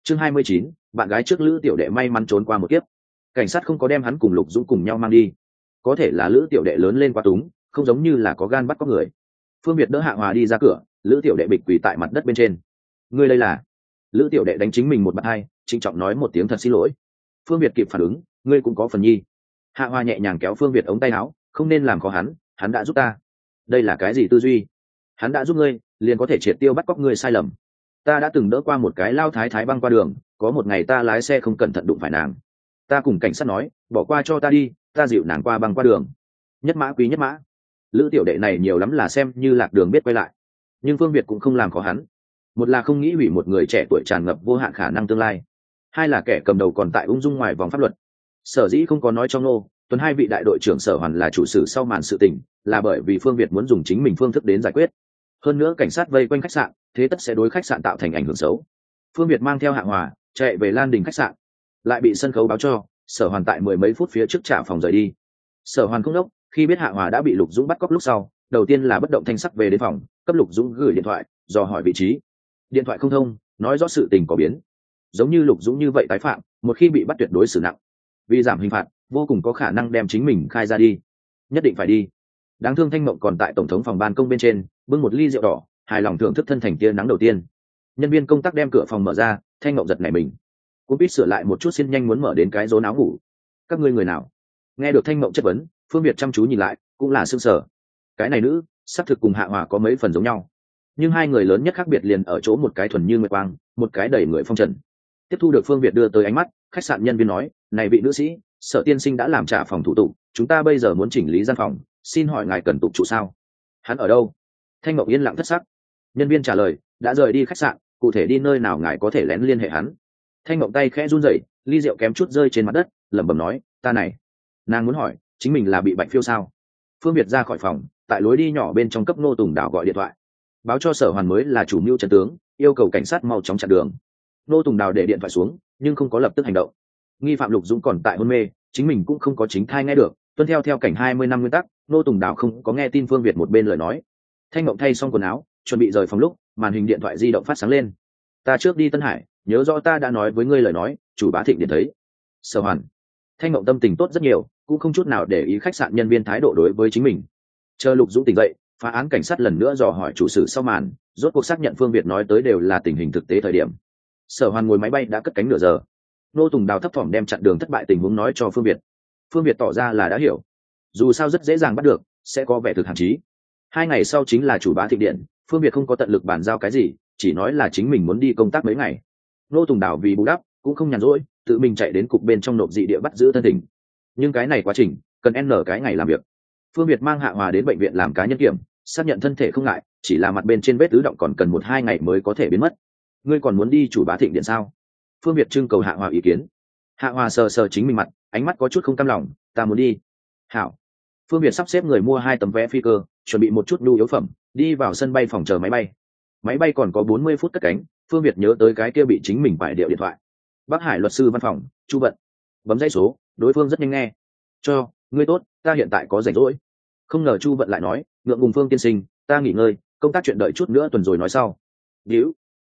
Chương 29, bạn gái trước Lữ Tiểu Đệ may mắn trốn qua một kiếp. Cảnh sát không có đem hắn cùng Lục Dũng cùng nhau mang đi. Có thể là Lữ Tiểu Đệ lớn lên quá túng, không giống như là có gan bắt cóc người. Phương Việt đỡ Hạ Hòa đi ra cửa, Lữ Tiểu Đệ bịch quỳ tại mặt đất bên trên. Ngươi đây là? Lữ Tiểu Đệ đánh chính mình một bạt hai, trịnh trọng nói một tiếng thật xin lỗi. Phương Việt kịp phản ứng, ngươi cũng có phần nhi. Hạ Hòa nhẹ nhàng kéo Phương Việt ống tay áo, không nên làm khó hắn đã giúp ta. Đây là cái gì tư duy? Hắn đã giúp ngươi, liền có thể triệt tiêu bắt cóc ngươi sai lầm. Ta đã từng đỡ qua một cái lao thái thái băng qua đường, có một ngày ta lái xe không cẩn thận đụng phải nàng. Ta cùng cảnh sát nói, bỏ qua cho ta đi, ta dịu nàng qua băng qua đường. Nhất mã quý nhất mã. Lữ Tiểu Đệ này nhiều lắm là xem như lạc đường biết quay lại. Nhưng Phương Việt cũng không làm khó hắn. Một là không nghĩ hủy một người trẻ tuổi tràn ngập vô hạn khả năng tương lai, hai là kẻ cầm đầu còn tại ung dung ngoài vòng pháp luật. Sở dĩ không có nói cho Ngô Tuấn hai vị đại đội trưởng Sở Hoàn là chủ sử sau màn sự tình, là bởi vì Phương Việt muốn dùng chính mình phương thức đến giải quyết. Hơn nữa cảnh sát vây quanh khách sạn, thế tất sẽ đối khách sạn tạo thành ảnh hưởng xấu. Phương Việt mang theo Hạ Hòa chạy về Lan Đình khách sạn, lại bị sân khấu báo cho Sở Hoàn tại mười mấy phút phía trước trả phòng rời đi. Sở Hoàn không đốc, khi biết Hạ Hòa đã bị Lục Dũng bắt cóc lúc sau, đầu tiên là bất động thanh sắc về đến phòng, cấp Lục Dũng gửi điện thoại, dò hỏi vị trí. Điện thoại không thông, nói rõ sự tình có biến. Giống như Lục Dũng như vậy tái phạm, một khi bị bắt tuyệt đối xử nặng. Vì giảm hình phạt, vô cùng có khả năng đem chính mình khai ra đi. Nhất định phải đi. Đáng thương Thanh Mộng còn tại tổng thống phòng ban công bên trên, bưng một ly rượu đỏ, hài lòng thưởng thức thân thành tia nắng đầu tiên. Nhân viên công tác đem cửa phòng mở ra, Thanh Mộng giật nảy mình. Cũng biết sửa lại một chút xin nhanh muốn mở đến cái rốn áo ngủ. Các ngươi người nào? Nghe được Thanh Mộng chất vấn, Phương Việt chăm chú nhìn lại, cũng là sững sờ. Cái này nữ, xác thực cùng Hạ Hòa có mấy phần giống nhau, nhưng hai người lớn nhất khác biệt liền ở chỗ một cái thuần như nguyệt quang, một cái đầy người phong trần. Tiếp thu được Phương Việt đưa tới ánh mắt, khách sạn nhân viên nói, này vị nữ sĩ, Sở tiên sinh đã làm trả phòng thủ tục, chúng ta bây giờ muốn chỉnh lý gian phòng, xin hỏi ngài cần tục trụ sao? Hắn ở đâu? Thanh Mộng yên lặng thất sắc. Nhân viên trả lời, đã rời đi khách sạn, cụ thể đi nơi nào ngài có thể lén liên hệ hắn. Thanh Mộng tay khẽ run rẩy, ly rượu kém chút rơi trên mặt đất, lẩm bẩm nói, ta này. Nàng muốn hỏi, chính mình là bị Bạch Phiêu sao? Phương Việt ra khỏi phòng, tại lối đi nhỏ bên trong cấp Ngô Tùng Đào gọi điện thoại, báo cho Sở Hoàn mới là chủ mưu chân tướng, yêu cầu cảnh sát mau chóng chặn đường. Ngô Tùng Đào để điện thoại xuống, nhưng không có lập tức hành động. Nghi phạm Lục Dũng còn tại hôn mê, chính mình cũng không có chính thai nghe được, tuân theo cảnh 20 năm nguyên tắc, Ngô Tùng Đào không có nghe tin Phương Việt một bên lời nói. Thanh Mộng thay xong quần áo, chuẩn bị rời phòng lúc, màn hình điện thoại di động phát sáng lên. Ta trước đi Tân Hải, nhớ rõ ta đã nói với ngươi lời nói, chủ Bá Thịnh điện thấy. Sở Hoàn. Thanh Mộng tâm tình tốt rất nhiều, cũng không chút nào để ý khách sạn nhân viên thái độ đối với chính mình. Chờ Lục Dũng tỉnh dậy, phá án cảnh sát lần nữa dò hỏi chủ sự sau màn, rốt cuộc xác nhận Phương Việt nói tới đều là tình hình thực tế thời điểm. Sở Hoàn ngồi máy bay đã cất cánh nửa giờ. Ngô Tùng Đào thấp thỏm đem chặn đường thất bại tình huống nói cho Phương Việt. Phương Việt tỏ ra là đã hiểu, dù sao rất dễ dàng bắt được, sẽ có vẻ thực hạn chí. 2 ngày sau chính là chủ Bá Thịnh điện, Phương Việt không có tận lực bàn giao cái gì, chỉ nói là chính mình muốn đi công tác mấy ngày. Ngô Tùng Đào vì bù đắp cũng không nhàn rỗi, tự mình chạy đến cục bên trong nộp dị địa bắt giữ thân tình. Nhưng cái này quá trình cần n cái ngày làm việc. Phương Việt mang Hạ Hòa đến bệnh viện làm cá nhân kiểm, xác nhận thân thể không ngại, chỉ là mặt bên trên vết ứ động còn cần 1-2 ngày mới có thể biến mất. Ngươi còn muốn đi chủ Bá Thịnh điện sao? Phương Việt trưng cầu Hạ Hòa ý kiến. Hạ Hòa sờ sờ chính mình mặt, ánh mắt có chút không cam lòng, ta muốn đi. Hảo. Phương Việt sắp xếp người mua 2 tấm vé phi cơ, chuẩn bị một chút nhu yếu phẩm, đi vào sân bay phòng chờ máy bay. Máy bay còn có 40 phút cất cánh, Phương Việt nhớ tới cái kia bị chính mình phải điệu điện thoại. Bắc Hải luật sư văn phòng, Chu Vận. Bấm dãy số, đối phương rất nhanh nghe. Cho, ngươi tốt, ta hiện tại có rảnh rỗi. Không ngờ Chu Vận lại nói, ngượng ngùng Phương tiên sinh, ta nghỉ ngơi, công tác chuyện đợi chút nữa tuần rồi nói sau. Điếu,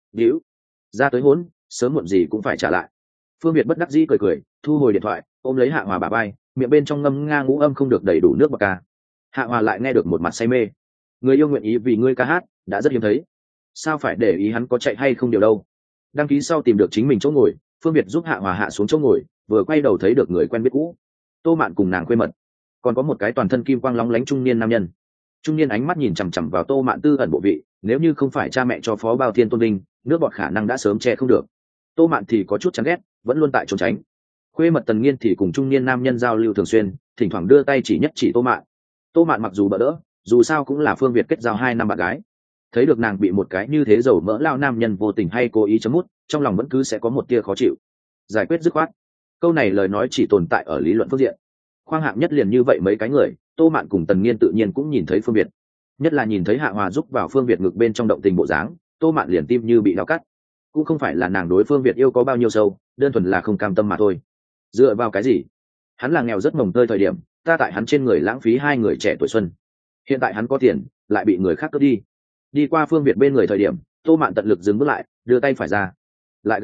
ra tới hỗn, sớm muộn gì cũng phải trả lại. Phương Việt bất đắc dĩ cười cười, thu hồi điện thoại, ôm lấy Hạ Hòa bả vai, miệng bên trong ngâm nga ngũ âm không được đầy đủ nước bạc ca. Hạ Hòa lại nghe được một mặt say mê. Người yêu nguyện ý vì ngươi ca hát, đã rất hiếm thấy. Sao phải để ý hắn có chạy hay không điều đâu. Đăng ký sau tìm được chính mình chỗ ngồi, Phương Việt giúp Hạ Hòa hạ xuống chỗ ngồi, vừa quay đầu thấy được người quen biết cũ. Tô Mạn cùng nàng quê mật, còn có một cái toàn thân kim quang lóng lánh trung niên nam nhân. Trung niên ánh mắt nhìn chằm chằm vào Tô Mạn tư ẩn bộ vị, nếu như không phải cha mẹ cho Phó Bao Thiên tôn vinh, nước bọt khả năng đã sớm che không được. Tô Mạn thì có chút chán ghét, vẫn luôn tại trốn tránh. Khuê mật Tần Nghiên thì cùng trung niên nam nhân giao lưu thường xuyên, thỉnh thoảng đưa tay chỉ nhất chỉ Tô Mạn. Tô Mạn mặc dù bỡ đỡ, dù sao cũng là Phương Việt kết giao 2 năm bạn gái. Thấy được nàng bị một cái như thế dầu mỡ lao nam nhân vô tình hay cố ý chấm mút, trong lòng vẫn cứ sẽ có một tia khó chịu. Giải quyết dứt khoát. Câu này lời nói chỉ tồn tại ở lý luận phương diện. Khoang hạng nhất liền như vậy mấy cái người, Tô Mạn cùng Tần Nghiên tự nhiên cũng nhìn thấy Phương Việt. Nhất là nhìn thấy Hạ Hòa giúp vào Phương Việt ngực bên trong động tình bộ dáng, Tô Mạn liền tim như bị đau cắt. Cũng không phải là nàng đối Phương Việt yêu có bao nhiêu sâu, đơn thuần là không cam tâm mà thôi. Dựa vào cái gì? Hắn là nghèo rất mồng tơi thời điểm, ta tại hắn trên người lãng phí 2 người trẻ tuổi xuân. Hiện tại hắn có tiền, lại bị người khác cướp đi. Đi qua Phương Việt bên người thời điểm, Tô Mạn tận lực dừng bước lại, đưa tay phải ra. Lại gặp mặt,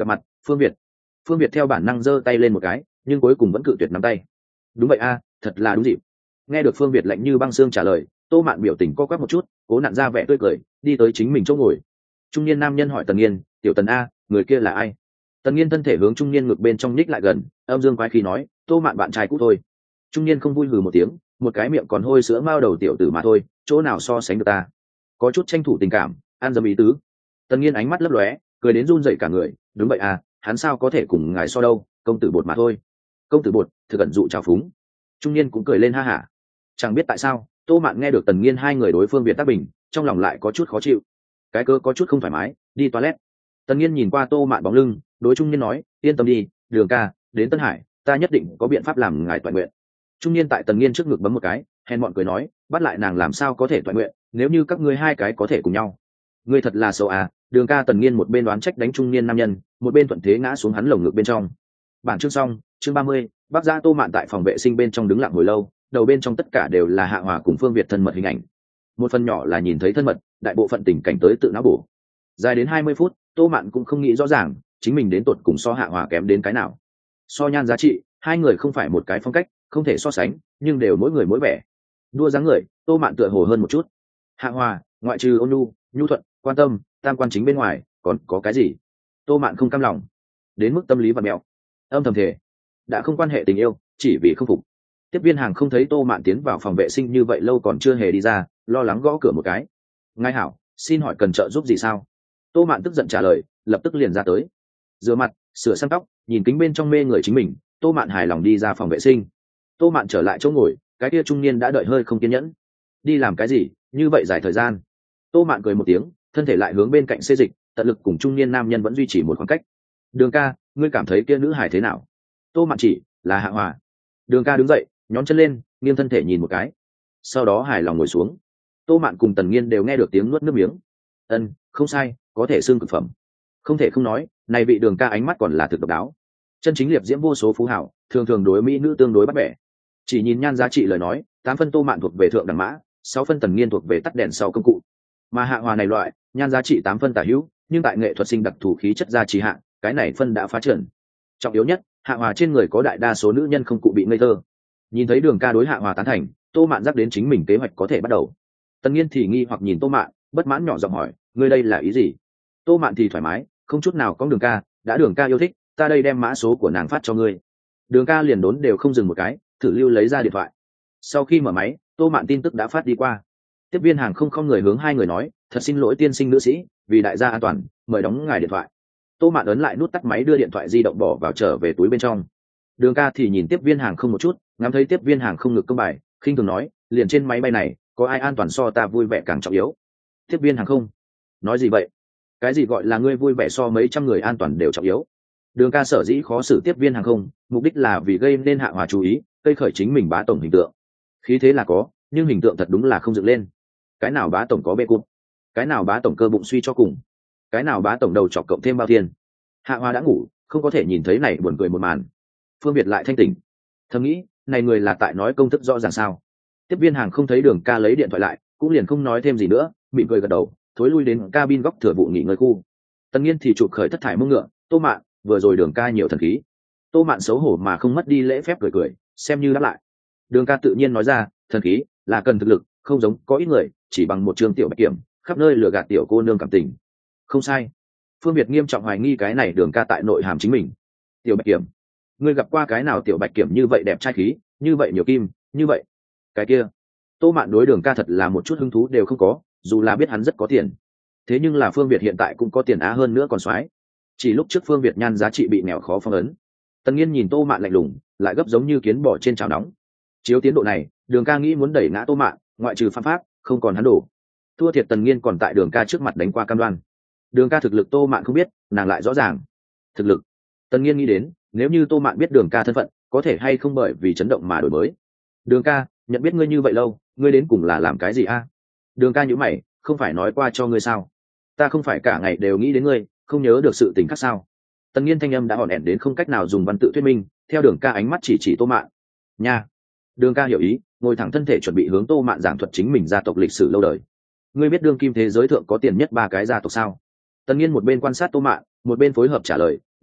Phương Việt theo bản năng giơ tay lên một cái, nhưng cuối cùng vẫn cự tuyệt nắm tay. Đúng vậy a, thật là đúng dịp. Nghe được Phương Việt lạnh như băng xương trả lời, Tô Mạn biểu tình co quắp một chút, cố nặn ra vẻ tươi cười, đi tới chính mình chỗ ngồi. Trung niên nam nhân hỏi Tần Nghiên, "Tiểu Tần a, người kia là ai?" Tần Nghiên thân thể hướng trung niên ngực bên trong ních lại gần, âm dương quái khí nói, "Tô Mạn bạn trai cũ thôi." Trung niên không vui hừ một tiếng, một cái miệng còn hôi sữa mao đầu tiểu tử mà thôi, chỗ nào so sánh được ta. Có chút tranh thủ tình cảm, an dâm ý tứ. Tần Nghiên ánh mắt lấp lóe, cười đến run rẩy cả người, "Đúng vậy à, hắn sao có thể cùng ngài so đâu, công tử bột mà thôi." Công tử bột, thực ẩn dụ trào phúng. Trung niên cũng cười lên ha hả. Chẳng biết tại sao, Tô Mạn nghe được Tần Nghiên hai người đối phương Việt tác bình, trong lòng lại có chút khó chịu. Cái cơ có chút không thoải mái, đi toilet. Tần Nghiên nhìn qua Tô Mạn bóng lưng, đối Trung niên nói, "Yên tâm đi, Đường ca, đến Tân Hải, ta nhất định có biện pháp làm ngài toại nguyện." Trung niên tại Tần Nghiên trước ngực bấm một cái, hèn mọn cười nói, "Bắt lại nàng làm sao có thể toại nguyện, nếu như các ngươi hai cái có thể cùng nhau." "Ngươi thật là xấu à." Đường ca. Tần Nghiên một bên đoán trách đánh trung niên nam nhân, một bên thuận thế ngã xuống hắn lồng ngực bên trong. Bản chương xong, chương 30, Bác Giã. Tô Mạn tại phòng vệ sinh bên trong đứng lặng hồi lâu, đầu bên trong tất cả đều là Hạ Hòa cùng Phương Việt thân mật hình ảnh. Một phần nhỏ là nhìn thấy thân mật, đại bộ phận tình cảnh tới tự não bổ. Dài đến 20 phút, Tô Mạn cũng không nghĩ rõ ràng, chính mình đến tột cùng so Hạ Hòa kém đến cái nào. So nhan giá trị, hai người không phải một cái phong cách, không thể so sánh, nhưng đều mỗi người mỗi vẻ. Đua dáng người, Tô Mạn tựa hồ hơn một chút. Hạ Hòa, ngoại trừ ôn nhu, nhu thuận, quan tâm, tam quan chính bên ngoài, còn có cái gì? Tô Mạn không cam lòng, đến mức tâm lý và mẹo. Âm thầm thể, đã không quan hệ tình yêu, chỉ vì không phục. Tiếp viên hàng không thấy Tô Mạn tiến vào phòng vệ sinh như vậy lâu còn chưa hề đi ra, lo lắng gõ cửa một cái. "Ngài hảo, xin hỏi cần trợ giúp gì sao?" Tô Mạn tức giận trả lời, lập tức liền ra tới. Rửa mặt, sửa sang tóc, nhìn kính bên trong mê người chính mình, Tô Mạn hài lòng đi ra phòng vệ sinh. Tô Mạn trở lại chỗ ngồi, cái kia trung niên đã đợi hơi không kiên nhẫn. "Đi làm cái gì, như vậy dài thời gian?" Tô Mạn cười một tiếng, thân thể lại hướng bên cạnh xê dịch, tận lực cùng trung niên nam nhân vẫn duy trì một khoảng cách. "Đường ca, ngươi cảm thấy kia nữ hải thế nào?" Tô Mạn chỉ là Hạ Hòa. Đường ca đứng dậy, nhón chân lên, nghiêng thân thể nhìn một cái, sau đó hài lòng ngồi xuống. Tô Mạn cùng Tần Nghiên đều nghe được tiếng nuốt nước miếng. "Ân, không sai, có thể xưng cực phẩm." Không thể không nói, này vị Đường ca ánh mắt còn là thực độc đáo. Chân chính liệp diễm vô số phú hảo, thường thường đối mỹ nữ tương đối bắt bẻ. Chỉ nhìn nhan giá trị lời nói, 8 phân Tô Mạn thuộc về thượng đẳng mã, 6 phân Tần Nghiên thuộc về tắt đèn sau công cụ. Mà Hạ Hòa này loại, nhan giá trị 8 phân tả hữu, nhưng tại nghệ thuật sinh đặc thù khí chất gia trì hạ, cái này phân đã phá trần. Trọng yếu nhất, Hạ Hòa trên người có đại đa số nữ nhân không cụ bị ngây thơ. Nhìn thấy Đường ca đối Hạ Hòa tán thành, Tô Mạn dắt đến chính mình kế hoạch có thể bắt đầu. Tần Nghiên thì nghi hoặc nhìn Tô Mạn, bất mãn nhỏ giọng hỏi, "Ngươi đây là ý gì?" Tô Mạn thì thoải mái, không chút nào có Đường ca, đã Đường ca yêu thích, ta đây đem mã số của nàng phát cho ngươi. Đường ca liền đốn đều không dừng một cái, thử lưu lấy ra điện thoại. Sau khi mở máy, Tô Mạn tin tức đã phát đi qua. Tiếp viên hàng không người hướng hai người nói, "Thật xin lỗi tiên sinh nữ sĩ, vì đại gia an toàn, mời đóng ngài điện thoại." Tô Mạn ấn lại nút tắt máy, đưa điện thoại di động bỏ vào trở về túi bên trong. Đường ca thì nhìn tiếp viên hàng không một chút, ngắm thấy tiếp viên hàng không ngực công bài, khinh thường nói, "Liền trên máy bay này, có ai an toàn so ta vui vẻ càng trọng yếu?" Tiếp viên hàng không, nói gì vậy? Cái gì gọi là ngươi vui vẻ so mấy trăm người an toàn đều trọng yếu? Đường ca sở dĩ khó xử tiếp viên hàng không, mục đích là vì gây nên Hạ Hòa chú ý, gây khởi chính mình bá tổng hình tượng. Khí thế là có, nhưng hình tượng thật đúng là không dựng lên. Cái nào bá tổng có bê cụt, cái nào bá tổng cơ bụng suy cho cùng, cái nào bá tổng đầu chọc cộng thêm bao tiền. Hạ Hòa đã ngủ, không có thể nhìn thấy này buồn cười một màn. Phương Việt lại thanh tỉnh, thầm nghĩ, này người là tại nói công thức rõ ràng sao? Tiếp viên hàng không thấy Đường ca lấy điện thoại lại, cũng liền không nói thêm gì nữa, mỉm cười gật đầu, thối lui đến cabin góc thừa vụ nghỉ ngơi khu. Tần Nghiên thì chụp khởi thất thải mông ngựa, Tô Mạn, vừa rồi Đường ca nhiều thần khí. Tô Mạn xấu hổ mà không mất đi lễ phép cười, xem như đáp lại. Đường ca tự nhiên nói ra, thần khí là cần thực lực, không giống có ít người chỉ bằng một trường tiểu bạch kiểm khắp nơi lừa gạt tiểu cô nương cảm tình. Không sai. Phương Việt nghiêm trọng hoài nghi cái này Đường ca tại nội hàm chính mình. Tiểu bạch kiểm, ngươi gặp qua cái nào tiểu bạch kiểm như vậy đẹp trai khí, như vậy nhiều kim, như vậy cái kia. Tô Mạn đối Đường ca thật là một chút hứng thú đều không có, dù là biết hắn rất có tiền. Thế nhưng là Phương Việt hiện tại cũng có tiền á hơn nữa còn soái. Chỉ lúc trước Phương Việt nhan giá trị bị nghèo khó phong ấn. Tần Nghiên nhìn Tô Mạn lạnh lùng, lại gấp giống như kiến bò trên chảo nóng. Chiếu tiến độ này, Đường ca nghĩ muốn đẩy ngã Tô Mạn, ngoại trừ Phạm Pháp, không còn hắn đổ. Thua thiệt Tần Nghiên còn tại Đường ca trước mặt đánh qua cam đoan. Đường ca thực lực Tô Mạn không biết, nàng lại rõ ràng. Thực lực. Tần Nghiên nghĩ đến, nếu như Tô Mạn biết Đường ca thân phận, có thể hay không bởi vì chấn động mà đổi mới. Đường ca, nhận biết ngươi như vậy lâu, ngươi đến cùng là làm cái gì a? Đường ca nhíu mày, không phải nói qua cho ngươi sao? Ta không phải cả ngày đều nghĩ đến ngươi, không nhớ được sự tình khác sao? Tần Nghiên thanh âm đã hòn ẻn đến không cách nào dùng văn tự thuyết minh, theo Đường ca ánh mắt chỉ Tô Mạn. Nha. Đường ca hiểu ý, ngồi thẳng thân thể chuẩn bị hướng Tô Mạn giảng thuật chính mình gia tộc lịch sử lâu đời. Ngươi biết đương kim thế giới thượng có tiền nhất 3 cái gia tộc sao? Tần Nghiên một bên quan sát Tô Mạn, một bên phối hợp trả lời, biết à,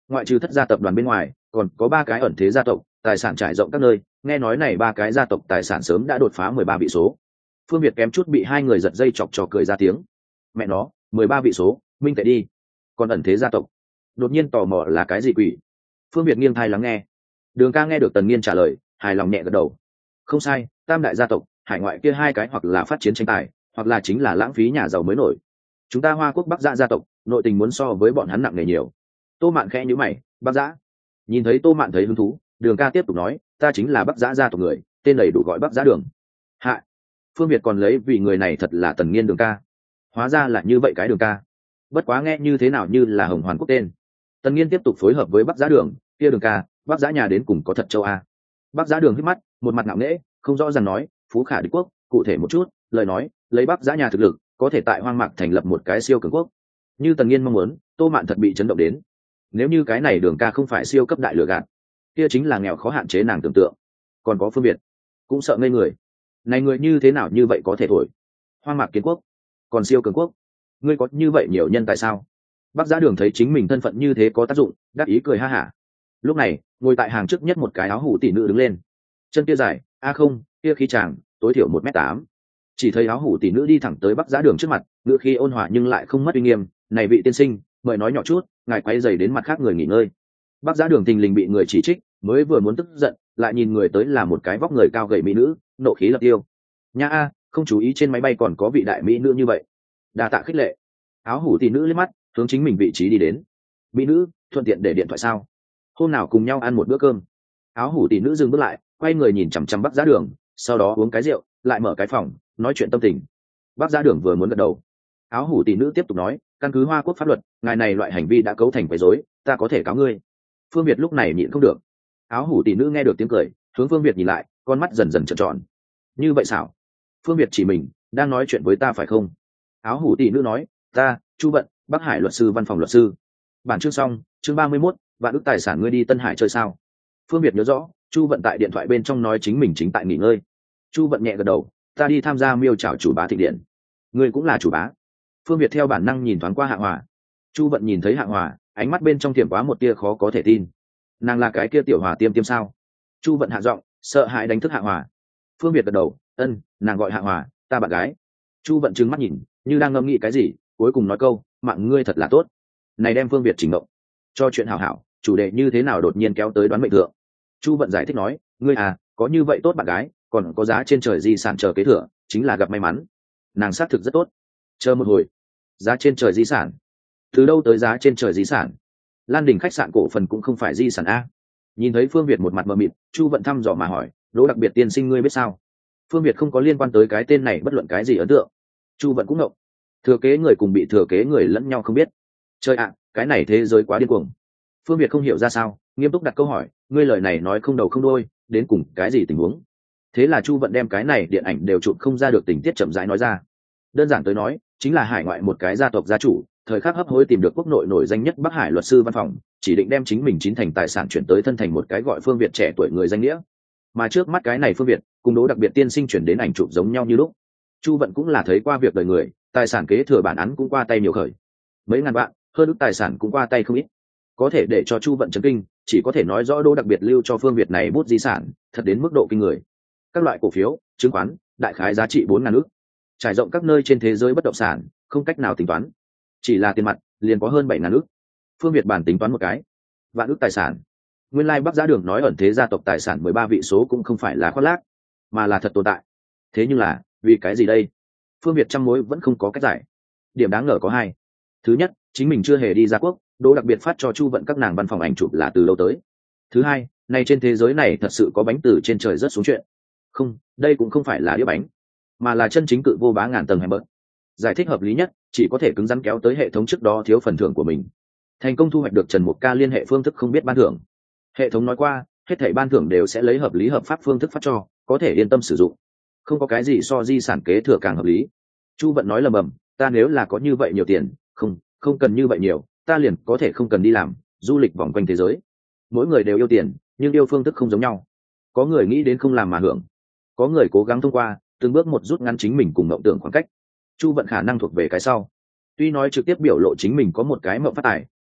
ngoại trừ Thất gia tập đoàn bên ngoài còn có 3 cái ẩn thế gia tộc, tài sản trải rộng các nơi, nghe nói này 3 cái gia tộc tài sản sớm đã đột phá 13 vị số. Phương Việt kém chút bị hai người giật dây chọc trò cười ra tiếng. Mẹ nó, 13 vị số, minh tệ đi. Còn ẩn thế gia tộc, đột nhiên tò mò là cái gì quỷ? Phương Việt nghiêng tai lắng nghe. Đường Ca nghe được Tần Nghiên trả lời, hài lòng nhẹ gật đầu. Không sai, tam đại gia tộc, hải ngoại kia 2 cái hoặc là phát chiến tranh tài, hoặc là chính là lãng phí nhà giàu mới nổi. Chúng ta Hoa Quốc Bắc Giã gia tộc, nội tình muốn so với bọn hắn nặng nề nhiều. Tô Mạn khẽ nhíu mày, Bắc Giã. Nhìn thấy Tô Mạn thấy hứng thú, Đường Ca tiếp tục nói, ta chính là Bắc Giã gia tộc người, tên đầy đủ gọi Bắc Giã Đường. Hạ. Phương Việt còn lấy vì người này thật là Tần Nghiên Đường Ca. Hóa ra là như vậy cái Đường Ca. Bất quá nghe như thế nào như là Hồng Hoàn Quốc tên. Tần Nghiên tiếp tục phối hợp với Bắc Giã Đường, kia Đường Ca, Bắc Giã nhà đến cùng có thật châu a. Bắc Giã Đường hít mắt, một mặt ngạo nghễ, không rõ ràng nói, phú khả địch quốc, cụ thể một chút, lời nói, lấy Bắc Giã nhà thực lực, có thể tại Hoang Mạc thành lập một cái siêu cường quốc. Như Tần Nghiên mong muốn, Tô Mạn thật bị chấn động đến. Nếu như cái này Đường Ca không phải siêu cấp đại lừa gạt, kia chính là nghèo khó hạn chế nàng tưởng tượng. Còn có Phương Việt, cũng sợ ngây người. Này người như thế nào như vậy có thể thổi? Hoang Mạc kiến quốc, còn siêu cường quốc, ngươi có như vậy nhiều nhân tại sao? Bắc Giã Đường thấy chính mình thân phận như thế có tác dụng, đáp ý cười ha hả. Lúc này, ngồi tại hàng trước nhất một cái áo hủ tỷ nữ đứng lên, chân kia dài, không, kia khí chàng, tối thiểu 1m8. Chỉ thấy áo hủ tỷ nữ đi thẳng tới Bắc Giã Đường trước mặt, ngữ khí ôn hòa nhưng lại không mất uy nghiêm, này vị tiên sinh, mời nói nhỏ chút, ngài quay giày đến mặt khác người nghỉ ngơi. Bắc Giã Đường tình lình bị người chỉ trích, mới vừa muốn tức giận, lại nhìn người tới là một cái vóc người cao gầy mỹ nữ, nộ khí lập tiêu. Nha không chú ý trên máy bay còn có vị đại mỹ nữ như vậy. Đa tạ khích lệ. Áo hủ tỷ nữ liếc mắt, hướng chính mình vị trí đi đến. Mỹ nữ, thuận tiện để điện thoại sao? Hôm nào cùng nhau ăn một bữa cơm. Áo hủ tỷ nữ dừng bước lại, quay người nhìn chằm chằm Bắc Giã Đường, sau đó uống cái rượu, lại mở cái phòng, nói chuyện tâm tình. Bắc Giã Đường vừa muốn gật đầu, áo hủ tỷ nữ tiếp tục nói, căn cứ Hoa Quốc pháp luật, ngài này loại hành vi đã cấu thành quấy rối, ta có thể cáo ngươi. Phương Việt lúc này nhịn không được. Áo hủ tỷ nữ nghe được tiếng cười, hướng Phương Việt nhìn lại, con mắt dần dần trợn tròn. Như vậy sao? Phương Việt chỉ mình, đang nói chuyện với ta phải không? Áo hủ tỷ nữ nói, ta, Chu Vận, Bắc Hải luật sư văn phòng luật sư. Bản chương xong, chương 31, vạn ức tài sản ngươi đi Tân Hải chơi sao? Phương Việt nhớ rõ, Chu Vận tại điện thoại bên trong nói chính mình chính tại nghỉ ngơi. Chu Vận nhẹ gật đầu, ta đi tham gia miêu chào chủ bá thịnh điện. Ngươi cũng là chủ bá. Phương Việt theo bản năng nhìn thoáng qua Hạ Hòa. Chu Vận nhìn thấy Hạ Hòa, ánh mắt bên trong tiềm quá một tia khó có thể tin. Nàng là cái kia tiểu Hòa tiêm tiêm sao? Chu Vận hạ giọng, sợ hãi đánh thức Hạ Hòa. Phương Việt gật đầu, ân, nàng gọi Hạ Hòa, ta bạn gái. Chu Vận trừng mắt nhìn, như đang ngẫm nghĩ cái gì, cuối cùng nói câu, mạng ngươi thật là tốt. Này đem Phương Việt chỉnh động. Cho chuyện hảo hảo, chủ đề như thế nào đột nhiên kéo tới đoán mệnh thượng. Chu Vận giải thích nói, ngươi có như vậy tốt bạn gái, còn có giá trên trời di sản chờ kế thừa, chính là gặp may mắn. Nàng xác thực rất tốt. Chờ một hồi, giá trên trời di sản? Từ đâu tới giá trên trời di sản? Lan Đình khách sạn cổ phần cũng không phải di sản a. Nhìn thấy Phương Việt một mặt mờ mịt, Chu Vận thăm dò mà hỏi, Đỗ đặc biệt tiên sinh ngươi biết sao? Phương Việt không có liên quan tới cái tên này bất luận cái gì ấn tượng. Chu Vận cũng ngộng. Thừa kế người cùng bị thừa kế người lẫn nhau không biết. Trời ạ, cái này thế giới quá điên cuồng. Phương Việt không hiểu ra sao, nghiêm túc đặt câu hỏi, ngươi lời này nói không đầu không đuôi, đến cùng cái gì tình huống? Thế là Chu Vận đem cái này điện ảnh đều chụp không ra được tình tiết chậm rãi nói ra. Đơn giản tới nói, chính là hải ngoại một cái gia tộc gia chủ, thời khắc hấp hối tìm được quốc nội nổi danh nhất Bắc Hải luật sư văn phòng, chỉ định đem chính mình chín thành tài sản chuyển tới thân thành một cái gọi Phương Việt trẻ tuổi người danh nghĩa. Mà trước mắt cái này Phương Việt, cùng Đỗ đặc biệt tiên sinh chuyển đến ảnh chụp giống nhau như lúc. Chu Vận cũng là thấy qua việc đời người, tài sản kế thừa bản án cũng qua tay nhiều khởi. Mấy ngàn vạn, hơn ức tài sản cũng qua tay không ít. Có thể để cho Chu Vận chấn kinh, chỉ có thể nói rõ Đỗ đặc biệt lưu cho Phương Việt này bút di sản, thật đến mức độ kinh người. Các loại cổ phiếu, chứng khoán, đại khái giá trị 4.000 ức. Trải rộng các nơi trên thế giới bất động sản, không cách nào tính toán. Chỉ là tiền mặt, liền có hơn 7.000 ức. Phương Việt bản tính toán một cái, vạn ức tài sản. Nguyên lai Bắc Giã Đường nói ẩn thế gia tộc tài sản 13 vị số cũng không phải là khoác lác, mà là thật tồn tại. Thế nhưng là, vì cái gì đây? Phương Việt trăm mối vẫn không có cách giải. Điểm đáng ngờ có 2. Thứ nhất, chính mình chưa hề đi ra quốc, Đỗ đặc biệt phát cho Chu Vận các nàng văn phòng ảnh chụp là từ lâu tới. Thứ hai, này trên thế giới này thật sự có bánh từ trên trời rớt xuống chuyện. Không, đây cũng không phải là đĩa bánh, mà là chân chính cự vô bá ngàn tầng hẻm bớt. Giải thích hợp lý nhất, chỉ có thể cứng rắn kéo tới hệ thống trước đó thiếu phần thưởng của mình. Thành công thu hoạch được Trần Mục Ca liên hệ phương thức không biết ban thưởng. Hệ thống nói qua, hết thảy ban thưởng đều sẽ lấy hợp lý hợp pháp phương thức phát cho, có thể yên tâm sử dụng. Không có cái gì so di sản kế thừa càng hợp lý. Chu Vận nói lầm bầm, ta nếu là có như vậy nhiều tiền, không cần như vậy nhiều, ta liền có thể không cần đi làm, du lịch vòng quanh thế giới. Mỗi người đều yêu tiền, nhưng yêu phương thức không giống nhau. Có người nghĩ đến không làm mà hưởng, có người cố gắng thông qua từng bước một rút ngắn chính mình cùng mộng tưởng khoảng cách. Chu Vận khả năng thuộc về cái sau. Tuy nói trực tiếp biểu lộ chính mình có một cái mộng phát tài,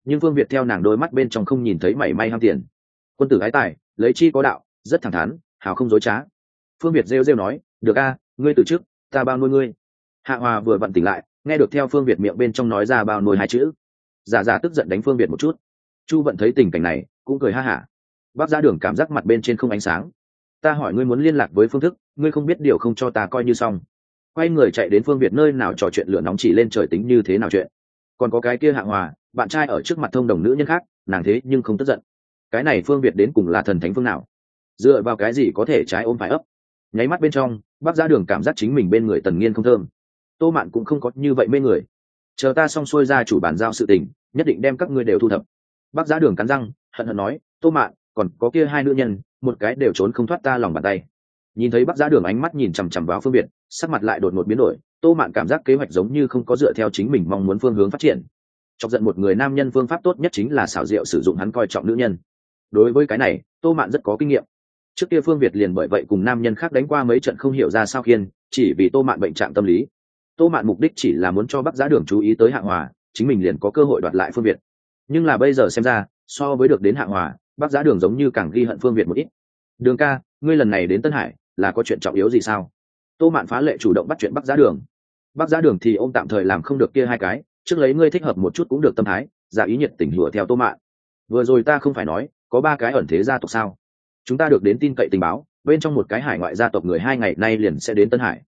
nhưng Phương Việt theo nàng đôi mắt bên trong không nhìn thấy mảy may ham tiền. Quân tử ái tài, lấy chi có đạo, rất thẳng thắn, hào không dối trá. Phương Việt rêu rêu nói, được a, ngươi từ trước, ta bao nuôi ngươi. Hạ Hòa vừa vặn tỉnh lại, nghe được theo Phương Việt miệng bên trong nói ra bao nuôi hai chữ, giả giả tức giận đánh Phương Việt một chút. Chu Vận thấy tình cảnh này cũng cười ha hả. Bác Giá Đường cảm giác mặt bên trên không ánh sáng. Ta hỏi ngươi muốn liên lạc với phương thức, ngươi không biết điều không cho ta coi như xong. Quay người chạy đến Phương Việt nơi nào trò chuyện lửa nóng chỉ lên trời tính như thế nào chuyện. Còn có cái kia Hạ Hòa, bạn trai ở trước mặt thông đồng nữ nhân khác, nàng thế nhưng không tức giận. Cái này Phương Việt đến cùng là thần thánh phương nào? Dựa vào cái gì có thể trái ôm phải ấp? Nháy mắt bên trong, Bác Giá Đường cảm giác chính mình bên người Tần Nghiên không thơm. Tô Mạn cũng không có như vậy mê người. Chờ ta xong xuôi ra chủ bàn giao sự tình, nhất định đem các ngươi đều thu thập. Bác Giá Đường cắn răng hận hận nói, Tô Mạn, còn có kia hai nữ nhân, một cái đều trốn không thoát ta lòng bàn tay. Nhìn thấy Bác Giá Đường ánh mắt nhìn chằm chằm vào Phương Việt, sắc mặt lại đột ngột biến đổi. Tô Mạn cảm giác kế hoạch giống như không có dựa theo chính mình mong muốn phương hướng phát triển. Chọc giận một người nam nhân phương pháp tốt nhất chính là xảo diệu sử dụng hắn coi trọng nữ nhân. Đối với cái này, Tô Mạn rất có kinh nghiệm. Trước kia Phương Việt liền bởi vậy cùng nam nhân khác đánh qua mấy trận không hiểu ra sao khiên, chỉ vì Tô Mạn bệnh trạng tâm lý. Tô Mạn mục đích chỉ là muốn cho Bác Giá Đường chú ý tới Hạ Hòa, chính mình liền có cơ hội đoạt lại Phương Việt. Nhưng là bây giờ xem ra, so với được đến Hạ Hòa, Bác Giá Đường giống như càng ghi hận Phương Việt một ít. Đường ca, ngươi lần này đến Tân Hải là có chuyện trọng yếu gì sao? Tô Mạn phá lệ chủ động bắt chuyện Bác Giá Đường. Bác Giá Đường thì ôm tạm thời làm không được kia hai cái, trước lấy ngươi thích hợp một chút cũng được tâm thái, giả ý nhiệt tình hùa theo Tô Mạn. Vừa rồi ta không phải nói có ba cái ẩn thế gia tộc sao? Chúng ta được đến tin cậy tình báo, bên trong một cái hải ngoại gia tộc người 2 ngày nay liền sẽ đến Tân Hải.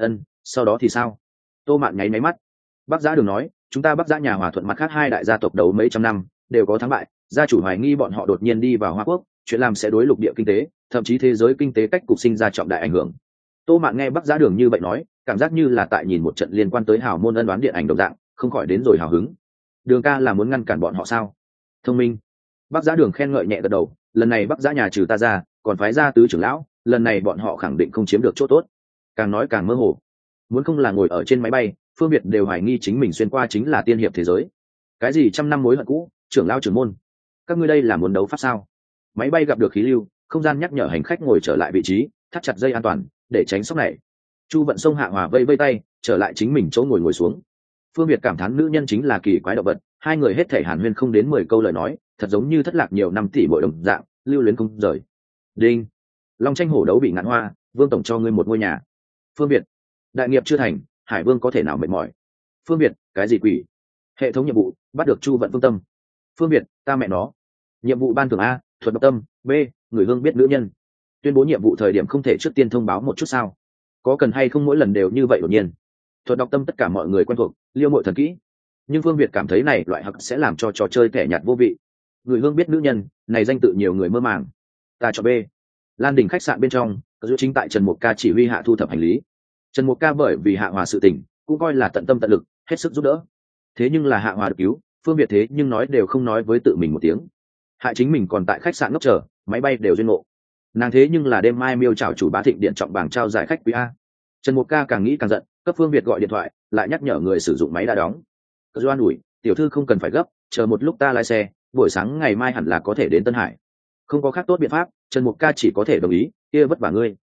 Sau đó thì sao? Tô Mạn nháy máy mắt. Bác Giá Đường nói, chúng ta Bắc Giá nhà Hòa Thuận mặt khác hai đại gia tộc đấu mấy trăm năm, đều có thắng bại, gia chủ hoài nghi bọn họ đột nhiên đi vào Hoa Quốc, chuyện làm sẽ đối lục địa kinh tế, thậm chí thế giới kinh tế cách cục sinh ra trọng đại ảnh hưởng. Tô Mạn nghe Bác Giá Đường như vậy nói, cảm giác như là tại nhìn một trận liên quan tới hào môn ân đoán điện ảnh đồng dạng, không khỏi đến rồi hào hứng. Đường ca là muốn ngăn cản bọn họ sao? Thông minh. Bác Giá Đường khen ngợi nhẹ gật đầu, lần này Bắc Giá nhà trừ ta ra, còn phái ra tứ trưởng lão, lần này bọn họ khẳng định không chiếm được chỗ tốt. Càng nói càng mơ hồ. Muốn không là ngồi ở trên máy bay, Phương Việt đều hoài nghi chính mình xuyên qua chính là tiên hiệp thế giới. Cái gì trăm năm mối hận cũ, trưởng lão trưởng môn, các ngươi đây là muốn đấu pháp sao? Máy bay gặp được khí lưu, không gian nhắc nhở hành khách ngồi trở lại vị trí, thắt chặt dây an toàn để tránh sốc này. Chu Vận xông Hạ Hòa vây vây tay, trở lại chính mình chỗ ngồi xuống. Phương Việt cảm thán nữ nhân chính là kỳ quái động vật, hai người hết thể hàn huyên không đến 10 câu lời nói, thật giống như thất lạc nhiều năm tỷ bội đồng dạng, lưu luyến không rời. Đinh, long tranh hổ đấu bị ngạn hoa, Vương tổng cho ngươi một ngôi nhà. Phương Việt, đại nghiệp chưa thành, Hải Vương có thể nào mệt mỏi. Phương Việt, cái gì quỷ? Hệ thống nhiệm vụ, bắt được Chu Vận phương tâm. Phương Việt, ta mẹ nó. Nhiệm vụ ban thưởng A, thuật độc tâm. B, người hương biết nữ nhân. Tuyên bố nhiệm vụ thời điểm không thể trước tiên thông báo một chút sao? Có cần hay không mỗi lần đều như vậy đột nhiên? Thuật độc tâm tất cả mọi người quen thuộc, liêu mội thần kỹ. Nhưng Phương Việt cảm thấy này loại hặc sẽ làm cho trò chơi thẻ nhạt vô vị. Người hương biết nữ nhân, này danh tự nhiều người mơ màng. Ta cho B. Lan Đình khách sạn bên trong, giữa chính tại Trần Mục Ca chỉ huy hạ thu thập hành lý. Trần Mục Ca bởi vì Hạ Hòa sự tình, cũng coi là tận tâm tận lực, hết sức giúp đỡ. Thế nhưng là Hạ Hòa được cứu, Phương Việt thế nhưng nói đều không nói với tự mình một tiếng. Hại chính mình còn tại khách sạn ngốc chờ, máy bay đều duyên ngộ. Nàng thế nhưng là đêm mai miêu chào chủ Bá Thịnh điện trọng bảng trao giải khách quý A. Trần Mục Ca càng nghĩ càng giận, cấp Phương Việt gọi điện thoại, lại nhắc nhở người sử dụng máy đã đóng. Doan ủi, tiểu thư không cần phải gấp, chờ một lúc ta lái xe, buổi sáng ngày mai hẳn là có thể đến Tân Hải. Không có khác tốt biện pháp, Trần Mục Ca chỉ có thể đồng ý, kia vất vả ngươi.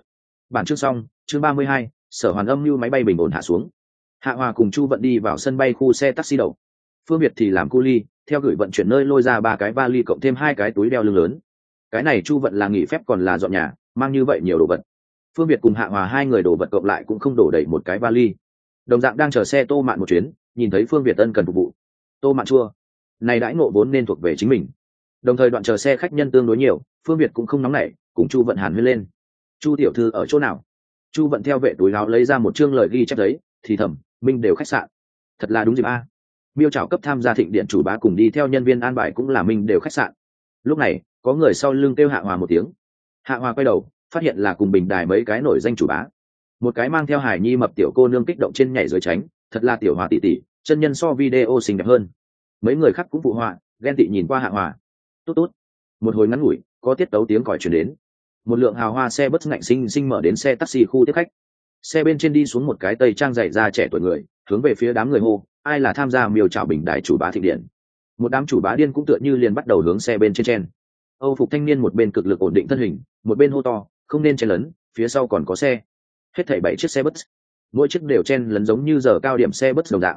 Bản chương xong, chương 32, Sở Hoàn Âm như máy bay bình ổn hạ xuống. Hạ Hòa cùng Chu Vận đi vào sân bay khu xe taxi đầu. Phương Việt thì làm cu ly, theo gửi vận chuyển nơi lôi ra 3 cái vali cộng thêm 2 cái túi đeo lưng lớn. Cái này Chu Vận là nghỉ phép còn là dọn nhà, mang như vậy nhiều đồ vật. Phương Việt cùng Hạ Hòa hai người đồ vật cộng lại cũng không đổ đầy một cái vali. Đồng dạng đang chờ xe Tô Mạn một chuyến, nhìn thấy Phương Việt ân cần phục vụ. Tô Mạn chua, này đãi ngộ vốn nên thuộc về chính mình. Đồng thời đoạn chờ xe khách nhân tương đối nhiều, Phương Việt cũng không nóng nảy, cùng Chu Vận hàn huyên lên. Chu tiểu thư ở chỗ nào? Chu Vận theo vệ túi áo lấy ra một chương lời ghi chép giấy, thì thầm, minh đều khách sạn. Thật là đúng dịp a. Miêu Trảo cấp tham gia thịnh điện chủ bá cùng đi theo nhân viên an bài cũng là minh đều khách sạn. Lúc này, có người sau lưng kêu Hạ Hòa một tiếng. Hạ Hòa quay đầu, phát hiện là cùng bình đài mấy cái nổi danh chủ bá. Một cái mang theo Hải Nhi mập tiểu cô nương kích động trên nhảy dưới tránh, thật là tiểu Hòa tỷ tỷ, chân nhân so video xinh đẹp hơn. Mấy người khác cũng phụ họa, ghen tị nhìn qua Hạ Hòa. Tốt tốt. Một hồi ngắn ngủi, có tiết tấu tiếng còi truyền đến. Một lượng hào hoa xe bus ngạnh sinh sinh mở đến xe taxi khu tiếp khách. Xe bên trên đi xuống một cái tây trang dày da trẻ tuổi người, hướng về phía đám người hô, ai là tham gia Miêu Trảo bình đại chủ bá thịnh điện. Một đám chủ bá điên cũng tựa như liền bắt đầu hướng xe bên trên chen. Âu phục thanh niên một bên cực lực ổn định thân hình, một bên hô to, không nên chen lấn, phía sau còn có xe. Hết thảy 7 chiếc xe bus, mỗi chiếc đều chen lấn giống như giờ cao điểm xe bus đồng dạng.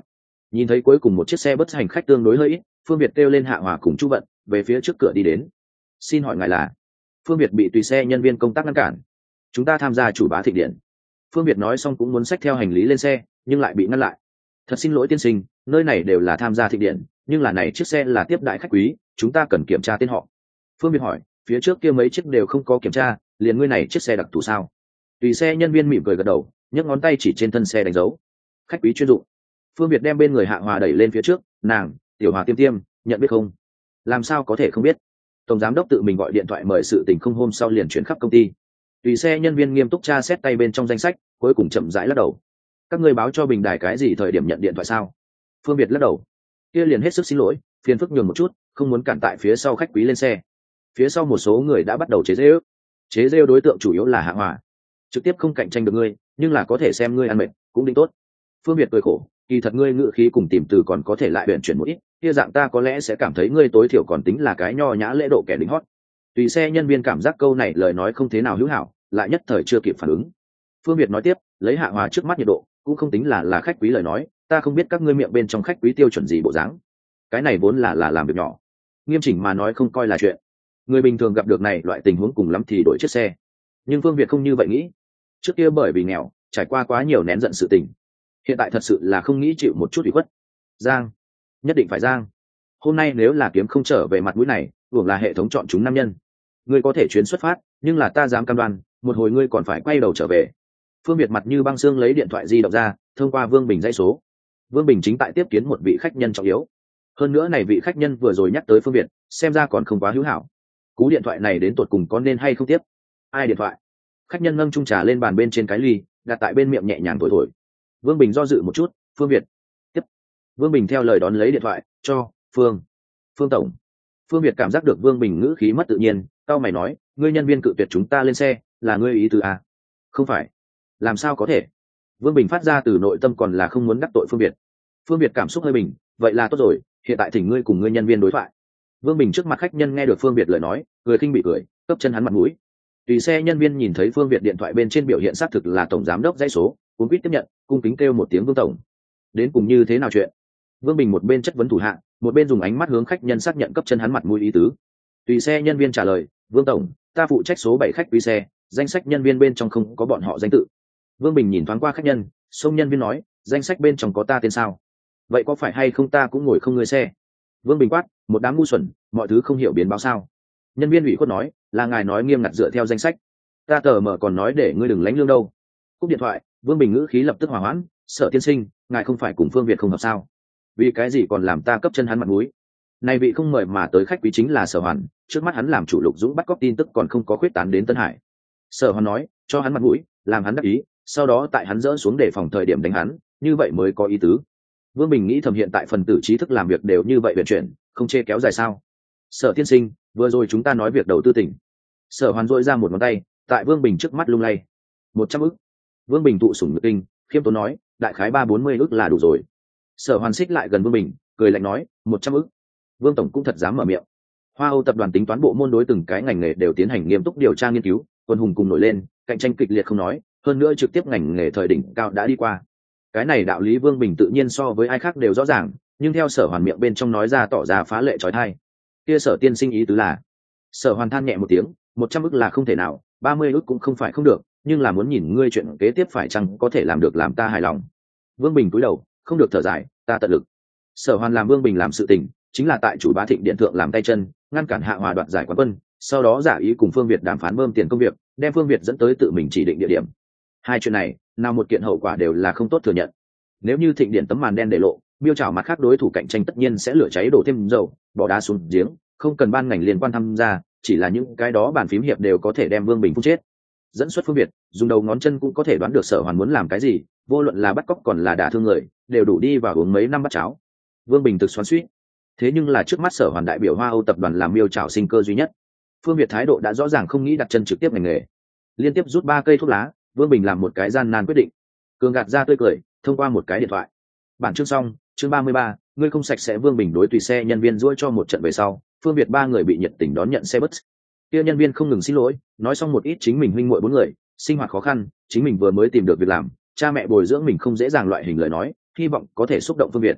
Nhìn thấy cuối cùng một chiếc xe bus hành khách tương đối hơi ít, Phương Việt kêu lên Hạ Hòa cùng Chu Vận về phía trước cửa đi đến. Xin hỏi ngài là? Phương Việt bị tùy xe nhân viên công tác ngăn cản. Chúng ta tham gia chủ bá thịnh điện. Phương Việt nói xong cũng muốn xách theo hành lý lên xe, nhưng lại bị ngăn lại. Thật xin lỗi tiên sinh, nơi này đều là tham gia thịnh điện, nhưng là này chiếc xe là tiếp đại khách quý, chúng ta cần kiểm tra tên họ. Phương Việt hỏi, phía trước kia mấy chiếc đều không có kiểm tra, liền ngươi này chiếc xe đặc thù sao? Tùy xe nhân viên mỉm cười gật đầu, nhấc ngón tay chỉ trên thân xe đánh dấu. Khách quý chuyên dụng. Phương Việt đem bên người Hạ Hòa đẩy lên phía trước, nàng, Tiểu Hòa Tiêm Tiêm, nhận biết không? Làm sao có thể không biết? Tổng giám đốc tự mình gọi điện thoại mời sự tình không hôm sau liền chuyển khắp công ty. Tùy xe nhân viên nghiêm túc tra xét tay bên trong danh sách, cuối cùng chậm rãi lắc đầu. Các ngươi báo cho bình đài cái gì thời điểm nhận điện thoại sao? Phương Việt lắc đầu. Kia liền hết sức xin lỗi, phiền phức nhường một chút, không muốn cản tại phía sau khách quý lên xe. Phía sau một số người đã bắt đầu chế giễu. Chế giễu đối tượng chủ yếu là Hạ Hòa. Trực tiếp không cạnh tranh được ngươi, nhưng là có thể xem ngươi ăn mệt, cũng định tốt. Phương Việt cười khổ, kỳ thật ngươi ngữ khí cùng tìm từ còn có thể lại huyền chuyển một ít, kia dạng ta có lẽ sẽ cảm thấy ngươi tối thiểu còn tính là cái nho nhã lễ độ kẻ lính hót. Tùy xe nhân viên cảm giác câu này lời nói không thế nào hữu hảo, lại nhất thời chưa kịp phản ứng. Phương Việt nói tiếp, lấy Hạ Hòa trước mắt nhiệt độ, cũng không tính là khách quý lời nói, ta không biết các ngươi miệng bên trong khách quý tiêu chuẩn gì bộ dáng. Cái này vốn là làm việc nhỏ, nghiêm chỉnh mà nói không coi là chuyện. Người bình thường gặp được này loại tình huống cùng lắm thì đổi chiếc xe. Nhưng Phương Việt không như vậy nghĩ. Trước kia bởi vì nghèo, trải qua quá nhiều nén giận sự tình. Hiện tại thật sự là không nghĩ chịu một chút ủy khuất. Giang, nhất định phải giang. Hôm nay nếu là kiếm không trở về mặt mũi này, hưởng là hệ thống chọn chúng nam nhân. Ngươi có thể chuyến xuất phát, nhưng là ta dám cam đoan, một hồi ngươi còn phải quay đầu trở về. Phương Việt mặt như băng xương lấy điện thoại di động ra, thông qua Vương Bình dãy số. Vương Bình chính tại tiếp kiến một vị khách nhân trọng yếu. Hơn nữa này vị khách nhân vừa rồi nhắc tới Phương Việt, xem ra còn không quá hữu hảo. Cú điện thoại này đến tột cùng có nên hay không tiếp? Ai điện thoại? Khách nhân nâng chung trà lên bàn bên trên cái ly, đặt tại bên miệng nhẹ nhàng thổi thổi. Vương Bình do dự một chút, Phương Việt. Tiếp. Vương Bình theo lời đón lấy điện thoại, cho Phương tổng. Phương Việt cảm giác được Vương Bình ngữ khí mất tự nhiên, cau mày nói, ngươi nhân viên cự tuyệt chúng ta lên xe, là ngươi ý tứ à? Không phải. Làm sao có thể? Vương Bình phát ra từ nội tâm còn là không muốn đắc tội Phương Việt. Phương Việt cảm xúc hơi bình, vậy là tốt rồi, hiện tại thỉnh ngươi cùng ngươi nhân viên đối thoại. Vương Bình trước mặt khách nhân nghe được Phương Việt lời nói, cười khinh bị cười, cấp chân hắn mặt mũi. Tùy xe nhân viên nhìn thấy Phương Việt điện thoại bên trên biểu hiện xác thực là tổng giám đốc dãy số, cuốn quýt tiếp nhận, cung kính kêu một tiếng Vương tổng. Đến cùng như thế nào chuyện? Vương Bình một bên chất vấn thủ hạ, một bên dùng ánh mắt hướng khách nhân xác nhận cấp chân hắn mặt mũi ý tứ. Tùy xe nhân viên trả lời, Vương tổng, ta phụ trách số 7 khách quý xe, danh sách nhân viên bên trong không có bọn họ danh tự. Vương Bình nhìn thoáng qua khách nhân, xông nhân viên nói, danh sách bên trong có ta tên sao? Vậy có phải hay không ta cũng ngồi không người xe? Vương Bình quát, một đám ngu xuẩn, mọi thứ không hiểu biến báo sao? Nhân viên ủy khuất nói, là ngài nói nghiêm ngặt dựa theo danh sách, ta tờ mở còn nói để ngươi đừng lánh lương đâu. Cúp điện thoại, Vương Bình ngữ khí lập tức hòa hoãn, Sở tiên sinh, ngài không phải cùng Phương Việt không hợp sao? Vì cái gì còn làm ta cấp chân hắn mặt mũi? Này vị không mời mà tới khách quý chính là Sở Hoàn, trước mắt hắn làm chủ Lục Dũng bắt cóc tin tức còn không có khuyết tán đến Tân Hải. Sở Hoàn nói, cho hắn mặt mũi, làm hắn đắc ý, sau đó tại hắn dỡ xuống để phòng thời điểm đánh hắn, như vậy mới có ý tứ. Vương Bình nghĩ thầm hiện tại phần tử trí thức làm việc đều như vậy vận chuyển, không chê kéo dài sao? Sở tiên sinh, vừa rồi chúng ta nói việc đầu tư tỉnh. Sở Hoàn dội ra một ngón tay, tại Vương Bình trước mắt lung lay. 100 ức. Vương Bình tụ sủng nhược kinh, khiêm tốn nói, đại khái 340 ức là đủ rồi. Sở Hoàn xích lại gần Vương Bình, cười lạnh nói, 100 ức. Vương tổng cũng thật dám mở miệng. Hoa Âu tập đoàn tính toán bộ môn đối từng cái ngành nghề đều tiến hành nghiêm túc điều tra nghiên cứu, quân hùng cùng nổi lên, cạnh tranh kịch liệt không nói, hơn nữa trực tiếp ngành nghề thời đỉnh cao đã đi qua. Cái này đạo lý Vương Bình tự nhiên so với ai khác đều rõ ràng, nhưng theo Sở Hoàn miệng bên trong nói ra tỏ ra phá lệ chói tai. Kia Sở tiên sinh ý tứ là? Sở Hoàn than nhẹ một tiếng, 100 ức là không thể nào, 30 ức cũng không phải không được, nhưng là muốn nhìn ngươi chuyện kế tiếp phải chăng có thể làm được làm ta hài lòng. Vương Bình cúi đầu, không được thở dài, ta tận lực. Sở Hoàn làm Vương Bình làm sự tình, chính là tại chủ bá thịnh điện thượng làm tay chân, ngăn cản Hạ Hòa đoạt giải quán quân, sau đó giả ý cùng Phương Việt đàm phán bơm tiền công việc, đem Phương Việt dẫn tới tự mình chỉ định địa điểm. Hai chuyện này, nào một kiện hậu quả đều là không tốt thừa nhận. Nếu như thịnh điện tấm màn đen để lộ, miêu trào mặt khác đối thủ cạnh tranh tất nhiên sẽ lửa cháy đổ thêm dầu, bỏ đá xuống giếng, không cần ban ngành liên quan tham gia, chỉ là những cái đó bàn phím hiệp đều có thể đem Vương Bình phun chết. Dẫn xuất Phương Việt, dùng đầu ngón chân cũng có thể đoán được Sở Hoàn muốn làm cái gì, vô luận là bắt cóc còn là đả thương người, đều đủ đi vào uống mấy năm bát cháo. Vương Bình thực xoắn xuýt. Thế nhưng là trước mắt Sở Hoàn đại biểu Hoa Âu tập đoàn làm miêu trảo sinh cơ duy nhất. Phương Việt thái độ đã rõ ràng không nghĩ đặt chân trực tiếp ngành nghề. Liên tiếp rút 3 cây thuốc lá, Vương Bình làm một cái gian nan quyết định. Cường gạt ra tươi cười, thông qua một cái điện thoại. Bản chương xong, chương 33, ngươi không sạch sẽ. Vương Bình đối tùy xe nhân viên duỗi cho một trận về sau, Phương Việt 3 người bị nhiệt tình đón nhận xe bus. Kia nhân viên không ngừng xin lỗi, nói xong một ít chính mình huynh muội 4 người, sinh hoạt khó khăn, chính mình vừa mới tìm được việc làm, cha mẹ bồi dưỡng mình không dễ dàng loại hình lời nói, hy vọng có thể xúc động Phương Việt.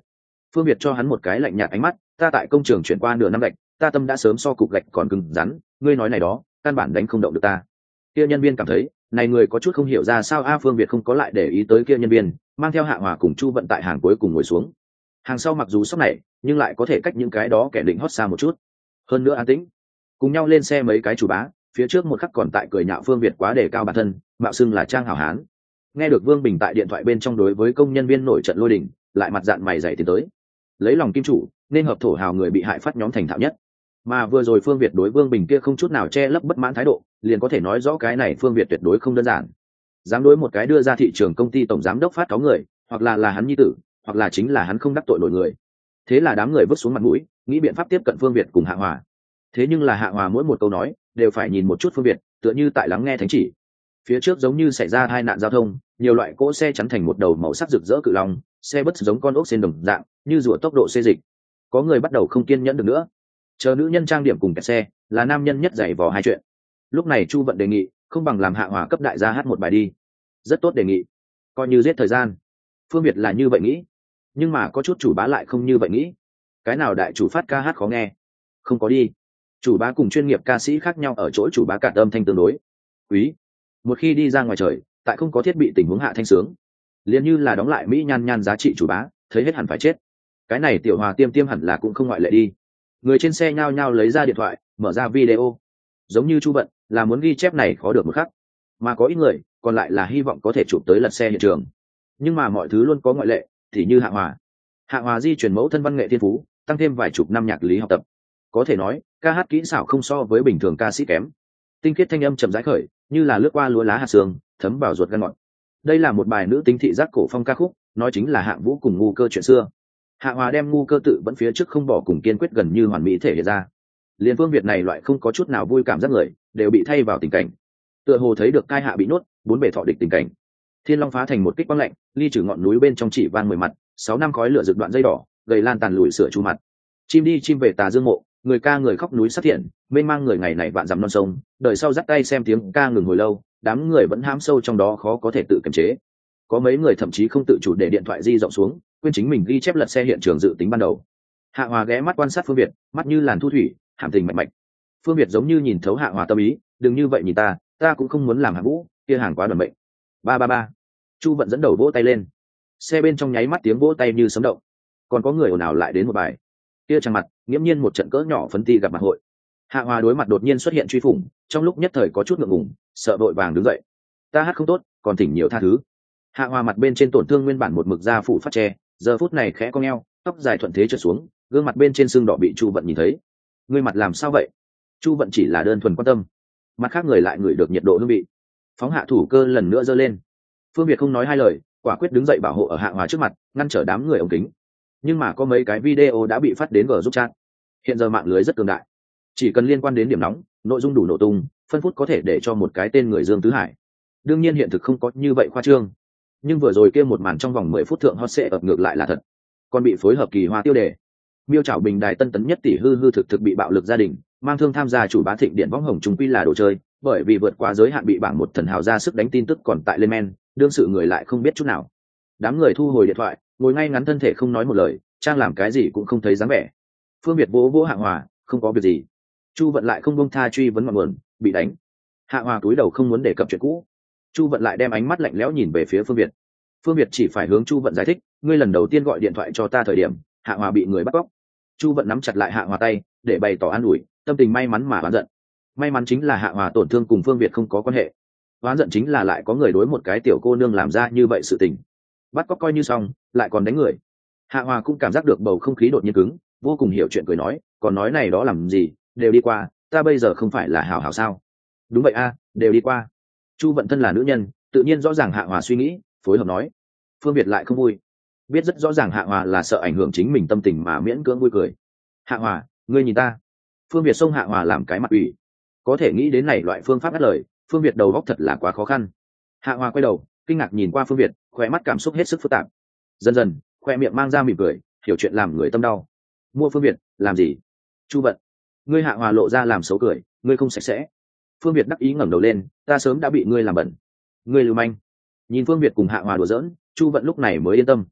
Phương Việt cho hắn một cái lạnh nhạt ánh mắt, ta tại công trường chuyển qua nửa năm gạch, ta tâm đã sớm so cục gạch còn cứng rắn, ngươi nói này đó căn bản đánh không động được ta. Kia nhân viên cảm thấy này người có chút không hiểu ra sao Phương Việt không có lại để ý tới kia nhân viên, mang theo Hạ Hòa cùng Chu Vận tại hàng cuối cùng ngồi xuống. Hàng sau mặc dù sốc này nhưng lại có thể cách những cái đó kẻ định hót xa một chút, hơn nữa an tĩnh. Cùng nhau lên xe mấy cái chủ bá, phía trước một khắc còn tại cười nhạo Phương Việt quá đề cao bản thân, mạo xưng là trang hảo hán. Nghe được Vương Bình tại điện thoại bên trong đối với công nhân viên nổi trận lôi đình, lại mặt dạn mày dày tiến tới, lấy lòng kim chủ nên hợp thổ hào người bị hại phát nhóm thành thạo nhất. Mà vừa rồi Phương Việt đối Vương Bình kia không chút nào che lấp bất mãn thái độ, liền có thể nói rõ cái này Phương Việt tuyệt đối không đơn giản. Dám đối một cái đưa ra thị trường công ty tổng giám đốc phát cáo người, hoặc là hắn nhi tử, hoặc là chính là hắn không đắc tội nổi người. Thế là đám người vứt xuống mặt mũi, nghĩ biện pháp tiếp cận Phương Việt cùng Hạ Hòa. Thế nhưng là Hạ Hòa mỗi một câu nói đều phải nhìn một chút Phương Việt, tựa như tại lắng nghe thánh chỉ. Phía trước giống như xảy ra tai nạn giao thông, nhiều loại cỗ xe chắn thành một đầu màu sắc rực rỡ cự long, xe bus giống con ốc trên đồng dạng, như rùa tốc độ xê dịch. Có người bắt đầu không kiên nhẫn được nữa, chờ nữ nhân trang điểm cùng kẹt xe, là nam nhân nhất giày vò hai chuyện. Lúc này Chu Vận đề nghị, không bằng làm Hạ Hòa cấp đại gia hát một bài đi. Rất tốt đề nghị, coi như giết thời gian. Phương Việt là như vậy nghĩ, nhưng mà có chút chủ bá lại không như vậy nghĩ. Cái nào đại chủ phát ca hát khó nghe? Không có đi. Chủ bá cùng chuyên nghiệp ca sĩ khác nhau ở chỗ chủ bá cạn âm thanh tương đối quý. Một khi đi ra ngoài trời, tại không có thiết bị tình huống hạ thanh sướng, liền như là đóng lại mỹ nhan nhan giá trị chủ bá, thấy hết hẳn phải chết. Cái này Tiểu Hòa tiêm hẳn là cũng không ngoại lệ đi. Người trên xe nhao nhao lấy ra điện thoại, mở ra video. Giống như Chu Vận là muốn ghi chép này khó được một khắc, mà có ít người còn lại là hy vọng có thể chụp tới lật xe hiện trường. Nhưng mà mọi thứ luôn có ngoại lệ, thì như Hạ Hòa. Hạ Hòa di chuyển mẫu thân văn nghệ thiên phú, tăng thêm vài chục năm nhạc lý học tập, có thể nói ca hát kỹ xảo không so với bình thường ca sĩ kém. Tinh khiết thanh âm chậm rãi khởi, như là lướt qua lúa lá hạt sương, thấm vào ruột gan ngọt. Đây là một bài nữ tính thị giác cổ phong ca khúc, nói chính là Hạng Vũ cùng Ngu Cơ chuyện xưa. Hạ Hòa đem Ngu Cơ tự vẫn phía trước không bỏ cùng kiên quyết gần như hoàn mỹ thể hiện ra. Liên Phương Việt này loại không có chút nào vui cảm giác người, đều bị thay vào tình cảnh. Tựa hồ thấy được cai hạ bị nuốt, bốn bề thọ địch tình cảnh. Thiên Long phá thành một kích quang lạnh, ly trừ ngọn núi bên trong chỉ vang 10 mặt, 6 năm khói lửa rực đoạn dây đỏ, gầy lan tàn lùi sửa chu mặt. Chim đi chim về tà dương mộ, người ca người khóc núi sát thiện, mênh mang người ngày này vạn dặm non sông, đời sau dắt tay xem tiếng ca ngừng hồi lâu, đám người vẫn hãm sâu trong đó khó có thể tự kiềm chế. Có mấy người thậm chí không tự chủ để điện thoại di rộng xuống, quên chính mình ghi chép lật xe hiện trường dự tính ban đầu. Hạ Hòa ghé mắt quan sát Phương Việt, mắt như làn thu thủy, hàm tình mạch mạch. Phương Việt giống như nhìn thấu Hạ Hòa tâm ý, đừng như vậy nhìn ta cũng không muốn làm Hạng Vũ, kia hàng quá đoàn mệnh. Ba ba ba. Chu Vận dẫn đầu vỗ tay lên. Xe bên trong nháy mắt tiếng vỗ tay như sấm động. Còn có người ồn ào lại đến một bài. Kia trăng mặt, nghiễm nhiên một trận cỡ nhỏ phấn ti gặp mặt hội. Hạ Hòa đối mặt đột nhiên xuất hiện truy phủng, trong lúc nhất thời có chút ngượng ngùng, sợ vội vàng đứng dậy. Ta hát không tốt, còn thỉnh nhiều tha thứ. Hạ Hòa mặt bên trên tổn thương nguyên bản một mực da phủ phát che, giờ phút này khẽ cong eo, tóc dài thuận thế trượt xuống, gương mặt bên trên sưng đỏ bị Chu Vận nhìn thấy. Ngươi mặt làm sao vậy? Chu Vận chỉ là đơn thuần quan tâm, mặt khác người lại ngửi được nhiệt độ hương vị. Phóng hạ thủ cơ lần nữa giơ lên. Phương Việt không nói hai lời, quả quyết đứng dậy bảo hộ ở Hạ Hòa trước mặt, ngăn trở đám người ống kính. Nhưng mà có mấy cái video đã bị phát đến G giúp chat. Hiện giờ mạng lưới rất cường đại, chỉ cần liên quan đến điểm nóng, nội dung đủ nổ tung, phân phút có thể để cho một cái tên người Dương Tứ Hải. Đương nhiên hiện thực không có như vậy khoa trương, nhưng vừa rồi kia một màn trong vòng 10 phút thượng hot sẽ ập ngược lại là thật, còn bị phối hợp kỳ hoa tiêu đề. Miêu Trảo Bình đài tân tấn nhất tỷ hư hư thực thực bị bạo lực gia đình, mang thương tham gia chủ bá thịnh điện võng hồng trùng quy là đồ chơi, bởi vì vượt qua giới hạn bị bảng một thần hào ra sức đánh tin tức còn tại lên men, đương sự người lại không biết chút nào. Đám người thu hồi điện thoại, ngồi ngay ngắn thân thể không nói một lời, trang làm cái gì cũng không thấy dáng vẻ. Phương Việt vỗ vỗ Hạ Hòa, không có việc gì. Chu Vận lại không buông tha truy vấn ngọn nguồn, bị đánh. Hạ Hòa cúi đầu không muốn đề cập chuyện cũ. Chu Vận lại đem ánh mắt lạnh lẽo nhìn về phía Phương Việt. Phương Việt chỉ phải hướng Chu Vận giải thích, ngươi lần đầu tiên gọi điện thoại cho ta thời điểm, Hạ Hòa bị người bắt cóc. Chu Vận nắm chặt lại Hạ Hòa tay, để bày tỏ an ủi, tâm tình may mắn mà oán giận. May mắn chính là Hạ Hòa tổn thương cùng Phương Việt không có quan hệ. Oán giận chính là lại có người đối một cái tiểu cô nương làm ra như vậy sự tình. Bắt cóc coi như xong, lại còn đánh người. Hạ Hòa cũng cảm giác được bầu không khí đột nhiên cứng, vô cùng hiểu chuyện cười nói, còn nói này đó làm gì, đều đi qua, ta bây giờ không phải là hảo hảo sao? Đúng vậy a, đều đi qua. Chu Vận thân là nữ nhân, tự nhiên rõ ràng Hạ Hòa suy nghĩ, phối hợp nói. Phương Việt lại không vui, biết rất rõ ràng Hạ Hòa là sợ ảnh hưởng chính mình tâm tình mà miễn cưỡng vui cười. Hạ Hòa, ngươi nhìn ta. Phương Việt xông Hạ Hòa làm cái mặt ủy. Có thể nghĩ đến này loại phương pháp ngắt lời, Phương Việt đầu óc thật là quá khó khăn. Hạ Hòa quay đầu, kinh ngạc nhìn qua Phương Việt, khóe mắt cảm xúc hết sức phức tạp. Dần dần, khoe miệng mang ra mỉm cười, hiểu chuyện làm người tâm đau. Mua Phương Việt, làm gì? Chu Vận. Ngươi. Hạ Hòa lộ ra làm xấu cười, ngươi không sạch sẽ. Phương Việt đắc ý ngẩng đầu lên, ta sớm đã bị ngươi làm bẩn. Ngươi lưu manh. Nhìn Phương Việt cùng Hạ Hòa đùa giỡn, Chu Vận lúc này mới yên tâm.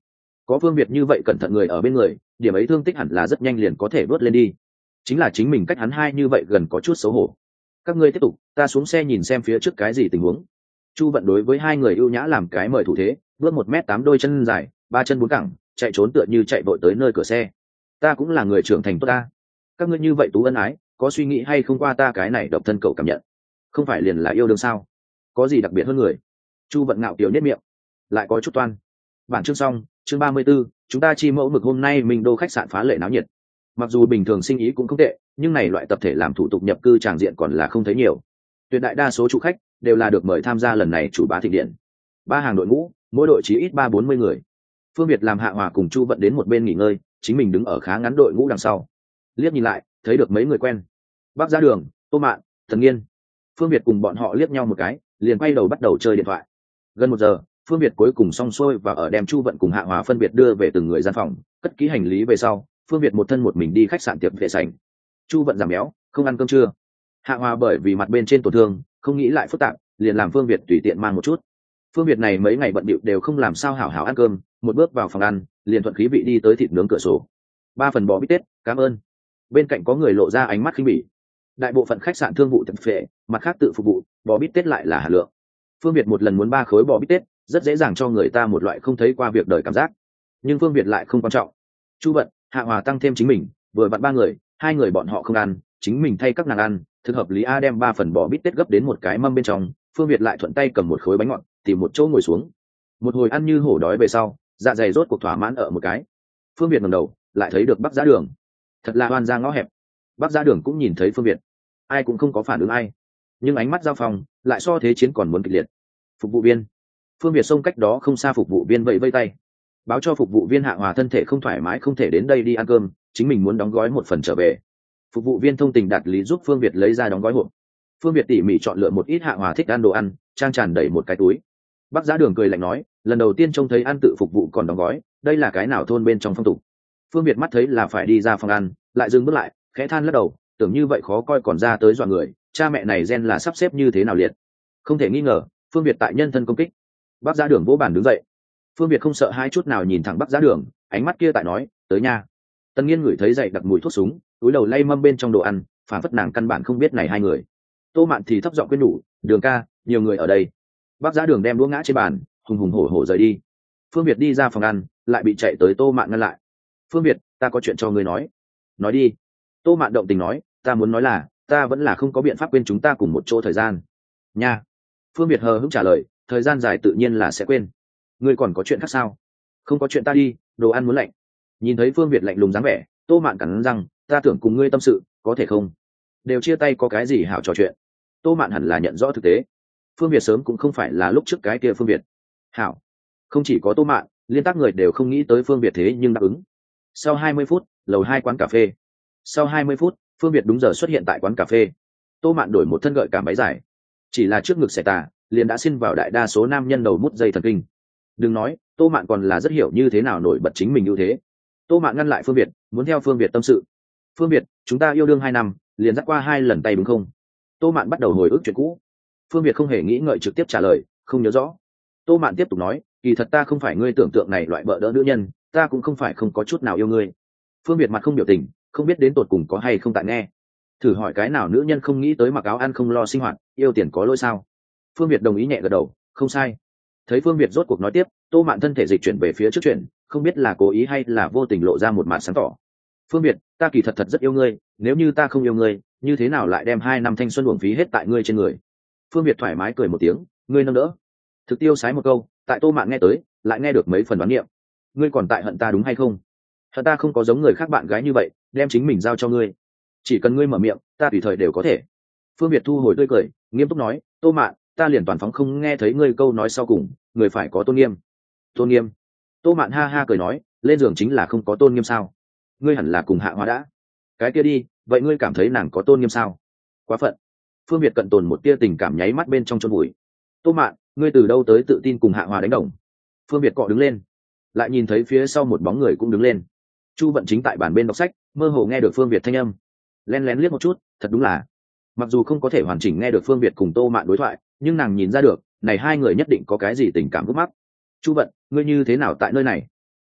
có Phương Việt như vậy cẩn thận người ở bên người, điểm ấy thương tích hẳn là rất nhanh liền có thể vớt lên đi. Chính là chính mình cách hắn hai như vậy gần có chút xấu hổ. Các ngươi tiếp tục, ta xuống xe nhìn xem phía trước cái gì tình huống. Chu Vận đối với hai người ưu nhã làm cái mời thủ thế, bước 1m8 đôi chân dài, 3 chân 4 cẳng, chạy trốn tựa như chạy vội tới nơi cửa xe. Ta cũng là người trưởng thành tốt ta. Các ngươi như vậy tú ân ái, có suy nghĩ hay không qua ta cái này độc thân cậu cảm nhận? Không phải liền là yêu đương sao? Có gì đặc biệt hơn người? Chu Vận ngạo kiều nhếch miệng, lại có chút toan. Bản chương xong, chương 34, chúng ta chi mẫu mực hôm nay Minh Đô khách sạn phá lệ náo nhiệt. Mặc dù bình thường sinh ý cũng không tệ, nhưng này loại tập thể làm thủ tục nhập cư tràng diện còn là không thấy nhiều. Tuyệt đại đa số chủ khách đều là được mời tham gia lần này chủ bá thịnh điện. Ba hàng đội ngũ, mỗi đội chỉ ít 30-40 người. Phương Việt làm Hạ Hòa cùng Chu Vận đến một bên nghỉ ngơi, chính mình đứng ở khá ngắn đội ngũ đằng sau. Liếc nhìn lại, thấy được mấy người quen. Bác Gia Đường, Tô Mạn, Thần Nghiên. Phương Việt cùng bọn họ liếc nhau một cái, liền quay đầu bắt đầu chơi điện thoại. Gần 1 giờ, Phương Việt cuối cùng xong xuôi và ở đem Chu Vận cùng Hạ Hòa phân biệt đưa về từng người gian phòng, cất kỹ hành lý về sau, Phương Việt một thân một mình đi khách sạn tiệm vệ sảnh. Chu Vận giảm béo, không ăn cơm trưa. Hạ Hòa bởi vì mặt bên trên tổn thương, không nghĩ lại phức tạp, liền làm Phương Việt tùy tiện mang một chút. Phương Việt này mấy ngày bận bịu đều không làm sao hảo hảo ăn cơm, một bước vào phòng ăn, liền thuận khí vị đi tới thịt nướng cửa sổ. 3 phần bò bít tết, cảm ơn. Bên cạnh có người lộ ra ánh mắt khinh bỉ. Đại bộ phận khách sạn thương vụ tiệm phệ, mặt khác tự phục vụ, bò bít tết lại là hà lượng. Phương Việt một lần muốn 3 khối bò bít tết, rất dễ dàng cho người ta một loại không thấy qua việc đời cảm giác. Nhưng Phương Việt lại không quan trọng. Chu Vận, Hạ Hòa tăng thêm chính mình, vừa vặn 3 người, 2 người bọn họ không ăn, chính mình thay các nàng ăn, thực hợp lý a. Đem 3 phần bò bít tết gấp đến một cái mâm bên trong, Phương Việt lại thuận tay cầm một khối bánh ngọt, tìm một chỗ ngồi xuống. Một hồi ăn như hổ đói về sau, dạ dày rốt cuộc thỏa mãn ở một cái. Phương Việt ngẩng đầu, lại thấy được Bắc Giá Đường. Thật là oan ra ngõ hẹp. Bắc Giá Đường cũng nhìn thấy Phương Việt, ai cũng không có phản ứng ai, nhưng ánh mắt giao phòng lại so thế chiến còn muốn kịch liệt. Phục vụ viên. Phương Việt xông cách đó không xa, phục vụ viên vẫy vẫy tay, báo cho phục vụ viên Hạ Hòa thân thể không thoải mái không thể đến đây đi ăn cơm, chính mình muốn đóng gói một phần trở về. Phục vụ viên thông tình đạt lý giúp Phương Việt lấy ra đóng gói hộp. Phương Việt tỉ mỉ chọn lựa một ít Hạ Hòa thích ăn đồ ăn, trang tràn đầy một cái túi. Bắc Giá Đường cười lạnh nói, lần đầu tiên trông thấy ăn tự phục vụ còn đóng gói, đây là cái nào thôn bên trong phong tục. Phương Việt mắt thấy là phải đi ra phòng ăn, lại dừng bước lại, khẽ than lắc đầu, tưởng như vậy khó coi còn ra tới dọa người, cha mẹ này gen là sắp xếp như thế nào liệt. Không thể nghi ngờ, Phương Việt tại nhân thân công kích. Bắc Giá Đường vỗ bàn đứng dậy. Phương Việt không sợ hai chút nào nhìn thẳng Bắc Giá Đường, ánh mắt kia tại nói, tới nha. Tần Nghiên ngửi thấy dậy đặc mùi thuốc súng, túi đầu lay mâm bên trong đồ ăn, phản phất nàng căn bản không biết này hai người. Tô Mạn thì thấp giọng khuyên nhủ, Đường ca, nhiều người ở đây. Bắc Giá Đường đem đũa ngã trên bàn, hùng hùng hổ hổ rời đi. Phương Việt đi ra phòng ăn, lại bị chạy tới Tô Mạn ngăn lại. Phương Việt, ta có chuyện cho ngươi nói. Nói đi. Tô Mạn động tình nói, ta muốn nói là, ta vẫn là không có biện pháp quên chúng ta cùng một chỗ thời gian. Nha. Phương Việt hờ hững trả lời, thời gian dài tự nhiên là sẽ quên. Ngươi còn có chuyện khác sao? Không có chuyện, ta đi, đồ ăn muốn lạnh. Nhìn thấy Phương Việt lạnh lùng dáng vẻ, Tô Mạn cắn răng, ta tưởng cùng ngươi tâm sự, có thể không? Đều chia tay có cái gì hảo trò chuyện. Tô Mạn hẳn là nhận rõ thực tế. Phương Việt sớm cũng không phải là lúc trước cái kia Phương Việt. Hảo. Không chỉ có Tô Mạn, liên tác người đều không nghĩ tới Phương Việt thế nhưng đáp ứng. Sau 20 phút, lầu 2 quán cà phê. Sau 20 phút, Phương Việt đúng giờ xuất hiện tại quán cà phê. Tô Mạn đổi một thân gợi cảm váy dài, chỉ là trước ngực xẻ tà, liền đã xin vào đại đa số nam nhân đầu bút dây thần kinh. Đừng nói, Tô Mạn còn là rất hiểu như thế nào nổi bật chính mình ưu thế. Tô Mạn ngăn lại Phương Việt, muốn theo Phương Việt tâm sự. Phương Việt, chúng ta yêu đương 2 năm, liền dắt qua 2 lần tay đúng không? Tô Mạn bắt đầu hồi ức chuyện cũ. Phương Việt không hề nghĩ ngợi trực tiếp trả lời, không nhớ rõ. Tô Mạn tiếp tục nói, kỳ thật ta không phải ngươi tưởng tượng này loại bợ đỡ nữ nhân, ta cũng không phải không có chút nào yêu ngươi. Phương Việt mặt không biểu tình, không biết đến tột cùng có hay không tại nghe. Thử hỏi cái nào nữ nhân không nghĩ tới mặc áo ăn không lo sinh hoạt, yêu tiền có lỗi sao? Phương Việt đồng ý nhẹ gật đầu, không sai. Thấy Phương Việt rốt cuộc nói tiếp, Tô Mạn thân thể dịch chuyển về phía trước chuyển, không biết là cố ý hay là vô tình lộ ra một màn sáng tỏ. Phương Việt, ta kỳ thật thật rất yêu ngươi, nếu như ta không yêu ngươi, như thế nào lại đem 2 năm thanh xuân uổng phí hết tại ngươi trên người? Phương Việt thoải mái cười một tiếng, ngươi nâng đỡ. Thực tiêu sái một câu, tại Tô Mạn nghe tới, lại nghe được mấy phần đoán niệm. Ngươi còn tại hận ta đúng hay không? Hận ta không có giống người khác bạn gái như vậy, đem chính mình giao cho ngươi. Chỉ cần ngươi mở miệng, ta tùy thời đều có thể. Phương Việt thu hồi tươi cười, nghiêm túc nói, Tô Mạn, ta liền toàn phóng không nghe thấy ngươi câu nói sau cùng, người phải có tôn nghiêm. Tôn nghiêm? Tô Mạn ha ha cười nói, lên giường chính là không có tôn nghiêm sao? Ngươi hẳn là cùng Hạ Hóa đã. Cái kia đi, vậy ngươi cảm thấy nàng có tôn nghiêm sao? Quá phận. Phương Việt cận tồn một tia tình cảm nháy mắt bên trong chôn bụi. Tô Mạn, ngươi từ đâu tới tự tin cùng Hạ Hòa đánh đồng? Phương Việt cọ đứng lên, lại nhìn thấy phía sau một bóng người cũng đứng lên. Chu Vận chính tại bàn bên đọc sách, mơ hồ nghe được Phương Việt thanh âm, lén lén liếc một chút, thật đúng là, mặc dù không có thể hoàn chỉnh nghe được Phương Việt cùng Tô Mạn đối thoại, nhưng nàng nhìn ra được, này hai người nhất định có cái gì tình cảm gút mắc. Chu Vận, ngươi như thế nào tại nơi này?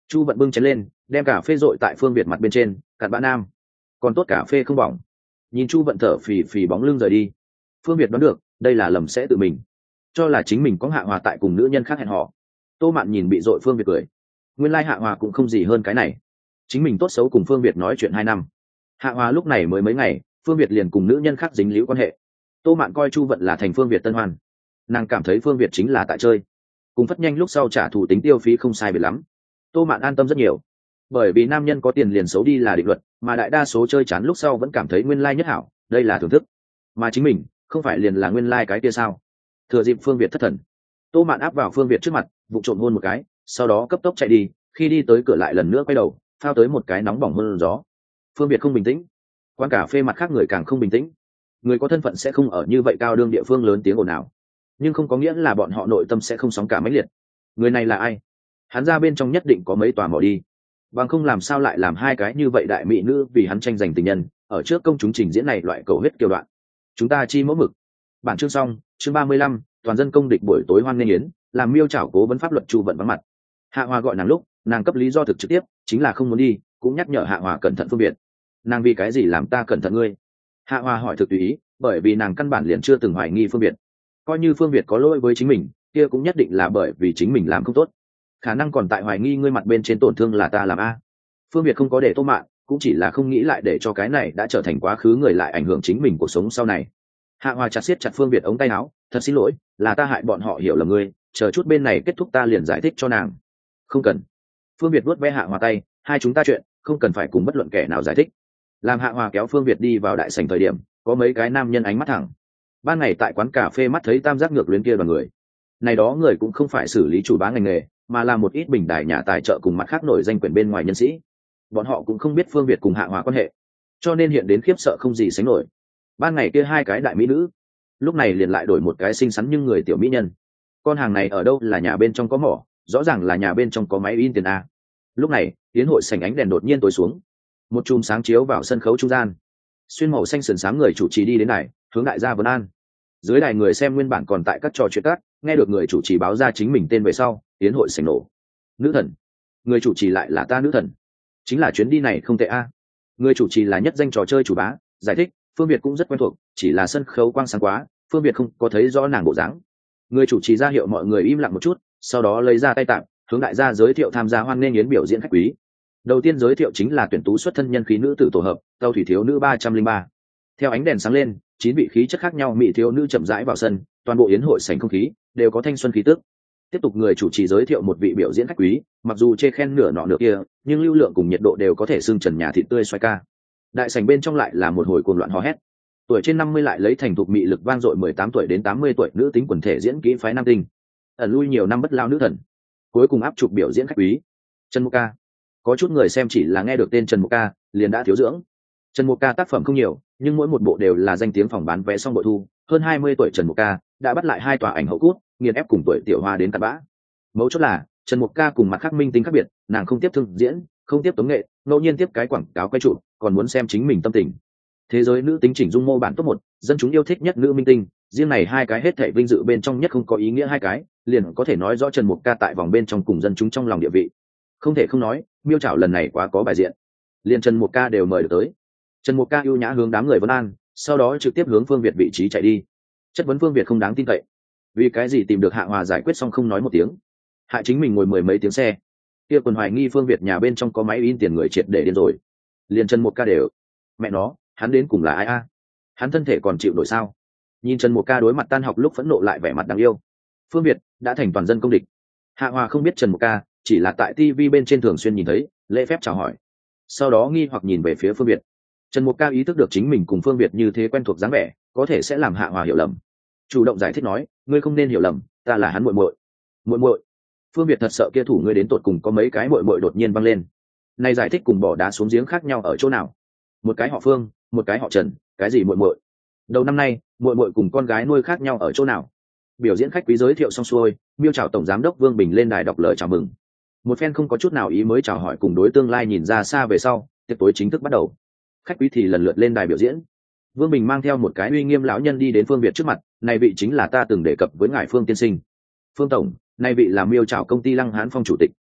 Chu vận bưng chén lên, đem cà phê dội tại Phương Việt mặt bên trên, cặn bã nam. Còn tốt cà phê không bỏng. Nhìn Chu vận thở phì phì bóng lưng rời đi. Phương Việt đoán được đây là lầm sẽ tự mình, cho là chính mình có Hạ Hòa tại cùng nữ nhân khác hẹn hò. Tô Mạn nhìn bị dội Phương Việt cười, nguyên lai Hạ Hòa cũng không gì hơn cái này. Chính mình tốt xấu cùng Phương Việt nói chuyện 2 năm, Hạ Hòa lúc này mới mấy ngày, Phương Việt liền cùng nữ nhân khác dính líu quan hệ. Tô Mạn coi Chu vận là thành Phương Việt tân hoan, nàng cảm thấy Phương Việt chính là tại chơi, cùng phất nhanh lúc sau trả thù tính tiêu phí không sai biệt lắm. Tô Mạn an tâm rất nhiều, bởi vì nam nhân có tiền liền xấu đi là định luật, mà đại đa số chơi chán lúc sau vẫn cảm thấy nguyên lai nhất hảo, đây là thưởng thức. Mà chính mình không phải liền là nguyên lai cái kia sao? Thừa dịp Phương Việt thất thần, Tô Mạn áp vào Phương Việt trước mặt, vụng trộm hôn một cái, sau đó cấp tốc chạy đi, khi đi tới cửa lại lần nữa quay đầu, phao tới một cái nóng bỏng hơn gió. Phương Việt không bình tĩnh, quán cà phê mặt khác người càng không bình tĩnh. Người có thân phận sẽ không ở như vậy cao đương địa phương lớn tiếng ồn ào, nhưng không có nghĩa là bọn họ nội tâm sẽ không sóng cả mãnh liệt. Người này là ai? Hắn ra bên trong nhất định có mấy tòa mỏ đi, bằng không làm sao lại làm 2 cái như vậy đại mỹ nữ vì hắn tranh giành tình nhân, ở trước công chúng trình diễn này loại cầu huyết kiều đoạn. Chúng ta chi mẫu mực. Bản chương xong, chương 35, toàn dân công địch buổi tối hoan nghênh yến, làm Miêu Trảo cố vấn pháp luật Chu vận vắng mặt. Hạ Hòa gọi nàng lúc, nàng cấp lý do thực trực tiếp, chính là không muốn đi, cũng nhắc nhở Hạ Hòa cẩn thận Phương Việt. Nàng vì cái gì làm ta cẩn thận ngươi? Hạ Hòa hỏi thực tùy ý, bởi vì nàng căn bản liền chưa từng hoài nghi Phương Việt. Coi như Phương Việt có lỗi với chính mình, kia cũng nhất định là bởi vì chính mình làm không tốt, khả năng còn tại hoài nghi ngươi mặt bên trên tổn thương là ta làm a. Phương Việt không có để Tô Mạn, cũng chỉ là không nghĩ lại để cho cái này đã trở thành quá khứ người lại ảnh hưởng chính mình cuộc sống sau này. Hạ Hòa chặt siết chặt Phương Việt ống tay áo, thật xin lỗi, là ta hại bọn họ hiểu lầm ngươi, chờ chút bên này kết thúc ta liền giải thích cho nàng. Không cần. Phương Việt vuốt ve Hạ Hòa tay, hai chúng ta chuyện không cần phải cùng bất luận kẻ nào giải thích. Làm Hạ Hòa kéo Phương Việt đi vào đại sảnh thời điểm, có mấy cái nam nhân ánh mắt thẳng. Ban ngày tại quán cà phê mắt thấy tam giác ngược luyến kia đoàn người, này đó người cũng không phải xử lý chủ bá ngành nghề, mà là một ít bình đại nhà tài trợ cùng mặt khác nổi danh quyền bên ngoài nhân sĩ. Bọn họ cũng không biết Phương Việt cùng Hạ Hòa quan hệ, cho nên hiện đến khiếp sợ không gì sánh nổi. Ban ngày kia 2 cái đại mỹ nữ, lúc này liền lại đổi một cái xinh xắn nhưng người tiểu mỹ nhân. Con hàng này ở đâu là nhà bên trong có mỏ, rõ ràng là nhà bên trong có máy in tiền a. Lúc này tiến hội sảnh ánh đèn đột nhiên tối xuống, một chùm sáng chiếu vào sân khấu trung gian. Xuyên màu xanh sườn sáng người chủ trì đi đến này, hướng đại gia vấn an. Dưới đài người xem nguyên bản còn tại các trò chuyện các, nghe được người chủ trì báo ra chính mình tên về sau, tiến hội sảnh nổ. Nữ thần, người chủ trì lại là ta nữ thần, chính là chuyến đi này không tệ a. Người chủ trì là nhất danh trò chơi chủ bá, giải thích Phương Việt cũng rất quen thuộc, chỉ là sân khấu quang sáng quá, Phương Việt không có thấy rõ nàng bộ dáng. Người chủ trì ra hiệu mọi người im lặng một chút, sau đó lấy ra tay tạm, hướng đại gia giới thiệu tham gia hoan nghênh yến biểu diễn khách quý. Đầu tiên giới thiệu chính là tuyển tú xuất thân nhân khí nữ tử tổ hợp Tàu Thủy Thiếu Nữ 303. Theo ánh đèn sáng lên, 9 vị khí chất khác nhau mỹ thiếu nữ chậm rãi vào sân, toàn bộ yến hội sảnh không khí đều có thanh xuân khí tức. Tiếp tục người chủ trì giới thiệu một vị biểu diễn khách quý, mặc dù chê khen nửa nọ nửa kia, nhưng lưu lượng cùng nhiệt độ đều có thể xưng trần nhà thịt tươi xoay ca. Đại sảnh bên trong lại là một hồi cuồng loạn hò hét. Tuổi trên 50 lại lấy thành thục mị lực vang dội 18 tuổi đến 80 tuổi nữ tính quần thể diễn kỹ phái nam tinh. Ẩn lui nhiều năm bất lao nữ thần. Cuối cùng áp chụp biểu diễn khách quý. Trần Mục Ca. Có chút người xem chỉ là nghe được tên Trần Mục Ca, liền đã thiếu dưỡng. Trần Mục Ca tác phẩm không nhiều, nhưng mỗi một bộ đều là danh tiếng phòng bán vé xong bội thu. Hơn 20 tuổi Trần Mục Ca đã bắt lại 2 tòa ảnh hậu cút, nghiền ép cùng tuổi tiểu hoa đến tận bã. Mấu chốt là Trần Mục Ca cùng mặt khác minh tinh khác biệt, nàng không tiếp thương diễn, không tiếp tống nghệ, ngẫu nhiên tiếp cái quảng cáo quay trụ, còn muốn xem chính mình tâm tình. Thế giới nữ tính chỉnh dung mô bản top 1, dân chúng yêu thích nhất nữ minh tinh, riêng này 2 cái hết thảy vinh dự bên trong nhất không có ý nghĩa 2 cái, liền có thể nói rõ Trần Mục Ca tại vòng bên trong cùng dân chúng trong lòng địa vị. Không thể không nói, Miêu Trảo lần này quá có bài diện, liền Trần Mục Ca đều mời được tới. Trần Mục Ca ưu nhã hướng đám người vấn an, sau đó trực tiếp hướng Phương Việt vị trí chạy đi. Chất vấn Phương Việt không đáng tin cậy, vì cái gì tìm được Hạ Hòa giải quyết xong không nói một tiếng, hại chính mình ngồi 10 mấy tiếng xe. Kia còn hoài nghi Phương Việt nhà bên trong có máy in tiền người triệt để điên rồi. Liền Trần Mục Ca đều, mẹ nó, hắn đến cùng là ai a? Hắn thân thể còn chịu nổi sao? Nhìn Trần Mục Ca đối mặt tan học lúc phẫn nộ lại vẻ mặt đáng yêu. Phương Việt đã thành toàn dân công địch. Hạ Hòa không biết Trần Mục Ca, chỉ là tại TV bên trên thường xuyên nhìn thấy, lễ phép chào hỏi. Sau đó nghi hoặc nhìn về phía Phương Việt. Trần Mục Ca ý thức được chính mình cùng Phương Việt như thế quen thuộc dáng vẻ, có thể sẽ làm Hạ Hòa hiểu lầm. Chủ động giải thích nói, ngươi không nên hiểu lầm, ta là hắn muội muội. Muội muội? Phương Việt thật sợ kia thủ ngươi đến tột cùng có mấy cái muội muội đột nhiên văng lên. Này giải thích cùng bỏ đá xuống giếng khác nhau ở chỗ nào? Một cái họ Phương, một cái họ Trần, cái gì muội muội? Đầu năm nay, muội muội cùng con gái nuôi khác nhau ở chỗ nào? Biểu diễn khách quý giới thiệu xong xuôi, Miêu Trảo tổng giám đốc Vương Bình lên đài đọc lời chào mừng. Một phen không có chút nào ý mới chào hỏi cùng đối tương lai nhìn ra xa về sau, tiệc tối chính thức bắt đầu. Khách quý thì lần lượt lên đài biểu diễn. Vương Bình mang theo một cái uy nghiêm lão nhân đi đến Phương Việt trước mặt, này vị chính là ta từng đề cập với ngài Phương tiên sinh. Phương tổng, này vị là Miêu Trảo công ty Lăng Hán Phong chủ tịch.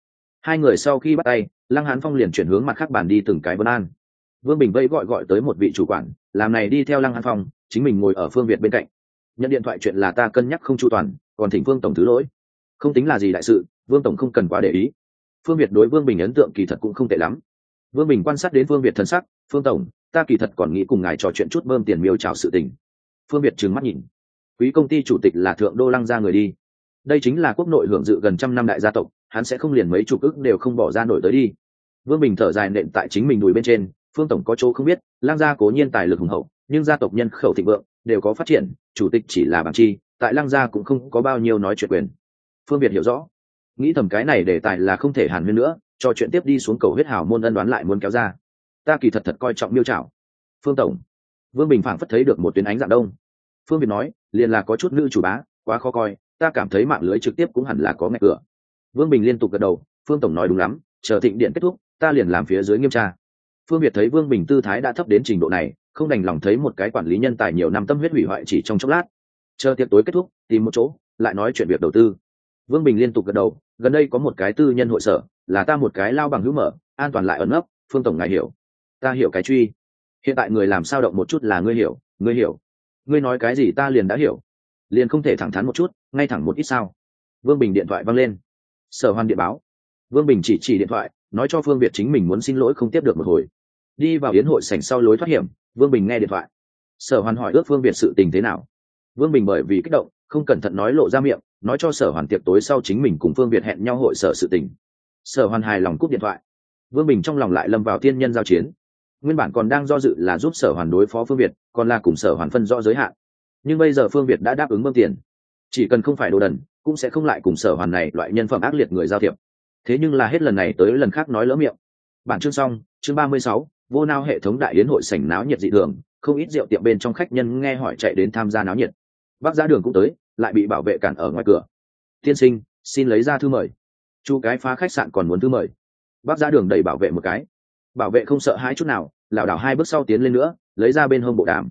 Hai người sau khi bắt tay, Lăng Hán Phong liền chuyển hướng mặt khác bàn đi từng cái vấn an. Vương Bình vẫy gọi tới một vị chủ quản, làm này đi theo Lăng Hán Phong, chính mình ngồi ở Phương Việt bên cạnh. Nhận điện thoại chuyện là ta cân nhắc không chu toàn, còn thỉnh Phương tổng thứ lỗi. Không tính là gì đại sự, Vương tổng không cần quá để ý. Phương Việt đối Vương Bình ấn tượng kỳ thật cũng không tệ lắm. Vương Bình quan sát đến Phương Việt thân sắc, Phương tổng, ta kỳ thật còn nghĩ cùng ngài trò chuyện chút bơm tiền miêu chào sự tình. Phương Việt trừng mắt nhìn, quý công ty chủ tịch là thượng đô Lăng gia người đi, đây chính là quốc nội hưởng dự gần trăm năm đại gia tộc, hắn sẽ không liền mấy chục ức đều không bỏ ra nổi tới đi. Vương Bình thở dài nện tại chính mình đùi bên trên, Phương tổng có chỗ không biết, Lăng gia cố nhiên tài lực hùng hậu, nhưng gia tộc nhân khẩu thịnh vượng, đều có phát triển, chủ tịch chỉ là bằng chi, tại Lăng gia cũng không có bao nhiêu nói chuyện quyền. Phương Việt hiểu rõ, nghĩ thầm cái này đề tài là không thể hàn huyên nữa, cho chuyện tiếp đi xuống cầu huyết hào môn ân đoán lại muốn kéo ra. Ta kỳ thật coi trọng miêu trảo. Phương tổng. Vương Bình phảng phất thấy được một tuyến ánh dạng đông. Phương Việt nói, liền là có chút nữ chủ bá, quá khó coi, ta cảm thấy mạng lưới trực tiếp cũng hẳn là có ngạch cửa. Vương Bình liên tục gật đầu, Phương tổng nói đúng lắm, chờ thịnh điện kết thúc, ta liền làm phía dưới nghiêm tra. Phương Việt thấy Vương Bình tư thái đã thấp đến trình độ này, không đành lòng thấy một cái quản lý nhân tài nhiều năm tâm huyết hủy hoại chỉ trong chốc lát. Chờ tiệc tối kết thúc, tìm một chỗ, lại nói chuyện việc đầu tư. Vương Bình liên tục gật đầu, gần đây có một cái tư nhân hội sở, là ta một cái lao bằng hữu mở, an toàn lại ẩn nấp, Phương tổng ngài hiểu. Ta hiểu cái truy. Hiện tại người làm sao động một chút là ngươi hiểu, ngươi hiểu. Ngươi nói cái gì ta liền đã hiểu. Liền không thể thẳng thắn một chút, ngay thẳng một ít sao? Vương Bình điện thoại vang lên. Sở Hoan điện báo. Vương Bình chỉ điện thoại, nói cho Phương Việt chính mình muốn xin lỗi không tiếp được một hồi. Đi vào yến hội sảnh sau lối thoát hiểm, Vương Bình nghe điện thoại. Sở Hoan hỏi ước Phương Việt sự tình thế nào. Vương Bình bởi vì kích động, không cẩn thận nói lộ ra miệng, nói cho Sở Hoàn tiệc tối sau chính mình cùng Phương Việt hẹn nhau hội sở sự tình. Sở Hoàn hài lòng cúp điện thoại. Vương Bình trong lòng lại lâm vào thiên nhân giao chiến. Nguyên bản còn đang do dự là giúp Sở Hoàn đối phó Phương Việt, còn là cùng Sở Hoàn phân rõ giới hạn. Nhưng bây giờ Phương Việt đã đáp ứng bơm tiền, chỉ cần không phải đồ đần, cũng sẽ không lại cùng Sở Hoàn này loại nhân phẩm ác liệt người giao thiệp. Thế nhưng là hết lần này tới lần khác nói lỡ miệng. Bản chương xong, chương 36, vô nao hệ thống đại yến hội sảnh náo nhiệt dị thường, không ít rượu tiệm bên trong khách nhân nghe hỏi chạy đến tham gia náo nhiệt. Bác Giá Đường cũng tới, lại bị bảo vệ cản ở ngoài cửa. Tiên sinh, xin lấy ra thư mời. Chu cái phá khách sạn còn muốn thư mời. Bác Giá Đường đẩy bảo vệ một cái. Bảo vệ không sợ hãi chút nào, lảo đảo hai bước sau tiến lên nữa, lấy ra bên hông bộ đàm.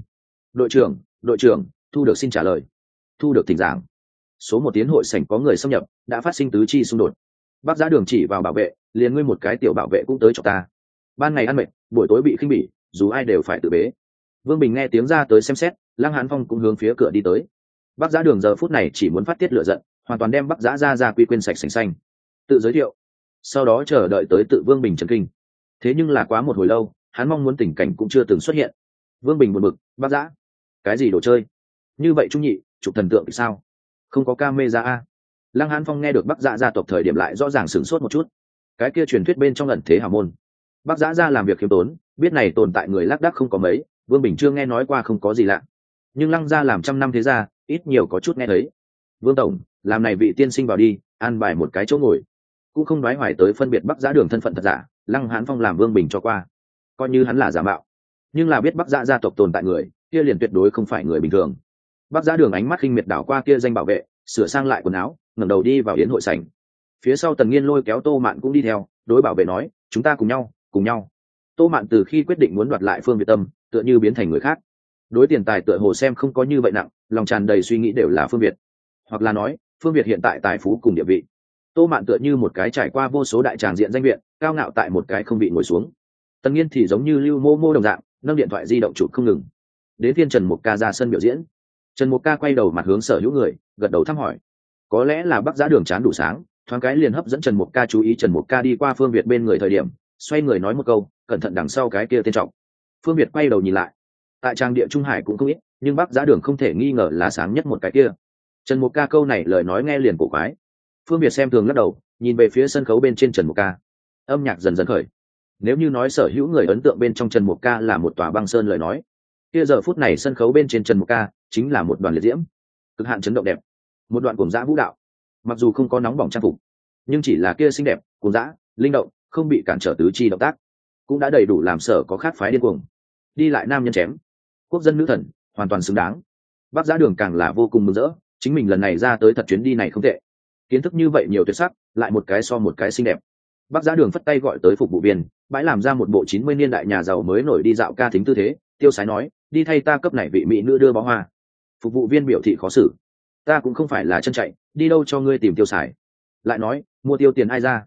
Đội trưởng, thu được xin trả lời. Thu được thỉnh giảng. Số một tiến hội sảnh có người xâm nhập, đã phát sinh tứ chi xung đột. Bác Giá Đường chỉ vào bảo vệ, liền ngươi một cái tiểu bảo vệ cũng tới cho ta. Ban ngày ăn mệt, buổi tối bị khinh bỉ, dù ai đều phải tự bế. Vương Bình nghe tiếng ra tới xem xét, Lăng Hán Phong cũng hướng phía cửa đi tới. Bác Giá Đường giờ phút này chỉ muốn phát tiết lửa giận, hoàn toàn đem Bác Giá ra quy quên sạch sành xanh. Tự giới thiệu, sau đó chờ đợi tới tự Vương Bình trấn kinh. Thế nhưng là quá một hồi lâu, hắn mong muốn tình cảnh cũng chưa từng xuất hiện. Vương Bình buồn bực, Bác Giá, cái gì đồ chơi? Như vậy trung nhị, chụp thần tượng thì sao? Không có camera a? Lăng Hán Phong nghe được Bác Giá gia tộc thời điểm lại rõ ràng sửng sốt một chút. Cái kia truyền thuyết bên trong ẩn thế hào môn. Bác Giá ra làm việc khiêm tốn, biết này tồn tại người lác đác không có mấy, Vương Bình chưa nghe nói qua không có gì lạ. Nhưng Lăng gia làm trăm năm thế gia, ít nhiều có chút nghe thấy. Vương tổng, làm này vị tiên sinh vào đi, an bài một cái chỗ ngồi. Cũng không nói hoài tới phân biệt Bác Giá Đường thân phận thật giả, Lăng Hán Phong làm Vương Bình cho qua, coi như hắn là giả mạo. Nhưng là biết Bác Giá gia tộc tồn tại người, kia liền tuyệt đối không phải người bình thường. Bác Giá Đường ánh mắt khinh miệt đảo qua kia danh bảo vệ, sửa sang lại quần áo, ngẩng đầu đi vào yến hội sảnh. Phía sau Tần Nghiên lôi kéo Tô Mạn cũng đi theo, đối bảo vệ nói, chúng ta cùng nhau. Tô Mạn từ khi quyết định muốn đoạt lại Phương Việt Tâm, tựa như biến thành người khác. Đối tiền tài tựa hồ xem không có như vậy nặng, lòng tràn đầy suy nghĩ đều là Phương Việt, hoặc là nói Phương Việt hiện tại tài phú cùng địa vị. Tô Mạn tựa như một cái trải qua vô số đại tràng diện danh viện, cao ngạo tại một cái không bị ngồi xuống. Tần Nghiên thì giống như lưu mô đồng dạng, nâng điện thoại di động chụp không ngừng. Đến phiên Trần Mục Ca ra sân biểu diễn. Trần Mục Ca quay đầu mặt hướng sở hữu người, gật đầu thăm hỏi. Có lẽ là Bác Giá Đường chán đủ sáng, thoáng cái liền hấp dẫn Trần Mục Ca chú ý. Trần Mục Ca đi qua Phương Việt bên người thời điểm, xoay người nói một câu, cẩn thận đằng sau cái kia tên trọng. Phương Việt quay đầu nhìn lại, tại trang địa Trung Hải cũng không ít, nhưng Bác Giá Đường không thể nghi ngờ là sáng nhất một cái kia. Trần Mục Ca câu này lời nói nghe liền cổ quái. Phương Việt xem thường lắc đầu, nhìn về phía sân khấu bên trên Trần Mục Ca. Âm nhạc dần dần khởi. Nếu như nói sở hữu người ấn tượng bên trong Trần Mục Ca là một tòa băng sơn lời nói, kia giờ phút này sân khấu bên trên Trần Mục Ca chính là một đoàn liệt diễm, cực hạn chấn động đẹp, một đoạn cuồng dã vũ đạo. Mặc dù không có nóng bỏng trang phục, nhưng chỉ là kia xinh đẹp, cuồng dã, linh động, không bị cản trở tứ chi động tác, cũng đã đầy đủ làm sở có khác phái điên cuồng. Đi lại nam nhân chém, quốc dân nữ thần, hoàn toàn xứng đáng. Bác Giá Đường càng là vô cùng mừng rỡ, chính mình lần này ra tới thật chuyến đi này không tệ. Kiến thức như vậy nhiều tuyệt sắc, lại một cái so một cái xinh đẹp. Bác Giá Đường phất tay gọi tới phục vụ viên, bãi làm ra một bộ 90 niên đại nhà giàu mới nổi đi dạo ca thính tư thế, tiêu sái nói, đi thay ta cấp này vị mỹ nữ đưa bó hoa. Phục vụ viên biểu thị khó xử, ta cũng không phải là chân chạy, đi đâu cho ngươi tìm tiêu xài. Lại nói, mua tiêu tiền ai ra?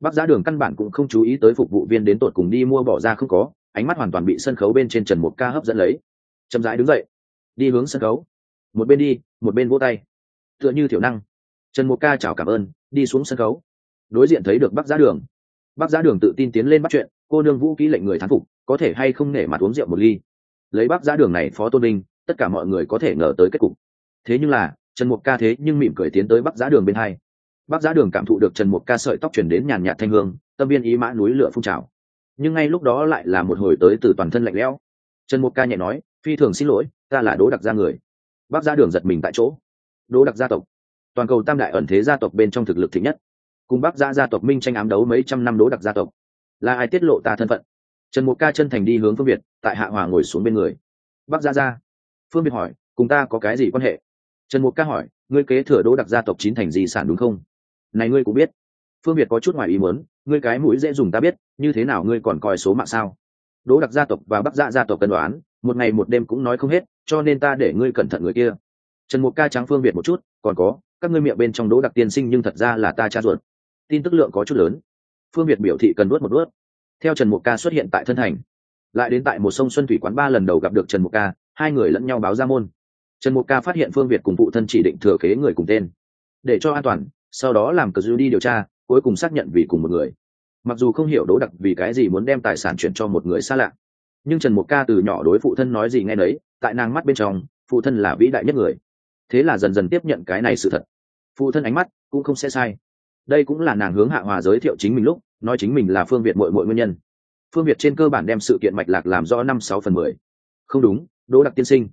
Bác Giá Đường căn bản cũng không chú ý tới phục vụ viên đến tột cùng đi mua bỏ ra không có, ánh mắt hoàn toàn bị sân khấu bên trên Trần Mục Ca hấp dẫn lấy. Chậm rãi đứng dậy, đi hướng sân khấu, một bên đi một bên vỗ tay, tựa như thiểu năng. Trần Mục Ca chào cảm ơn, đi xuống sân khấu. Đối diện thấy được Bác Giá Đường. Bác Giá Đường tự tin tiến lên bắt chuyện, cô nương Vũ kỹ lệnh người thán phục, có thể hay không nể mặt uống rượu một ly. Lấy Bác Giá Đường này phó tôn vinh, tất cả mọi người có thể ngờ tới kết cục. Thế nhưng là Trần Mục Ca thế nhưng mỉm cười tiến tới Bác Giá Đường bên hai. Bác Giá Đường cảm thụ được Trần Mục Ca sợi tóc chuyển đến nhàn nhạt thanh hương, tâm viên ý mã núi lửa phun trào. Nhưng ngay lúc đó lại là một hồi tới từ toàn thân lạnh lẽo. Trần Mục Ca nhẹ nói, phi thường xin lỗi, ta là Đỗ Đặc gia người. Bác Giá Đường giật mình tại chỗ. Đỗ Đặc gia tộc, toàn cầu tam đại ẩn thế gia tộc bên trong thực lực thịnh nhất, cùng Bác Giá gia tộc minh tranh ám đấu mấy trăm năm. Đỗ Đặc gia tộc là ai tiết lộ ta thân phận? Trần Mục Ca chân thành đi hướng Phương Việt, tại Hạ Hòa ngồi xuống bên người. Bác Giá gia. Phương Việt hỏi, cùng ta có cái gì quan hệ? Trần Mục Ca hỏi, ngươi kế thừa Đỗ Đặc gia tộc 9 thành di sản đúng không? Này ngươi cũng biết? Phương Việt có chút ngoài ý muốn, ngươi cái mũi dễ dùng ta biết, như thế nào ngươi còn coi số mạng sao? Đỗ Đặc gia tộc và Bắc Dạ gia tộc cân đoán, một ngày một đêm cũng nói không hết, cho nên ta để ngươi cẩn thận người kia. Trần Mục Ca trắng Phương Việt một chút, còn có, các ngươi miệng bên trong Đỗ Đặc tiên sinh nhưng thật ra là ta cha ruột. Tin tức lượng có chút lớn. Phương Việt biểu thị cần nuốt một nuốt. Theo Trần Mục Ca xuất hiện tại thân thành, lại đến tại một sông Xuân Thủy quán 3 lần đầu gặp được Trần Mục Ca, hai người lẫn nhau báo ra môn. Trần Mục Ca phát hiện Phương Việt cùng phụ thân chỉ định thừa kế người cùng tên, để cho an toàn, sau đó làm cờ dư đi điều tra, cuối cùng xác nhận vì cùng một người. Mặc dù không hiểu Đỗ Đặc vì cái gì muốn đem tài sản chuyển cho một người xa lạ, nhưng Trần Mục Ca từ nhỏ đối phụ thân nói gì nghe nấy, tại nàng mắt bên trong phụ thân là vĩ đại nhất người, thế là dần dần tiếp nhận cái này sự thật. Phụ thân ánh mắt cũng không sẽ sai. Đây cũng là nàng hướng Hạ Hòa giới thiệu chính mình lúc nói chính mình là Phương Việt muội muội nguyên nhân. Phương Việt trên cơ bản đem sự kiện mạch lạc làm rõ 5/6/10. Không đúng, Đỗ Đặc tiên sinh.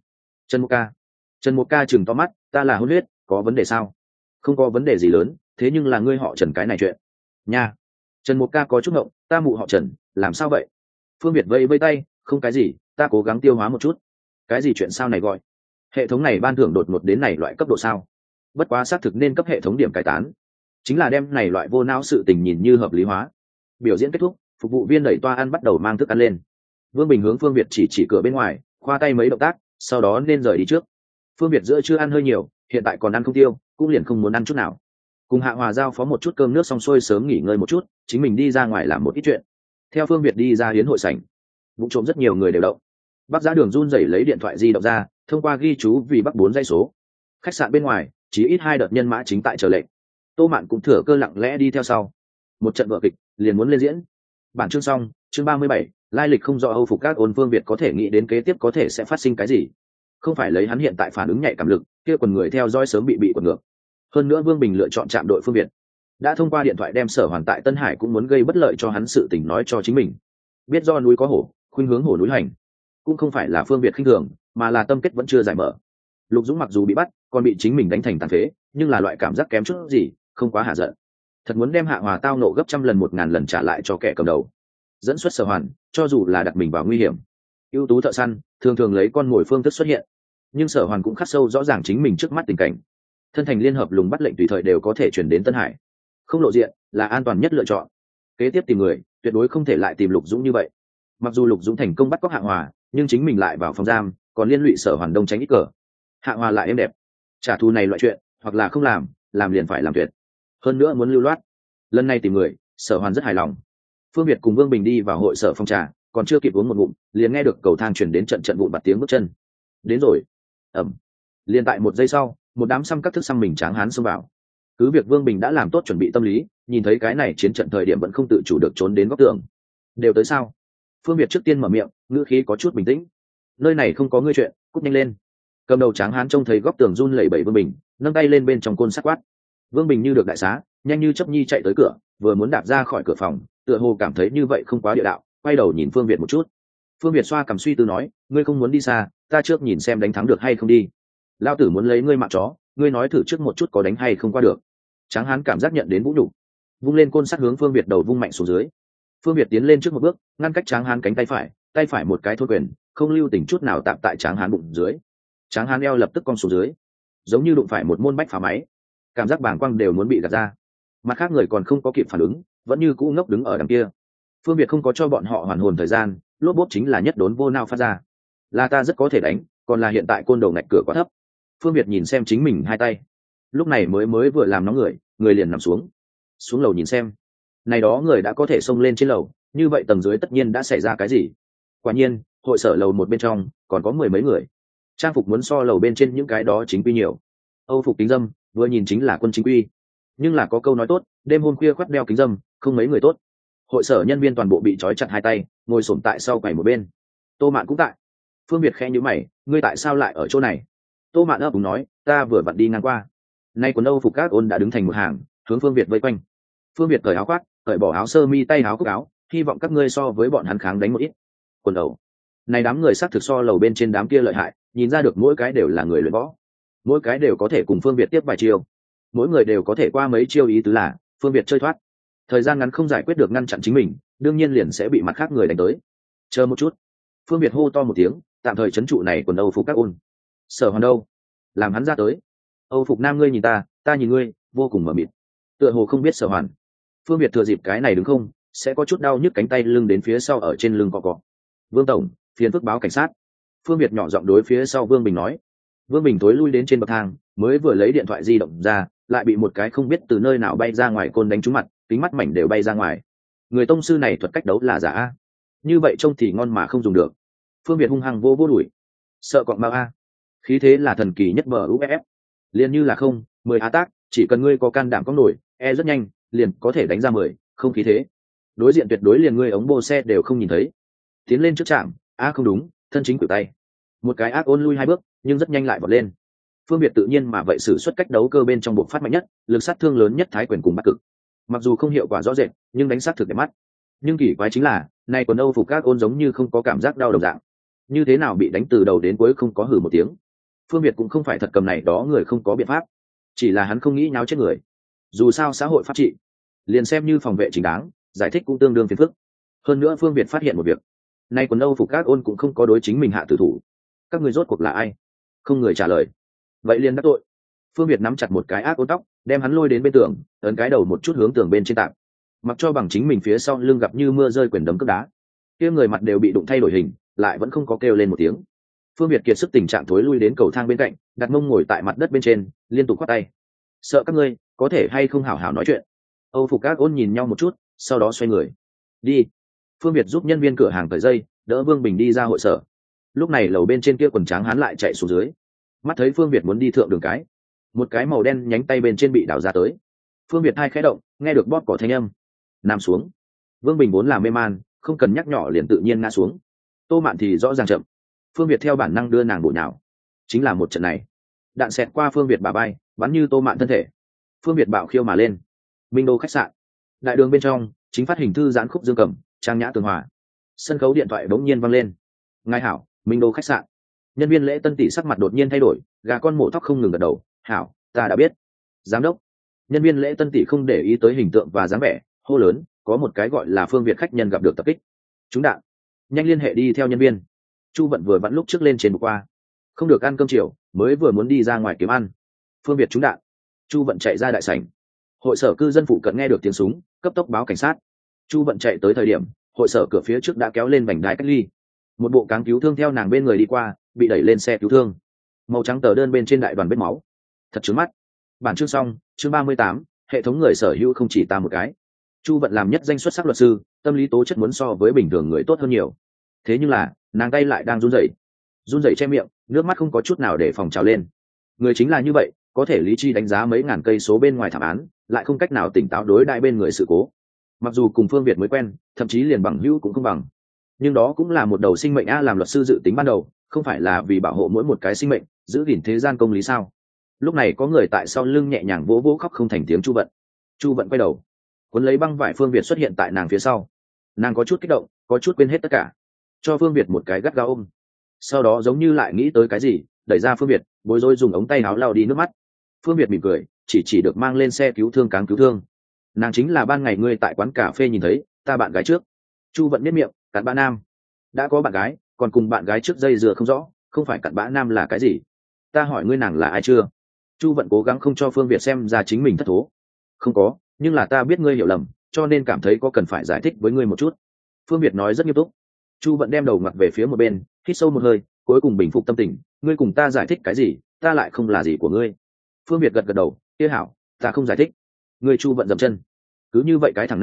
Trần Mục Ca chừng to mắt, ta là hôn huyết, có vấn đề sao? Không có vấn đề gì lớn, thế nhưng là ngươi họ Trần cái này chuyện nha. Trần Mục Ca có chút ngộng, ta mụ họ Trần, làm sao vậy? Phương Việt vẫy vẫy tay, không cái gì, ta cố gắng tiêu hóa một chút. Cái gì chuyện sao này gọi? Hệ thống này ban thưởng đột ngột đến này loại cấp độ sao? Bất quá xác thực nên cấp hệ thống điểm cải tán, chính là đem này loại vô não sự tình nhìn như hợp lý hóa. Biểu diễn kết thúc, phục vụ viên đẩy toa ăn bắt đầu mang thức ăn lên. Vương Bình hướng Phương Việt chỉ cửa bên ngoài, khoa tay mấy động tác, sau đó nên rời đi trước. Phương Việt giữa chưa ăn hơi nhiều, hiện tại còn ăn không tiêu, cũng liền không muốn ăn chút nào. Cùng Hạ Hòa giao phó một chút cơm nước xong xuôi sớm nghỉ ngơi một chút, chính mình đi ra ngoài làm một ít chuyện. Theo Phương Việt đi ra hiến hội sảnh, vụ trộm rất nhiều người đều động. Bác Giá Đường run rẩy lấy điện thoại di động ra, thông qua ghi chú vì Bắc 4 dãy số. Khách sạn bên ngoài, chỉ ít 2 đợt nhân mã chính tại chờ lệnh. Tô Mạn cũng thừa cơ lặng lẽ đi theo sau. Một trận vở kịch liền muốn lên diễn. Bản chương xong, chương 37, lai lịch không rõ Âu phục các ôn. Phương Việt có thể nghĩ đến kế tiếp có thể sẽ phát sinh cái gì. Không phải lấy hắn hiện tại phản ứng nhạy cảm lực, kia quần người theo dõi sớm bị quật ngược. Hơn nữa Vương Bình lựa chọn chạm đội Phương Việt, đã thông qua điện thoại đem Sở Hoàn tại Tân Hải cũng muốn gây bất lợi cho hắn sự tình nói cho chính mình. Biết do núi có hổ, khuynh hướng hổ núi hành, cũng không phải là Phương Việt khinh thường, mà là tâm kết vẫn chưa giải mở. Lục Dũng mặc dù bị bắt, còn bị chính mình đánh thành tàn phế, nhưng là loại cảm giác kém chút gì, không quá hạ giận. Thật muốn đem Hạ Hòa tao nộ gấp trăm lần 1000 lần trả lại cho kẻ cầm đầu. Dẫn xuất Sở Hoàn, cho dù là đặt mình vào nguy hiểm. Ưu tú thợ săn, thường thường lấy con mồi phương thức xuất hiện, nhưng Sở Hoàn cũng khắc sâu rõ ràng chính mình trước mắt tình cảnh. Thân thành liên hợp lùng bắt lệnh tùy thời đều có thể chuyển đến Tân Hải, không lộ diện là an toàn nhất lựa chọn. Kế tiếp tìm người, tuyệt đối không thể lại tìm Lục Dũng như vậy. Mặc dù Lục Dũng thành công bắt cóc Hạ Hòa, nhưng chính mình lại vào phòng giam, còn liên lụy Sở Hoàn đông tránh ít cờ. Hạ Hòa lại êm đẹp, trả thù này loại chuyện, hoặc là không làm liền phải làm tuyệt. Hơn nữa muốn lưu loát. Lần này tìm người, Sở Hoàn rất hài lòng. Phương Việt cùng Vương Bình đi vào hội sở phòng trà, còn chưa kịp uống một ngụm, liền nghe được cầu thang truyền đến trận vụn vặt tiếng bước chân. Đến rồi. Ẩm. Liền tại một giây sau, một đám xăm các thức xăm mình tráng hán xông vào. Cứ việc Vương Bình đã làm tốt chuẩn bị tâm lý, nhìn thấy cái này chiến trận thời điểm vẫn không tự chủ được trốn đến góc tường. Đều tới sao? Phương Việt trước tiên mở miệng, ngữ khí có chút bình tĩnh. Nơi này không có ngươi chuyện, cút nhanh lên. Cầm đầu tráng hán trông thấy góc tường run lẩy bẩy Vương Bình, nâng tay lên bên trong côn sắt quát. Vương Bình như được đại xá, nhanh như chớp nhi chạy tới cửa, vừa muốn đạp ra khỏi cửa phòng, tựa hồ cảm thấy như vậy không quá địa đạo, quay đầu nhìn Phương Việt một chút. Phương Việt xoa cằm suy tư nói, ngươi không muốn đi xa, ta trước nhìn xem đánh thắng được hay không đi. Lao tử muốn lấy ngươi mạng chó, ngươi nói thử trước một chút có đánh hay không qua được. Tráng hán cảm giác nhận đến vũ nhục, vung lên côn sắt hướng Phương Việt đầu vung mạnh xuống dưới. Phương Việt tiến lên trước một bước, ngăn cách Tráng hán cánh tay phải một cái thôn quyền, không lưu tình chút nào tạm tại Tráng hán bụng dưới. Tráng hán eo lập tức cong xuống dưới, giống như đụng phải một môn bách phá máy, cảm giác bàng quang đều muốn bị gạt ra. Mặt khác người còn không có kịp phản ứng, vẫn như cũ ngốc đứng ở đằng kia. Phương Việt không có cho bọn họ hoàn hồn thời gian, lốp bốp chính là nhất đốn vô nao phát ra. Là ta rất có thể đánh, còn là hiện tại côn đầu ngạch cửa quá thấp. Phương Việt nhìn xem chính mình hai tay, lúc này mới vừa làm nóng người liền nằm xuống lầu nhìn xem. này đó người đã có thể xông lên trên lầu, như vậy tầng dưới tất nhiên đã xảy ra cái gì. Quả nhiên hội sở lầu một bên trong còn có mười mấy người, trang phục muốn so lầu bên trên những cái đó chính quy nhiều. Âu phục kính dâm vừa nhìn chính là quân chính quy, nhưng là có câu nói tốt, đêm hôm khuya khoác đeo kính dâm không mấy người tốt. Hội sở nhân viên toàn bộ bị trói chặt hai tay, ngồi xổm tại sau quầy một bên. Tô Mạn cũng tại. Phương Việt khẽ nhíu mày, ngươi tại sao lại ở chỗ này? Tô Mạn ấp úng nói, ta vừa vặn đi ngang qua. Nay quần Âu phục các ôn đã đứng thành một hàng, hướng Phương Việt vây quanh. Phương Việt cởi áo khoác, cởi bỏ áo sơ mi tay áo cúc áo, hy vọng các ngươi so với bọn hắn kháng đánh một ít. Quần đầu này đám người xác thực so lầu bên trên đám kia lợi hại, nhìn ra được mỗi cái đều là người luyện võ, mỗi cái đều có thể cùng Phương Việt tiếp vài chiêu, mỗi người đều có thể qua mấy chiêu, ý tứ là Phương Việt chơi thoát, thời gian ngắn không giải quyết được ngăn chặn chính mình, đương nhiên liền sẽ bị mặt khác người đánh tới. Chờ một chút, Phương Việt hô to một tiếng, tạm thời trấn trụ này quần Âu phục các ôn. Sở Hoàn đâu? Làm hắn ra tới. Âu phục nam ngươi nhìn ta, ta nhìn ngươi, vô cùng mờ mịt, tựa hồ không biết Sở Hoàn. Phương Việt thừa dịp cái này đứng không, sẽ có chút đau nhức cánh tay lưng đến phía sau ở trên lưng cọ. Vương tổng, phiền phức báo cảnh sát. Phương Việt nhỏ giọng đối phía sau Vương Bình nói. Vương Bình tối lui đến trên bậc thang, mới vừa lấy điện thoại di động ra, lại bị một cái không biết từ nơi nào bay ra ngoài côn đánh trúng mặt, kính mắt mảnh đều bay ra ngoài. Người tông sư này thuật cách đấu là giả a, như vậy trông thì ngon mà không dùng được. Phương Việt hung hăng vô đuổi, sợ cọp bao a, khí thế là thần kỳ nhất bờ UFF, liền như là không 10 á tác, chỉ cần ngươi có can đảm có nổi, rất nhanh liền có thể đánh ra 10, không khí thế đối diện tuyệt đối liền ngươi ống bô xe đều không nhìn thấy. Tiến lên trước trạm, không đúng, thân chính cử tay, một cái ác ôn lui hai bước, nhưng rất nhanh lại vọt lên. Phương Việt tự nhiên mà vậy sử xuất cách đấu cơ bên trong bộ phát mạnh nhất, lực sát thương lớn nhất thái quyền cùng bắt cực. Mặc dù không hiệu quả rõ rệt, nhưng đánh sát thực đẹp mắt. Nhưng kỳ quái chính là, nay quần Âu phục các ôn giống như không có cảm giác đau đồng dạng, như thế nào bị đánh từ đầu đến cuối không có hử một tiếng. Phương Việt cũng không phải thật cầm này đó người không có biện pháp, chỉ là hắn không nghĩ nháo chết người. Dù sao xã hội pháp trị, liền xem như phòng vệ chính đáng, giải thích cũng tương đương phiền phức. Hơn nữa Phương Việt phát hiện một việc, nay quần Âu phục các ôn cũng không có đối chính mình hạ tử thủ. Các người rốt cuộc là ai? Không người trả lời. Vậy liền đắc tội. Phương Việt nắm chặt một cái ác ôn tóc, đem hắn lôi đến bên tường, ấn cái đầu một chút hướng tường bên trên tạm, mặc cho bằng chính mình phía sau lưng gặp như mưa rơi quyền đấm cước đá, kia người mặt đều bị đụng thay đổi hình, lại vẫn không có kêu lên một tiếng. Phương Việt kiệt sức tình trạng thối lui đến cầu thang bên cạnh, đặt mông ngồi tại mặt đất bên trên, liên tục khoát tay. Sợ các ngươi có thể hay không hảo hảo nói chuyện. Âu phục các ôn nhìn nhau một chút, sau đó xoay người đi. Phương Việt giúp nhân viên cửa hàng cởi dây, đỡ Vương Bình đi ra hội sở. Lúc này lầu bên trên kia quần tráng hắn lại chạy xuống dưới, mắt thấy Phương Việt muốn đi thượng đường cái, một cái màu đen nhánh tay bên trên bị đào ra tới. Phương Việt hai khẽ động, nghe được bóp cỏ thanh âm, nằm xuống. Vương Bình vốn là mê man, không cần nhắc nhỏ liền tự nhiên ngã xuống. Tô Mạn thì rõ ràng chậm, Phương Việt theo bản năng đưa nàng bổ nhào. Chính là một trận này, đạn xẹt qua Phương Việt bả vai, bắn như Tô Mạn thân thể. Phương Việt bạo khiêu mà lên. Minh Đô khách sạn, đại đường bên trong chính phát hình thư giãn khúc dương cầm, trang nhã tường hòa. Sân khấu điện thoại bỗng nhiên vang lên. Ngài hảo, Minh Đô khách sạn. Nhân viên lễ tân tỷ sắc mặt đột nhiên thay đổi, gà con mổ tóc không ngừng gật đầu. Hảo, ta đã biết. Giám đốc. Nhân viên lễ tân tỷ không để ý tới hình tượng và dáng vẻ, hô lớn, có một cái gọi là Phương Việt khách nhân gặp được tập kích. Chúng đạn, nhanh liên hệ đi theo nhân viên. Chu Vận vừa vặn lúc trước lên trên một qua, không được ăn cơm chiều, mới vừa muốn đi ra ngoài kiếm ăn. Phương Việt trúng đạn. Chu Vận chạy ra đại sảnh. Hội sở cư dân phụ cận nghe được tiếng súng, cấp tốc báo cảnh sát. Chu Vận chạy tới thời điểm, hội sở cửa phía trước đã kéo lên vành đai cách ly. Một bộ cáng cứu thương theo nàng bên người đi qua, bị đẩy lên xe cứu thương. Màu trắng tờ đơn bên trên đại đoàn vết máu. Thật trướng mắt. Bản chương xong, chương 38, hệ thống người sở hữu không chỉ ta một cái. Chu Vận làm nhất danh xuất sắc luật sư, tâm lý tố chất muốn so với bình thường người tốt hơn nhiều. Thế nhưng là, nàng tay lại đang run rẩy che miệng, nước mắt không có chút nào để phòng trào lên. Người chính là như vậy, có thể lý trí đánh giá mấy ngàn cây số bên ngoài thảm án, lại không cách nào tỉnh táo đối đại bên người sự cố. Mặc dù cùng Phương Việt mới quen, thậm chí liền bằng hữu cũng không bằng, nhưng đó cũng là một đầu sinh mệnh làm luật sư dự tính ban đầu, không phải là vì bảo hộ mỗi một cái sinh mệnh, giữ gìn thế gian công lý sao? Lúc này có người tại sau lưng nhẹ nhàng vỗ vỗ khóc không thành tiếng. Chu Vận quay đầu, cuốn lấy băng vải Phương Việt xuất hiện tại nàng phía sau. Nàng có chút kích động, có chút quên hết tất cả, cho Phương Việt một cái gắt gao ôm. Sau đó giống như lại nghĩ tới cái gì, đẩy ra Phương Việt, bối rối dùng ống tay áo lau đi nước mắt. Phương Việt mỉm cười, chỉ được mang lên xe cứu thương cáng cứu thương. Nàng chính là ban ngày ngươi tại quán cà phê nhìn thấy ta bạn gái trước. Chu Vận biết miệng, cặn bã nam. Đã có bạn gái, còn cùng bạn gái trước dây dưa không rõ, không phải cặn bã nam là cái gì? Ta hỏi ngươi nàng là ai chưa? Chu Vận cố gắng không cho Phương Việt xem ra chính mình thất thố. Không có, nhưng là ta biết ngươi hiểu lầm, cho nên cảm thấy có cần phải giải thích với ngươi một chút. Phương Việt nói rất nghiêm túc. Chu Vận đem đầu ngặt về phía một bên, hít sâu một hơi, cuối cùng bình phục tâm tình. Ngươi cùng ta giải thích cái gì, ta lại không là gì của ngươi. Phương Việt gật gật đầu, kia hảo, ta không giải thích. Ngươi. Chu Vận dậm chân. Cứ như vậy cái thằng nam,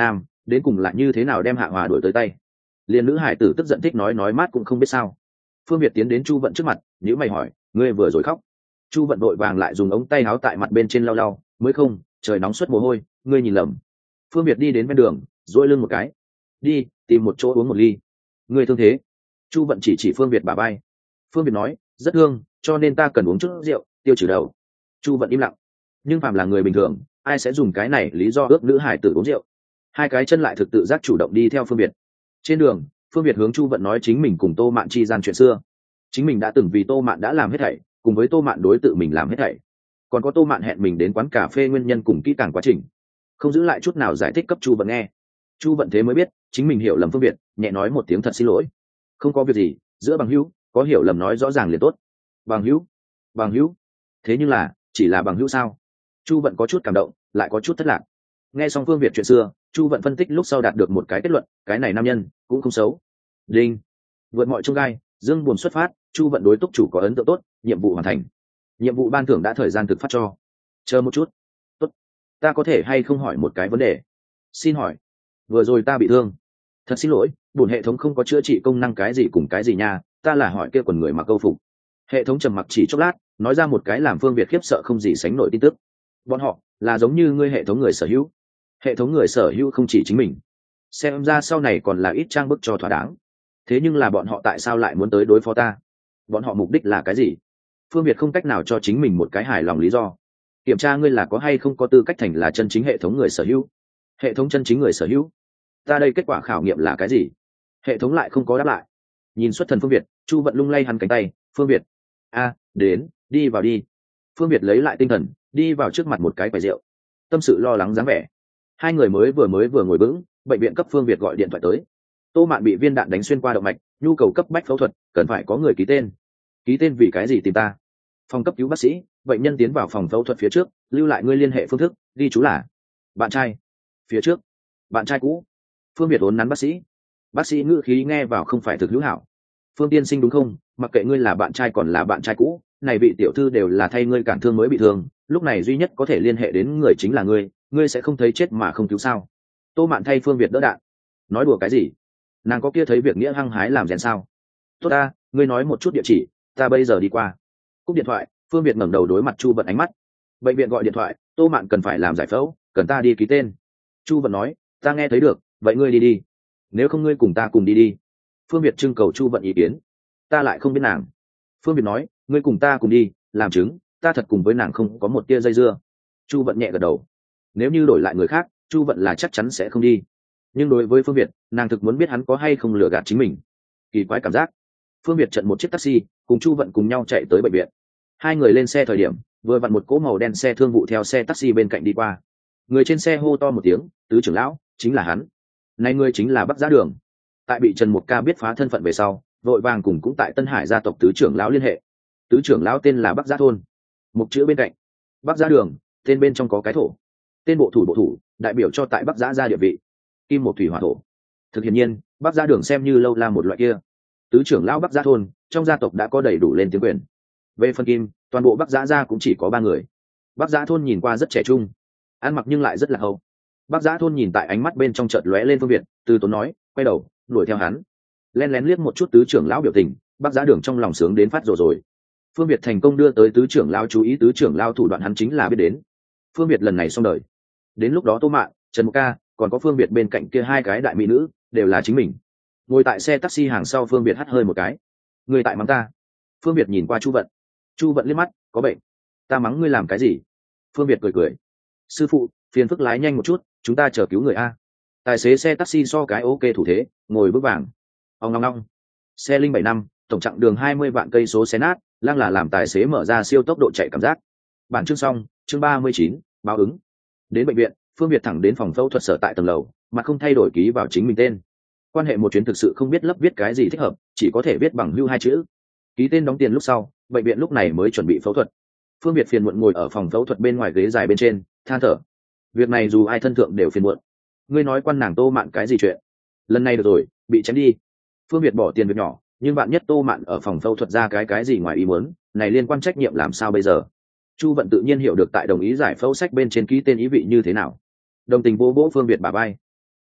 đến cùng lại như thế nào đem Hạ Hòa đuổi tới tay. Liên nữ hải tử tức giận thích nói mát cũng không biết sao. Phương Việt tiến đến Chu Vận trước mặt, nhíu mày hỏi, ngươi vừa rồi khóc? Chu Vận vội vàng lại dùng ống tay áo tại mặt bên trên lau lau, mới không, trời nóng suốt mồ hôi, ngươi nhìn lầm. Phương Việt đi đến bên đường, duỗi lưng một cái, đi tìm một chỗ uống một ly. Ngươi thương thế? Chu Vận chỉ Phương Việt bả vai. Phương Việt nói, rất thương, cho nên ta cần uống chút rượu tiêu trừ đầu. Chu Vận im lặng, nhưng phàm là người bình thường, ai sẽ dùng cái này lý do ước nữ hải tử uống rượu. Hai cái chân lại thực tự giác chủ động đi theo Phương Việt. Trên đường, Phương Việt hướng Chu Vận nói chính mình cùng Tô Mạn chi gian chuyện xưa. Chính mình đã từng vì Tô Mạn đã làm hết thảy, cùng với Tô Mạn đối tự mình làm hết thảy. Còn có Tô Mạn hẹn mình đến quán cà phê nguyên nhân cùng kỹ càng quá trình, không giữ lại chút nào giải thích cấp Chu Vận nghe. Chu Vận thế mới biết chính mình hiểu lầm Phương Việt, nhẹ nói một tiếng thật xin lỗi. Không có việc gì, giữa bằng hữu, có hiểu lầm nói rõ ràng liền tốt. Bằng hữu? Bằng hữu? Thế nhưng là, chỉ là bằng hữu sao? Chu Vận có chút cảm động, lại có chút thất lạc. Nghe xong Phương Việt chuyện xưa, Chu Vận phân tích lúc sau đạt được một cái kết luận, cái này nam nhân cũng không xấu. Đinh. Vượt mọi chông gai, dương buồn xuất phát, Chu Vận đối túc chủ có ấn tượng tốt, nhiệm vụ hoàn thành. Nhiệm vụ ban thưởng đã thời gian thực phát cho. Chờ một chút. Tốt. Ta có thể hay không hỏi một cái vấn đề? Xin hỏi. Vừa rồi ta bị thương. Thật xin lỗi, bổn hệ thống không có chữa trị công năng cái gì cùng cái gì nha, ta là hỏi kia quần người mặc câu phục. Hệ thống trầm mặc chỉ chốc lát, nói ra một cái làm Phương Việt khiếp sợ không gì sánh nổi tin tức. Bọn họ là giống như ngươi hệ thống người sở hữu. Hệ thống người sở hữu không chỉ chính mình, xem ra sau này còn là ít trang bức cho thỏa đáng. Thế nhưng là bọn họ tại sao lại muốn tới đối phó ta? Bọn họ mục đích là cái gì? Phương Việt không cách nào cho chính mình một cái hài lòng lý do. Kiểm tra ngươi là có hay không có tư cách thành là chân chính hệ thống người sở hữu. Hệ thống chân chính người sở hữu. Ta đây kết quả khảo nghiệm là cái gì? Hệ thống lại không có đáp lại. Nhìn xuất thần Phương Việt, Chu Vận lung lay hắn cánh tay. Phương Việt, đến, đi vào đi. Phương Việt lấy lại tinh thần, đi vào trước mặt một cái quầy rượu, tâm sự lo lắng dáng vẻ. Hai người mới vừa ngồi vững, bệnh viện cấp Phương Việt gọi điện thoại tới. Tô Mạn bị viên đạn đánh xuyên qua động mạch, nhu cầu cấp bách phẫu thuật, cần phải có người ký tên. Ký tên vì cái gì tìm ta? Phòng cấp cứu bác sĩ, bệnh nhân tiến vào phòng phẫu thuật phía trước, lưu lại ngươi liên hệ phương thức, ghi chú là bạn trai. Phía trước, bạn trai cũ. Phương Việt uốn nắn bác sĩ. Bác sĩ ngữ khí nghe vào không phải thực hữu hảo. Phương tiên sinh đúng không? Mặc kệ ngươi là bạn trai còn là bạn trai cũ, này vị tiểu thư đều là thay ngươi cản thương mới bị thương, lúc này duy nhất có thể liên hệ đến người chính là ngươi sẽ không thấy chết mà không cứu sao? Tô Mạn thay Phương Việt đỡ đạn. Nói đùa cái gì? Nàng có kia thấy việc nghĩa hăng hái làm rèn sao? Tốt ta, ngươi nói một chút địa chỉ, ta bây giờ đi qua. Cúp điện thoại, Phương Việt ngẩng đầu đối mặt Chu Vận ánh mắt. Bệnh viện gọi điện thoại, Tô Mạn cần phải làm giải phẫu, cần ta đi ký tên. Chu Vận nói, ta nghe thấy được, vậy ngươi đi. Nếu không ngươi cùng ta cùng đi. Phương Việt trưng cầu Chu Vận ý kiến. Ta lại không biết nàng. Phương Việt nói, ngươi cùng ta cùng đi, làm chứng, ta thật cùng với nàng không có một tia dây dưa. Chu Vận nhẹ gật đầu. Nếu như đổi lại người khác, Chu Vận là chắc chắn sẽ không đi. Nhưng đối với Phương Việt, nàng thực muốn biết hắn có hay không lừa gạt chính mình. Kỳ quái cảm giác. Phương Việt chặn một chiếc taxi, cùng Chu Vận cùng nhau chạy tới bệnh viện. Hai người lên xe thời điểm, vừa vặn một cỗ màu đen xe thương vụ theo xe taxi bên cạnh đi qua. Người trên xe hô to một tiếng, tứ trưởng lão, chính là hắn. Này người chính là Bắc Giá Đường. Tại bị Trần Mục Ca biết phá thân phận về sau, vội vàng cùng cũng tại Tân Hải gia tộc tứ trưởng lão liên hệ. Tứ trưởng lão tên là Bắc Giá Thôn. Mục chữ bên cạnh. Bắc Giá Đường, tên bên trong có cái thổ. Tên bộ thủ, đại biểu cho tại Bắc Giá gia địa vị. Kim một thủy hỏa thổ. Thực hiện nhiên, Bắc Giá Đường xem như lâu la một loại kia. Tứ trưởng lão Bắc Giá Thôn, trong gia tộc đã có đầy đủ lên tiếng quyền. Về phần Kim, toàn bộ Bắc Giá gia cũng chỉ có 3 người. Bắc Giá Thôn nhìn qua rất trẻ trung, ăn mặc nhưng lại rất là hậu. Bắc Giá Thôn nhìn tại ánh mắt bên trong chợt lóe lên Phương Việt, từ tốn nói, quay đầu, đuổi theo hắn. Lén lén liếc một chút tứ trưởng lão biểu tình, Bắc Giá Đường trong lòng sướng đến phát rồi. Phương Việt thành công đưa tới tứ trưởng lão chú ý, tứ trưởng lão thủ đoạn hắn chính là biết đến. Phương Việt lần này xong đời. Đến lúc đó Tô Mạn, Trần Mục Ca, còn có Phương Việt bên cạnh kia 2 cái đại mỹ nữ, đều là chính mình. Ngồi tại xe taxi hàng sau, Phương Việt hắt hơi một cái. Người tại mắng ta? Phương Việt nhìn qua Chu Vận. Chu Vận liếc mắt, có bệnh. Ta mắng ngươi làm cái gì? Phương Việt cười. Sư phụ, phiền phức lái nhanh một chút, chúng ta chờ cứu người a. Tài xế xe taxi so cái ok thủ thế, ngồi bước vàng. Ong long long. Xe linh 7 năm, tổng chặng đường 20 vạn cây số xé nát, lăng là làm tài xế mở ra siêu tốc độ chạy cảm giác. Bản chương xong, chương 39, báo ứng. Đến bệnh viện, Phương Việt thẳng đến phòng phẫu thuật sở tại tầng lầu, mà không thay đổi ký vào chính mình tên. Quan hệ một chuyến thực sự không biết lấp viết cái gì thích hợp, chỉ có thể viết bằng hưu 2 chữ. Ký tên đóng tiền lúc sau, bệnh viện lúc này mới chuẩn bị phẫu thuật. Phương Việt phiền muộn ngồi ở phòng phẫu thuật bên ngoài ghế dài bên trên, than thở. Việc này dù ai thân thượng đều phiền muộn. Ngươi nói quan nàng Tô Mạn cái gì chuyện? Lần này được rồi, bị chém đi. Phương Việt bỏ tiền việc nhỏ, nhưng bạn nhất Tô Mạn ở phòng phẫu thuật ra cái gì ngoài ý muốn, này liên quan trách nhiệm làm sao bây giờ? Chu Vận tự nhiên hiểu được tại đồng ý giải phẫu sách bên trên ký tên ý vị như thế nào. Đồng tình vô bố Phương Việt bả vai.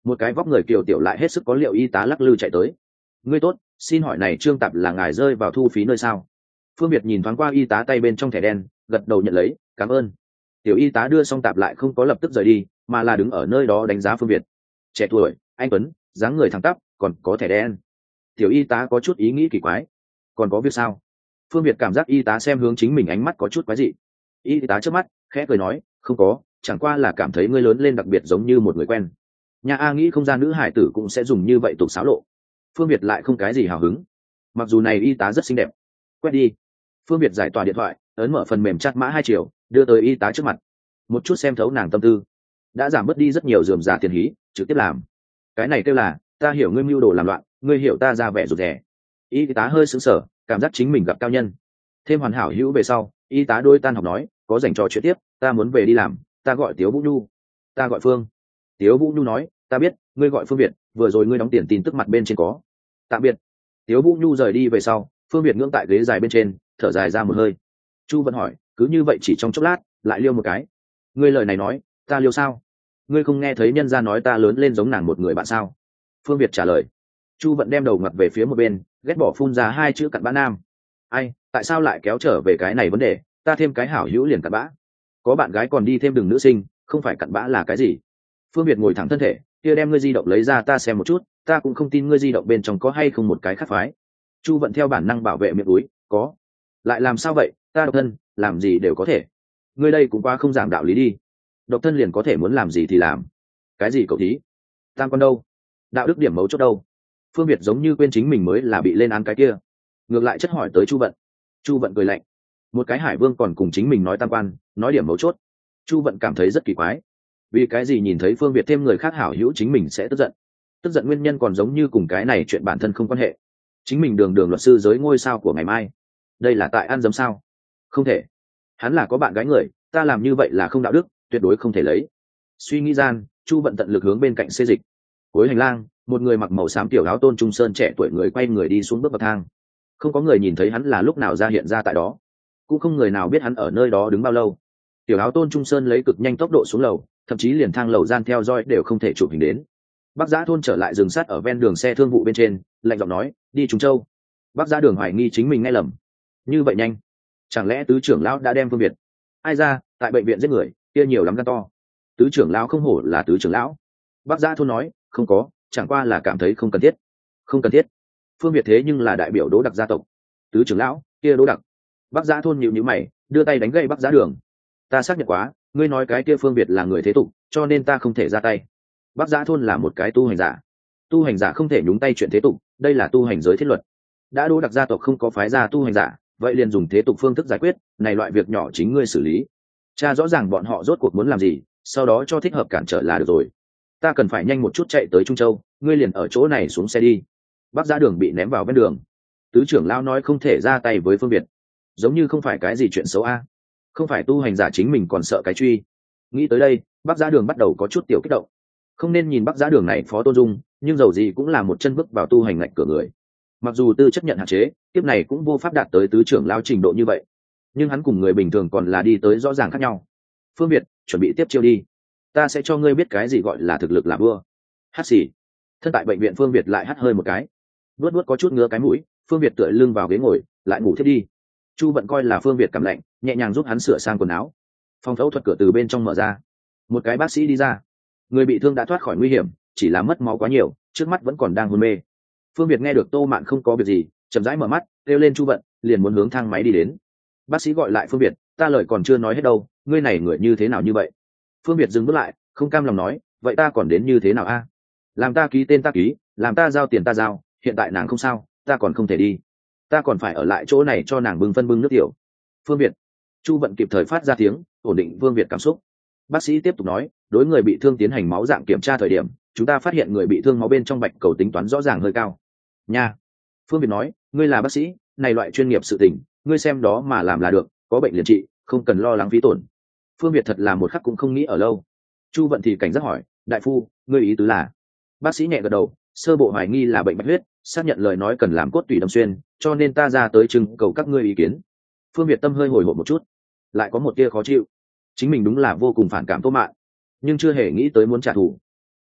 một cái vóc người kiều tiểu lại hết sức có liệu y tá lắc lư chạy tới. Ngươi tốt, xin hỏi này Trương Tạp là ngài rơi vào thu phí nơi sao? Phương Việt nhìn thoáng qua y tá tay bên trong thẻ đen, gật đầu nhận lấy, cảm ơn. Tiểu y tá đưa xong tạp lại không có lập tức rời đi, mà là đứng ở nơi đó đánh giá Phương Việt. Trẻ tuổi, anh tuấn, dáng người thẳng tắp, còn có thẻ đen. Tiểu y tá có chút ý nghĩ kỳ quái. Còn có việc sao? Phương Việt cảm giác y tá xem hướng chính mình ánh mắt có chút quái dị. Y tá trước mắt khẽ cười nói, không có, chẳng qua là cảm thấy ngươi lớn lên đặc biệt giống như một người quen. Nhà A nghĩ không gian nữ hải tử cũng sẽ dùng như vậy tục xáo lộ. Phương Việt lại không cái gì hào hứng. Mặc dù này y tá rất xinh đẹp. Quét đi. Phương Việt giải tỏa điện thoại, ấn mở phần mềm chat mã 2 triệu, đưa tới y tá trước mặt. Một chút xem thấu nàng tâm tư, đã giảm bớt đi rất nhiều rườm rà tiền hí, trực tiếp làm. Cái này kêu là, ta hiểu ngươi mưu đồ làm loạn, ngươi hiểu ta ra vẻ rụt rè. Y tá hơi sững sờ, cảm giác chính mình gặp cao nhân. Thêm hoàn hảo hữu về sau, y tá đôi tan học nói, có rảnh trò chuyện tiếp, ta muốn về đi làm, ta gọi Tiếu Vũ Nhu. Ta gọi Phương. Tiếu Vũ Nhu nói, ta biết, ngươi gọi Phương Việt, vừa rồi ngươi đóng tiền tin tức mặt bên trên có. Tạm biệt. Tiếu Vũ Nhu rời đi về sau, Phương Việt ngưỡng tại ghế dài bên trên, thở dài ra một hơi. Chu Vận hỏi, cứ như vậy chỉ trong chốc lát, lại liêu một cái. Ngươi lời này nói, ta liêu sao? Ngươi không nghe thấy nhân gia nói ta lớn lên giống nàng một người bạn sao? Phương Việt trả lời. Chu Vận đem đầu ngặt về phía một bên, ghét bỏ phun ra 2 chữ cặn bã nam. Ai, tại sao lại kéo trở về cái này vấn đề, ta thêm cái hảo hữu liền cặn bã. Có bạn gái còn đi thêm đường nữ sinh, không phải cặn bã là cái gì? Phương Việt ngồi thẳng thân thể, kia đem ngươi di động lấy ra ta xem một chút, ta cũng không tin ngươi di động bên trong có hay không một cái khác phái. Chu Vận theo bản năng bảo vệ miệng túi, có. Lại làm sao vậy, ta độc thân, làm gì đều có thể. Ngươi đây cũng quá không giảng đạo lý đi. Độc thân liền có thể muốn làm gì thì làm. Cái gì cậu thí? Tam con đâu? Đạo đức điểm mấu chốt đâu? Phương Việt giống như quên chính mình mới là bị lên án cái kia. Ngược lại chất hỏi tới Chu Vận. Chu Vận cười lạnh. Một cái hải vương còn cùng chính mình nói tam quan, nói điểm mấu chốt. Chu Vận cảm thấy rất kỳ quái. Vì cái gì nhìn thấy Phương Việt thêm người khác hảo hữu chính mình sẽ tức giận? Tức giận nguyên nhân còn giống như cùng cái này chuyện bản thân không quan hệ. Chính mình đường luật sư giới ngôi sao của ngày mai. Đây là tại ăn dấm sao? Không thể. Hắn là có bạn gái người, ta làm như vậy là không đạo đức, tuyệt đối không thể lấy. Suy nghĩ gian, Chu Vận tận lực hướng bên cạnh xê dịch. Cuối hành lang, một người mặc màu xám tiểu áo Tôn Trung Sơn trẻ tuổi người quay người đi xuống bước bậc thang. Không có người nhìn thấy hắn là lúc nào ra hiện ra tại đó, cũng không người nào biết hắn ở nơi đó đứng bao lâu. Tiểu áo Tôn Trung Sơn lấy cực nhanh tốc độ xuống lầu, thậm chí liền thang lầu gian theo dõi đều không thể chụp hình đến. Bắc Giã Thôn trở lại dừng sát ở ven đường xe thương vụ bên trên, lạnh giọng nói, đi Trung Châu. Bắc Giã Đường hoài nghi chính mình nghe lầm. Như vậy nhanh, chẳng lẽ tứ trưởng lão đã đem Phương Việt? Ai ra, tại bệnh viện giết người, kia nhiều lắm gan to. Tứ trưởng lão không hổ là tứ trưởng lão. Bắc Giã Thôn nói, không có, chẳng qua là cảm thấy không cần thiết. Không cần thiết? Phương Việt thế nhưng là đại biểu Đỗ Đặc gia tộc. Tứ trưởng lão, kia Đỗ Đặc. Bắc Giã Thôn nhíu nhíu mày, đưa tay đánh gậy Bắc Giã Đường. Ta xác nhận quá, ngươi nói cái kia Phương Việt là người thế tục, cho nên ta không thể ra tay. Bắc Giã Thôn là một cái tu hành giả. Tu hành giả không thể nhúng tay chuyện thế tục, đây là tu hành giới thiết luật. Đã Đỗ Đặc gia tộc không có phái ra tu hành giả, vậy liền dùng thế tục phương thức giải quyết, này loại việc nhỏ chính ngươi xử lý. Cha rõ ràng bọn họ rốt cuộc muốn làm gì, sau đó cho thích hợp cản trở là được rồi. Ta cần phải nhanh một chút chạy tới Trung Châu, ngươi liền ở chỗ này xuống xe đi. Bắc Giã Đường bị ném vào ven đường. Tứ trưởng lão nói không thể ra tay với Phương Việt, giống như không phải cái gì chuyện xấu a. Không phải tu hành giả chính mình còn sợ cái truy. Nghĩ tới đây, Bắc Giã Đường bắt đầu có chút tiểu kích động. Không nên nhìn Bắc Giã Đường này Phó Tôn Dung, nhưng dầu gì cũng là một chân bước vào tu hành ngạch cửa người. Mặc dù tư chất nhận hạn chế, kiếp này cũng vô pháp đạt tới tứ trưởng lão trình độ như vậy, nhưng hắn cùng người bình thường còn là đi tới rõ ràng khác nhau. Phương Việt, chuẩn bị tiếp chiêu đi, ta sẽ cho ngươi biết cái gì gọi là thực lực là vua. Hát xì. Thân tại bệnh viện Phương Việt lại hắt hơi một cái, nuốt có chút ngứa cái mũi. Phương Việt tựa lưng vào ghế ngồi, lại ngủ thiết đi. Chu Vận coi là Phương Việt cảm lạnh, nhẹ nhàng giúp hắn sửa sang quần áo. Phòng phẫu thuật cửa từ bên trong mở ra, một cái bác sĩ đi ra. Người bị thương đã thoát khỏi nguy hiểm, chỉ là mất máu quá nhiều, trước mắt vẫn còn đang hôn mê. Phương Việt nghe được Tô Mạn không có việc gì, chậm rãi mở mắt, kêu lên Chu Vận, liền muốn hướng thang máy đi đến. Bác sĩ gọi lại Phương Việt, ta lời còn chưa nói hết đâu, ngươi này người như thế nào như vậy? Phương Việt dừng bước lại, không cam lòng nói, vậy ta còn đến như thế nào a? Làm ta ký tên ta ký, làm ta giao tiền ta giao, hiện tại nàng không sao, ta còn không thể đi, ta còn phải ở lại chỗ này cho nàng bưng phân bưng nước tiểu. Phương Việt. Chu Vận kịp thời phát ra tiếng, ổn định Phương Việt cảm xúc. Bác sĩ tiếp tục nói, đối người bị thương tiến hành máu dạng kiểm tra thời điểm, chúng ta phát hiện người bị thương máu bên trong bạch cầu tính toán rõ ràng hơi cao. Nha. Phương Việt nói, ngươi là bác sĩ, này loại chuyên nghiệp sự tình, ngươi xem đó mà làm là được, có bệnh liền trị, không cần lo lắng phí tổn. Phương Việt thật là một khắc cũng không nghĩ ở lâu. Chu Vận thì cảnh giác hỏi, đại phu, ngươi ý tứ là? Bác sĩ nhẹ gật đầu, sơ bộ hoài nghi là bệnh bạch huyết, xác nhận lời nói cần làm cốt tủy đâm xuyên, cho nên ta ra tới trưng cầu các ngươi ý kiến. Phương Việt tâm hơi hồi hộp một chút, lại có một tia khó chịu. Chính mình đúng là vô cùng phản cảm Tô Mạn, nhưng chưa hề nghĩ tới muốn trả thù.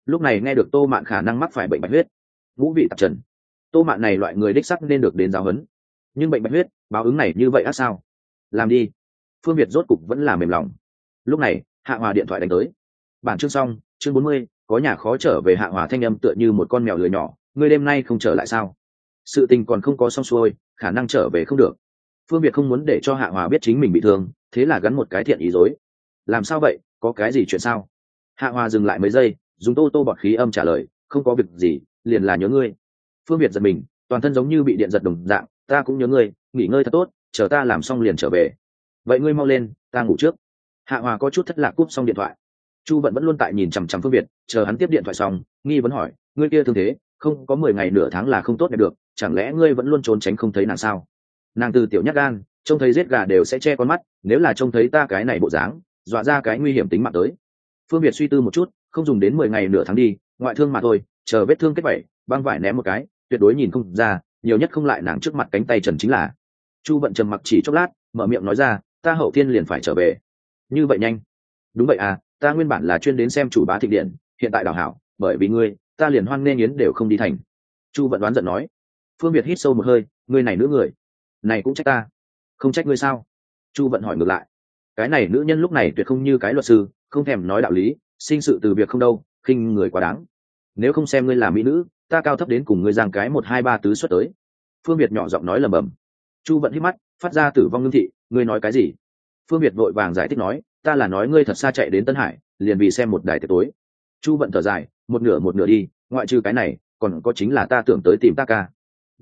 lúc này nghe được Tô Mạn khả năng mắc phải bệnh bạch huyết, ngũ vị tạp trần. Tô Mạn này loại người đích sắc nên được đến giáo huấn, nhưng bệnh bạch huyết báo ứng này như vậy á sao? Làm đi. Phương Việt rốt cục vẫn là mềm lòng. Lúc này Hạ Hòa điện thoại đánh tới. Bản chương xong, chương 40, có nhà khó trở về. Hạ Hòa thanh âm tựa như một con mèo lười nhỏ, ngươi đêm nay không trở lại sao? Sự tình còn không có xong xuôi, khả năng trở về không được. Phương Việt không muốn để cho Hạ Hòa biết chính mình bị thương, thế là gắn một cái thiện ý dối. Làm sao vậy, có cái gì chuyện sao? Hạ Hòa dừng lại mấy giây, dùng tô tô bọt khí âm trả lời, không có việc gì, liền là nhớ ngươi. Phương Việt giật mình, toàn thân giống như bị điện giật đồng dạng, ta cũng nhớ ngươi, nghỉ ngơi thật tốt, chờ ta làm xong liền trở về. Vậy ngươi mau lên, ta ngủ trước. Hạ Hòa có chút thất lạc cúp xong điện thoại. Chu Vận vẫn luôn tại nhìn chằm chằm Phương Việt, chờ hắn tiếp điện thoại xong, nghi vấn hỏi, ngươi kia thương thế, không có 10 ngày nửa tháng là không tốt đẹp được, chẳng lẽ ngươi vẫn luôn trốn tránh không thấy nàng sao? Nàng từ tiểu nhát gan, trông thấy giết gà đều sẽ che con mắt, nếu là trông thấy ta cái này bộ dáng, dọa ra cái nguy hiểm tính mạng tới. Phương Việt suy tư một chút, không dùng đến 10 ngày nửa tháng đi, ngoại thương mà thôi, chờ vết thương kết vảy, băng vải ném một cái, tuyệt đối nhìn không ra, nhiều nhất không lại nàng trước mặt cánh tay trần chính là. Chu Vận trầm mặc chỉ chốc lát, mở miệng nói ra, ta hậu thiên liền phải trở về. Như vậy nhanh? Đúng vậy à, ta nguyên bản là chuyên đến xem chủ bá thịnh điện, hiện tại đào hảo, bởi vì ngươi, ta liền hoan nên yến đều không đi thành. Chu Vận đoán giận nói. Phương Việt hít sâu một hơi, ngươi này nữ người, này cũng trách ta, không trách ngươi sao? Chu Vận hỏi ngược lại. Cái này nữ nhân lúc này tuyệt không như cái luật sư, không thèm nói đạo lý, sinh sự từ việc không đâu, khinh người quá đáng. Nếu không xem ngươi là mỹ nữ, ta cao thấp đến cùng ngươi giang cái 1 2 3 tứ xuất tới. Phương Việt nhỏ giọng nói lầm bầm. Chu Vận hít mắt, phát ra tử vong ngưng thị, ngươi nói cái gì? Phương Việt vội vàng giải thích nói, ta là nói ngươi thật xa chạy đến Tân Hải, liền vì xem một đài tiệc tối. Chu Vận thở dài, một nửa đi, ngoại trừ cái này, còn có chính là ta tưởng tới tìm ta ca.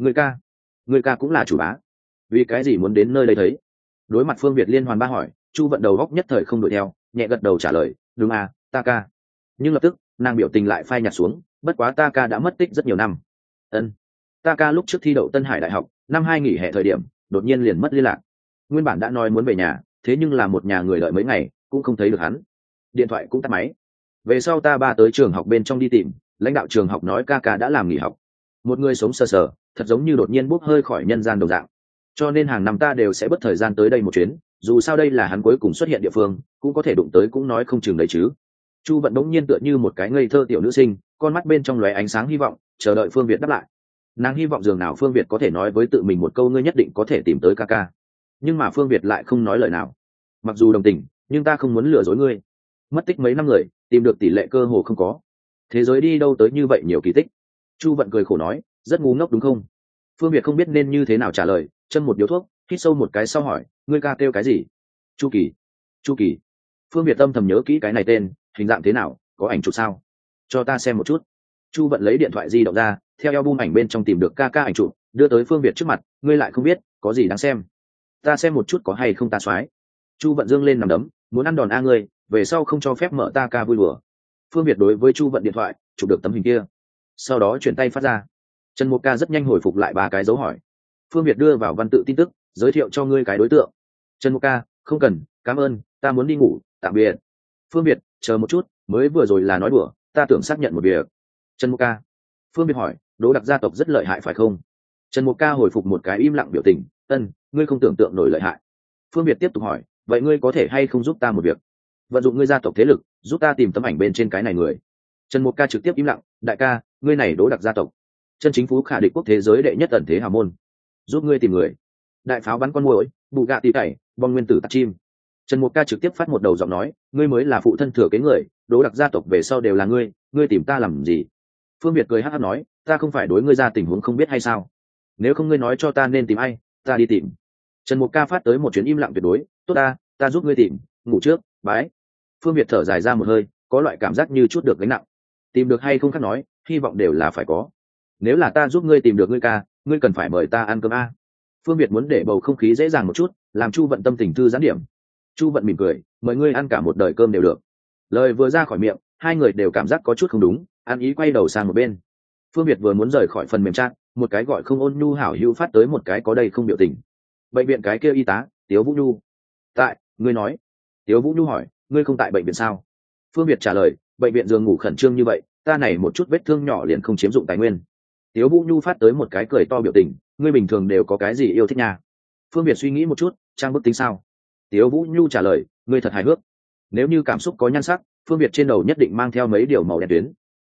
Ngươi ca cũng là chủ bá, vì cái gì muốn đến nơi đây thấy? Đối mặt Phương Việt liên hoàn ba hỏi, Chu Vận đầu góc nhất thời không đuổi theo, nhẹ gật đầu trả lời, đúng à, ta ca. Nhưng lập tức nàng biểu tình lại phai nhạt xuống, bất quá ta ca đã mất tích rất nhiều năm. Ân, ta ca lúc trước thi đậu Tân Hải đại học, năm 2 nghỉ hè thời điểm đột nhiên liền mất liên lạc. Nguyên bản đã nói muốn về nhà, thế nhưng là một nhà người đợi mấy ngày cũng không thấy được hắn, điện thoại cũng tắt máy. Về sau ta ba tới trường học bên trong đi tìm, lãnh đạo trường học nói ca ca đã làm nghỉ học. Một người sống sờ sờ, thật giống như đột nhiên bốc hơi khỏi nhân gian đồng dạng. Cho nên hàng năm ta đều sẽ bất thời gian tới đây một chuyến, dù sao đây là hắn cuối cùng xuất hiện địa phương, cũng có thể đụng tới cũng nói không chừng đấy chứ. Chu Vận đống nhiên tựa như một cái ngây thơ tiểu nữ sinh, con mắt bên trong lóe ánh sáng hy vọng, chờ đợi Phương Việt đáp lại. Nàng hy vọng dường nào Phương Việt có thể nói với tự mình một câu, ngươi nhất định có thể tìm tới ca ca. Nhưng mà Phương Việt lại không nói lời nào. Mặc dù đồng tình, nhưng ta không muốn lừa dối ngươi. Mất tích mấy năm người, tìm được tỷ lệ cơ hồ không có. Thế giới đi đâu tới như vậy nhiều kỳ tích. Chu Vận cười khổ nói, rất ngu ngốc đúng không? Phương Việt không biết nên như thế nào trả lời, châm một điếu thuốc, hít sâu một cái sau hỏi, ngươi ca kêu cái gì? Chu Kỳ. Chu Kỳ. Phương Việt âm thầm nhớ kỹ cái này tên, hình dạng thế nào, có ảnh chụp sao? Cho ta xem một chút. Chu Vận lấy điện thoại di động ra, theo album ảnh bên trong tìm được ca ca ảnh chụp, đưa tới Phương Việt trước mặt, ngươi lại không biết, có gì đáng xem? Ta xem một chút có hay không ta soái. Chu Vận dương lên nằm đấm, muốn ăn đòn a ngươi, về sau không cho phép mở ta ca vui đùa. Phương Việt đối với Chu Vận điện thoại, chụp được tấm hình kia, sau đó chuyển tay phát ra. Trần Mục Ca rất nhanh hồi phục lại 3 cái dấu hỏi. Phương Việt đưa vào văn tự tin tức, giới thiệu cho ngươi cái đối tượng. Trần Mục Ca, không cần, cảm ơn, ta muốn đi ngủ, tạm biệt. Phương Việt, chờ một chút, mới vừa rồi là nói đùa, ta tưởng xác nhận một việc. Trần Mục Ca. Phương Việt hỏi, Đỗ Đặc gia tộc rất lợi hại phải không? Trần Mục Ca hồi phục một cái im lặng biểu tình, ân, ngươi không tưởng tượng nổi lợi hại. Phương Việt tiếp tục hỏi, vậy ngươi có thể hay không giúp ta một việc? Vận dụng ngươi gia tộc thế lực, giúp ta tìm tấm ảnh bên trên cái này người. Trần Mục Ca trực tiếp im lặng, đại ca, ngươi này Đỗ Đặc gia tộc, chân chính phú khả địch quốc thế giới đệ nhất ẩn thế hào môn, giúp ngươi tìm người. Đại pháo bắn con muỗi, bù gạ tỉ cày, bom nguyên tử tắt chim. Trần Mục Ca trực tiếp phát một đầu giọng nói, ngươi mới là phụ thân thừa kế người, Đỗ Đặc gia tộc về sau đều là ngươi, ngươi tìm ta làm gì? Phương Việt cười hắc hắc nói, ta không phải đối ngươi ra tình huống không biết hay sao? Nếu không ngươi nói cho ta nên tìm ai, ta đi tìm. Trần Mục Ca phát tới một chuyến im lặng tuyệt đối, tốt ta giúp ngươi tìm, ngủ trước, bái. Phương Việt thở dài ra một hơi, có loại cảm giác như chút được gánh nặng. Tìm được hay không khác nói, hy vọng đều là phải có. Nếu là ta giúp ngươi tìm được ngươi ca, ngươi cần phải mời ta ăn cơm a. Phương Việt muốn để bầu không khí dễ dàng một chút, làm Chu Vận tâm tình thư giãn điểm. Chu Vận mỉm cười, mời ngươi ăn cả một đời cơm đều được. Lời vừa ra khỏi miệng, hai người đều cảm giác có chút không đúng, ăn ý quay đầu sang một bên. Phương Việt vừa muốn rời khỏi phần mềm chat, một cái gọi không ôn nhu hảo hữu phát tới một cái có đây không biểu tình. Bệnh viện cái kia y tá, Tiếu Vũ Nhu. Tại, ngươi nói. Tiếu Vũ Nhu hỏi, ngươi không tại bệnh viện sao? Phương Việt trả lời, bệnh viện giường ngủ khẩn trương như vậy, ta này một chút vết thương nhỏ liền không chiếm dụng tài nguyên. Tiếu Vũ Nhu phát tới một cái cười to biểu tình, ngươi bình thường đều có cái gì yêu thích nha? Phương Việt suy nghĩ một chút, trang bức tính sao? Tiếu Vũ Nhu trả lời, ngươi thật hài hước. Nếu như cảm xúc có nhan sắc, Phương Việt trên đầu nhất định mang theo mấy điều màu đen tuyến.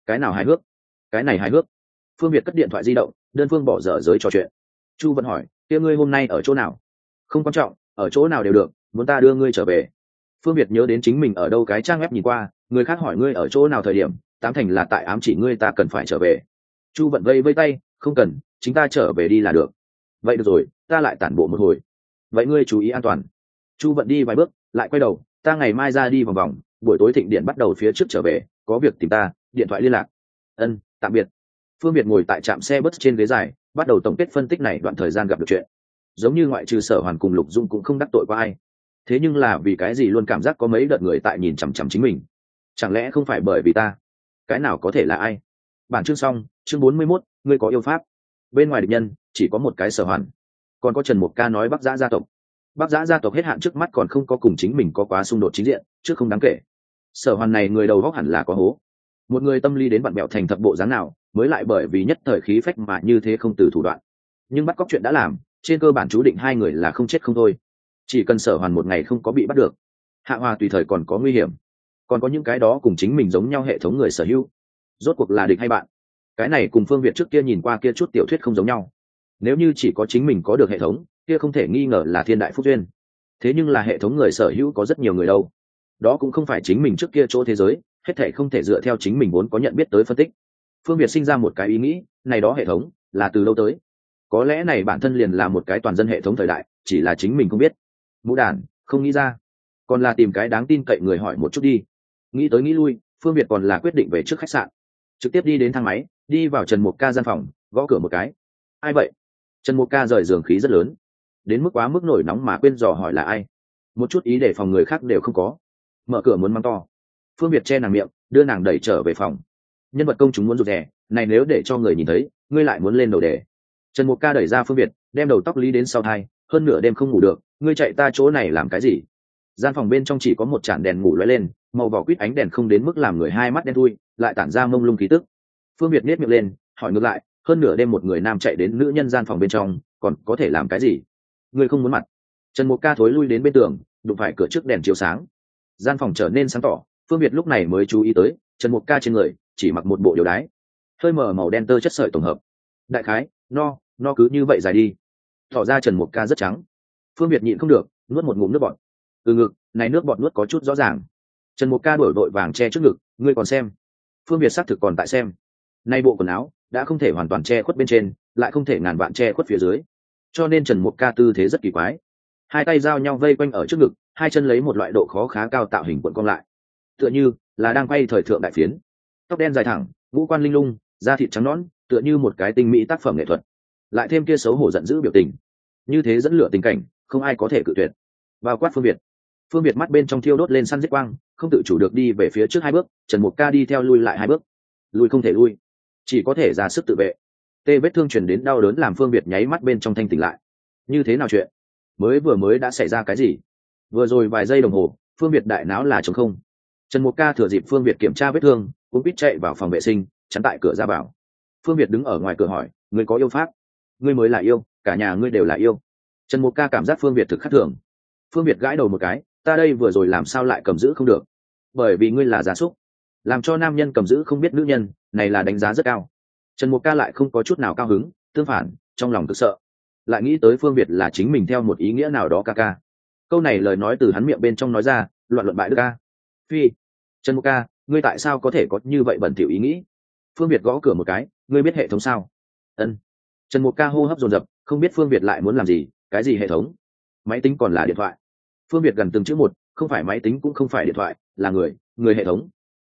cái nào hài hước? Cái này hài hước. Phương Việt cất điện thoại di động, đơn phương bỏ dở giới trò chuyện. Chu Vận hỏi, kia ngươi hôm nay ở chỗ nào? Không quan trọng, ở chỗ nào đều được, muốn ta đưa ngươi trở về. Phương Việt nhớ đến chính mình ở đâu cái trang web nhìn qua, người khác hỏi ngươi ở chỗ nào thời điểm, tám thành là tại ám chỉ ngươi ta cần phải trở về. Chu Vận vây vây tay, không cần, chính ta trở về đi là được. Vậy được rồi, ta lại tản bộ một hồi. Vậy ngươi chú ý an toàn. Chu Vận đi vài bước, lại quay đầu, ta ngày mai ra đi vòng vòng, buổi tối thịnh điện bắt đầu phía trước trở về, có việc tìm ta, điện thoại liên lạc. Ân, tạm biệt. Phương Việt ngồi tại trạm xe bus trên ghế dài, bắt đầu tổng kết phân tích này đoạn thời gian gặp được chuyện. Giống như ngoại trừ Sở Hoàn cùng Lục Dung cũng không đắc tội qua ai. Thế nhưng là vì cái gì luôn cảm giác có mấy đợt người tại nhìn chằm chằm chính mình? Chẳng lẽ không phải bởi vì ta? Cái nào có thể là ai? Bản chương xong, chương 41, ngươi có yêu pháp. Bên ngoài địch nhân chỉ có một cái Sở Hoàn, còn có Trần Mục Ca nói Bắc Giã gia tộc. Bắc Giã gia tộc hết hạn trước mắt còn không có cùng chính mình có quá xung đột chính diện, trước không đáng kể. Sở Hoàn này người đầu góc hẳn là có hố. Một người tâm lý đến vặn bẹo thành thập bộ dáng nào, mới lại bởi vì nhất thời khí phách mà như thế không từ thủ đoạn. Nhưng bắt cóc chuyện đã làm, trên cơ bản chú định hai người là không chết không thôi. Chỉ cần Sở Hoàn một ngày không có bị bắt được, Hạ Hòa tùy thời còn có nguy hiểm. Còn có những cái đó cùng chính mình giống nhau hệ thống người sở hữu, rốt cuộc là địch hay bạn? Cái này cùng Phương Việt trước kia nhìn qua kia chút tiểu thuyết không giống nhau. Nếu như chỉ có chính mình có được hệ thống, kia không thể nghi ngờ là thiên đại phúc duyên. Thế nhưng là hệ thống người sở hữu có rất nhiều người đâu. Đó cũng không phải chính mình trước kia chỗ thế giới, hết thảy không thể dựa theo chính mình vốn có nhận biết tới phân tích. Phương Việt sinh ra một cái ý nghĩ, này đó hệ thống là từ đâu tới? Có lẽ này bản thân liền là một cái toàn dân hệ thống thời đại, chỉ là chính mình không biết. Mũ đàn, không nghĩ ra. Còn là tìm cái đáng tin cậy người hỏi một chút đi. Nghĩ tới nghĩ lui, Phương Việt còn là quyết định về trước khách sạn. Trực tiếp đi đến thang máy, đi vào Trần Mục Ca gian phòng, gõ cửa một cái. Ai vậy? Trần Mục Ca rời giường khí rất lớn, đến mức quá mức nổi nóng mà quên dò hỏi là ai. Một chút ý để phòng người khác đều không có. Mở cửa muốn mắng to. Phương Việt che nàng miệng, đưa nàng đẩy trở về phòng. Nhân vật công chúng muốn rụt rè, này nếu để cho người nhìn thấy, ngươi lại muốn lên đầu đề. Trần Mục Ca đẩy ra Phương Việt, đem đầu tóc lý đến sau thai, hơn nửa đêm không ngủ được, ngươi chạy ta chỗ này làm cái gì? Gian phòng bên trong chỉ có một chản đèn ngủ lóe lên, màu vỏ quýt ánh đèn không đến mức làm người hai mắt đen thui, lại tản ra mông lung khí tức. Phương Việt nhếch miệng lên, hỏi ngược lại, hơn nửa đêm một người nam chạy đến nữ nhân gian phòng bên trong, còn có thể làm cái gì? Ngươi không muốn mặt? Trần Mục Ca thối lui đến bên tường, đụng phải cửa trước đèn chiếu sáng. Gian phòng trở nên sáng tỏ, Phương Việt lúc này mới chú ý tới, Trần Mục Ca trên người chỉ mặc một bộ điều đái, hơi mờ màu đen tơ chất sợi tổng hợp. Đại khái, no cứ như vậy dài đi. Tỏ ra Trần Mục Ca rất trắng. Phương Việt nhịn không được, nuốt một ngụm nước bọt. Từ ngực, này nước bọt nuốt có chút rõ ràng. Trần Mục Ca đổi vội vàng che trước ngực, ngươi còn xem? Phương Việt xác thực còn tại xem. Nay bộ quần áo đã không thể hoàn toàn che khuất bên trên, lại không thể ngàn vạn che khuất phía dưới, cho nên Trần Mục Ca tư thế rất kỳ quái. Hai tay giao nhau vây quanh ở trước ngực, hai chân lấy một loại độ khó khá cao tạo hình cuộn cong lại, tựa như là đang quay thời thượng đại phiến. Tóc đen dài thẳng, ngũ quan linh lung, da thịt trắng nõn, tựa như một cái tinh mỹ tác phẩm nghệ thuật. Lại thêm kia xấu hổ giận dữ biểu tình, như thế dẫn lửa tình cảnh, không ai có thể cự tuyệt. Bao quát Phương Việt mắt bên trong thiêu đốt lên săn giết quang, không tự chủ được đi về phía trước hai bước. Trần Mục Ca đi theo lui lại hai bước. Lui không thể lui, chỉ có thể ra sức tự vệ. Tê vết thương truyền đến đau đớn làm Phương Việt nháy mắt bên trong thanh tỉnh lại. Như thế nào chuyện? Mới đã xảy ra cái gì? Vừa rồi vài giây đồng hồ, Phương Việt đại não là trống không. Trần Mục Ca thừa dịp Phương Việt kiểm tra vết thương, cũng biết chạy vào phòng vệ sinh, chắn tại cửa ra vào. Phương Việt đứng ở ngoài cửa hỏi, ngươi có yêu pháp? Ngươi mới là yêu, cả nhà ngươi đều là yêu. Trần Mục Ca cảm giác Phương Việt thực khác thường. Phương Việt gãi đầu một cái, ta đây vừa rồi làm sao lại cầm giữ không được? Bởi vì ngươi là gia súc, làm cho nam nhân cầm giữ không biết nữ nhân, này là đánh giá rất cao. Trần Mục Ca lại không có chút nào cao hứng, tương phản, trong lòng cực sợ. Lại nghĩ tới Phương Việt là chính mình theo một ý nghĩa nào đó ca. Câu này lời nói từ hắn miệng bên trong nói ra, loạn luận bại đức ca. Phi, Trần Mục Ca, ngươi tại sao có thể có như vậy bẩn thỉu ý nghĩ? Phương Việt gõ cửa một cái, ngươi biết hệ thống sao? Ân. Trần Mục Ca hô hấp dồn dập, không biết Phương Việt lại muốn làm gì, cái gì hệ thống? Máy tính còn là điện thoại? Phương Việt gần từng chữ một, không phải máy tính cũng không phải điện thoại, là người hệ thống.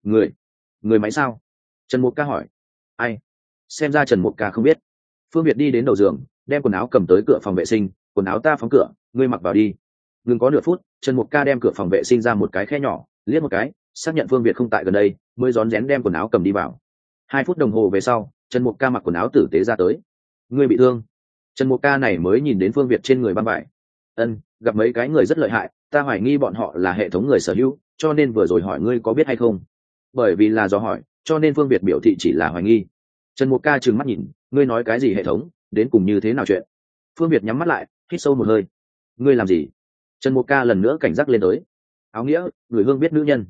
Người máy sao? Trần Mục Ca hỏi. Ai? Xem ra Trần Mục Ca không biết. Phương Việt đi đến đầu giường, đem quần áo cầm tới cửa phòng vệ sinh, quần áo ta phóng cửa, ngươi mặc vào đi. Ngừng có nửa phút, Trần Mục Ca đem cửa phòng vệ sinh ra một cái khe nhỏ, liếc một cái, xác nhận Phương Việt không tại gần đây, mới rón rén đem quần áo cầm đi vào. 2 phút đồng hồ về sau, Trần Mục Ca mặc quần áo tử tế ra tới. Ngươi bị thương? Trần Mục Ca này mới nhìn đến Phương Việt trên người băng vải. Ân, gặp mấy cái người rất lợi hại, ta hoài nghi bọn họ là hệ thống người sở hữu, cho nên vừa rồi hỏi ngươi có biết hay không. Bởi vì là do hỏi, cho nên Phương Việt biểu thị chỉ là hoài nghi. Trần Mục Ca trừng mắt nhìn, ngươi nói cái gì hệ thống, đến cùng như thế nào chuyện? Phương Việt nhắm mắt lại, hít sâu một hơi. Ngươi làm gì? Trần Mục Ca lần nữa cảnh giác lên tới. Áo nghĩa, người hương biết nữ nhân.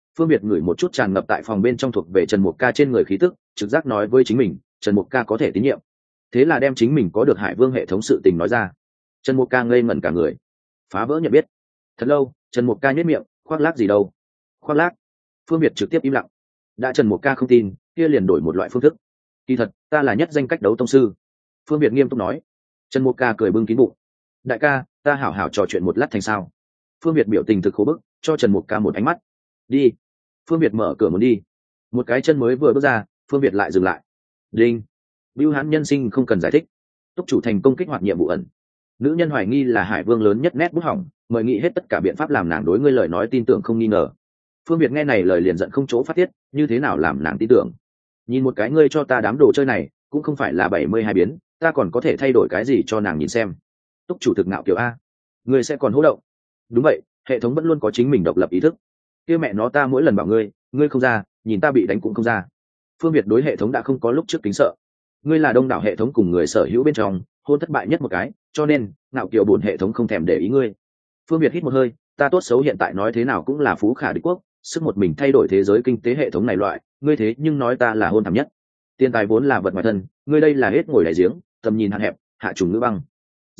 Phương Việt ngửi một chút tràn ngập tại phòng bên trong thuộc về Trần Mục Ca trên người khí tức, trực giác nói với chính mình Trần Mục Ca có thể tín nhiệm. Thế là đem chính mình có được Hải Vương hệ thống sự tình nói ra. Trần Mục Ca ngây ngẩn cả người, phá vỡ nhận biết. Thật lâu, Trần Mục Ca nhếch miệng, khoác lác gì đâu? Khoác lác. Phương Việt trực tiếp im lặng. Đã Trần Mục Ca không tin, kia liền đổi một loại phương thức. Kỳ thật, ta là nhất danh cách đấu tông sư. Phương Việt nghiêm túc nói. Trần Mục Ca cười bưng kín bụng. Đại ca, ta hảo hảo trò chuyện một lát thành sao? Phương Việt biểu tình thực khổ bức, cho Trần Mục Ca một ánh mắt. Đi. Phương Việt mở cửa muốn đi. Một cái chân mới vừa bước ra, Phương Việt lại dừng lại. Đinh. Bưu Hán nhân sinh không cần giải thích. Túc chủ thành công kích hoạt nhiệm vụ ẩn. Nữ nhân hoài nghi là Hải Vương lớn nhất nét bút hỏng, mời nghĩ hết tất cả biện pháp làm nàng đối ngươi lời nói tin tưởng không nghi ngờ. Phương Việt nghe này lời liền giận không chỗ phát tiết, như thế nào làm nàng tin tưởng? Nhìn một cái ngươi cho ta đám đồ chơi này, cũng không phải là 72 biến, ta còn có thể thay đổi cái gì cho nàng nhìn xem. Túc chủ thực ngạo kiểu a, ngươi sẽ còn hô động. Đúng vậy, hệ thống vẫn luôn có chính mình độc lập ý thức. Kia mẹ nó ta mỗi lần bảo ngươi, ngươi không ra, nhìn ta bị đánh cũng không ra. Phương Việt đối hệ thống đã không có lúc trước kính sợ. Ngươi là đông đảo hệ thống cùng người sở hữu bên trong hôn thất bại nhất một cái, cho nên ngạo kiều bổn hệ thống không thèm để ý ngươi. Phương Việt hít một hơi, ta tốt xấu hiện tại nói thế nào cũng là phú khả địch quốc, sức một mình thay đổi thế giới kinh tế hệ thống này loại, ngươi thế nhưng nói ta là hôn thảm nhất. Tiền tài vốn là vật ngoài thân, ngươi đây là hết ngồi đại giếng, tầm nhìn hạn hẹp, hạ trùng ngữ băng.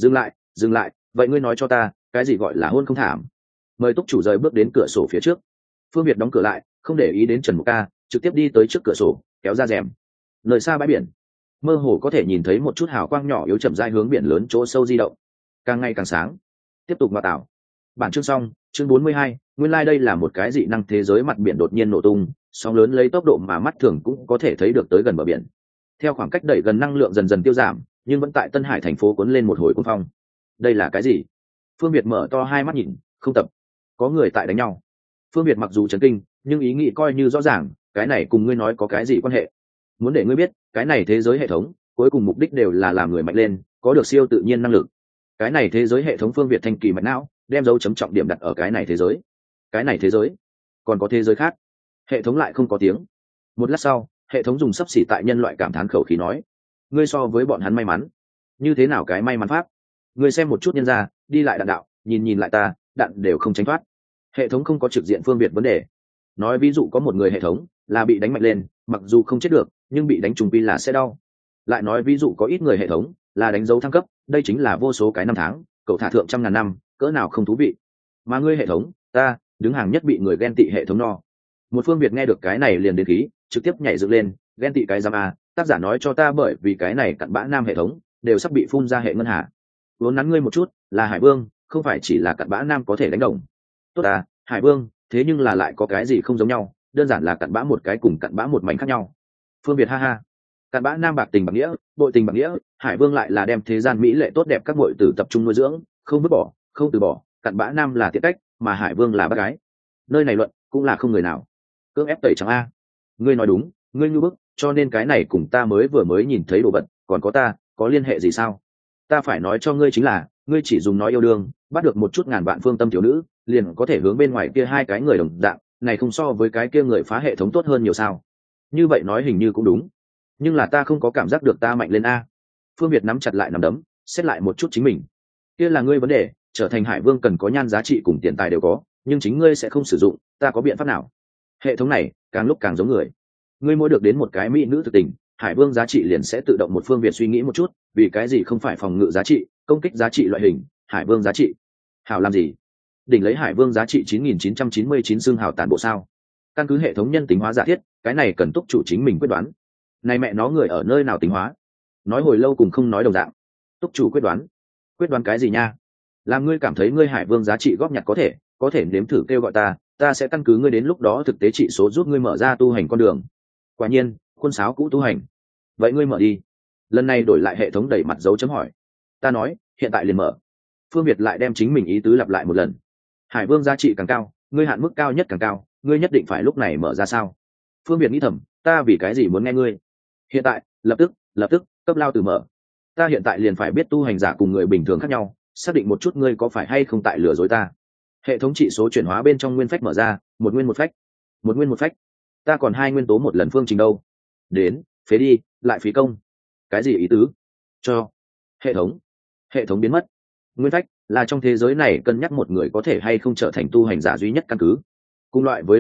Dừng lại, vậy ngươi nói cho ta, cái gì gọi là hôn không thảm? Mời túc chủ rời bước đến cửa sổ phía trước. Phương Việt đóng cửa lại, không để ý đến Trần Mục Ca, trực tiếp đi tới trước cửa sổ, kéo ra rèm. Nơi xa bãi biển, mơ hồ có thể nhìn thấy một chút hào quang nhỏ yếu chậm rãi hướng biển lớn chỗ sâu di động, càng ngày càng sáng. Tiếp tục mà tạo. Bản chương xong, chương 42, nguyên lai đây là một cái dị năng thế giới, mặt biển đột nhiên nổ tung, sóng lớn lấy tốc độ mà mắt thường cũng có thể thấy được tới gần bờ biển. Theo khoảng cách đẩy gần, năng lượng dần dần tiêu giảm, nhưng vẫn tại Tân Hải thành phố cuốn lên một hồi cuồng phong. Đây là cái gì? Phương Việt mở to hai mắt nhìn, không tập, có người tại đánh nhau. Phương Việt mặc dù chấn kinh, nhưng ý nghĩ coi như rõ ràng, cái này cùng ngươi nói có cái gì quan hệ? Muốn để ngươi biết, cái này thế giới hệ thống, cuối cùng mục đích đều là làm người mạnh lên, có được siêu tự nhiên năng lực. Cái này thế giới hệ thống Phương Việt thanh kỳ mạch não, đem dấu chấm trọng điểm đặt ở cái này thế giới. Cái này thế giới, còn có thế giới khác. Hệ thống lại không có tiếng. Một lát sau, hệ thống dùng sấp xỉ tại nhân loại cảm thán khẩu khí nói: ngươi so với bọn hắn may mắn. Như thế nào cái may mắn pháp? Ngươi xem một chút nhân ra, đi lại đạn đạo, nhìn lại ta, đạn đều không tránh thoát. Hệ thống không có trực diện Phương Việt vấn đề. Nói ví dụ có một người hệ thống là bị đánh mạnh lên, mặc dù không chết được, nhưng bị đánh trùng quy là sẽ đau. Lại nói ví dụ có ít người hệ thống là đánh dấu thăng cấp, đây chính là vô số cái năm tháng, cậu thả thượng trăm ngàn năm, cỡ nào không thú vị. Mà ngươi hệ thống, ta đứng hàng nhất bị người ghen tị hệ thống no. Một Phương Việt nghe được cái này liền đến khí, trực tiếp nhảy dựng lên, ghen tị cái giam a, tác giả nói cho ta bởi vì cái này cặn bã nam hệ thống đều sắp bị phun ra hệ ngân hà. Vốn nắn ngươi một chút, là Hải Vương, không phải chỉ là cặn bã nam có thể đánh đồng. Tốt à, Hải Vương, thế nhưng là lại có cái gì không giống nhau, đơn giản là cặn bã một cái cùng cặn bã một mảnh khác nhau. Phương Việt ha ha. Cặn bã nam bạc tình bạc nghĩa, bội tình bạc nghĩa, Hải Vương lại là đem thế gian mỹ lệ tốt đẹp các muội tử tập trung nuôi dưỡng, không vứt bỏ, không từ bỏ. Cặn bã nam là tiện cách, mà Hải Vương là bác gái. Nơi này luận cũng là không người nào cưỡng ép tẩy trắng a. Ngươi nói đúng, ngươi như bức, cho nên cái này cùng ta mới nhìn thấy đồ vật, còn có ta có liên hệ gì sao? Ta phải nói cho ngươi chính là, ngươi chỉ dùng nói yêu đương, bắt được một chút ngàn vạn phương tâm thiếu nữ, liền có thể hướng bên ngoài kia hai cái người đồng dạng, này không so với cái kia người phá hệ thống tốt hơn nhiều sao? Như vậy nói hình như cũng đúng, nhưng là ta không có cảm giác được ta mạnh lên a. Phương Việt nắm chặt lại nắm đấm, xét lại một chút chính mình. Kia là ngươi vấn đề, trở thành Hải Vương cần có nhan giá trị cùng tiền tài đều có, nhưng chính ngươi sẽ không sử dụng, ta có biện pháp nào? Hệ thống này càng lúc càng giống người. Ngươi mỗi được đến một cái mỹ nữ thực tình, Hải Vương giá trị liền sẽ tự động một Phương Việt suy nghĩ một chút, vì cái gì không phải phòng ngự giá trị, công kích giá trị loại hình, Hải Vương giá trị. Hảo làm gì? Đỉnh lấy Hải Vương giá trị 9999 xương hào tàn bộ sao? Căn cứ hệ thống nhân tính hóa giả thiết, cái này cần túc chủ chính mình quyết đoán. Này mẹ nó người ở nơi nào tính hóa? Nói hồi lâu cùng không nói đồng dạng. Túc chủ quyết đoán. Quyết đoán cái gì nha? Làm ngươi cảm thấy ngươi Hải Vương giá trị góp nhặt có thể nếm thử kêu gọi ta sẽ căn cứ ngươi đến lúc đó thực tế trị số giúp ngươi mở ra tu hành con đường. Quả nhiên, khuôn sáo cũ tu hành. Vậy ngươi mở đi. Lần này đổi lại hệ thống đẩy mặt dấu chấm hỏi. Ta nói, hiện tại liền mở. Phương Việt lại đem chính mình ý tứ lặp lại một lần. Hải Vương giá trị càng cao, ngươi hạn mức cao nhất càng cao, ngươi nhất định phải lúc này mở ra sao? Phương Việt nghĩ thầm, ta vì cái gì muốn nghe ngươi? Hiện tại, lập tức, cấp lao từ mở. Ta hiện tại liền phải biết tu hành giả cùng người bình thường khác nhau, xác định một chút ngươi có phải hay không tại lừa dối ta. Hệ thống trị số chuyển hóa bên trong nguyên phách mở ra, một nguyên một phách. Ta còn hai nguyên tố một lần phương trình đâu? Đến, phế đi, lại phí công. Cái gì ý tứ? Cho hệ thống biến mất. Nguyên phách là trong thế giới này cân nhắc một người có thể hay không trở thành tu hành giả duy nhất căn cứ. Cùng loại với linh mạch,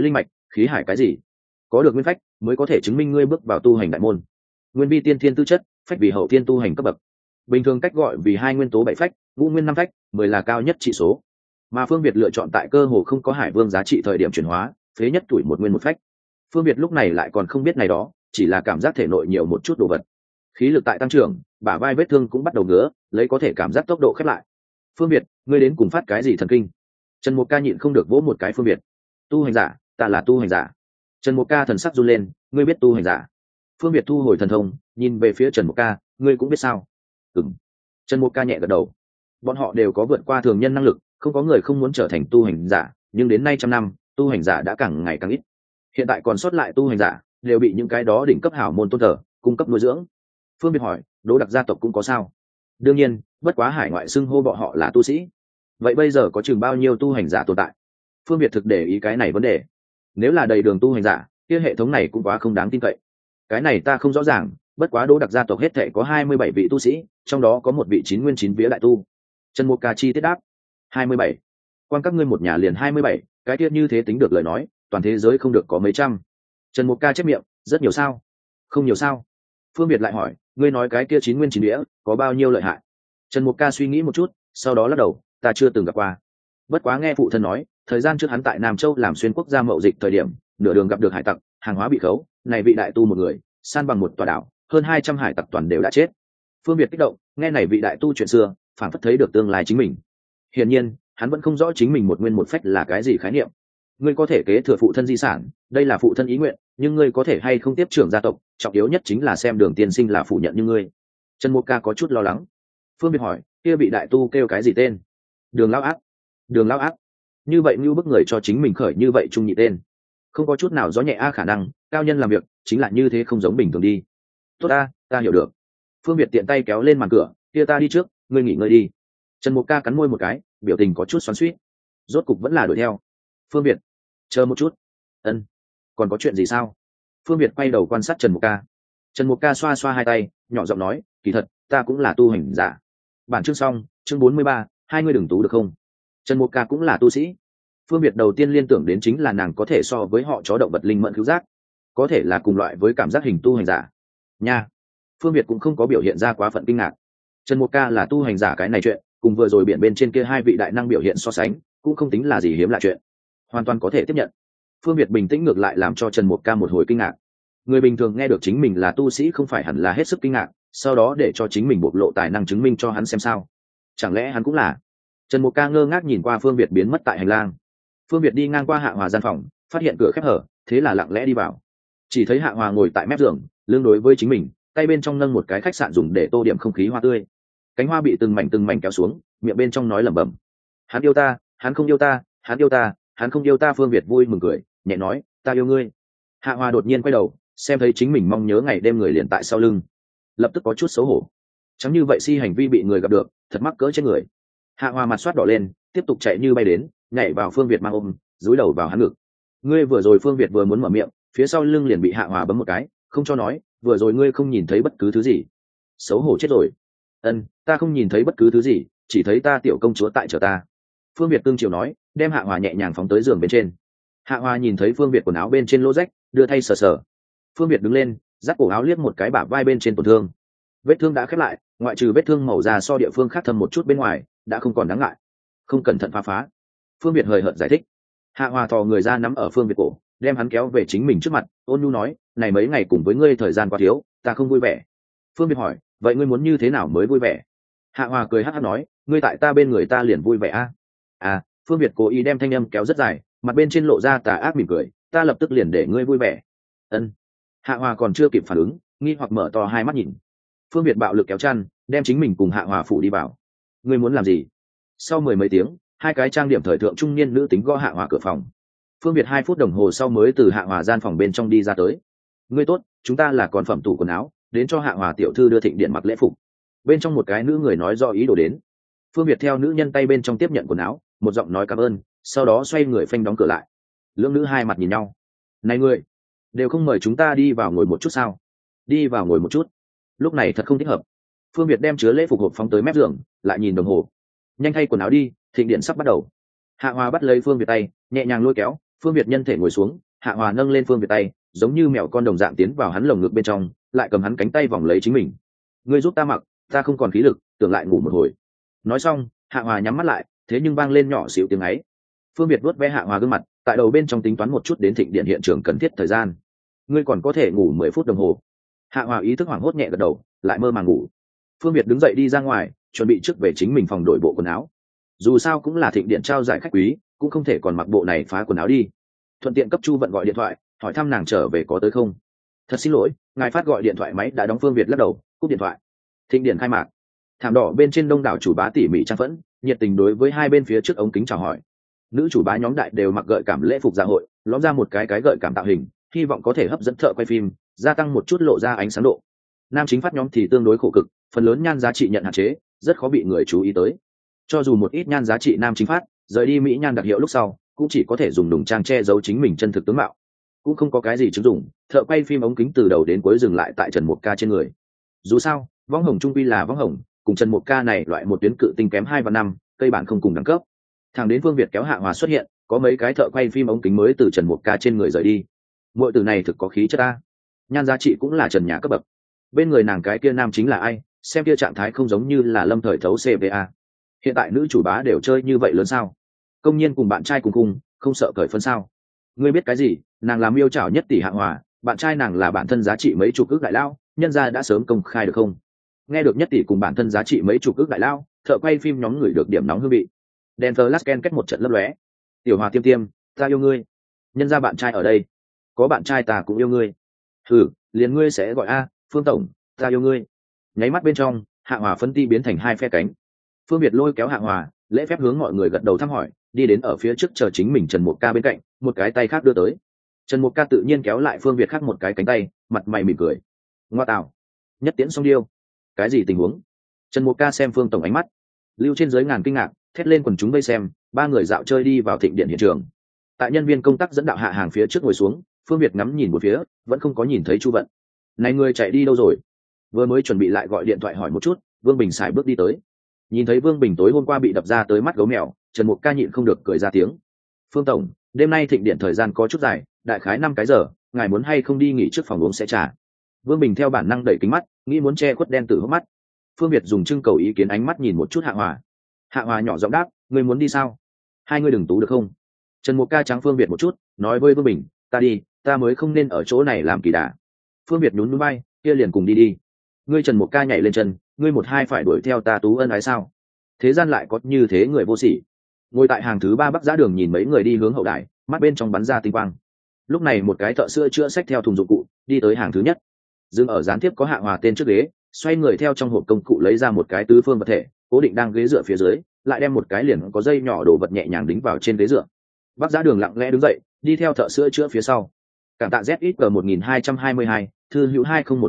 Khí hải cái gì? Có được nguyên phách mới có thể chứng minh ngươi bước vào tu hành đại môn. Nguyên vi tiên thiên tư chất, phách vì hậu thiên tu hành cấp bậc. Bình thường cách gọi vì hai nguyên tố bảy phách, ngũ nguyên năm phách, 10 là cao nhất trị số. Mà Phương Việt lựa chọn tại cơ hồ không có hải vương giá trị thời điểm chuyển hóa, phế nhất tuổi một nguyên một phách. Phương Việt lúc này lại còn không biết này đó, chỉ là cảm giác thể nội nhiều một chút đồ vật. Khí lực tại tăng trưởng, bả vai vết thương cũng bắt đầu ngứa, lấy có thể cảm giác tốc độ khép lại. Phương Việt, ngươi đến cùng phát cái gì thần kinh? Trần Mục Ca nhịn không được vỗ một cái Phương Việt. Tu hành giả, ta là tu hành giả. Trần Mục Ca thần sắc run lên, ngươi biết tu hành giả? Phương Việt thu hồi thần thông, nhìn về phía Trần Mục Ca, ngươi cũng biết sao? Ừm. Trần Mục Ca nhẹ gật đầu. Bọn họ đều có vượt qua thường nhân năng lực, không có người không muốn trở thành tu hành giả, nhưng đến nay trăm năm, tu hành giả đã càng ngày càng ít. Hiện tại còn sót lại tu hành giả, đều bị những cái đó đỉnh cấp hảo môn tôn thờ, cung cấp nuôi dưỡng. Phương Việt hỏi, Đỗ Đặc gia tộc cũng có sao? Đương nhiên, bất quá hải ngoại xưng hô bọn họ là tu sĩ. Vậy bây giờ có chừng bao nhiêu tu hành giả tồn tại? Phương Việt thực để ý cái này vấn đề. Nếu là đầy đường tu hành giả, kia hệ thống này cũng quá không đáng tin cậy. Cái này ta không rõ ràng, bất quá Đỗ Đặc gia tộc hết thảy có 27 vị tu sĩ, trong đó có một vị 9 nguyên 9 vía đại tu. Trần Mục Ca chi tiết đáp, 27. Quan các ngươi một nhà liền 27, cái kia như thế tính được lời nói, toàn thế giới không được có mấy trăm. Trần Mục Ca chép miệng, rất nhiều sao? Không nhiều sao? Phương Việt lại hỏi, ngươi nói cái kia 9 nguyên 9 vía có bao nhiêu lợi hại? Trần Mục Ca suy nghĩ một chút, sau đó lắc đầu, ta chưa từng gặp qua. Bất quá nghe phụ thân nói, thời gian trước hắn tại Nam Châu làm xuyên quốc gia mậu dịch thời điểm, nửa đường gặp được hải tặc, hàng hóa bị khấu, này vị đại tu một người, san bằng một tòa đảo, hơn 200 hải tặc toàn đều đã chết. Phương Việt kích động, nghe này vị đại tu chuyện xưa, phảng phất thấy được tương lai chính mình. Hiển nhiên, hắn vẫn không rõ chính mình một nguyên một phách là cái gì khái niệm. Ngươi có thể kế thừa phụ thân di sản, đây là phụ thân ý nguyện, nhưng ngươi có thể hay không tiếp trưởng gia tộc, trọng yếu nhất chính là xem Đường tiên sinh là phủ nhận như ngươi. Trần Mục Ca có chút lo lắng. Phương Việt hỏi, kia vị đại tu kêu cái gì tên? Đường Lão Ác. Đường Lão Ác. Như vậy như bức người cho chính mình khởi như vậy trung nhị tên, không có chút nào gió nhẹ khả năng, cao nhân làm việc chính là như thế, không giống bình thường đi. Tốt ta hiểu được. Phương Việt tiện tay kéo lên màn cửa, kia ta đi trước, ngươi nghỉ ngơi đi. Trần Mục Ca cắn môi một cái, biểu tình có chút xoắn xuýt. Rốt cục vẫn là đuổi theo. Phương Việt, chờ một chút. Ân, còn có chuyện gì sao? Phương Việt quay đầu quan sát Trần Mục Ca. Trần Mục Ca xoa xoa hai tay, nhỏ giọng nói, kỳ thật ta cũng là tu hành giả. Bản chương xong, chương 43, hai người đừng tú được không? Trần Mục Ca cũng là tu sĩ. Phương Việt đầu tiên liên tưởng đến chính là nàng có thể so với họ chó động vật linh mẫn cứu giác, có thể là cùng loại với cảm giác hình tu hành giả. Nha. Phương Việt cũng không có biểu hiện ra quá phận kinh ngạc. Trần Mục Ca là tu hành giả cái này chuyện, cùng vừa rồi biển bên trên kia hai vị đại năng biểu hiện so sánh, cũng không tính là gì hiếm lạ chuyện, hoàn toàn có thể tiếp nhận. Phương Việt bình tĩnh ngược lại làm cho Trần Mục Ca một hồi kinh ngạc. Người bình thường nghe được chính mình là tu sĩ không phải hẳn là hết sức kinh ngạc, sau đó để cho chính mình bộc lộ tài năng chứng minh cho hắn xem sao. Chẳng lẽ hắn cũng là? Trần Mục Ca ngơ ngác nhìn qua Phương Việt biến mất tại hành lang. Phương Việt đi ngang qua Hạ Hòa gian phòng, phát hiện cửa khép hở, thế là lặng lẽ đi vào. Chỉ thấy Hạ Hòa ngồi tại mép giường, lưng đối với chính mình, tay bên trong nâng một cái khách sạn dùng để tô điểm không khí hoa tươi. Cánh hoa bị từng mảnh kéo xuống, miệng bên trong nói lẩm bẩm, hắn yêu ta, hắn không yêu ta, hắn yêu ta, hắn không yêu ta. Phương Việt vui mừng cười, nhẹ nói, ta yêu ngươi. Hạ Hòa đột nhiên quay đầu, xem thấy chính mình mong nhớ ngày đêm người liền tại sau lưng, lập tức có chút xấu hổ. Chẳng như vậy si hành vi bị người gặp được, thật mắc cỡ chết người. Hạ Hòa mặt soát đỏ lên, tiếp tục chạy như bay đến, nhảy vào Phương Việt mang ôm, dúi đầu vào hắn ngực. Ngươi vừa rồi, Phương Việt vừa muốn mở miệng, phía sau lưng liền bị Hạ Hòa bấm một cái, không cho nói, vừa rồi ngươi không nhìn thấy bất cứ thứ gì. Xấu hổ chết rồi. Ân, ta không nhìn thấy bất cứ thứ gì, chỉ thấy ta tiểu công chúa tại chờ ta. Phương Việt tương chiều nói, đem Hạ Hòa nhẹ nhàng phóng tới giường bên trên. Hạ Hòa nhìn thấy Phương Việt quần áo bên trên lỗ rách, đưa thay sờ sờ. Phương Việt đứng lên, giắt cổ áo liếc một cái bả vai bên trên tổn thương. Vết thương đã khép lại, ngoại trừ vết thương màu da so địa phương khác thâm một chút bên ngoài, đã không còn đáng ngại. Không cẩn thận phá. Phương Việt hời hợt giải thích. Hạ Hòa thò người ra nắm ở Phương Việt cổ, đem hắn kéo về chính mình trước mặt, ôn nhu nói, này mấy ngày cùng với ngươi thời gian quá thiếu, ta không vui vẻ. Phương Việt hỏi, vậy ngươi muốn như thế nào mới vui vẻ? Hạ Hòa cười hắc hắc nói, ngươi tại ta bên người ta liền vui vẻ a. Phương Việt cố ý đem thanh âm kéo rất dài, mặt bên trên lộ ra tà ác mỉm cười, ta lập tức liền để ngươi vui vẻ. Ân. Hạ Hòa còn chưa kịp phản ứng, nghi hoặc mở to hai mắt nhìn. Phương Việt bạo lực kéo chăn, đem chính mình cùng Hạ Hòa phủ đi vào. Ngươi muốn làm gì? Sau mười mấy tiếng, hai cái trang điểm thời thượng trung niên nữ tính gõ Hạ Hòa cửa phòng. Phương Việt 2 phút đồng hồ sau mới từ Hạ Hòa gian phòng bên trong đi ra tới. Ngươi tốt, chúng ta là còn phẩm tủ quần áo, đến cho Hạ Hòa tiểu thư đưa thịnh điện mặc lễ phục. Bên trong một cái nữ người nói do ý đồ đến. Phương Việt theo nữ nhân tay bên trong tiếp nhận quần áo, một giọng nói cảm ơn, sau đó xoay người phanh đóng cửa lại. Lưỡng nữ hai mặt nhìn nhau. Này ngươi, đều không mời chúng ta đi vào ngồi một chút sao? Đi vào ngồi một chút. Lúc này thật không thích hợp. Phương Việt đem chứa lễ phục hộp phóng tới mép giường, lại nhìn đồng hồ. Nhanh thay quần áo đi, thịnh điện sắp bắt đầu. Hạ Hòa bắt lấy Phương Việt tay, nhẹ nhàng lôi kéo, Phương Việt nhân thể ngồi xuống, Hạ Hòa nâng lên Phương Việt tay, giống như mèo con đồng dạng tiến vào hắn lồng ngực bên trong, lại cầm hắn cánh tay vòng lấy chính mình. Ngươi giúp ta mặc, ta không còn khí lực, tưởng lại ngủ một hồi. Nói xong, Hạ Hòa nhắm mắt lại, thế nhưng vang lên nhỏ xíu tiếng ấy. Phương Việt vuốt ve Hạ Hòa gương mặt, tại đầu bên trong tính toán một chút đến thịnh điện hiện trường cần thiết thời gian. Ngươi còn có thể ngủ 10 phút đồng hồ. Hạ Hòa ý thức hoảng hốt nhẹ gật đầu, lại mơ màng ngủ. Phương Việt đứng dậy đi ra ngoài, chuẩn bị trước về chính mình phòng đổi bộ quần áo. Dù sao cũng là thịnh điện trao giải khách quý, cũng không thể còn mặc bộ này phá quần áo đi. Thuận tiện cấp Chu Vận gọi điện thoại, hỏi thăm nàng trở về có tới không. Thật xin lỗi, ngài phát gọi điện thoại máy đã đóng. Phương Việt lắc đầu, cúp điện thoại. Thịnh điện khai mạc, thảm đỏ bên trên đông đảo chủ bá tỉ mỉ trang phẫn, nhiệt tình đối với hai bên phía trước ống kính chào hỏi. Nữ chủ bá nhóm đại đều mặc gợi cảm lễ phục dạ hội, lõm ra một cái gợi cảm tạo hình, hy vọng có thể hấp dẫn thợ quay phim, gia tăng một chút lộ ra ánh sáng độ. Nam chính phát nhóm thì tương đối khổ cực, phần lớn nhan giá trị nhận hạn chế, rất khó bị người chú ý tới. Cho dù một ít nhan giá trị nam chính phát rời đi mỹ nhan đặc hiệu lúc sau, cũng chỉ có thể dùng đùng trang che giấu chính mình chân thực tướng mạo, cũng không có cái gì chứng dụng. Thợ quay phim ống kính từ đầu đến cuối dừng lại tại Trần Mục Ca trên người. Dù sao võng hồng trung quy là võng hồng, cùng Trần Mục Ca này loại một tuyến cự tinh kém 2 và 5, cây bản không cùng đẳng cấp. Thằng đến Phương Việt kéo Hạ Hòa xuất hiện, có mấy cái thợ quay phim ống kính mới từ Trần Mục Ca trên người rời đi. Muội tử này thực có khí chất ta, nhan giá trị cũng là trần nhà cấp bậc. Bên người nàng cái kia nam chính là ai, xem kia trạng thái không giống như là lâm thời thấu CVA. Hiện tại nữ chủ bá đều chơi như vậy lớn sao? Công nhiên cùng bạn trai cùng cung, không sợ cởi phân sao? Ngươi biết cái gì? Nàng làm yêu chảo nhất tỷ Hạ Hòa, bạn trai nàng là bản thân giá trị mấy chục ức đại lao, nhân gia đã sớm công khai được không? Nghe được nhất tỷ cùng bản thân giá trị mấy chục ức đại lao, thợ quay phim nhóm người được điểm nóng hương vị. Đèn flash cách một trận lấp lóe. Tiểu Hòa tiêm tiêm, ta yêu ngươi. Nhân gia bạn trai ở đây, có bạn trai ta cũng yêu ngươi. Liền ngươi sẽ gọi a, Phương tổng, ta yêu ngươi. Nháy mắt bên trong, Hạ Hòa phân ti biến thành hai phe cánh. Phương Việt lôi kéo Hạ Hòa, lễ phép hướng mọi người gật đầu thăm hỏi, đi đến ở phía trước chờ chính mình Trần Mục Ca bên cạnh, một cái tay khác đưa tới. Trần Mục Ca tự nhiên kéo lại Phương Việt khác một cái cánh tay, mặt mày mỉm cười. Ngoa tạo, nhất tiễn xong điêu. Cái gì tình huống? Trần Mục Ca xem Phương tổng ánh mắt, lưu trên dưới ngàn kinh ngạc, thét lên quần chúng vây xem. Ba người dạo chơi đi vào thịnh điện hiện trường. Tại nhân viên công tác dẫn đạo hạ hàng phía trước ngồi xuống, Phương Việt ngắm nhìn một phía, vẫn không có nhìn thấy Chu Vận. Này người chạy đi đâu rồi? Vừa mới chuẩn bị lại gọi điện thoại hỏi một chút, Vương Bình xài bước đi tới. Nhìn thấy Vương Bình tối hôm qua bị đập ra tới mắt gấu mèo, Trần Mục Ca nhịn không được cười ra tiếng. Phương tổng, đêm nay thịnh điện thời gian có chút dài, đại khái 5 cái giờ, ngài muốn hay không đi nghỉ trước phòng uống sẽ trà? Vương Bình theo bản năng đẩy kính mắt, nghĩ muốn che khuất đen từ hốc mắt. Phương Việt dùng trưng cầu ý kiến ánh mắt nhìn một chút Hạ Hòa. Hạ Hòa nhỏ giọng đáp, ngươi muốn đi sao? Hai ngươi đừng tú được không? Trần Mục Ca trắng Phương Việt một chút, nói với Vương Bình, ta đi, ta mới không nên ở chỗ này làm kỳ đà. Phương Việt nhún nhún vai, kia liền cùng đi đi. Ngươi Trần Mục Ca nhảy lên chân, ngươi một hai phải đuổi theo ta tú ân ái sao? Thế gian lại có như thế người vô sỉ. Ngồi tại hàng thứ 3 Bắc Giá Đường nhìn mấy người đi hướng hậu đài, mắt bên trong bắn ra tinh quang. Lúc này một cái thợ sữa chữa xách theo thùng dụng cụ, đi tới hàng thứ nhất. Dừng ở gián tiếp có Hạ Hòa tên trước ghế, xoay người theo trong hộp công cụ lấy ra một cái tứ phương vật thể, cố định đang ghế dựa phía dưới, lại đem một cái liền có dây nhỏ đồ vật nhẹ nhàng đính vào trên ghế dựa. Bắc Giá Đường lặng lẽ đứng dậy, đi theo thợ sữa chữa phía sau. Cảm tạ ZXG 1222, thư hữu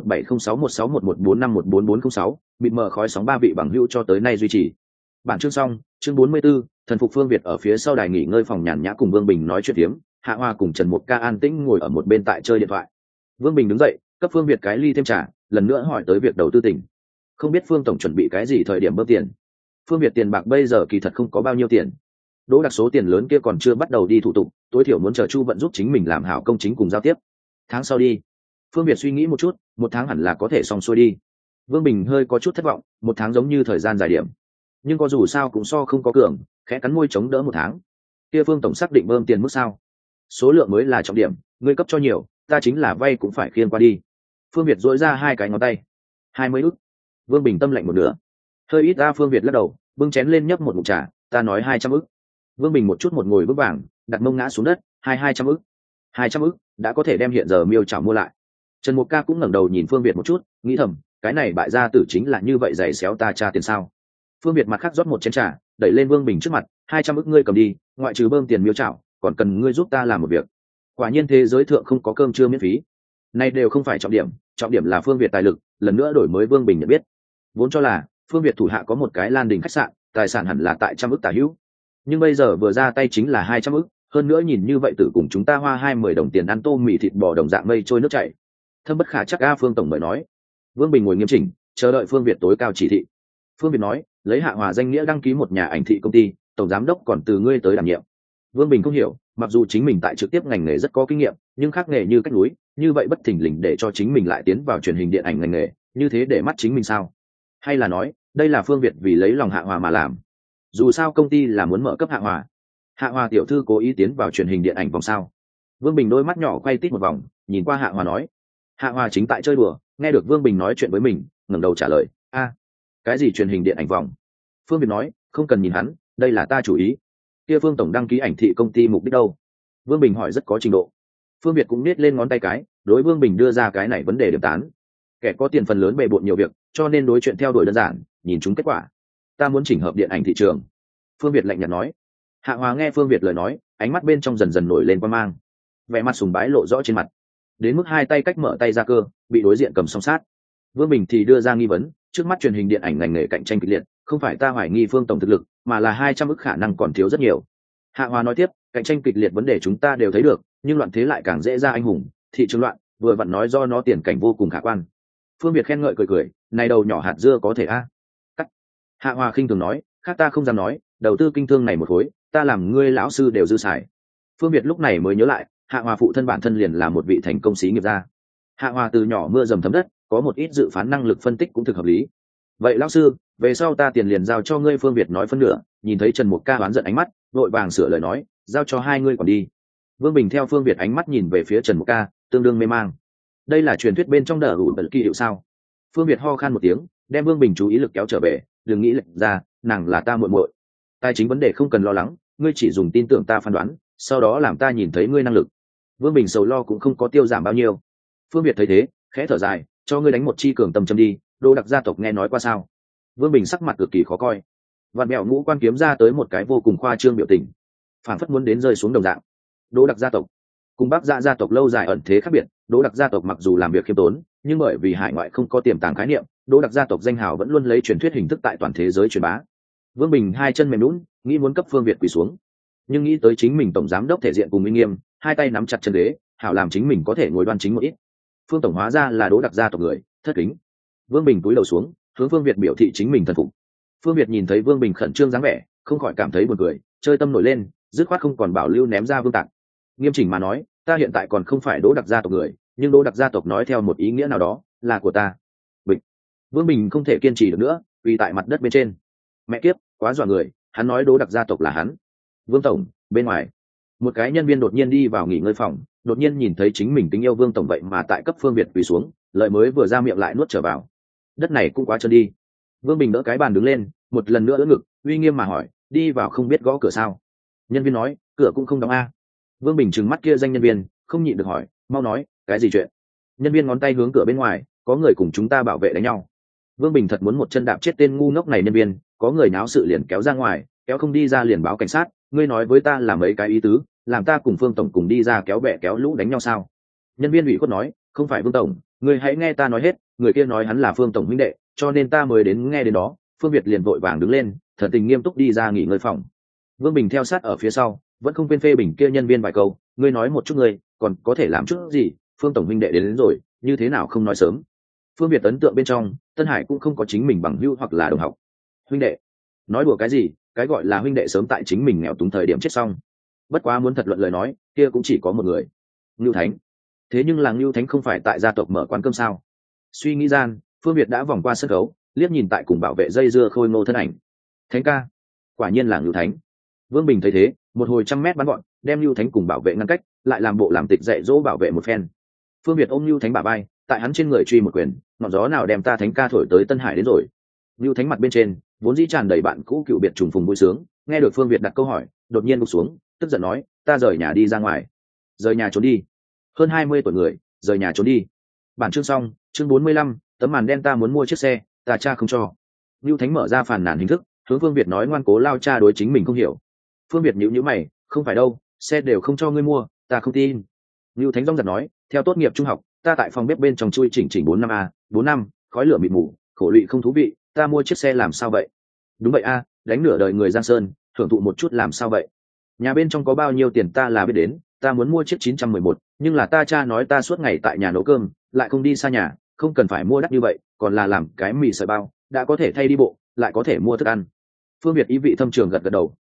201706161145144406, bịt mờ khói sóng 3 vị bằng hữu cho tới nay duy trì. Bản chương xong, chương 44, thần phục Phương Việt ở phía sau đài nghỉ ngơi phòng nhàn nhã cùng Vương Bình nói chuyện tiếm, Hạ Hòa cùng Trần Mục Ca an tĩnh ngồi ở một bên tại chơi điện thoại. Vương Bình đứng dậy, cấp Phương Việt cái ly thêm trà, lần nữa hỏi tới việc đầu tư tỉnh. Không biết Phương tổng chuẩn bị cái gì thời điểm bơm tiền. Phương Việt tiền bạc bây giờ kỳ thật không có bao nhiêu tiền. Đỗ đặc số tiền lớn kia còn chưa bắt đầu đi thủ tục, tối thiểu muốn chờ Chu Vận giúp chính mình làm hảo công chính cùng giao tiếp. Tháng sau đi. Phương Việt suy nghĩ một chút, 1 tháng hẳn là có thể xong xuôi đi. Vương Bình hơi có chút thất vọng, 1 tháng giống như thời gian dài điểm, nhưng có dù sao cũng so không có cường, khẽ cắn môi chống đỡ 1 tháng. Kia Phương tổng xác định bơm tiền mức sao? Số lượng mới là trọng điểm, ngươi cấp cho nhiều, ta chính là vay cũng phải khiên qua đi. Phương Việt duỗi ra 2 cái ngón tay. 20 ức. Vương Bình tâm lạnh một nửa. Hơi ít ra. Phương Việt lắc đầu, bưng chén lên nhấp một ngụm trà, ta nói 200 ức. Vương Bình một chút một ngồi vững vàng, đặt mông ngã xuống đất, 200 ức. 200 ức đã có thể đem hiện giờ miêu chảo mua lại. Trần Mục Ca cũng ngẩng đầu nhìn Phương Việt một chút, nghĩ thầm, cái này bại gia tử chính là như vậy giày xéo ta tra tiền sao? Phương Việt mặt khác rót một chén trà, đẩy lên Vương Bình trước mặt, 200 ức ngươi cầm đi, ngoại trừ bơm tiền miêu chảo, còn cần ngươi giúp ta làm một việc. Quả nhiên thế giới thượng không có cơm trưa miễn phí. Này đều không phải trọng điểm là Phương Việt tài lực, lần nữa đổi mới Vương Bình nhận biết. Vốn cho là Phương Việt thủ hạ có một cái Lan Đình khách sạn, tài sản hẳn là tại 100 ức tả hữu. Nhưng bây giờ vừa ra tay chính là 200 ức, hơn nữa nhìn như vậy tử cùng chúng ta hoa 20 đồng tiền ăn tôm mì thịt bò đồng dạng mây trôi nước chảy. Thâm bất khả chắc a. Phương tổng mời nói. Vương Bình ngồi nghiêm chỉnh, chờ đợi Phương Việt tối cao chỉ thị. Phương Việt nói, lấy Hạ Hòa danh nghĩa đăng ký một nhà ảnh thị công ty, tổng giám đốc còn từ ngươi tới đảm nhiệm. Vương Bình không hiểu, mặc dù chính mình tại trực tiếp ngành nghề rất có kinh nghiệm, nhưng khác nghề như cách núi, như vậy bất thình lình để cho chính mình lại tiến vào truyền hình điện ảnh ngành nghề, như thế để mắt chính mình sao? Hay là nói, đây là Phương Việt vì lấy lòng Hạ Hòa mà làm? Dù sao công ty là muốn mở cấp Hạ Hòa. Hạ Hòa tiểu thư cố ý tiến vào truyền hình điện ảnh vòng sao? Vương Bình đôi mắt nhỏ quay tít một vòng, nhìn qua Hạ Hòa nói. Hạ Hòa chính tại chơi đùa, nghe được Vương Bình nói chuyện với mình, ngẩng đầu trả lời, a, cái gì truyền hình điện ảnh vòng? Phương Việt nói, không cần nhìn hắn, đây là ta chủ ý. Kia Phương tổng đăng ký ảnh thị công ty mục đích đâu? Vương Bình hỏi rất có trình độ. Phương Việt cũng nết lên ngón tay cái, đối Vương Bình đưa ra cái này vấn đề điểm tán. Kẻ có tiền phần lớn bề bộn nhiều việc, cho nên đối chuyện theo đuổi đơn giản, nhìn chúng kết quả. Ta muốn chỉnh hợp điện ảnh thị trường. Phương Việt lạnh nhạt nói. Hạ Hòa nghe Phương Việt lời nói, ánh mắt bên trong dần dần nổi lên quan mang, vẻ mặt sùng bái lộ rõ trên mặt, đến mức hai tay cách mở tay ra cơ, bị đối diện cầm song sát. Vương Bình thì đưa ra nghi vấn, trước mắt truyền hình điện ảnh ngành nghề cạnh tranh kịch liệt, không phải ta hoài nghi Phương tổng thực lực, mà là 200 ức khả năng còn thiếu rất nhiều. Hạ Hòa nói tiếp, cạnh tranh kịch liệt vấn đề chúng ta đều thấy được, nhưng loạn thế lại càng dễ ra anh hùng, thị trường loạn, vừa vặn nói do nó tiền cảnh vô cùng khả quan. Phương Việt khen ngợi cười cười, này đầu nhỏ hạt dưa có thể a. Cắt. Hạ Hòa khinh thường nói, khác ta không dám nói, đầu tư kinh thương này một khối, ta làm ngươi lão sư đều dư xài. Phương Việt lúc này mới nhớ lại, Hạ Hòa phụ thân bản thân liền là một vị thành công sĩ nghiệp gia. Hạ Hòa từ nhỏ mưa dầm thấm đất, có một ít dự phán năng lực phân tích cũng thực hợp lý. Vậy lão sư, về sau ta tiền liền giao cho ngươi. Phương Việt nói phân nửa, nhìn thấy Trần Mục Ca đoán giận ánh mắt, vội vàng sửa lời nói, giao cho hai ngươi còn đi. Vương Bình theo Phương Việt ánh mắt nhìn về phía Trần Mục Ca, tương đương mê mang. Đây là truyền thuyết bên trong đờ hủ bật kỳ hiệu sao? Phương Việt ho khan một tiếng, đem Vương Bình chú ý lực kéo trở về, đừng nghĩ lệch ra, nàng là ta muội muội. Tài chính vấn đề không cần lo lắng, ngươi chỉ dùng tin tưởng ta phán đoán, sau đó làm ta nhìn thấy ngươi năng lực. Vương Bình sầu lo cũng không có tiêu giảm bao nhiêu. Phương Việt thấy thế, khẽ thở dài, cho ngươi đánh một chi cường tâm châm đi, Đô Đặc gia tộc nghe nói qua sao? Vương Bình sắc mặt cực kỳ khó coi. Vạn mẹo ngũ quan kiếm ra tới một cái vô cùng khoa trương biểu tình, phản phất muốn đến rơi xuống đồng dạng. Đỗ Đặc gia tộc cùng Bắc Dạ gia tộc lâu dài ẩn thế khác biệt, Đỗ Đặc gia tộc mặc dù làm việc khiêm tốn, nhưng bởi vì hải ngoại không có tiềm tàng khái niệm, Đỗ Đặc gia tộc danh hào vẫn luôn lấy truyền thuyết hình thức tại toàn thế giới truyền bá. Vương Bình hai chân mềm nhũn, nghĩ muốn cấp Phương Việt quỳ xuống, nhưng nghĩ tới chính mình tổng giám đốc thể diện cùng uy nghiêm, hai tay nắm chặt chân ghế, hảo làm chính mình có thể ngồi đoan chính một ít. Phương tổng hóa ra là Đỗ Đặc gia tộc người, thất kính. Vương Bình cúi đầu xuống, hướng Phương Việt biểu thị chính mình thần phục. Phương Việt nhìn thấy Vương Bình khẩn trương dáng vẻ, không khỏi cảm thấy buồn cười, chơi tâm nổi lên, dứt khoát không còn bảo lưu ném ra Vương Tạc. Nghiêm chỉnh mà nói, ta hiện tại còn không phải Đỗ Đặc gia tộc người, nhưng Đỗ Đặc gia tộc nói theo một ý nghĩa nào đó, là của ta. Bịch. Vương Bình không thể kiên trì được nữa, quỳ tại mặt đất bên trên. Mẹ kiếp, quá dọa người, hắn nói Đỗ Đặc gia tộc là hắn. Vương tổng, bên ngoài, một cái nhân viên đột nhiên đi vào nghỉ ngơi phòng, đột nhiên nhìn thấy chính mình kính yêu Vương tổng vậy mà tại cấp Phương Việt quỳ xuống, lời mới vừa ra miệng lại nuốt trở vào. Đất này cũng quá trơn đi. Vương Bình đỡ cái bàn đứng lên, một lần nữa đỡ ngực, uy nghiêm mà hỏi, đi vào không biết gõ cửa sao? Nhân viên nói, cửa cũng không đóng a. Vương Bình trừng mắt kia danh nhân viên, không nhịn được hỏi, mau nói, cái gì chuyện? Nhân viên ngón tay hướng cửa bên ngoài, có người cùng chúng ta bảo vệ đánh nhau. Vương Bình thật muốn một chân đạp chết tên ngu ngốc này nhân viên, có người náo sự liền kéo ra ngoài, kéo không đi ra liền báo cảnh sát, ngươi nói với ta là mấy cái ý tứ, làm ta cùng Phương tổng cùng đi ra kéo bè kéo lũ đánh nhau sao? Nhân viên ủy khuất nói, không phải Vương tổng, ngươi hãy nghe ta nói hết, người kia nói hắn là Phương tổng huynh đệ, cho nên ta mới đến nghe đến đó. Phương Việt liền vội vàng đứng lên, thần tình nghiêm túc đi ra nghỉ ngơi phòng. Vương Bình theo sát ở phía sau, vẫn không quên phê bình kia nhân viên vài câu, ngươi nói một chút ngươi còn có thể làm chút gì, Phương tổng huynh đệ đến rồi, như thế nào không nói sớm? Phương Việt ấn tượng bên trong, Tân Hải cũng không có chính mình bằng hữu hoặc là đồng học. Huynh đệ? Nói đùa cái gì, cái gọi là huynh đệ sớm tại chính mình nghèo túng thời điểm chết xong. Bất quá muốn thật luận lời nói, kia cũng chỉ có một người, Ngưu Thánh. Thế nhưng là Ngưu Thánh không phải tại gia tộc mở quán cơm sao? Suy nghĩ gian, Phương Việt đã vòng qua sân khấu, liếc nhìn tại cùng bảo vệ dây dưa khôi ngô thân ảnh. Thánh ca, quả nhiên là Ngưu Thánh. Vương Bình thấy thế, một hồi trăm mét bắn gọn, đem Ngưu Thánh cùng bảo vệ ngăn cách, lại làm bộ làm tịch dạy dỗ bảo vệ một phen. Phương Việt ôm Ngưu Thánh bả vai, tại hắn trên người truy một quyền, ngọn gió nào đem ta Thánh ca thổi tới Tân Hải đến rồi. Ngưu Thánh mặt bên trên vốn dĩ tràn đầy bạn cũ cựu biệt trùng phùng vui sướng, nghe được Phương Việt đặt câu hỏi, đột nhiên gục xuống, tức giận nói, ta rời nhà đi ra ngoài. Rời nhà trốn đi? Hơn 20 tuổi người, rời nhà trốn đi? Bản chương xong, chương 45, tấm màn đen ta muốn mua chiếc xe, ta cha không cho. Ngưu Thánh mở ra phàn nàn hình thức, hướng Phương Việt nói ngoan cố lao cha đối chính mình không hiểu. Phương Việt nhíu nhíu mày, không phải đâu, xe đều không cho ngươi mua, ta không tin. Ngưu Thánh rong rạc nói, theo tốt nghiệp trung học, ta tại phòng bếp bên trong chui chỉnh 4 năm a, 4 năm, khói lửa mịt mù, khổ lụy không thú vị, ta mua chiếc xe làm sao vậy? Đúng vậy a, đánh nửa đời người Giang Sơn, thưởng thụ một chút làm sao vậy? Nhà bên trong có bao nhiêu tiền ta là biết đến, ta muốn mua chiếc 911, nhưng là ta cha nói ta suốt ngày tại nhà nấu cơm, lại không đi xa nhà, không cần phải mua đắt như vậy, còn là làm cái mì sợi bao, đã có thể thay đi bộ, lại có thể mua thức ăn. Phương Việt ý vị thâm trường gật gật đầu,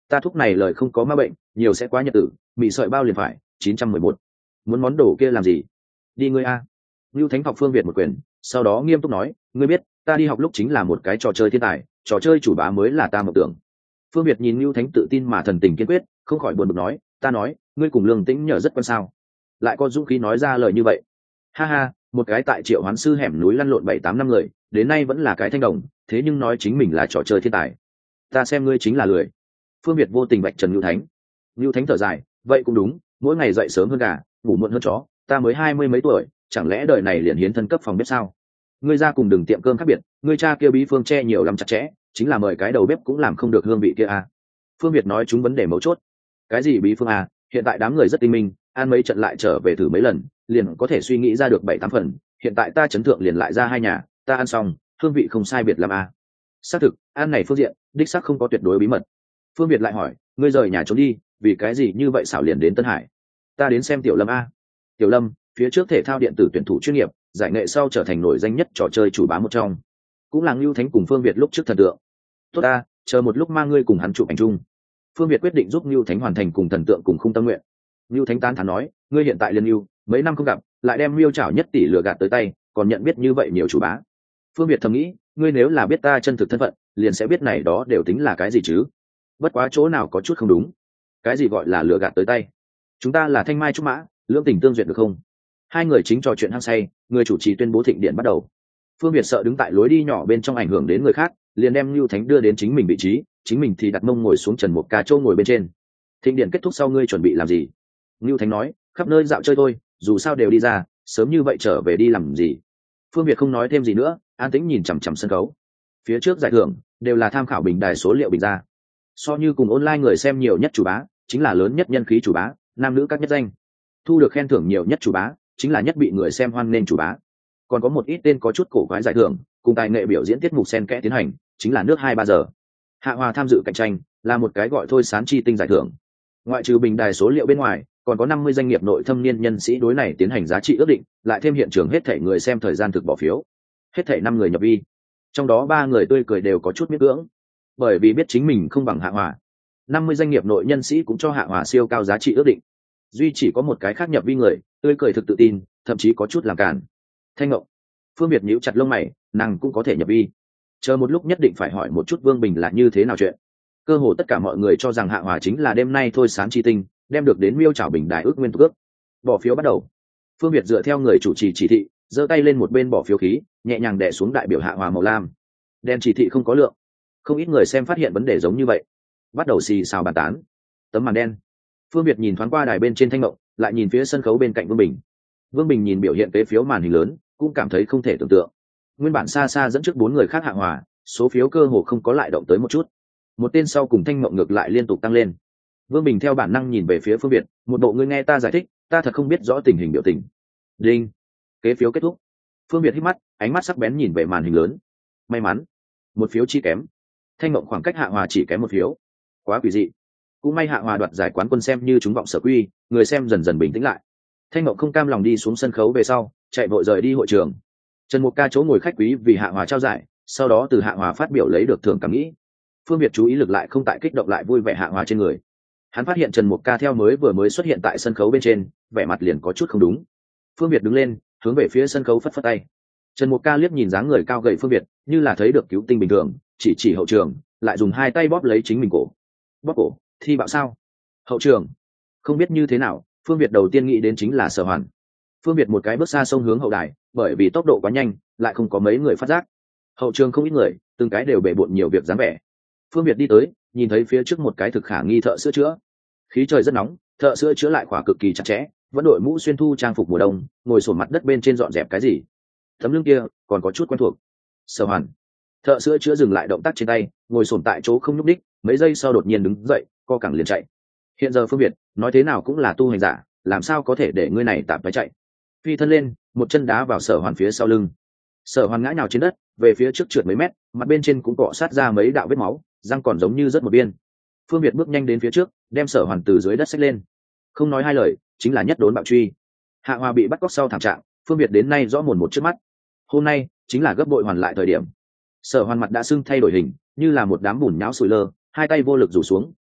ta thuốc này lời không có ma bệnh, nhiều sẽ quá nhật tử, mị sợi bao liền phải. 911. Muốn món đồ kia làm gì? Đi ngươi a. Lưu Thánh học Phương Việt một quyền, sau đó nghiêm túc nói, ngươi biết ta đi học lúc chính là một cái trò chơi thiên tài, trò chơi chủ bá mới là ta mộng tưởng. Phương Việt nhìn Lưu Thánh tự tin mà thần tình kiên quyết, không khỏi buồn bực nói, ta nói ngươi cùng Lương Tĩnh nhờ rất quan sao, lại có dũng khí nói ra lời như vậy. Ha ha, một cái tại Triệu Hoán Sư hẻm núi lăn lộn 7-8 năm người, đến nay vẫn là cái thanh đồng, thế nhưng nói chính mình là trò chơi thiên tài, ta xem ngươi chính là lười. Phương Việt vô tình vạch trần Lưu Thánh. Lưu Thánh thở dài, vậy cũng đúng, mỗi ngày dậy sớm hơn gà, ngủ muộn hơn chó, ta mới 20 mấy tuổi, chẳng lẽ đời này liền hiến thân cấp phòng bếp sao? Ngươi ra cùng đừng tiệm cơm khác biệt, ngươi cha kia bí phương che nhiều lắm chặt chẽ, chính là mời cái đầu bếp cũng làm không được hương vị kia à. Phương Việt nói chúng vấn đề mấu chốt. Cái gì bí phương à, hiện tại đám người rất tinh minh, ăn mấy trận lại trở về thử mấy lần, liền có thể suy nghĩ ra được 7-8 phần, hiện tại ta chấn thượng liền lại ra 2 nhà, ta ăn xong, hương vị không sai biệt lắm à. Xác thực, ăn này phương diện, đích xác không có tuyệt đối bí mật. Phương Việt lại hỏi, ngươi rời nhà trốn đi, vì cái gì như vậy xảo liền đến Tân Hải? Ta đến xem Tiểu Lâm a. Tiểu Lâm, phía trước thể thao điện tử tuyển thủ chuyên nghiệp, giải nghệ sau trở thành nổi danh nhất trò chơi chủ bá một trong, cũng là Lưu Thánh cùng Phương Việt lúc trước thần tượng. Tốt ta, chờ một lúc mang ngươi cùng hắn chụp ảnh chung. Phương Việt quyết định giúp Lưu Thánh hoàn thành cùng thần tượng cùng khung tâm nguyện. Lưu Thánh tán thán nói, ngươi hiện tại liên lưu, mấy năm không gặp, lại đem Lưu Trảo nhất tỷ lừa gạt tới tay, còn nhận biết như vậy nhiều chủ bá. Phương Việt thầm nghĩ, ngươi nếu là biết ta chân thực thân phận, liền sẽ biết này đó đều tính là cái gì chứ. Bất quá chỗ nào có chút không đúng. Cái gì gọi là lừa gạt tới tay? Chúng ta là thanh mai trúc mã, lưỡng tình tương duyệt được không? Hai người chính trò chuyện hăng say, người chủ trì tuyên bố thịnh điện bắt đầu. Phương Việt sợ đứng tại lối đi nhỏ bên trong ảnh hưởng đến người khác, liền đem Lưu Thánh đưa đến chính mình vị trí, chính mình thì đặt mông ngồi xuống Trần Mục Ca châu ngồi bên trên. Thịnh điện kết thúc sau ngươi chuẩn bị làm gì? Lưu Thánh nói, khắp nơi dạo chơi thôi, dù sao đều đi ra, sớm như vậy trở về đi làm gì? Phương Việt không nói thêm gì nữa, an tĩnh nhìn chằm chằm sân khấu. Phía trước giải thưởng đều là tham khảo bình đài số liệu bình ra. So như cùng online người xem nhiều nhất chủ bá, chính là lớn nhất nhân khí chủ bá, nam nữ các nhất danh. Thu được khen thưởng nhiều nhất chủ bá, chính là nhất bị người xem hoan nghênh chủ bá. Còn có một ít tên có chút cổ quái giải thưởng, cùng tài nghệ biểu diễn tiết mục xen kẽ tiến hành, chính là nước 2-3 giờ. Hạ Hòa tham dự cạnh tranh, là một cái gọi thôi sán chi tinh giải thưởng. Ngoại trừ bình đài số liệu bên ngoài, còn có 50 doanh nghiệp nội thâm niên nhân sĩ đối này tiến hành giá trị ước định, lại thêm hiện trường hết thảy người xem thời gian thực bỏ phiếu. Hết thảy 5 người nhập vi. Trong đó 3 người tươi cười đều có chút miễn cưỡng, bởi vì biết chính mình không bằng Hạ Hòa. 50 doanh nghiệp nội nhân sĩ cũng cho Hạ Hòa siêu cao giá trị ước định. Duy chỉ có một cái khác nhập vi người, tươi cười thực tự tin, thậm chí có chút làm cản. Thanh Ngộng. Phương Việt nhíu chặt lông mày, nàng cũng có thể nhập vi. Chờ một lúc nhất định phải hỏi một chút Vương Bình là như thế nào chuyện. Cơ hồ tất cả mọi người cho rằng Hạ Hòa chính là đêm nay thôi sán chi tinh, đem được đến Miêu Trảo bình đài ước nguyên tục ước. Bỏ phiếu bắt đầu. Phương Việt dựa theo người chủ trì chỉ thị, giơ tay lên một bên bỏ phiếu khí, nhẹ nhàng đè xuống đại biểu Hạ Hòa màu lam. Đèn chỉ thị không có lượng. Không ít người xem phát hiện vấn đề giống như vậy, bắt đầu xì xào bàn tán. Tấm màn đen. Phương Việt nhìn thoáng qua đài bên trên Thanh Ngộng, lại nhìn phía sân khấu bên cạnh Vương Bình. Vương Bình nhìn biểu hiện kế phiếu màn hình lớn, cũng cảm thấy không thể tưởng tượng. Nguyên bản xa xa dẫn trước 4 người khác Hạ Hòa, số phiếu cơ hồ không có lại động tới một chút. Một tên sau cùng Thanh Ngộng ngược lại liên tục tăng lên. Vương Bình theo bản năng nhìn về phía Phương Việt, một bộ ngươi nghe ta giải thích, ta thật không biết rõ tình hình biểu tình. Đinh. Kế phiếu kết thúc. Phương Việt hít mắt, ánh mắt sắc bén nhìn về màn hình lớn. May mắn, một phiếu chi kém. Thanh Ngộng khoảng cách Hạ Hòa chỉ kém một phiếu. Quá quỷ dị. Cũng may Hạ Hòa đoạt giải quán quân xem như chúng vọng sở quy, người xem dần dần bình tĩnh lại. Thanh Ngộng không cam lòng đi xuống sân khấu về sau, chạy vội rời đi hội trường. Trần Mục Ca chỗ ngồi khách quý vì Hạ Hòa trao giải, sau đó từ Hạ Hòa phát biểu lấy được thưởng cảm nghĩ. Phương Việt chú ý lực lại không tại kích động lại vui vẻ Hạ Hòa trên người. Hắn phát hiện Trần Mục Ca theo vừa mới xuất hiện tại sân khấu bên trên, vẻ mặt liền có chút không đúng. Phương Việt đứng lên, hướng về phía sân khấu phất phất tay. Trần Mục Ca liếc nhìn dáng người cao gầy Phương Việt, như là thấy được cứu tinh bình thường, chỉ hậu trường, lại dùng 2 tay bóp lấy chính mình cổ. Bóp cổ, thi bạo sao? Hậu trường. Không biết như thế nào, Phương Việt đầu tiên nghĩ đến chính là Sở Hoàn. Phương Việt một cái bước xa xông hướng hậu đài, bởi vì tốc độ quá nhanh, lại không có mấy người phát giác. Hậu trường không ít người, từng cái đều bể bộn nhiều việc dáng vẻ. Phương Việt đi tới, nhìn thấy phía trước một cái thực khả nghi thợ sữa chữa. Khí trời rất nóng, thợ sữa chữa lại khỏa cực kỳ chặt chẽ, vẫn đội mũ xuyên thu trang phục mùa đông, ngồi sổn mặt đất bên trên dọn dẹp cái gì. Tấm lưng kia còn có chút quen thuộc. Sở Hoàn. Thợ sữa chữa dừng lại động tác trên tay, ngồi sổn tại chỗ không nhúc đích, mấy giây sau đột nhiên đứng dậy, co cẳng liền chạy. Hiện giờ Phương Việt nói thế nào cũng là tu hành giả, làm sao có thể để ngươi này tạm phải chạy. Phi thân lên, một chân đá vào Sở Hoàn phía sau lưng. Sở Hoàn ngã nhào trên đất, về phía trước trượt mấy mét, mặt bên trên cũng cọ sát ra mấy đạo vết máu, răng còn giống như rất một biên. Phương Việt bước nhanh đến phía trước, đem Sở Hoàn từ dưới đất xách lên. Không nói hai lời, chính là nhất đốn bạo truy. Hạ Hòa bị bắt cóc sau thảm trạng, Phương Việt đến nay rõ mồn một trước mắt. Hôm nay chính là gấp bội hoàn lại thời điểm. Sở Hoàn mặt đã sưng thay đổi hình, như là một đám bùn nhão sùi lơ, 2 tay vô lực rủ xuống,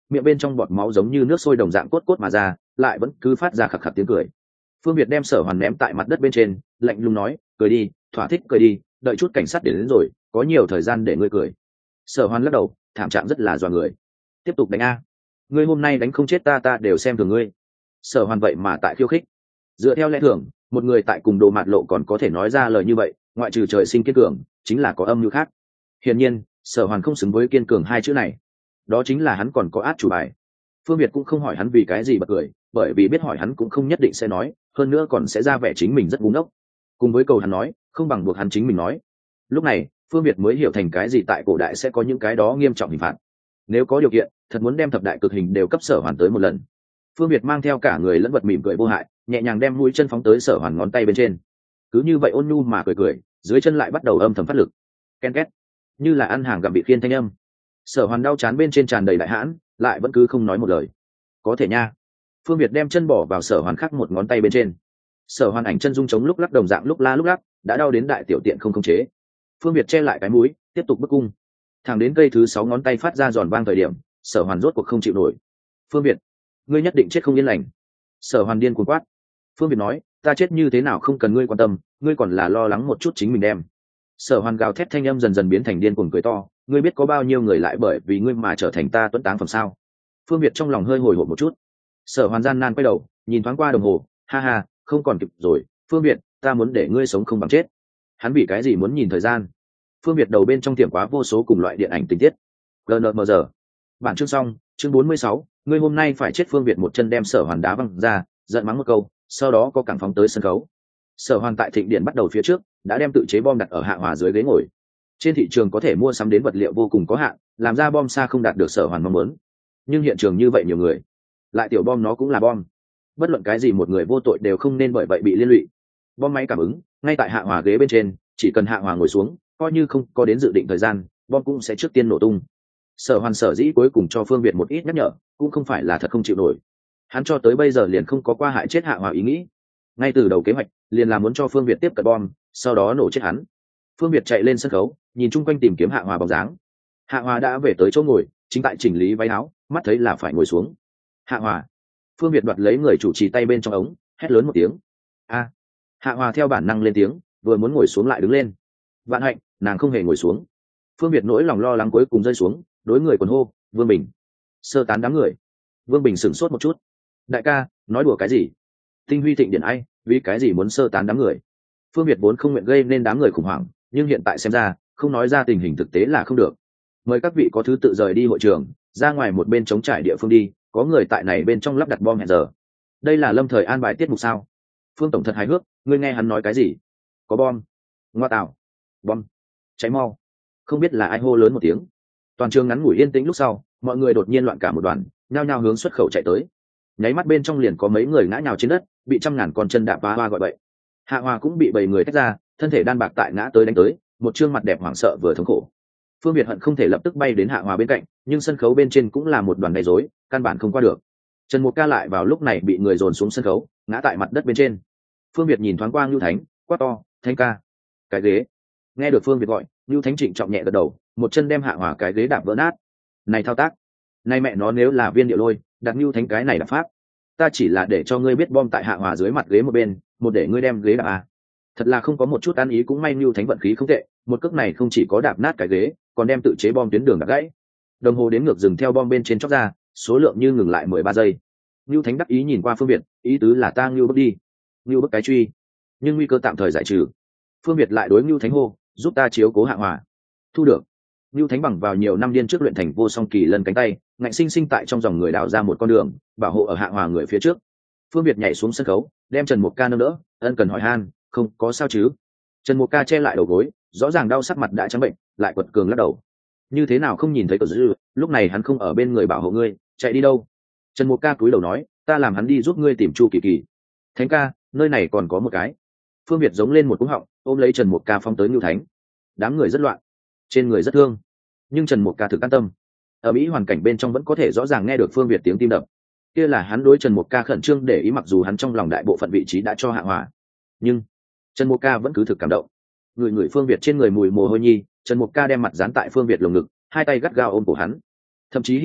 miệng bên trong bọt máu giống như nước sôi đồng dạng cốt cốt mà ra, lại vẫn cứ phát ra khạc khạc tiếng cười. Phương Việt đem Sở Hoàn ném tại mặt đất bên trên, lạnh lùng nói, cười đi, thỏa thích cười đi, đợi chút cảnh sát đến rồi, có nhiều thời gian để ngươi cười. Sở Hoàn lắc đầu, thảm trạng rất là dọa người. Tiếp tục đánh a, ngươi hôm nay đánh không chết ta đều xem thường ngươi. Sở Hoàn vậy mà tại khiêu khích. Dựa theo lẽ thường, một người tại cùng đồ mạt lộ còn có thể nói ra lời như vậy, ngoại trừ trời sinh kiên cường, chính là có âm mưu khác. Hiển nhiên, Sở Hoàn không xứng với kiên cường hai chữ này. Đó chính là hắn còn có át chủ bài. Phương Việt cũng không hỏi hắn vì cái gì bật cười, bởi vì biết hỏi hắn cũng không nhất định sẽ nói, hơn nữa còn sẽ ra vẻ chính mình rất ngu ngốc. Cùng với cầu hắn nói, không bằng buộc hắn chính mình nói. Lúc này, Phương Việt mới hiểu thành cái gì tại cổ đại sẽ có những cái đó nghiêm trọng hình phạt. Nếu có điều kiện, thật muốn đem thập đại cực hình đều cấp Sở Hoàn tới một lần. Phương Việt mang theo cả người lẫn vật mỉm cười vô hại, nhẹ nhàng đem mũi chân phóng tới Sở Hoàn ngón tay bên trên. Cứ như vậy ôn nhu mà cười cười, dưới chân lại bắt đầu âm thầm phát lực. Ken két, như là ăn hàng gặm bị khiên thanh âm. Sở Hoàn đau chán bên trên tràn đầy đại hãn, lại vẫn cứ không nói một lời. Có thể nha. Phương Việt đem chân bỏ vào Sở Hoàn khác một ngón tay bên trên. Sở Hoàn ảnh chân rung chống lúc lắc đồng dạng lúc la lúc lắc, đã đau đến đại tiểu tiện không khống chế. Phương Việt che lại cái mũi, tiếp tục bức cung. Thẳng đến cây thứ 6 ngón tay phát ra giòn vang thời điểm, Sở Hoàn rốt cuộc không chịu nổi. Phương Việt, ngươi nhất định chết không yên lành. Sở Hoàn điên cuồng quát. Phương Việt nói, ta chết như thế nào không cần ngươi quan tâm, ngươi còn là lo lắng một chút chính mình đem. Sở Hoàn gào thét thanh âm dần dần biến thành điên cuồng cười to, ngươi biết có bao nhiêu người lại bởi vì ngươi mà trở thành ta tuấn táng phẩm sao? Phương Việt trong lòng hơi hồi hộp một chút. Sở Hoàn gian nan quay đầu, nhìn thoáng qua đồng hồ, ha ha, không còn kịp rồi, Phương Việt, ta muốn để ngươi sống không bằng chết. Hắn vì cái gì muốn nhìn thời gian? Phương Việt đầu bên trong tiệm quá vô số cùng loại điện ảnh tình tiết. GNMR. Bản chương xong, chương 46, ngươi hôm nay phải chết. Phương Việt một chân đem Sở Hoàn đá văng ra, giận mắng một câu, sau đó có cẳng phóng tới sân khấu. Sở Hoàn tại thịnh điện bắt đầu phía trước, đã đem tự chế bom đặt ở Hạ Hòa dưới ghế ngồi. Trên thị trường có thể mua sắm đến vật liệu vô cùng có hạn, làm ra bom xa không đạt được Sở Hoàn mong muốn. Nhưng hiện trường như vậy nhiều người, lại tiểu bom nó cũng là bom. Bất luận cái gì một người vô tội đều không nên bởi vậy bị liên lụy. Bom máy cảm ứng ngay tại Hạ Hòa ghế bên trên, chỉ cần Hạ Hòa ngồi xuống, coi như không có đến dự định thời gian, bom cũng sẽ trước tiên nổ tung. Sở Hoàn sở dĩ cuối cùng cho Phương Việt một ít nhắc nhở, cũng không phải là thật không chịu nổi. Hắn cho tới bây giờ liền không có qua hại chết Hạ Hòa ý nghĩ. Ngay từ đầu kế hoạch, liền là muốn cho Phương Việt tiếp cận bom, sau đó nổ chết hắn. Phương Việt chạy lên sân khấu, nhìn chung quanh tìm kiếm Hạ Hòa bóng dáng. Hạ Hòa đã về tới chỗ ngồi, chính tại chỉnh lý váy áo, mắt thấy là phải ngồi xuống. Hạ Hòa. Phương Việt đoạt lấy người chủ trì tay bên trong ống, hét lớn một tiếng. A. Hạ Hòa theo bản năng lên tiếng, vừa muốn ngồi xuống lại đứng lên. Vạn hạnh, nàng không hề ngồi xuống. Phương Việt nỗi lòng lo lắng cuối cùng rơi xuống, đối người quần hô, Vương Bình. Sơ tán đám người. Vương Bình sửng sốt một chút. Đại ca, nói đùa cái gì? Tinh huy thịnh điện ai, vì cái gì muốn sơ tán đám người? Phương Việt vốn không nguyện gây nên đám người khủng hoảng, nhưng hiện tại xem ra, không nói ra tình hình thực tế là không được. Mời các vị có thứ tự rời đi hội trường, ra ngoài một bên trống trải địa phương đi, có người tại này bên trong lắp đặt bom hẹn giờ. Đây là lâm thời an bài tiết mục sao? Phương tổng thật hài hước, ngươi nghe hắn nói cái gì? Có bom. Ngoa tạo. Bom. Cháy mau. Không biết là ai hô lớn một tiếng. Toàn trường ngắn ngủi yên tĩnh lúc sau, mọi người đột nhiên loạn cả một đoàn, nhao nhao hướng xuất khẩu chạy tới. Nháy mắt bên trong liền có mấy người ngã nhào trên đất, bị trăm ngàn con chân đạp va gọi bậy. Hạ Hòa cũng bị 7 người tách ra, thân thể đan bạc tại ngã tới đánh tới, một trương mặt đẹp hoảng sợ vừa thống khổ. Phương Việt hận không thể lập tức bay đến Hạ Hòa bên cạnh, nhưng sân khấu bên trên cũng là một đoàn gây rối, căn bản không qua được. Trần Mục Ca lại vào lúc này bị người dồn xuống sân khấu, ngã tại mặt đất bên trên. Phương Việt nhìn thoáng qua Nưu Thánh, quát to, "Thánh ca!" Cái ghế. Nghe được Phương Việt gọi, Nưu Thánh trịnh trọng nhẹ gật đầu, một chân đem Hạ Hòa cái ghế đạp vỡ nát. Này thao tác, này mẹ nó nếu là Viên Điệu Lôi, đặt Nưu Thánh cái này là pháp. Ta chỉ là để cho ngươi biết bom tại Hạ Hòa dưới mặt ghế một bên, một để ngươi đem ghế đạp à. Thật là không có một chút ăn ý, cũng may Nưu Thánh vận khí không tệ, một cước này không chỉ có đạp nát cái ghế, còn đem tự chế bom tuyến đường đạp gãy. Đồng hồ đếm ngược dừng theo bom bên trên chót ra, số lượng như ngừng lại 13 giây. Nưu Thánh đắc ý nhìn qua Phương Việt, ý tứ là ta Nưu bước đi, Nưu bước cái truy, nhưng nguy cơ tạm thời giải trừ. Phương Việt lại đối Nưu Thánh hô, giúp ta chiếu cố Hạ Hòa. Thu được. Nưu Thánh bằng vào nhiều năm điên trước luyện thành vô song kỳ lân cánh tay, ngạnh sinh sinh tại trong dòng người đào ra một con đường, bảo hộ ở Hạ Hòa người phía trước. Phương Việt nhảy xuống sân khấu, đem Trần Mục Ca nâng đỡ, ân cần hỏi han, không có sao chứ? Trần Mục Ca che lại đầu gối, rõ ràng đau sắc mặt đã trắng bệnh, lại quật cường lắc đầu. Như thế nào không nhìn thấy cờ dư, lúc này hắn không ở bên người bảo hộ ngươi, chạy đi đâu? Trần Mục Ca cúi đầu nói, ta làm hắn đi giúp ngươi tìm Chu Kỳ Kỳ. Thánh ca, nơi này còn có một cái. Phương Việt giống lên một cú họng, ôm lấy Trần Mục Ca phong tới Nưu Thánh. Đám người rất loạn, trên người rất thương, nhưng Trần Mục Ca thực an tâm. Ở Mỹ hoàn cảnh bên trong vẫn có thể rõ ràng nghe được Phương Việt tiếng tim đập. Kia là hắn đối Trần Mục Ca khẩn trương để ý, mặc dù hắn trong lòng đại bộ phận vị trí đã cho Hạ Hòa, nhưng Trần Mục Ca vẫn cứ thực cảm động. Người Phương Việt trên người mùi mồ hôi nhi, Trần Mục Ca đem mặt dán tại Phương Việt lồng ngực, hai tay gắt gao ôm cổ hắn, thậm chí hy vọng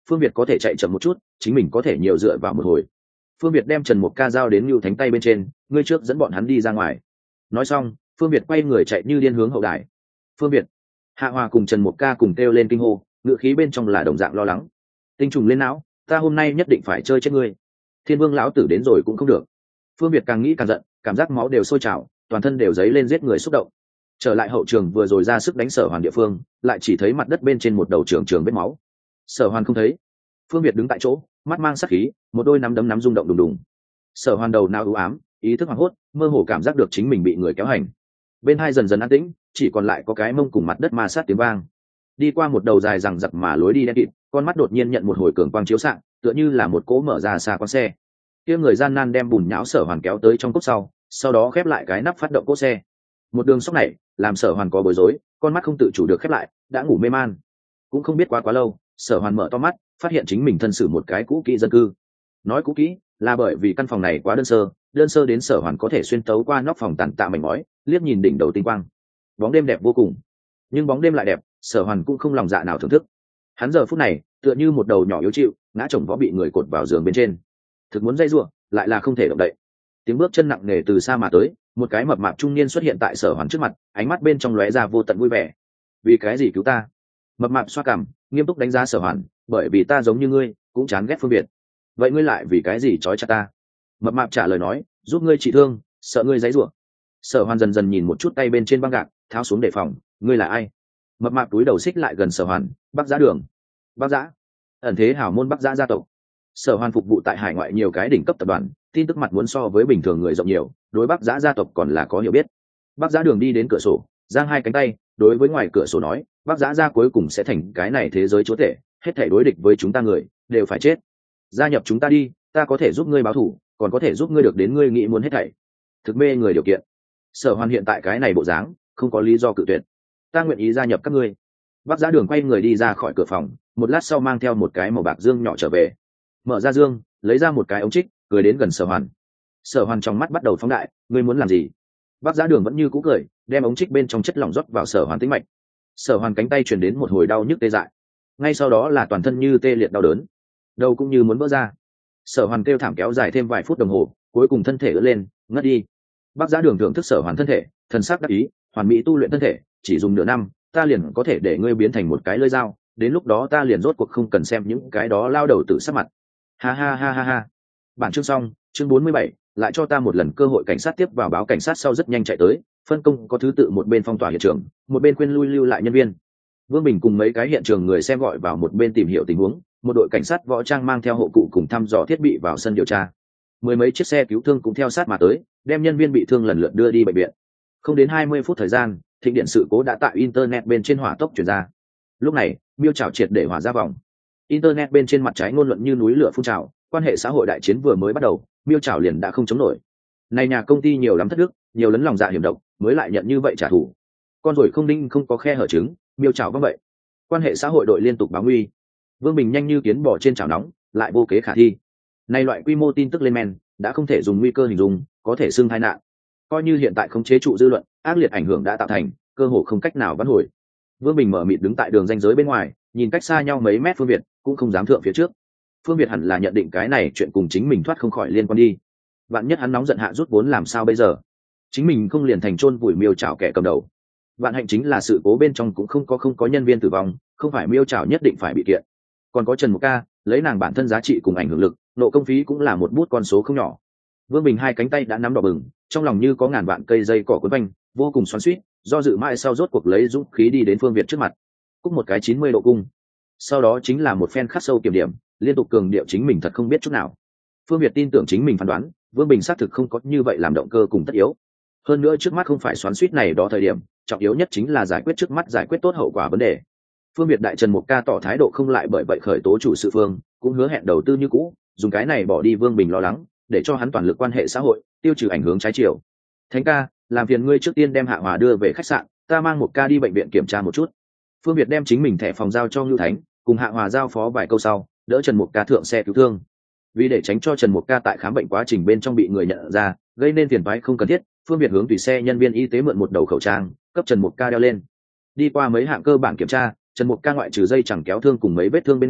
Phương Việt có thể chạy chậm một chút, chính mình có thể nhiều dựa vào một hồi. Phương Việt đem Trần Mục Ca giao đến Nưu Thánh tay bên trên, ngươi trước dẫn bọn hắn đi ra ngoài. Nói xong, Phương Việt quay người chạy như điên hướng hậu đài. Phương Việt, Hạ Hòa cùng Trần Mục Ca cùng kêu lên kinh hô, ngữ khí bên trong là đồng dạng lo lắng. Tinh trùng lên não, ta hôm nay nhất định phải chơi chết ngươi. Thiên Vương lão tử đến rồi cũng không được. Phương Việt càng nghĩ càng giận, cảm giác máu đều sôi trào, toàn thân đều dấy lên giết người xúc động. Trở lại hậu trường vừa rồi ra sức đánh Sở Hoàn địa phương, lại chỉ thấy mặt đất bên trên một đầu trường vết máu. Sở Hoàn không thấy. Phương Việt đứng tại chỗ, mắt mang sát khí, một đôi nắm đấm rung động đùng đùng. Sở Hoàn đầu não u ám, ý thức hoảng hốt, mơ hồ cảm giác được chính mình bị người kéo hành. Bên hai dần dần an tĩnh, chỉ còn lại có cái mông cùng mặt đất ma sát tiếng vang. Đi qua một đầu dài rằng giặc mà lối đi đen kịt, con mắt đột nhiên nhận một hồi cường quang chiếu xạ, tựa như là một cỗ mở ra xa con xe. Kia người gian nan đem bùn nhão Sở Hoàn kéo tới trong cốt sau đó khép lại cái nắp phát động cỗ xe. Một đường sóc này làm Sở Hoàn có bối rối, con mắt không tự chủ được khép lại, đã ngủ mê man. Cũng không biết quá lâu, Sở Hoàn mở to mắt, phát hiện chính mình thân xử một cái cũ kỹ dân cư. Nói cũ kỹ là bởi vì căn phòng này quá đơn sơ đến Sở Hoàn có thể xuyên tấu qua nóc phòng tàn tạ mảnh ngói, liếc nhìn đỉnh đầu tinh quang. Bóng đêm đẹp vô cùng, nhưng bóng đêm lại đẹp, Sở Hoàn cũng không lòng dạ nào thưởng thức. Hắn giờ phút này tựa như một đầu nhỏ yếu chịu, ngã chồng vó bị người cột vào giường bên trên, thực muốn dây giụa, lại là không thể động đậy. Tiếng bước chân nặng nề từ xa mà tới, một cái mập mạp trung niên xuất hiện tại Sở Hoàn trước mặt, ánh mắt bên trong lóe ra vô tận vui vẻ. Vì cái gì cứu ta? Mập mạp xoa cằm, nghiêm túc đánh giá Sở Hoàn, bởi vì ta giống như ngươi, cũng chán ghét Phương Việt. Vậy ngươi lại vì cái gì trói chặt ta? Mập mạp trả lời nói, giúp ngươi trị thương, sợ ngươi giãy giụa. Sở Hoàn dần dần nhìn một chút tay bên trên băng gạc, tháo xuống đề phòng, ngươi là ai? Mập mạp túi đầu xích lại gần Sở Hoàn, Bắc Giã Đường. Bắc Giã, ẩn thế hảo môn Bắc Giã gia tộc. Sở Hoàn phục vụ tại hải ngoại nhiều cái đỉnh cấp tập đoàn, tin tức mặt muốn so với bình thường người rộng nhiều, đối Bắc Giã gia tộc còn là có hiểu biết. Bắc Giã Đường đi đến cửa sổ, giang hai cánh tay, đối với ngoài cửa sổ nói, Bắc Giã gia cuối cùng sẽ thành cái này thế giới chúa tể, hết thảy đối địch với chúng ta người đều phải chết. Gia nhập chúng ta đi, ta có thể giúp ngươi báo thù, còn có thể giúp ngươi được đến ngươi nghĩ muốn hết thảy. Thực mê người điều kiện. Sở Hoàn hiện tại cái này bộ dáng, không có lý do cự tuyệt. Ta nguyện ý gia nhập các ngươi. Bắc Giã Đường quay người đi ra khỏi cửa phòng, một lát sau mang theo một cái màu bạc dương nhỏ trở về. Mở ra dương, lấy ra một cái ống trích, cười đến gần Sở Hoàn. Sở Hoàn trong mắt bắt đầu phóng đại, ngươi muốn làm gì? Bắc Giã Đường vẫn như cũ cười, đem ống trích bên trong chất lỏng rót vào Sở Hoàn tĩnh mạch. Sở Hoàn cánh tay truyền đến một hồi đau nhức tê dại, ngay sau đó là toàn thân như tê liệt đau đớn, đầu cũng như muốn vỡ ra. Sở Hoàn kêu thảm kéo dài thêm vài phút đồng hồ, cuối cùng thân thể ưỡn lên, ngất đi. Bắc Giã Đường thưởng thức Sở Hoàn thân thể, thần sắc đắc ý, hoàn mỹ tu luyện thân thể, chỉ dùng nửa năm, ta liền có thể để ngươi biến thành một cái lưỡi dao, đến lúc đó ta liền rốt cuộc không cần xem những cái đó lao đầu tự sát mặt. Ha ha ha ha ha. Bản chương xong, chương 47, lại cho ta một lần cơ hội. Cảnh sát tiếp vào báo cảnh sát sau rất nhanh chạy tới, phân công có thứ tự, một bên phong tỏa hiện trường, một bên khuyên lui lưu lại nhân viên. Vương Bình cùng mấy cái hiện trường người xem gọi vào một bên tìm hiểu tình huống, một đội cảnh sát võ trang mang theo hộ cụ cùng thăm dò thiết bị vào sân điều tra. Mười mấy chiếc xe cứu thương cũng theo sát mà tới, đem nhân viên bị thương lần lượt đưa đi bệnh viện. Không đến 20 phút thời gian, thịnh điện sự cố đã tại internet bên trên hỏa tốc truyền ra. Lúc này, miêu trảo triệt để hỏa ra vòng. Internet bên trên mặt trái ngôn luận như núi lửa phun trào, quan hệ xã hội đại chiến vừa mới bắt đầu, miêu trảo liền đã không chống nổi. Này nhà công ty nhiều lắm thất đức, nhiều lấn lòng dạ hiểm độc, mới lại nhận như vậy trả thù. Con rồi không đinh không có khe hở trứng, miêu trảo vâng vậy. Quan hệ xã hội đội liên tục báo nguy. Vương Bình nhanh như kiến bò trên chảo nóng, lại vô kế khả thi. Này loại quy mô tin tức lên men, đã không thể dùng nguy cơ hình dung, có thể xưng tai nạn. Coi như hiện tại không chế trụ dư luận, ác liệt ảnh hưởng đã tạo thành, cơ hồ không cách nào vãn hồi. Vương Bình mở mịt đứng tại đường ranh giới bên ngoài, nhìn cách xa nhau mấy mét Phương Việt, cũng không dám thượng phía trước. Phương Việt hẳn là nhận định cái này chuyện cùng chính mình thoát không khỏi liên quan đi. Vạn nhất hắn nóng giận hạ rút vốn làm sao bây giờ? Chính mình không liền thành chôn vùi miêu chảo kẻ cầm đầu. Vạn hạnh chính là sự cố bên trong cũng không có nhân viên tử vong, không phải miêu chảo nhất định phải bị kiện. Còn có Trần Mục Ca, lấy nàng bản thân giá trị cùng ảnh hưởng lực, nộ công phí cũng là một bút con số không nhỏ. Vương Bình hai cánh tay đã nắm đỏ bừng, trong lòng như có ngàn vạn cây dây cỏ quấn quanh, vô cùng xoắn xuýt, do dự mãi sau rốt cuộc lấy dũng khí đi đến Phương Việt trước mặt, cúc một cái 90 độ cung. Sau đó chính là một phen khắc sâu kiểm điểm, liên tục cường điệu chính mình thật không biết chút nào. Phương Việt tin tưởng chính mình phán đoán, Vương Bình xác thực không có như vậy làm động cơ cùng tất yếu. Hơn nữa trước mắt không phải xoắn xuýt này đó thời điểm, trọng yếu nhất chính là giải quyết trước mắt, giải quyết tốt hậu quả vấn đề. Phương Việt đại Trần Mục Ca tỏ thái độ không lại bởi vậy khởi tố chủ sự phương, cũng hứa hẹn đầu tư như cũ, dùng cái này bỏ đi Vương Bình lo lắng, để cho hắn toàn lực quan hệ xã hội, tiêu trừ ảnh hưởng trái chiều. Thánh ca, làm phiền ngươi trước tiên đem Hạ Hòa đưa về khách sạn, ta mang Mục Ca đi bệnh viện kiểm tra một chút. Phương Việt đem chính mình thẻ phòng giao cho Ngưu Thánh, cùng Hạ Hòa giao phó vài câu sau, đỡ Trần Mục Ca thượng xe cứu thương. Vì để tránh cho Trần Mục Ca tại khám bệnh quá trình bên trong bị người nhận ra, gây nên phiền toái không cần thiết, Phương Việt hướng tùy xe nhân viên y tế mượn một đầu khẩu trang, cấp Trần Mục Ca đeo lên. Đi qua mấy hạng cơ bản kiểm tra, Trần Mục Ca ngoại trừ dây chẳng kéo thương cùng mấy vết thương bên ngoài,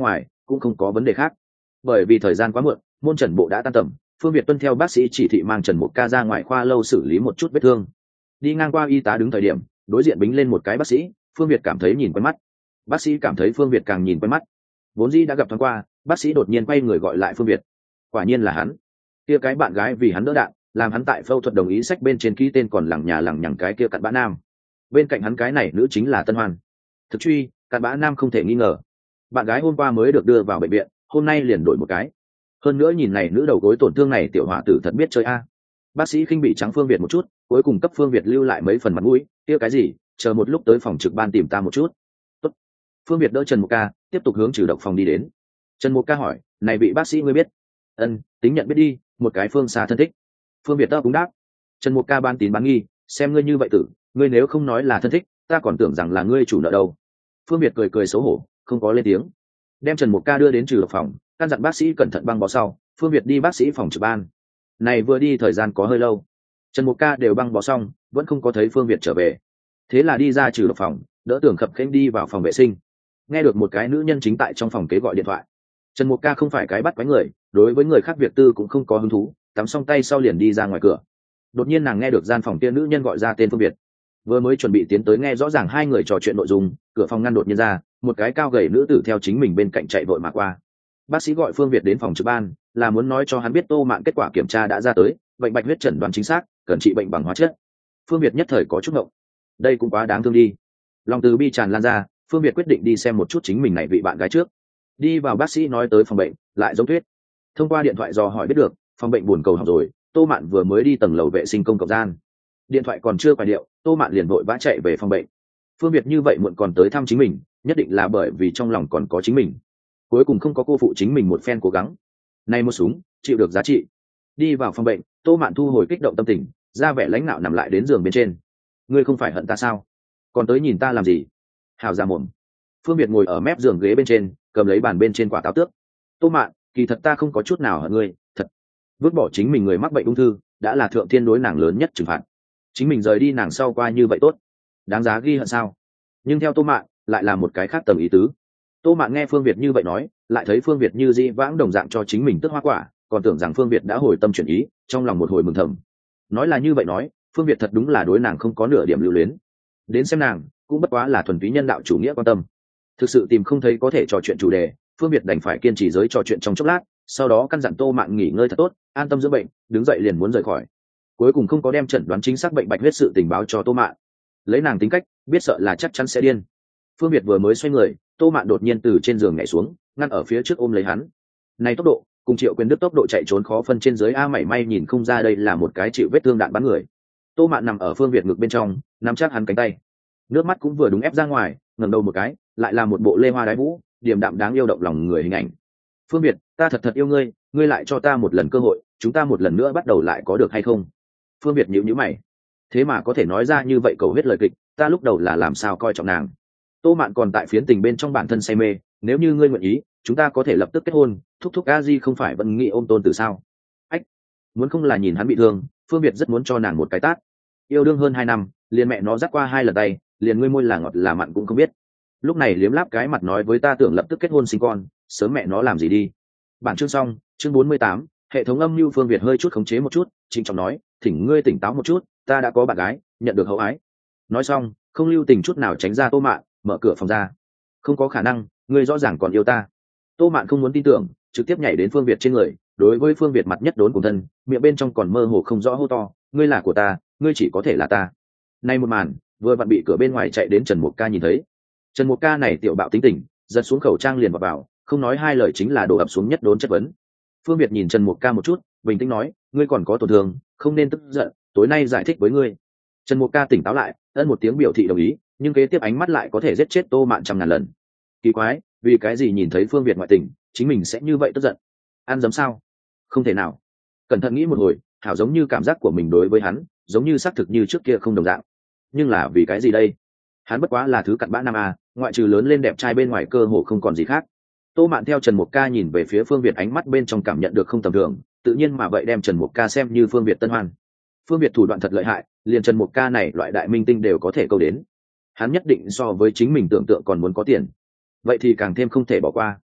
cũng không có vấn đề khác. Bởi vì thời gian quá muộn, môn trần bộ đã tan tầm, Phương Việt tuân theo bác sĩ chỉ thị mang Trần Mục Ca ra ngoài khoa lâu xử lý một chút vết thương. Đi ngang qua y tá đứng thời điểm, đối diện bính lên một cái bác sĩ, Phương Việt cảm thấy nhìn quen mắt. Bác sĩ cảm thấy Phương Việt càng nhìn quen mắt. Vốn dĩ đã gặp thoáng qua, bác sĩ đột nhiên quay người gọi lại Phương Việt. Quả nhiên là hắn. Kia cái bạn gái vì hắn đỡ đạn, làm hắn tại phẫu thuật đồng ý sách bên trên ký tên còn lằng nhà lằng nhằng cái kia cặn bã nam. Bên cạnh hắn cái này nữ chính là Tân Hoan. Thực truy, cặn bã nam không thể nghi ngờ. Bạn gái hôm qua mới được đưa vào bệnh viện, hôm nay liền đổi một cái. Hơn nữa nhìn này nữ đầu gối tổn thương này tiểu hỏa tử thật biết chơi a. Bác sĩ khinh bị trắng Phương Việt một chút, cuối cùng cấp Phương Việt lưu lại mấy phần mặt mũi, kia cái gì, chờ một lúc tới phòng trực ban tìm ta một chút. Tốt. Phương Việt đỡ Trần Mục Ca, tiếp tục hướng trừ độc phòng đi đến. Trần Mục Ca hỏi, này vị bác sĩ ngươi biết? Ân, tính nhận biết đi, một cái phương xa thân thích. Phương Việt cũng đáp. Trần Mục Ca ban tín bán nghi, xem ngươi như vậy tử, ngươi nếu không nói là thân thích, ta còn tưởng rằng là ngươi chủ nợ đâu. Phương Việt cười cười xấu hổ, không có lên tiếng. Đem Trần Mục Ca đưa đến trừ độc phòng, căn dặn bác sĩ cẩn thận băng bó sau, Phương Việt đi bác sĩ phòng trực ban. Này vừa đi thời gian có hơi lâu, Trần Mục Ca đều băng bó xong, vẫn không có thấy Phương Việt trở về. Thế là đi ra trừ độc phòng, đỡ Tưởng khập khênh đi vào phòng vệ sinh. Nghe được một cái nữ nhân chính tại trong phòng kế gọi điện thoại. Trần Mục Ca không phải cái bắt quái người, đối với người khác việc tư cũng không có hứng thú, tắm xong tay sau liền đi ra ngoài cửa. Đột nhiên nàng nghe được gian phòng kia nữ nhân gọi ra tên Phương Việt. Vừa mới chuẩn bị tiến tới nghe rõ ràng hai người trò chuyện nội dung, cửa phòng ngăn đột nhiên ra, một cái cao gầy nữ tử theo chính mình bên cạnh chạy vội mà qua. Bác sĩ gọi Phương Việt đến phòng trực ban, là muốn nói cho hắn biết Tô Mạn kết quả kiểm tra đã ra tới, bệnh bạch huyết chẩn đoán chính xác, cần trị bệnh bằng hóa chất. Phương Việt nhất thời có chút ngộng. Đây cũng quá đáng thương đi. Lòng từ bi tràn lan ra, Phương Việt quyết định đi xem một chút chính mình này vị bạn gái trước. Đi vào bác sĩ nói tới phòng bệnh, lại giống thuyết. Thông qua điện thoại dò hỏi biết được, phòng bệnh buồn cầu học rồi, Tô Mạn vừa mới đi tầng lầu vệ sinh công cộng gian. Điện thoại còn chưa quay điệu, Tô Mạn liền vội vã chạy về phòng bệnh. Phương Việt như vậy muộn còn tới thăm chính mình, nhất định là bởi vì trong lòng còn có chính mình. Cuối cùng không có cô phụ chính mình một phen cố gắng. Nay một súng, chịu được giá trị. Đi vào phòng bệnh, Tô Mạn thu hồi kích động tâm tình, ra vẻ lãnh nạo nằm lại đến giường bên trên. Ngươi không phải hận ta sao? Còn tới nhìn ta làm gì? Hào ra mồm. Phương Việt ngồi ở mép giường ghế bên trên, cầm lấy bàn bên trên quả táo tước. Tô Mạn, kỳ thật ta không có chút nào hận ngươi, thật. Vứt bỏ chính mình người mắc bệnh ung thư, đã là thượng thiên đối nàng lớn nhất trừng phạt. Chính mình rời đi nàng sau qua như vậy tốt, đáng giá ghi hận sao? Nhưng theo Tô Mạn, lại là một cái khác tầng ý tứ. Tô Mạn nghe Phương Việt như vậy nói, lại thấy Phương Việt như dĩ vãng đồng dạng cho chính mình tức hoa quả, còn tưởng rằng Phương Việt đã hồi tâm chuyển ý, trong lòng một hồi mừng thầm. Nói là như vậy nói, Phương Việt thật đúng là đối nàng không có nửa điểm lưu luyến. Đến xem nàng, cũng bất quá là thuần túy nhân đạo chủ nghĩa quan tâm. Thực sự tìm không thấy có thể trò chuyện chủ đề, Phương Việt đành phải kiên trì giới trò chuyện trong chốc lát, sau đó căn dặn Tô Mạn nghỉ ngơi thật tốt, an tâm dưỡng bệnh, đứng dậy liền muốn rời khỏi. Cuối cùng không có đem chẩn đoán chính xác bệnh bạch huyết sự tình báo cho Tô Mạn. Lấy nàng tính cách, biết sợ là chắc chắn sẽ điên. Phương Việt vừa mới xoay người, Tô Mạn đột nhiên từ trên giường nhảy xuống, ngăn ở phía trước ôm lấy hắn. Này tốc độ, cùng Triệu Quyền Đức tốc độ chạy trốn khó phân trên dưới a, mảy may nhìn không ra đây là một cái chịu vết thương đạn bắn người. Tô Mạn nằm ở Phương Việt ngực bên trong, nắm chắc hắn cánh tay. Nước mắt cũng vừa đúng ép ra ngoài, ngẩng đầu một cái, lại là một bộ lê hoa đái vũ, điềm đạm đáng yêu động lòng người hình ảnh. Phương Việt, ta thật thật yêu ngươi, ngươi lại cho ta một lần cơ hội, chúng ta một lần nữa bắt đầu lại có được hay không? Phương Việt nhíu nhíu mày. Thế mà có thể nói ra như vậy cầu hết lời kịch, ta lúc đầu là làm sao coi trọng nàng. Tô Mạn còn tại phiến tình bên trong bản thân say mê, nếu như ngươi nguyện ý, chúng ta có thể lập tức kết hôn, thúc thúc a di không phải vẫn nghĩ ôm tôn từ sao? Ách, muốn không là nhìn hắn bị thương, Phương Việt rất muốn cho nàng một cái tát. Yêu đương hơn 2 năm, liền mẹ nó dắt qua 2 lần tay, liền ngươi môi là ngọt là mặn cũng không biết. Lúc này liếm láp cái mặt nói với ta tưởng lập tức kết hôn sinh con, sớm mẹ nó làm gì đi. Bản chương xong, chương 48, hệ thống âm mưu. Phương Việt hơi chút khống chế một chút, trịnh trọng nói, thỉnh ngươi tỉnh táo một chút, ta đã có bạn gái, nhận được hậu ái. Nói xong, không lưu tình chút nào tránh ra Tô Mạn, mở cửa phòng ra. Không có khả năng, ngươi rõ ràng còn yêu ta. Tô Mạn không muốn tin tưởng, trực tiếp nhảy đến Phương Việt trên người, đối với Phương Việt mặt nhất đốn cùng thân, miệng bên trong còn mơ hồ không rõ hô to, ngươi là của ta, ngươi chỉ có thể là ta. Nay một màn, vừa vặn bị cửa bên ngoài chạy đến Trần Mục Ca nhìn thấy. Trần Mục Ca này tiểu bạo tính tình, giật xuống khẩu trang liền vào, không nói hai lời chính là đổ ập xuống nhất đốn chất vấn. Phương Việt nhìn Trần Mục Ca một chút, bình tĩnh nói, ngươi còn có tổn thương, không nên tức giận, tối nay giải thích với ngươi. Trần Mục Ca tỉnh táo lại, ân một tiếng biểu thị đồng ý, nhưng kế tiếp ánh mắt lại có thể giết chết Tô Mạn 100.000 lần. Kỳ quái, vì cái gì nhìn thấy Phương Việt ngoại tình, chính mình sẽ như vậy tức giận? Ăn dấm sao? Không thể nào. Cẩn thận nghĩ một hồi, hảo giống như cảm giác của mình đối với hắn, giống như xác thực như trước kia không đồng dạng. Nhưng là vì cái gì đây? Hắn bất quá là thứ cặn bã nam a, ngoại trừ lớn lên đẹp trai bên ngoài cơ hồ không còn gì khác. Tô Mạn theo Trần Mục Ca nhìn về phía Phương Việt, ánh mắt bên trong cảm nhận được không tầm thường, tự nhiên mà vậy đem Trần Mục Ca xem như Phương Việt tân hoan. Phương Việt thủ đoạn thật lợi hại, liền Trần Mục Ca này loại đại minh tinh đều có thể câu đến. Hắn nhất định so với chính mình tưởng tượng còn muốn có tiền, vậy thì càng thêm không thể bỏ qua.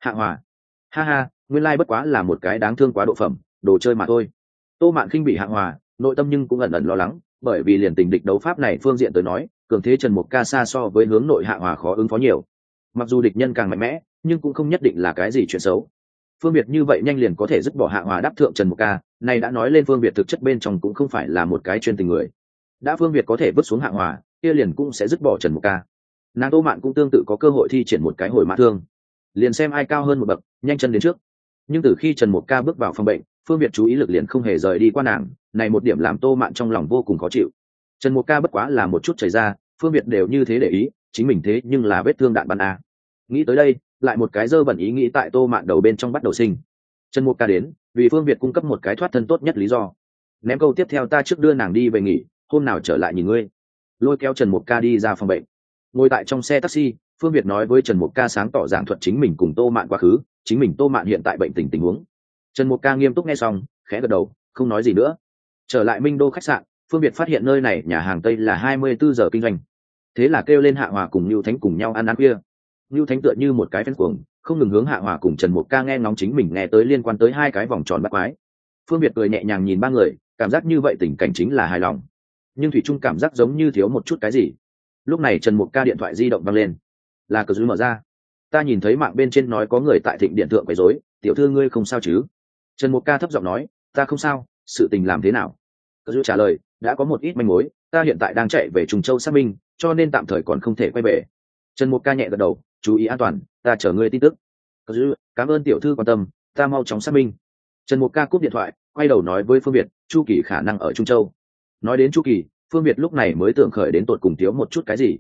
Hạ Hòa, ha ha, nguyên lai bất quá là một cái đáng thương quá độ phẩm, đồ chơi mà thôi. Tô Mạn khinh bị Hạ Hòa, nội tâm nhưng cũng ẩn ẩn lo lắng, bởi vì liền tình địch đấu pháp này phương diện tới nói, cường thế Trần Mục Ca xa so với hướng nội Hạ Hòa khó ứng phó nhiều. Mặc dù địch nhân càng mạnh mẽ, nhưng cũng không nhất định là cái gì chuyện xấu. Phương Việt như vậy nhanh liền có thể dứt bỏ Hạ Hòa đáp thượng Trần Mục Ca, này đã nói lên Phương Việt thực chất bên trong cũng không phải là một cái chuyên tình người. Đã Phương Việt có thể vứt xuống Hạ Hòa, kia liền cũng sẽ dứt bỏ Trần Mục Ca. Nàng Tô Mạn cũng tương tự có cơ hội thi triển một cái hồi mã thương, liền xem ai cao hơn một bậc, nhanh chân đến trước. Nhưng từ khi Trần Mục Ca bước vào phòng bệnh, Phương Việt chú ý lực liền không hề rời đi qua nàng, này một điểm làm Tô Mạn trong lòng vô cùng khó chịu. Trần Mục Ca bất quá là một chút chảy ra, Phương Việt đều như thế để ý, chính mình thế nhưng là vết thương đạn bắn a. Nghĩ tới đây, lại một cái dơ bẩn ý nghĩ tại Tô Mạn đầu bên trong bắt đầu sinh. Trần Mục Ca đến, vì Phương Việt cung cấp một cái thoát thân tốt nhất lý do. Ném câu tiếp theo ta trước đưa nàng đi về nghỉ, hôm nào trở lại nhìn ngươi. Lôi kéo Trần Mục Ca đi ra phòng bệnh. Ngồi tại trong xe taxi, Phương Việt nói với Trần Mục Ca sáng tỏ giảng thuật chính mình cùng Tô Mạn quá khứ, chính mình Tô Mạn hiện tại bệnh tình huống. Trần Mục Ca nghiêm túc nghe xong, khẽ gật đầu, không nói gì nữa. Trở lại Minh Đô khách sạn, Phương Việt phát hiện nơi này nhà hàng Tây là 24 giờ kinh doanh. Thế là kêu lên Hạ Hòa cùng Nưu Thánh cùng nhau ăn khuya. Nưu Thánh tựa như một cái phen cuồng, không ngừng hướng Hạ Hòa cùng Trần Mục Ca nghe ngóng chính mình nghe tới liên quan tới hai cái vòng tròn bắt quái. Phương Việt cười nhẹ nhàng nhìn ba người, cảm giác như vậy tình cảnh chính là hài lòng. Nhưng thủy chung cảm giác giống như thiếu một chút cái gì. Lúc này Trần Mục Ca điện thoại di động vang lên, là cờ dư mở ra. Ta nhìn thấy mạng bên trên nói có người tại Thịnh Điện thượng quấy rối, tiểu thư ngươi không sao chứ? Trần Mục Ca thấp giọng nói, ta không sao, sự tình làm thế nào? Cờ dư trả lời, đã có một ít manh mối, ta hiện tại đang chạy về Trùng Châu xác minh, cho nên tạm thời còn không thể quay về. Trần Mục Ca nhẹ gật đầu, chú ý an toàn, ta chờ ngươi tin tức. Cờ dư, cảm ơn tiểu thư quan tâm, ta mau chóng xác minh. Trần Mục Ca cúp điện thoại, quay đầu nói với Phương Việt, Chu Kỳ khả năng ở Trung Châu. Nói đến Chu Kỳ, Phương Việt lúc này mới tưởng khởi đến tột cùng thiếu một chút cái gì.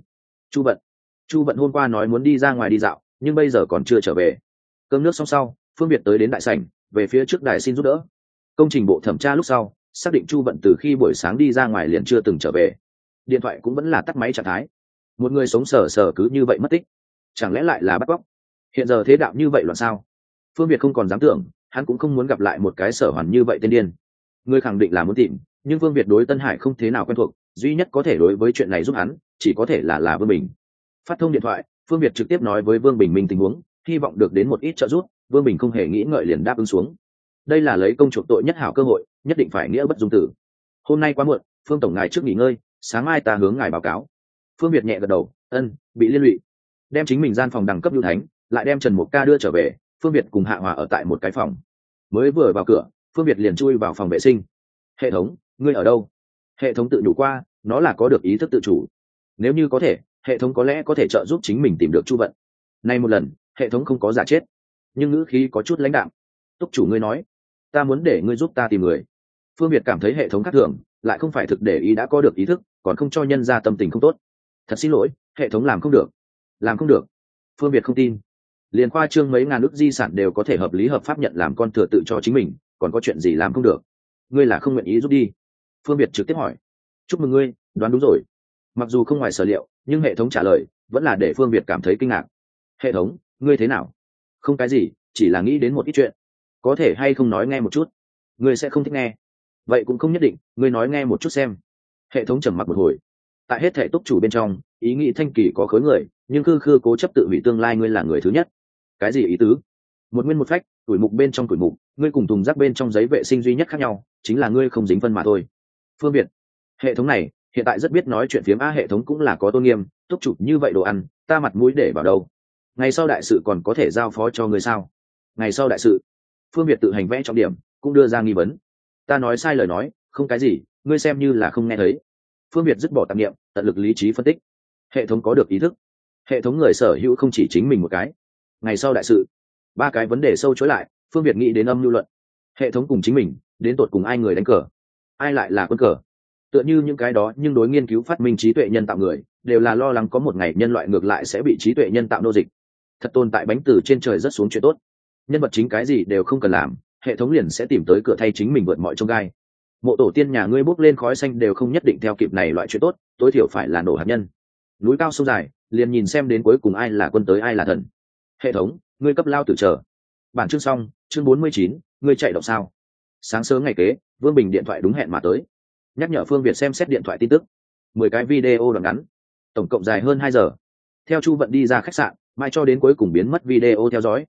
Chu Vận hôm qua nói muốn đi ra ngoài đi dạo, nhưng bây giờ còn chưa trở về. Cơm nước xong sau, Phương Việt tới đến đại sảnh, về phía trước đài xin giúp đỡ. Công trình bộ thẩm tra lúc sau, xác định Chu Vận từ khi buổi sáng đi ra ngoài liền chưa từng trở về. Điện thoại cũng vẫn là tắt máy trạng thái. Một người sống sờ sờ cứ như vậy mất tích, chẳng lẽ lại là bắt cóc? Hiện giờ thế đạo như vậy loạn sao? Phương Việt không còn dám tưởng, hắn cũng không muốn gặp lại một cái sở hoàn như vậy tên điên. Người khẳng định là muốn tìm, nhưng Phương Việt đối Tân Hải không thế nào quen thuộc, duy nhất có thể đối với chuyện này giúp hắn, chỉ có thể là Vương Bình. Phát thông điện thoại, Phương Việt trực tiếp nói với Vương Bình mình tình huống, hy vọng được đến một ít trợ giúp. Vương Bình không hề nghĩ ngợi liền đáp ứng xuống. Đây là lấy công chuộc tội nhất hảo cơ hội, nhất định phải nghĩa bất dung tử. Hôm nay quá muộn, Phương tổng ngài trước nghỉ ngơi, sáng mai ta hướng ngài báo cáo. Phương Việt nhẹ gật đầu, bị liên lụy. Đem chính mình gian phòng đẳng cấp Lưu Thánh, lại đem Trần Mục Ca đưa trở về. Phương Việt cùng Hạ Hòa ở tại một cái phòng. Mới vừa vào cửa, Phương Việt liền chui vào phòng vệ sinh. Hệ thống, ngươi ở đâu? Hệ thống tự nhủ qua, nó là có được ý thức tự chủ. Nếu như có thể, hệ thống có lẽ có thể trợ giúp chính mình tìm được Chu Vận. Nay một lần, hệ thống không có giả chết, nhưng ngữ khí có chút lãnh đạm. Túc chủ ngươi nói, ta muốn để ngươi giúp ta tìm người. Phương Việt cảm thấy hệ thống khác thường, lại không phải thực để ý đã có được ý thức, còn không cho nhân ra tâm tình không tốt. Thật xin lỗi, hệ thống làm không được. Làm không được? Phương Việt không tin. Liền khoa trương mấy ngàn ức di sản đều có thể hợp lý hợp pháp nhận làm con thừa tự cho chính mình, còn có chuyện gì làm không được? Ngươi là không nguyện ý giúp đi? Phương Việt trực tiếp hỏi. Chúc mừng ngươi, đoán đúng rồi. Mặc dù không ngoài sở liệu, nhưng hệ thống trả lời vẫn là để Phương Việt cảm thấy kinh ngạc. Hệ thống, ngươi thế nào? Không cái gì, chỉ là nghĩ đến một ít chuyện. Có thể hay không nói nghe một chút? Ngươi sẽ không thích nghe. Vậy cũng không nhất định, ngươi nói nghe một chút xem. Hệ thống trầm mặc một hồi. Tại hết thể túc chủ bên trong, ý nghĩ thanh kỳ có khối người, nhưng khư cố chấp tự hủy tương lai ngươi là người thứ nhất. Cái gì ý tứ? Một nguyên một phách, tuổi mục bên trong tuổi mục, ngươi cùng thùng rác bên trong giấy vệ sinh duy nhất khác nhau, chính là ngươi không dính phân mà thôi. Phương Việt, hệ thống này hiện tại rất biết nói chuyện phiếm. Hệ thống cũng là có tôn nghiêm, túc chủ như vậy đồ ăn, ta mặt mũi để vào đâu? Ngày sau đại sự còn có thể giao phó cho ngươi sao? Ngày sau đại sự? Phương Việt tự hành vẽ trọng điểm, cũng đưa ra nghi vấn. Ta nói sai lời nói, không cái gì, ngươi xem như là không nghe thấy. Phương Việt dứt bỏ tạp niệm, tận lực lý trí phân tích. Hệ thống có được ý thức, hệ thống người sở hữu không chỉ chính mình một cái. Ngày sau đại sự, ba cái vấn đề sâu chối lại. Phương Việt nghĩ đến âm lưu luận. Hệ thống cùng chính mình, đến tột cùng ai người đánh cờ, ai lại là quân cờ? Tựa như những cái đó, nhưng đối nghiên cứu phát minh trí tuệ nhân tạo người, đều là lo lắng có một ngày nhân loại ngược lại sẽ bị trí tuệ nhân tạo nô dịch. Thật tồn tại bánh từ trên trời rất xuống chuyện tốt, nhân vật chính cái gì đều không cần làm, hệ thống liền sẽ tìm tới cửa thay chính mình vượt mọi chông gai. Mộ tổ tiên nhà ngươi bốc lên khói xanh đều không nhất định theo kịp này loại chuyện tốt, tối thiểu phải là nổ hạt nhân. Núi cao sông dài, liền nhìn xem đến cuối cùng ai là quân tới ai là thần. Hệ thống, ngươi cấp lao tử chờ. Bản chương xong, chương 49, ngươi chạy động sao? Sáng sớm ngày kế, Vương Bình điện thoại đúng hẹn mà tới, nhắc nhở Phương Việt xem xét điện thoại tin tức. 10 cái video đoạn ngắn, tổng cộng dài hơn 2 giờ. Theo Chu Vận đi ra khách sạn, mai cho đến cuối cùng biến mất video theo dõi.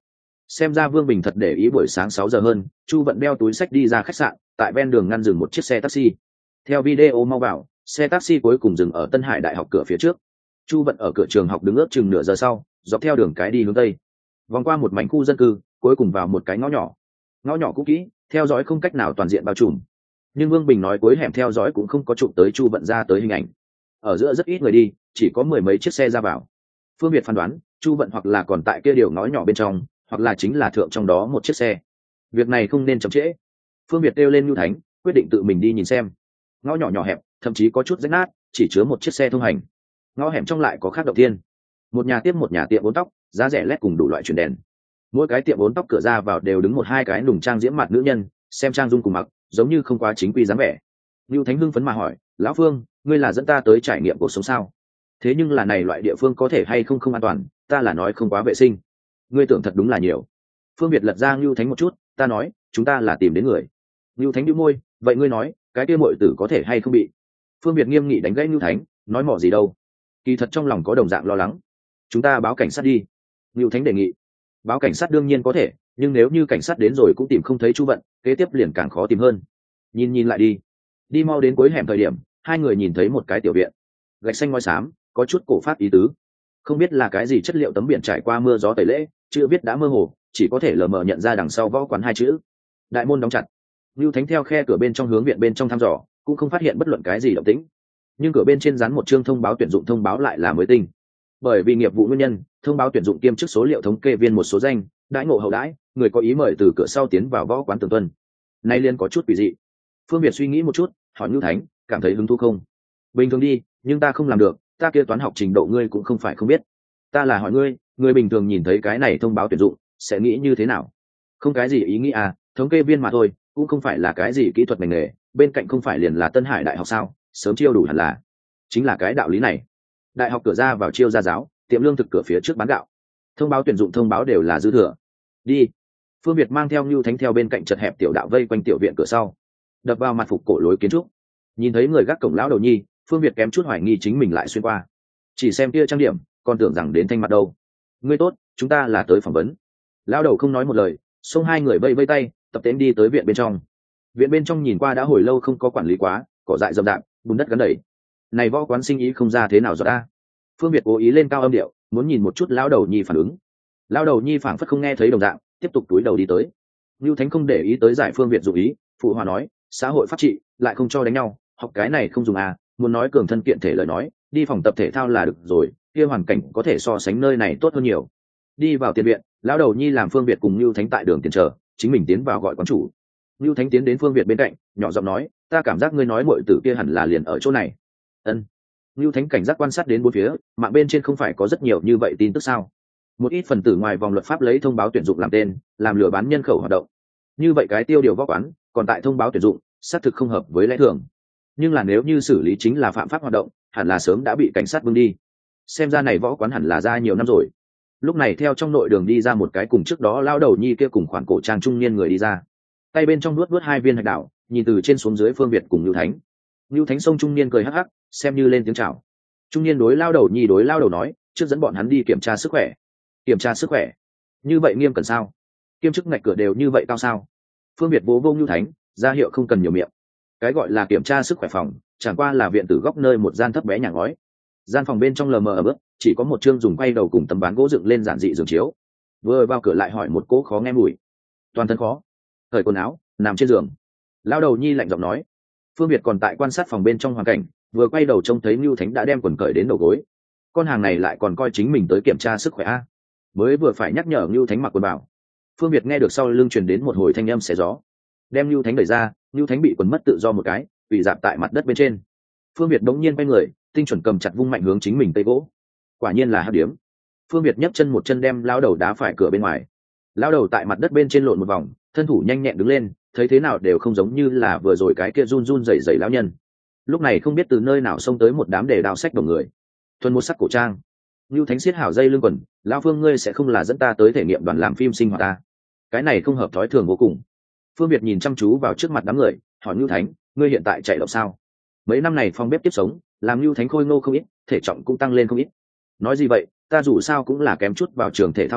Xem ra Vương Bình thật để ý buổi sáng 6 giờ hơn, Chu Vận đeo túi xách đi ra khách sạn, tại ven đường ngăn dừng một chiếc xe taxi. Theo video mau vào, xe taxi cuối cùng dừng ở Tân Hải Đại học cửa phía trước. Chu Vận ở cửa trường học đứng ước chừng nửa giờ sau, dọc theo đường cái đi hướng tây, vòng qua một mảnh khu dân cư, cuối cùng vào một cái ngõ nhỏ. Ngõ nhỏ cũ kỹ, theo dõi không cách nào toàn diện bao trùm. Nhưng Vương Bình nói cuối hẻm theo dõi cũng không có chụp tới Chu Vận ra tới hình ảnh. Ở giữa rất ít người đi, chỉ có mười mấy chiếc xe ra vào. Phương Việt phán đoán, Chu Vận hoặc là còn tại kia điều ngõ nhỏ bên trong, hoặc là chính là thượng trong đó một chiếc xe. Việc này không nên chậm trễ. Phương Việt kêu lên Nhu Thánh, quyết định tự mình đi nhìn xem. Ngõ nhỏ nhỏ hẹp, thậm chí có chút rách nát, chỉ chứa một chiếc xe thông hành. Ngõ hẻm trong lại có khác động thiên. Một nhà tiếp một nhà tiệm bốn tóc, giá rẻ lét cùng đủ loại chuyển đèn. Mỗi cái tiệm bốn tóc cửa ra vào đều đứng một hai cái nùng trang diễm mặt nữ nhân, xem trang dung cùng mặc, giống như không quá chính quy dáng vẻ. Nhu Thánh hưng phấn mà hỏi, lão Phương, ngươi là dẫn ta tới trải nghiệm cuộc sống sao? Thế nhưng là này loại địa phương có thể hay không an toàn, ta là nói không quá vệ sinh. Ngươi tưởng thật đúng là nhiều. Phương Việt lật ra Nhu Thánh một chút, ta nói, chúng ta là tìm đến người. Nhu Thánh nhíu môi, vậy ngươi nói, cái kia muội tử có thể hay không bị? Phương Việt nghiêm nghị đánh gãy Nhu Thánh, nói mỏ gì đâu. Kỳ thật trong lòng có đồng dạng lo lắng. Chúng ta báo cảnh sát đi. Nhu Thánh đề nghị. Báo cảnh sát đương nhiên có thể, nhưng nếu như cảnh sát đến rồi cũng tìm không thấy Chu Vận, kế tiếp liền càng khó tìm hơn. Nhìn lại đi. Đi mau đến cuối hẻm thời điểm, hai người nhìn thấy một cái tiểu viện. Gạch xanh ngói xám, có chút cổ pháp ý tứ. Không biết là cái gì chất liệu tấm biển trải qua mưa gió tẩy lễ, chữ viết đã mơ hồ, chỉ có thể lờ mờ nhận ra đằng sau võ quán hai chữ. Đại môn đóng chặt. Nưu Thánh theo khe cửa bên trong hướng viện bên trong thăm dò, cũng không phát hiện bất luận cái gì động tĩnh. Nhưng cửa bên trên dán một chương thông báo tuyển dụng thông báo lại là mới tinh. Bởi vì nghiệp vụ nguyên nhân, thông báo tuyển dụng kiêm chức số liệu thống kê viên một số danh, đãi ngộ hậu đãi, người có ý mời từ cửa sau tiến vào võ quán Tường Tuân. Nay liên có chút quỷ dị. Phương Việt suy nghĩ một chút, hỏi Nưu Thánh, cảm thấy hứng thú không? Bình thường đi, nhưng ta không làm được, ta kia toán học trình độ ngươi cũng không phải không biết. Ta là hỏi ngươi, người bình thường nhìn thấy cái này thông báo tuyển dụng, sẽ nghĩ như thế nào? Không cái gì ý nghĩ à, thống kê viên mà thôi, cũng không phải là cái gì kỹ thuật ngành nghề, bên cạnh không phải liền là Tân Hải Đại học sao, sớm chiêu đủ hẳn là. Chính là cái đạo lý này. Đại học cửa ra vào chiêu gia giáo, tiệm lương thực cửa phía trước bán gạo. Thông báo tuyển dụng thông báo đều là dư thừa. Đi. Phương Việt mang theo Nưu Thánh theo bên cạnh chật hẹp tiểu đạo vây quanh tiểu viện cửa sau, đập vào mặt phục cổ lối kiến trúc. Nhìn thấy người gác cổng lão đầu nhi, Phương Việt kém chút hoài nghi chính mình lại xuyên qua. Chỉ xem kia trang điểm, còn tưởng rằng đến thanh mặt đâu. Ngươi tốt, chúng ta là tới phỏng vấn. Lão đầu không nói một lời, xông hai người vây vây tay, tập tễnh đi tới viện bên trong. Viện bên trong nhìn qua đã hồi lâu không có quản lý quá, cỏ dại rậm rạp, bùn đất gắn đầy. Này võ quán sinh ý không ra thế nào rồi ta. Phương Việt cố ý lên cao âm điệu, muốn nhìn một chút lão đầu nhi phản ứng. Lão đầu nhi phảng phất không nghe thấy đồng dạng, tiếp tục túi đầu đi tới. Nưu Thánh không để ý tới giải Phương Việt dụ ý, phụ hòa nói, xã hội pháp trị, lại không cho đánh nhau, học cái này không dùng à, muốn nói cường thân kiện thể lời nói, đi phòng tập thể thao là được rồi, kia hoàn cảnh có thể so sánh nơi này tốt hơn nhiều. Đi vào tiền viện, lão đầu nhi làm Phương Việt cùng Nưu Thánh tại đường tiền chờ, chính mình tiến vào gọi quán chủ. Nưu Thánh tiến đến Phương Việt bên cạnh, nhỏ giọng nói, ta cảm giác ngươi nói muội tử kia hẳn là liền ở chỗ này. Ân. Nưu Thánh cảnh giác quan sát đến bốn phía, mạng bên trên không phải có rất nhiều như vậy tin tức sao? Một ít phần tử ngoài vòng luật pháp lấy thông báo tuyển dụng làm tên, làm lừa bán nhân khẩu hoạt động. Như vậy cái tiêu điều võ quán, còn tại thông báo tuyển dụng, xác thực không hợp với lẽ thường. Nhưng là nếu như xử lý chính là phạm pháp hoạt động, hẳn là sớm đã bị cảnh sát bưng đi. Xem ra này võ quán hẳn là ra nhiều năm rồi. Lúc này theo trong nội đường đi ra một cái cùng trước đó lao đầu nhi kia cùng khoản cổ trang trung niên người đi ra, tay bên trong nuốt hai viên hạch đảo, nhìn từ trên xuống dưới Phương Việt cùng Nưu Thánh. Nưu Thánh sông trung niên cười hắc hắc, xem như lên tiếng chào. Trung niên đối lao đầu nhi đối lao đầu nói, trước dẫn bọn hắn đi kiểm tra sức khỏe. Kiểm tra sức khỏe? Như vậy nghiêm cẩn sao? Kiêm chức ngạch cửa đều như vậy cao sao? Phương Việt vô vô Nưu Thánh, ra hiệu không cần nhiều miệng. Cái gọi là kiểm tra sức khỏe phòng, chẳng qua là viện tử góc nơi một gian thấp bé nhà ngói. Gian phòng bên trong lờ mờ ở bước, chỉ có một chương dùng quay đầu cùng tấm ván gỗ dựng lên giản dị giường chiếu. Vừa vào cửa lại hỏi một cỗ khó nghe mùi. Toàn thân khó. Cởi quần áo, nằm trên giường. Lao đầu nhi lạnh giọng nói. Phương Việt còn tại quan sát phòng bên trong hoàn cảnh, vừa quay đầu trông thấy Nưu Thánh đã đem quần cởi đến đầu gối. Con hàng này lại còn coi chính mình tới kiểm tra sức khỏe a. Mới vừa phải nhắc nhở Nưu Thánh mặc quần bảo. Phương Việt nghe được sau lưng truyền đến một hồi thanh âm xé gió. Đem Nưu Thánh đẩy ra, Nưu Thánh bị quần mất tự do một cái, bị dạp tại mặt đất bên trên. Phương Việt đống nhiên quay người, tinh chuẩn cầm chặt vung mạnh hướng chính mình tây gỗ. Quả nhiên là hắc điếm. Phương Việt nhấc chân một chân đem lao đầu đá phải cửa bên ngoài. Lao đầu tại mặt đất bên trên lộn một vòng, thân thủ nhanh nhẹn đứng lên, thấy thế nào đều không giống như là vừa rồi cái kia run run rẩy rẩy lão nhân. Lúc này không biết từ nơi nào xông tới một đám đề đao sách đồng người, thuần một sắc cổ trang. Nưu Thánh siết hảo dây lưng quần, lão Phương ngươi sẽ không là dẫn ta tới thể nghiệm đoàn làm phim sinh hoạt ta? Cái này không hợp thói thường vô cùng. Phương Việt nhìn chăm chú vào trước mặt đám người, hỏi Nưu Thánh, ngươi hiện tại chạy động sao? Mấy năm này phòng bếp tiếp sống, làm Nưu Thánh khôi ngô không ít, thể trọng cũng tăng lên không ít. Nói gì vậy, ta dù sao cũng là kém chút vào trường thể thao người,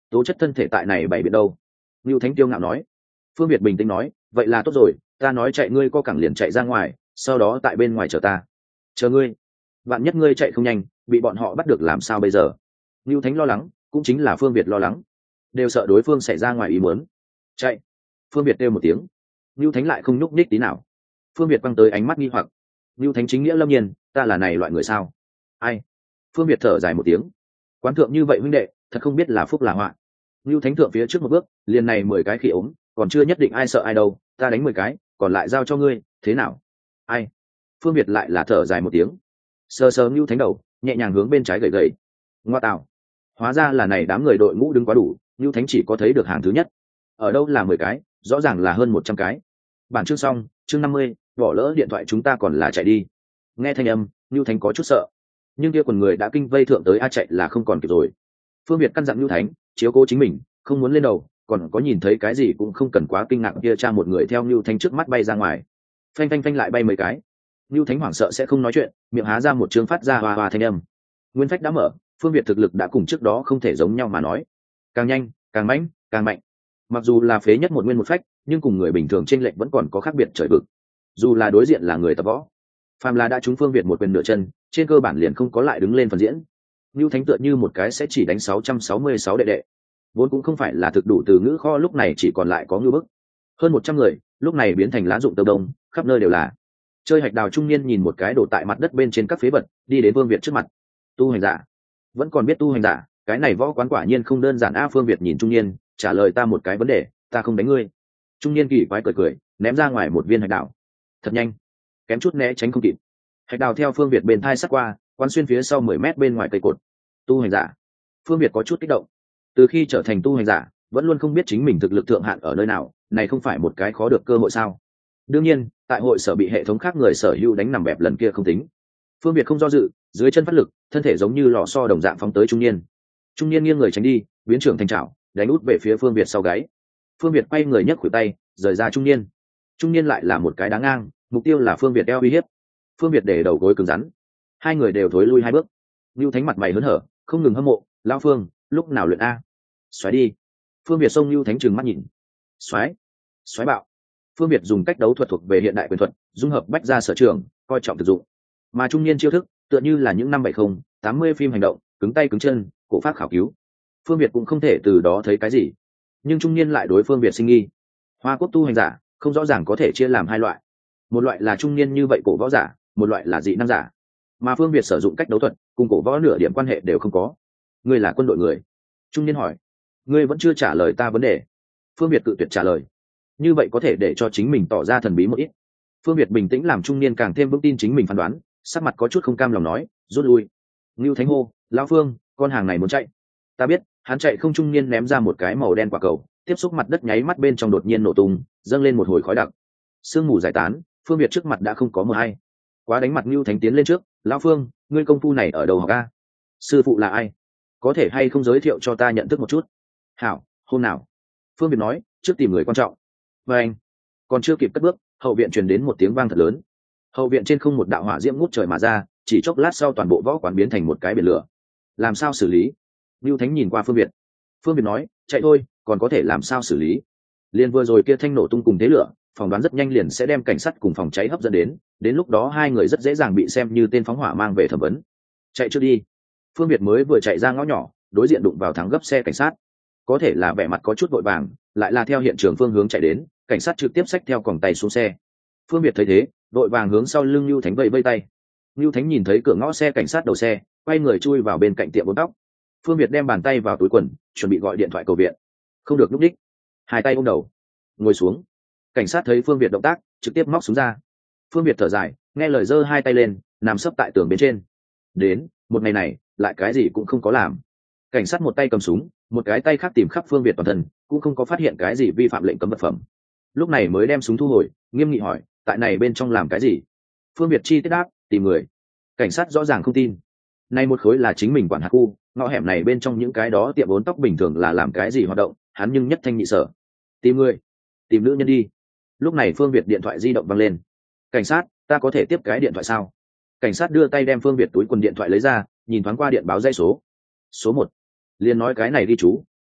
tố chất thân thể tại này bày biện đâu. Ngưu Thánh tiêu ngạo nói. Phương Việt bình tĩnh nói, vậy là tốt rồi, ta nói chạy ngươi co cẳng liền chạy ra ngoài, sau đó tại bên ngoài chờ ta. Chờ ngươi? Vạn nhất ngươi chạy không nhanh, bị bọn họ bắt được làm sao bây giờ? Ngưu Thánh lo lắng, cũng chính là Phương Việt lo lắng, đều sợ đối phương xảy ra ngoài ý muốn. Chạy! Phương Việt kêu một tiếng. Ngưu Thánh lại không nhúc nhích tí nào. Phương Việt quăng tới ánh mắt nghi hoặc. Ngưu Thánh chính nghĩa lâm nhiên, ta là này loại người sao? Ai? Phương Việt thở dài một tiếng. Quán thượng như vậy huynh đệ, thật không biết là phúc là họa. Ngưu Thánh thượng phía trước một bước, liền này 10 cái khỉ ốm, còn chưa nhất định ai sợ ai đâu, ta đánh 10 cái, còn lại giao cho ngươi, thế nào? Ai? Phương Việt lại là thở dài một tiếng. Sờ sờ Ngưu Thánh đầu, nhẹ nhàng hướng bên trái gậy gậy. Ngoa tạo. Hóa ra là này đám người đội ngũ đứng quá đủ, Ngưu Thánh chỉ có thấy được hàng thứ nhất. Ở đâu là 10 cái, rõ ràng là hơn 100 cái. Bản chương xong, chương 50, bỏ lỡ điện thoại chúng ta còn là chạy đi. Nghe thanh âm, Ngưu Thánh có chút sợ. Nhưng kia quần người đã kinh vây thượng tới chạy là không còn kịp rồi. Phương Việt căn dặn Ngưu Thánh, chiếu cố chính mình, không muốn lên đầu, còn có nhìn thấy cái gì cũng không cần quá kinh ngạc kia cha một người theo Ngưu Thánh trước mắt bay ra ngoài. Phanh phanh phanh lại bay mấy cái. Ngưu Thánh hoảng sợ sẽ không nói chuyện, miệng há ra một chương phát ra hoa hoa thanh âm. Nguyên phách đã mở, Phương Việt thực lực đã cùng trước đó không thể giống nhau mà nói. Càng nhanh, càng mãnh, càng mạnh. Mặc dù là phế nhất một nguyên một phách, nhưng cùng người bình thường chênh lệch vẫn còn có khác biệt trời vực. Dù là đối diện là người tập võ, phàm là đã trúng Phương Việt một quyền nửa chân, trên cơ bản liền không có lại đứng lên phần diễn. Ngưu Thánh tựa như một cái sẽ chỉ đánh 666 đệ đệ, vốn cũng không phải là thực đủ từ ngữ kho, lúc này chỉ còn lại có ngưu bức. Hơn 100 người, lúc này biến thành lá rụng tơ đông, khắp nơi đều là. Chơi hạch đào trung niên nhìn một cái đổ tại mặt đất bên trên các phế vật, đi đến Phương Việt trước mặt. Tu hành giả? Vẫn còn biết tu hành giả, cái này võ quán quả nhiên không đơn giản a. Phương Việt nhìn trung niên, trả lời ta một cái vấn đề, ta không đánh ngươi. Trung niên kỳ quái cười cười, ném ra ngoài một viên hạch đào. Thật nhanh, kém chút né tránh không kịp. Hạch đào theo Phương Việt bên thai sát qua, quán xuyên phía sau 10 mét bên ngoài cây cột. Tu hành giả? Phương Việt có chút kích động. Từ khi trở thành tu hành giả, vẫn luôn không biết chính mình thực lực thượng hạn ở nơi nào, này không phải một cái khó được cơ hội sao? Đương nhiên, tại hội sở bị hệ thống khác người sở hữu đánh nằm bẹp lần kia không tính. Phương Việt không do dự, dưới chân phát lực, thân thể giống như lò xo đồng dạng phóng tới trung niên. Trung niên nghiêng người tránh đi, biến trưởng thành trảo, đánh út về phía Phương Việt sau gáy. Phương Việt quay người nhấc khuỷu tay, rời ra trung niên. Trung niên lại là một cái đá ngang, mục tiêu là Phương Việt eo uy hiếp. Phương Việt để đầu gối cứng rắn, hai người đều thối lui 2 bước. Nưu Thánh mặt mày hớn hở, không ngừng hâm mộ, lão Phương, lúc nào luyện a? Xoáy đi. Phương Việt xông Nưu Thánh trừng mắt nhìn. Xoáy, xoáy bạo. Phương Việt dùng cách đấu thuật thuộc về hiện đại quyền thuật, dung hợp bách gia sở trường, coi trọng thực dụng. Mà trung niên chiêu thức, tựa như là những năm 70, 80 phim hành động, cứng tay cứng chân, cổ pháp khảo cứu. Phương Việt cũng không thể từ đó thấy cái gì, nhưng trung niên lại đối Phương Việt sinh nghi. Hoa quốc tu hành giả, không rõ ràng có thể chia làm 2 loại. Một loại là trung niên như vậy cổ võ giả, một loại là dị năng giả. Mà Phương Việt sử dụng cách đấu thuật, cùng cổ võ nửa điểm quan hệ đều không có. Ngươi là quân đội người? Trung niên hỏi. Ngươi vẫn chưa trả lời ta vấn đề. Phương Việt cự tuyệt trả lời. Như vậy có thể để cho chính mình tỏ ra thần bí một ít. Phương Việt bình tĩnh làm trung niên càng thêm vững tin chính mình phán đoán, sắc mặt có chút không cam lòng nói, rút lui. Ngưu Thánh hô, lão Phương, con hàng này muốn chạy. Ta biết. Hắn chạy không. Trung niên ném ra một cái màu đen quả cầu, tiếp xúc mặt đất nháy mắt bên trong đột nhiên nổ tung, dâng lên một hồi khói đặc. Sương mù giải tán, Phương Việt trước mặt đã không có mờ hay. Quá đánh mặt Ngưu Thánh tiến lên trước, lão Phương, ngươi công phu này ở đầu học a? Sư phụ là ai? Có thể hay không giới thiệu cho ta nhận thức một chút? Hảo, hôm nào? Phương Việt nói, trước tìm người quan trọng. Và anh còn chưa kịp cất bước, hậu viện truyền đến một tiếng vang thật lớn. Hậu viện trên không một đạo hỏa diễm ngút trời mà ra, chỉ chốc lát sau toàn bộ võ quán biến thành một cái biển lửa. Làm sao xử lý? Lưu Thánh nhìn qua Phương Việt. Phương Việt nói, chạy thôi, còn có thể làm sao xử lý? Liên vừa rồi kia thanh nổ tung cùng thế lửa, phỏng đoán rất nhanh liền sẽ đem cảnh sát cùng phòng cháy hấp dẫn đến lúc đó 2 người rất dễ dàng bị xem như tên phóng hỏa mang về thẩm vấn. Chạy trước đi. Phương Việt mới vừa chạy ra ngõ nhỏ, đối diện đụng vào thắng gấp xe cảnh sát. Có thể là vẻ mặt có chút vội vàng, lại là theo hiện trường phương hướng chạy đến, cảnh sát trực tiếp xách theo còng tay xuống xe. Phương Việt thấy thế, vội vàng hướng sau lưng Lưu Thánh vẫy vẫy tay. Lưu Thánh nhìn thấy cửa ngõ xe cảnh sát đầu xe, quay người chui vào bên cạnh tiệm bốn tóc. Phương Việt đem bàn tay vào túi quần, chuẩn bị gọi điện thoại cầu viện. Không được lúc đích. 2 tay ôm đầu, ngồi xuống. Cảnh sát thấy Phương Việt động tác, trực tiếp móc súng ra. Phương Việt thở dài, nghe lời giơ 2 tay lên, nằm sấp tại tường bên trên. Đến, một ngày này, lại cái gì cũng không có làm. Cảnh sát một tay cầm súng, một cái tay khác tìm khắp Phương Việt toàn thân, cũng không có phát hiện cái gì vi phạm lệnh cấm vật phẩm. Lúc này mới đem súng thu hồi, nghiêm nghị hỏi, tại này bên trong làm cái gì? Phương Việt chi tiết đáp, tìm người. Cảnh sát rõ ràng không tin. Nay một khối là chính mình quản hạt khu, ngõ hẻm này bên trong những cái đó tiệm bốn tóc bình thường là làm cái gì hoạt động, hắn nhưng nhất thanh nhị sở. Tìm người, tìm nữ nhân đi. Lúc này Phương Việt điện thoại di động vang lên. Cảnh sát, ta có thể tiếp cái điện thoại sao? Cảnh sát đưa tay đem Phương Việt túi quần điện thoại lấy ra, nhìn thoáng qua điện báo dây số. Số 1. Liền nói cái này đi chú,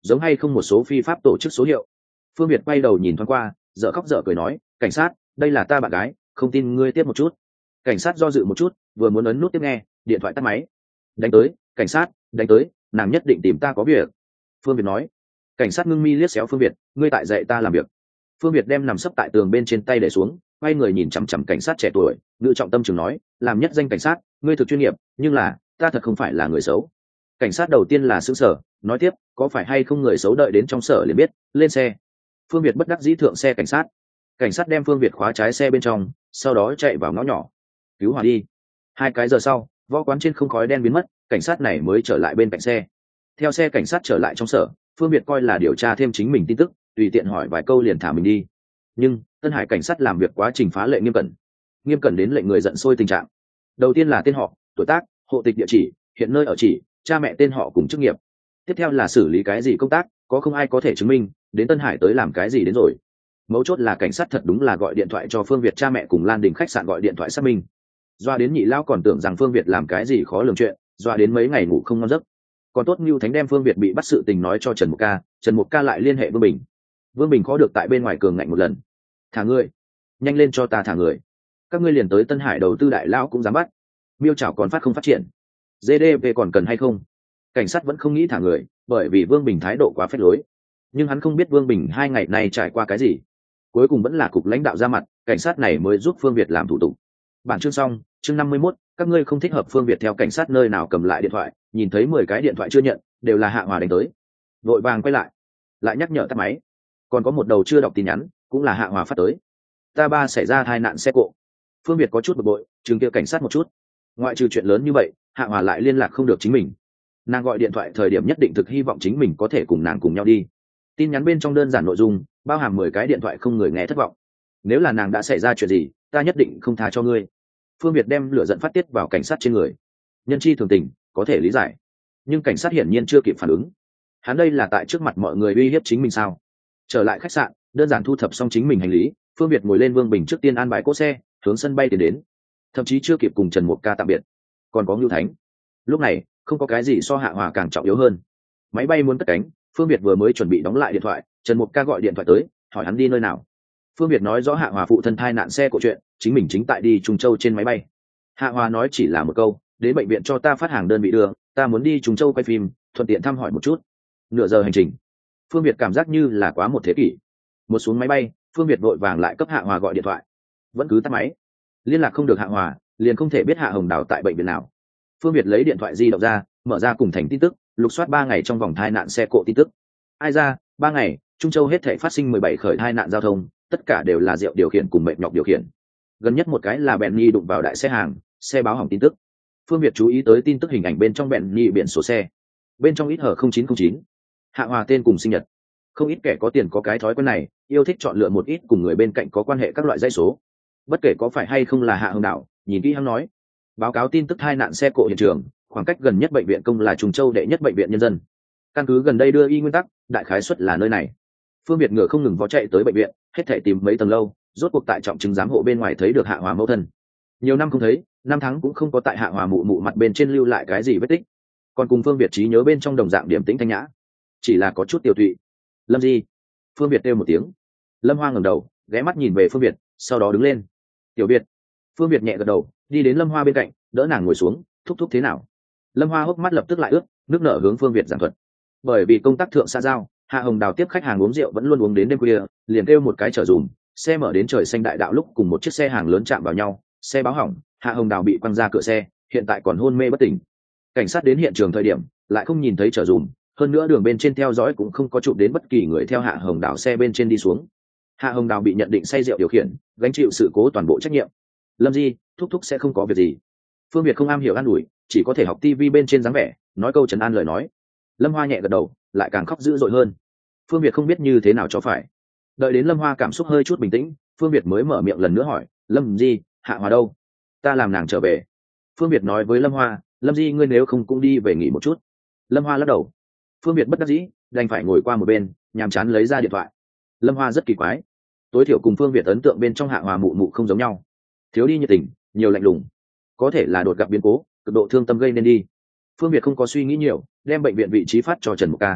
giống hay không một số phi pháp tổ chức số hiệu. Phương Việt quay đầu nhìn thoáng qua, dở khóc dở cười nói, cảnh sát, đây là ta bạn gái, không tin ngươi tiếp một chút. Cảnh sát do dự một chút, vừa muốn ấn nút tiếp nghe, điện thoại tắt máy. Đánh tới, cảnh sát, đánh tới, nàng nhất định tìm ta có việc. Phương Việt nói. Cảnh sát ngưng mi liếc xéo Phương Việt, ngươi tại dạy ta làm việc. Phương Việt đem nằm sấp tại tường bên trên tay để xuống, quay người nhìn chằm chằm cảnh sát trẻ tuổi, ngự trọng tâm trường nói, làm nhất danh cảnh sát, ngươi thực chuyên nghiệp, nhưng là ta thật không phải là người xấu. Cảnh sát đầu tiên là sững sờ, nói tiếp, có phải hay không người xấu đợi đến trong sở liền biết, lên xe. Phương Việt bất đắc dĩ thượng xe cảnh sát. Cảnh sát đem Phương Việt khóa trái xe bên trong, sau đó chạy vào ngõ nhỏ. Cứu hỏa đi. 2 cái giờ sau, võ quán trên không khói đen biến mất, cảnh sát này mới trở lại bên cạnh xe. Theo xe cảnh sát trở lại trong sở, Phương Việt coi là điều tra thêm chính mình tin tức, tùy tiện hỏi vài câu liền thả mình đi. Nhưng Tân Hải cảnh sát làm việc quá trình phá lệ nghiêm cẩn đến lệnh người giận sôi tình trạng. Đầu tiên là tên họ, tuổi tác, hộ tịch địa chỉ, hiện nơi ở chỉ, cha mẹ tên họ cùng chức nghiệp. Tiếp theo là xử lý cái gì công tác, có không ai có thể chứng minh đến Tân Hải tới làm cái gì đến rồi. Mấu chốt là cảnh sát thật đúng là gọi điện thoại cho Phương Việt cha mẹ cùng Lan Đình khách sạn gọi điện thoại xác minh. Doa đến nhị lão còn tưởng rằng Phương Việt làm cái gì khó lường chuyện, doa đến mấy ngày ngủ không ngon giấc. Còn tốt Nưu Thánh đem Phương Việt bị bắt sự tình nói cho Trần Mục Ca lại liên hệ Vương Bình khó được tại bên ngoài cường ngạnh một lần. Thả người, nhanh lên cho ta thả người. Các ngươi liền tới Tân Hải đầu tư đại lão cũng dám bắt. Miêu chảo còn phát không phát triển. GDP còn cần hay không? Cảnh sát vẫn không nghĩ thả người, bởi vì Vương Bình thái độ quá phách lối. Nhưng hắn không biết Vương Bình 2 ngày này trải qua cái gì. Cuối cùng vẫn là cục lãnh đạo ra mặt, cảnh sát này mới giúp Phương Việt làm thủ tục. Bản chương xong, chương 51, các ngươi không thích hợp. Phương Việt theo cảnh sát nơi nào cầm lại điện thoại, nhìn thấy 10 cái điện thoại chưa nhận, đều là Hạ Hòa đánh tới. Vội vàng quay lại nhắc nhở tắt máy. Còn có một đầu chưa đọc tin nhắn, cũng là Hạ Hòa phát tới. Ta ba xảy ra tai nạn xe cộ. Phương Việt có chút bực bội, trừng kia cảnh sát một chút. Ngoại trừ chuyện lớn như vậy, Hạ Hòa lại liên lạc không được chính mình. Nàng gọi điện thoại thời điểm nhất định thực hy vọng chính mình có thể cùng nàng cùng nhau đi. Tin nhắn bên trong đơn giản nội dung, bao hàm 10 cái điện thoại không người nghe thất vọng. Nếu là nàng đã xảy ra chuyện gì, ta nhất định không tha cho ngươi. Phương Việt đem lửa giận phát tiết vào cảnh sát trên người. Nhân chi thường tình, có thể lý giải. Nhưng cảnh sát hiển nhiên chưa kịp phản ứng. Hắn đây là tại trước mặt mọi người uy hiếp chính mình sao? Trở lại khách sạn, đơn giản thu thập xong chính mình hành lý, Phương Việt ngồi lên Vương Bình trước tiên an bài cỗ xe, hướng sân bay tiến đến. Thậm chí chưa kịp cùng Trần Mục Ca tạm biệt. Còn có Ngưu Thánh. Lúc này, không có cái gì so Hạ Hòa càng trọng yếu hơn. Máy bay muốn cất cánh, Phương Việt vừa mới chuẩn bị đóng lại điện thoại, Trần Mục Ca gọi điện thoại tới, hỏi hắn đi nơi nào. Phương Việt nói rõ Hạ Hòa phụ thân thai nạn xe cộ chuyện, chính mình chính tại đi Trùng Châu trên máy bay. Hạ Hòa nói chỉ là một câu, đến bệnh viện cho ta phát hàng đơn vị đưa, ta muốn đi Trùng Châu quay phim, thuận tiện thăm hỏi một chút. Nửa giờ hành trình. Phương Việt cảm giác như là quá một thế kỷ. Một xuống máy bay, Phương Việt vội vàng lại cấp Hạ Hòa gọi điện thoại, vẫn cứ tắt máy. Liên lạc không được Hạ Hòa, liền không thể biết Hạ Hồng Đào tại bệnh viện nào. Phương Việt lấy điện thoại di động ra, mở ra cùng thành tin tức, lục soát 3 ngày trong vòng tai nạn xe cộ tin tức. Ai ra, 3 ngày, Trung Châu hết thảy phát sinh 17 khởi tai nạn giao thông, tất cả đều là rượu điều khiển cùng mệt nhọc điều khiển. Gần nhất một cái là Bentley đụng vào đại xe hàng, xe báo hỏng tin tức. Phương Việt chú ý tới tin tức hình ảnh bên trong Bentley biển số xe. Bên trong ít hở 0909. Hạ Hòa tên cùng sinh nhật. Không ít kẻ có tiền có cái thói quen này, yêu thích chọn lựa một ít cùng người bên cạnh có quan hệ các loại dãy số. Bất kể có phải hay không là Hạ Hồng Đào, nhìn kỹ hắn nói. Báo cáo tin tức tai nạn xe cộ hiện trường, khoảng cách gần nhất bệnh viện công là Trùng Châu đệ nhất bệnh viện nhân dân. Căn cứ gần đây đưa y nguyên tắc, đại khái suất là nơi này. Phương Việt ngựa không ngừng vó chạy tới bệnh viện, hết thảy tìm mấy tầng lâu, rốt cuộc tại trọng chứng giám hộ bên ngoài thấy được Hạ Hòa mẫu thân. Nhiều năm không thấy, 5 tháng cũng không có tại Hạ Hòa mụ mụ mặt bên trên lưu lại cái gì vết tích. Còn cùng Phương Việt trí nhớ bên trong đồng dạng điểm tĩnh thanh nhã, chỉ là có chút tiêu tụy. Lâm Di. Phương Việt kêu một tiếng. Lâm Hoa ngẩng đầu, ghé mắt nhìn về Phương Việt, sau đó đứng lên. Tiểu Việt. Phương Việt nhẹ gật đầu, đi đến Lâm Hoa bên cạnh, đỡ nàng ngồi xuống, thúc thúc thế nào. Lâm Hoa hốc mắt lập tức lại ướt, nước nở hướng Phương Việt giảng thuật. Bởi vì công tác thượng xã giao, Hạ Hồng Đào tiếp khách hàng uống rượu vẫn luôn uống đến đêm khuya, liền kêu một cái chở dùm, xe mở đến trời xanh đại đạo lúc cùng một chiếc xe hàng lớn chạm vào nhau, xe báo hỏng, Hạ Hồng Đào bị quăng ra cửa xe, hiện tại còn hôn mê bất tỉnh. Cảnh sát đến hiện trường thời điểm, lại không nhìn thấy chở dùm, hơn nữa đường bên trên theo dõi cũng không có chụp đến bất kỳ người theo Hạ Hồng Đào xe bên trên đi xuống. Hạ Hồng Đào bị nhận định say rượu điều khiển, gánh chịu sự cố toàn bộ trách nhiệm. Lâm Di, thúc thúc sẽ không có việc gì. Phương Việt không am hiểu an ủi, chỉ có thể học TV bên trên dáng vẻ, nói câu trấn an lời nói. Lâm Hoa nhẹ gật đầu, lại càng khóc dữ dội hơn. Phương Việt không biết như thế nào cho phải. Đợi đến Lâm Hoa cảm xúc hơi chút bình tĩnh, Phương Việt mới mở miệng lần nữa hỏi, Lâm Di, Hạ Hòa đâu? Ta làm nàng trở về. Phương Việt nói với Lâm Hoa, Lâm Di ngươi nếu không cũng đi về nghỉ một chút. Lâm Hoa lắc đầu. Phương Việt bất đắc dĩ, đành phải ngồi qua một bên, nhàm chán lấy ra điện thoại. Lâm Hoa rất kỳ quái, tối thiểu cùng Phương Việt ấn tượng bên trong Hạ Hòa mụ mụ không giống nhau, thiếu đi nhiệt tình, nhiều lạnh lùng, có thể là đột gặp biến cố, cực độ thương tâm gây nên đi. Phương Việt không có suy nghĩ nhiều, đem bệnh viện vị trí phát cho Trần Mục Ca.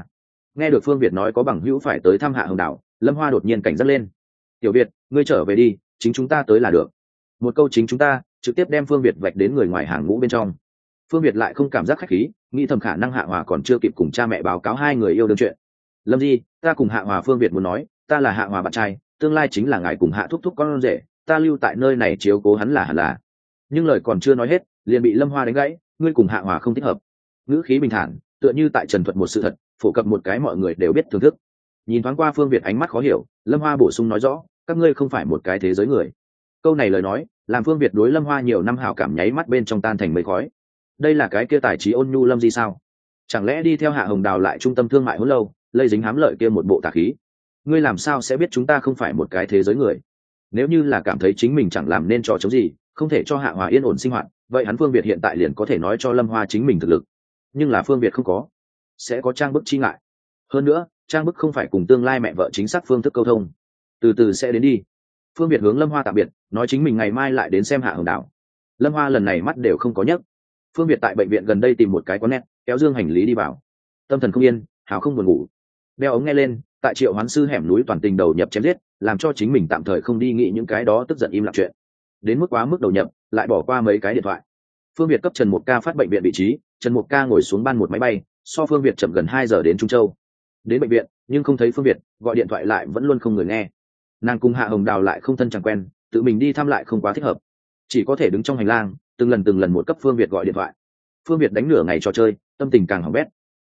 Nghe được Phương Việt nói có bằng hữu phải tới thăm Hạ Hồng Đảo, Lâm Hoa đột nhiên cảnh giác lên. Tiểu Việt, ngươi trở về đi, chính chúng ta tới là được. Một câu chính chúng ta trực tiếp đem Phương Việt vạch đến người ngoài hàng ngũ bên trong. Phương Việt lại không cảm giác khách khí, nghĩ thầm khả năng Hạ Hòa còn chưa kịp cùng cha mẹ báo cáo hai người yêu đương chuyện. Lâm Di, ta cùng Hạ Hòa. Phương Việt muốn nói, ta là Hạ Hòa bạn trai, tương lai chính là ngài cùng Hạ thúc thúc con rể, ta lưu tại nơi này chiếu cố hắn là hẳn là. Nhưng lời còn chưa nói hết, liền bị Lâm Hoa đánh gãy, ngươi cùng Hạ Hòa không thích hợp. Ngữ khí bình thản, tựa như tại trần thuật một sự thật, phổ cập một cái mọi người đều biết thưởng thức. Nhìn thoáng qua Phương Việt ánh mắt khó hiểu, Lâm Hoa bổ sung nói rõ, các ngươi không phải một cái thế giới người. Câu này lời nói làm Phương Việt đối Lâm Hoa nhiều năm hảo cảm nháy mắt bên trong tan thành mây khói. Đây là cái kia tài trí ôn nhu Lâm Di sao? Chẳng lẽ đi theo Hạ Hồng Đào lại trung tâm thương mại hỗn lâu, lây dính hám lợi kia một bộ tà khí? Ngươi làm sao sẽ biết chúng ta không phải một cái thế giới người? Nếu như là cảm thấy chính mình chẳng làm nên trò chống gì, không thể cho Hạ Hòa yên ổn sinh hoạt, vậy hắn Phương Việt hiện tại liền có thể nói cho Lâm Hoa chính mình thực lực. Nhưng là Phương Việt không có, sẽ có trang bức chi ngại. Hơn nữa, trang bức không phải cùng tương lai mẹ vợ chính xác phương thức câu thông. Từ từ sẽ đến đi. Phương Việt hướng Lâm Hoa tạm biệt, nói chính mình ngày mai lại đến xem Hạ Hồng Đào. Lâm Hoa lần này mắt đều không có nhấc. Phương Việt tại bệnh viện gần đây tìm một cái quán net, kéo dương hành lý đi vào. Tâm thần không yên, hào không buồn ngủ. Đeo ống nghe lên, tại Triệu Hoán Sư hẻm núi toàn tình đầu nhập chém giết, làm cho chính mình tạm thời không đi nghĩ những cái đó tức giận im lặng chuyện. Đến mức quá mức đầu nhập, lại bỏ qua mấy cái điện thoại. Phương Việt cấp Trần Mục Ca phát bệnh viện vị trí, Trần Mục Ca ngồi xuống ban một máy bay, so Phương Việt chậm gần 2 giờ đến Trung Châu. Đến bệnh viện, nhưng không thấy Phương Việt, gọi điện thoại lại vẫn luôn không người nghe. Nàng cùng Hạ Hồng Đào lại không thân chẳng quen, tự mình đi thăm lại không quá thích hợp, chỉ có thể đứng trong hành lang, từng lần một cấp Phương Việt gọi điện thoại. Phương Việt đánh nửa ngày trò chơi, tâm tình càng hỏng bét.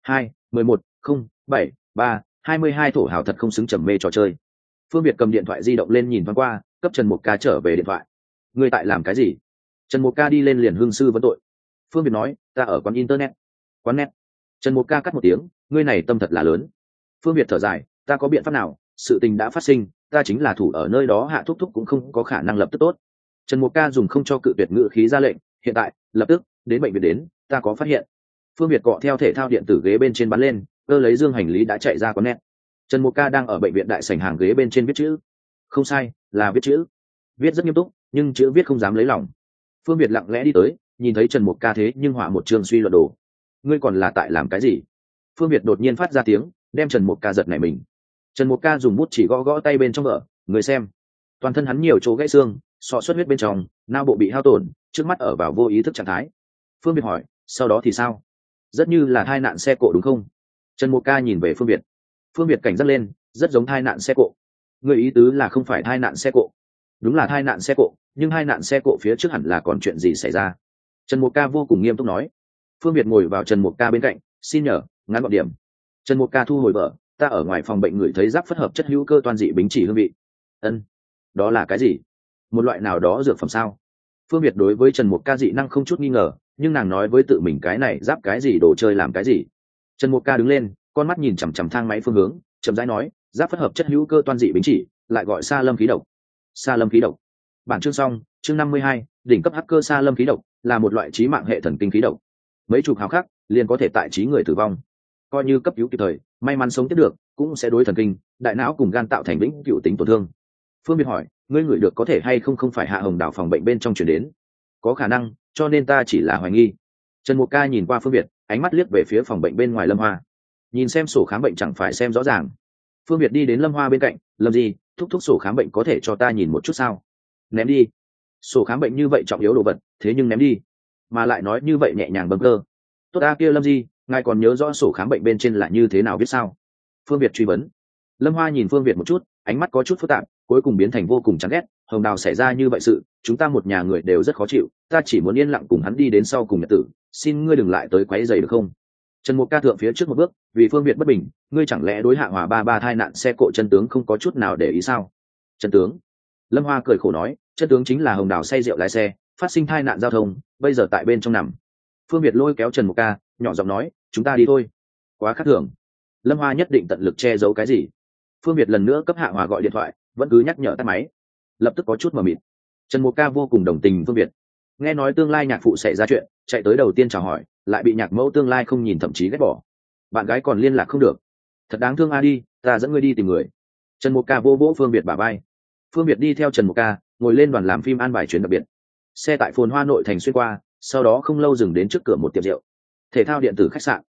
2-11-0-7-3-22 thổ hào thật không xứng trầm mê trò chơi. Phương Việt cầm điện thoại di động lên nhìn thoáng qua, cấp Trần Mục Ca trở về điện thoại. Ngươi tại làm cái gì? Trần Mục Ca đi lên liền hương sư vấn tội. Phương Việt nói, ta ở quán internet. Quán net. Trần Mục Ca cắt một tiếng, ngươi này tâm thật là lớn. Phương Việt thở dài, ta có biện pháp nào, sự tình đã phát sinh, ta chính là thủ ở nơi đó Hạ thúc thúc cũng không có khả năng lập tức tốt. Trần Mục Ca dùng không cho cự tuyệt ngữ khí ra lệnh, hiện tại, lập tức, đến bệnh viện đến, ta có phát hiện. Phương Việt cọ theo thể thao điện tử ghế bên trên bắn lên, cơ lấy dương hành lý đã chạy ra quán net. Trần Mục Ca đang ở bệnh viện đại sảnh hàng ghế bên trên viết chữ. Không sai, là viết chữ. Viết rất nghiêm túc, nhưng chữ viết không dám lấy lòng. Phương Việt lặng lẽ đi tới, nhìn thấy Trần Mục Ca thế nhưng họa một chương suy luận đồ. Ngươi còn là tại làm cái gì? Phương Việt đột nhiên phát ra tiếng, đem Trần Mục Ca giật nảy mình. Trần Mục Ca dùng bút chỉ gõ gõ tay bên trong vở, người xem. Toàn thân hắn nhiều chỗ gãy xương, sọ xuất huyết bên trong, não bộ bị hao tổn, trước mắt ở vào vô ý thức trạng thái. Phương Việt hỏi, sau đó thì sao? Rất như là tai nạn xe cộ đúng không? Trần Mục Ca nhìn về Phương Việt. Phương Việt cảnh giác lên, rất giống tai nạn xe cộ. Người ý tứ là không phải tai nạn xe cộ? Đúng là tai nạn xe cộ, nhưng tai nạn xe cộ phía trước hẳn là còn chuyện gì xảy ra? Trần Mục Ca vô cùng nghiêm túc nói. Phương Việt ngồi vào Trần Mục Ca bên cạnh, xin nhờ, ngắn gọn điểm. Trần Mục Ca thu hồi vở, ta ở ngoài phòng bệnh ngửi thấy giáp phất hợp chất hữu cơ toan dị bính chỉ hương vị. Ân, đó là cái gì? Một loại nào đó dược phẩm sao? Phương Việt đối với Trần Mục Ca dị năng không chút nghi ngờ, nhưng nàng nói với tự mình cái này giáp cái gì đồ chơi làm cái gì? Trần Mục Ca đứng lên, con mắt nhìn chằm chằm thang máy phương hướng, chậm rãi nói, giáp phất hợp chất hữu cơ toan dị bính chỉ, lại gọi Sa Lâm khí độc. Sa Lâm khí độc. Bản chương xong, chương 52, đỉnh cấp hacker Sa Lâm khí độc là một loại chí mạng hệ thần kinh khí độc. Mấy chục hào khắc liền có thể tại trí người tử vong. Coi như cấp cứu kịp thời, may mắn sống tiếp được, cũng sẽ đối thần kinh, đại não cùng gan tạo thành vĩnh cửu tính tổn thương. Phương Việt hỏi, ngươi ngửi được có thể hay không phải Hạ Hồng Đào phòng bệnh bên trong chuyển đến? Có khả năng, cho nên ta chỉ là hoài nghi. Trần Mục Ca nhìn qua Phương Việt, ánh mắt liếc về phía phòng bệnh bên ngoài Lâm Hoa. Nhìn xem sổ khám bệnh chẳng phải xem rõ ràng. Phương Việt đi đến Lâm Hoa bên cạnh, Lâm Di, thúc sổ khám bệnh có thể cho ta nhìn một chút sao? Ném đi. Sổ khám bệnh như vậy trọng yếu đồ vật, thế nhưng ném đi, mà lại nói như vậy nhẹ nhàng bâng cơ. Tốt ta kia Lâm Di, ngài còn nhớ rõ sổ khám bệnh bên trên là như thế nào biết sao? Phương Việt truy vấn. Lâm Hoa nhìn Phương Việt một chút, ánh mắt có chút phức tạp, cuối cùng biến thành vô cùng chán ghét. Hồng Đào xảy ra như vậy sự, chúng ta một nhà người đều rất khó chịu, ta chỉ muốn yên lặng cùng hắn đi đến sau cùng nhật tử, xin ngươi đừng lại tới quấy rầy được không? Trần Mục Ca thượng phía trước một bước, vì Phương Việt bất bình, ngươi chẳng lẽ đối Hạ Hòa ba thai nạn xe cộ chân tướng không có chút nào để ý sao? Chân tướng? Lâm Hoa cười khổ nói, chân tướng chính là Hồng Đào say rượu lái xe, phát sinh tai nạn giao thông, bây giờ tại bên trong nằm. Phương Việt lôi kéo Trần Mục Ca, nhỏ giọng nói, chúng ta đi thôi. Quá khác thường. Lâm Hoa nhất định tận lực che giấu cái gì. Phương Việt lần nữa cấp Hạ Hòa gọi điện thoại, vẫn cứ nhắc nhở tắt máy. Lập tức có chút mờ mịt. Trần Mục Ca vô cùng đồng tình Phương Việt. Nghe nói tương lai nhạc phụ xảy ra chuyện, chạy tới đầu tiên chào hỏi, lại bị nhạc mẫu tương lai không nhìn thậm chí ghét bỏ. Bạn gái còn liên lạc không được. Thật đáng thương a, đi, ta dẫn ngươi đi tìm người. Trần Mục Ca vô vỗ Phương Việt bả vai. Phương Việt đi theo Trần Mục Ca, ngồi lên đoàn làm phim an bài chuyến đặc biệt. Xe tại phồn hoa nội thành xuyên qua, sau đó không lâu dừng đến trước cửa một tiệm rượu. Thể thao điện tử khách sạn.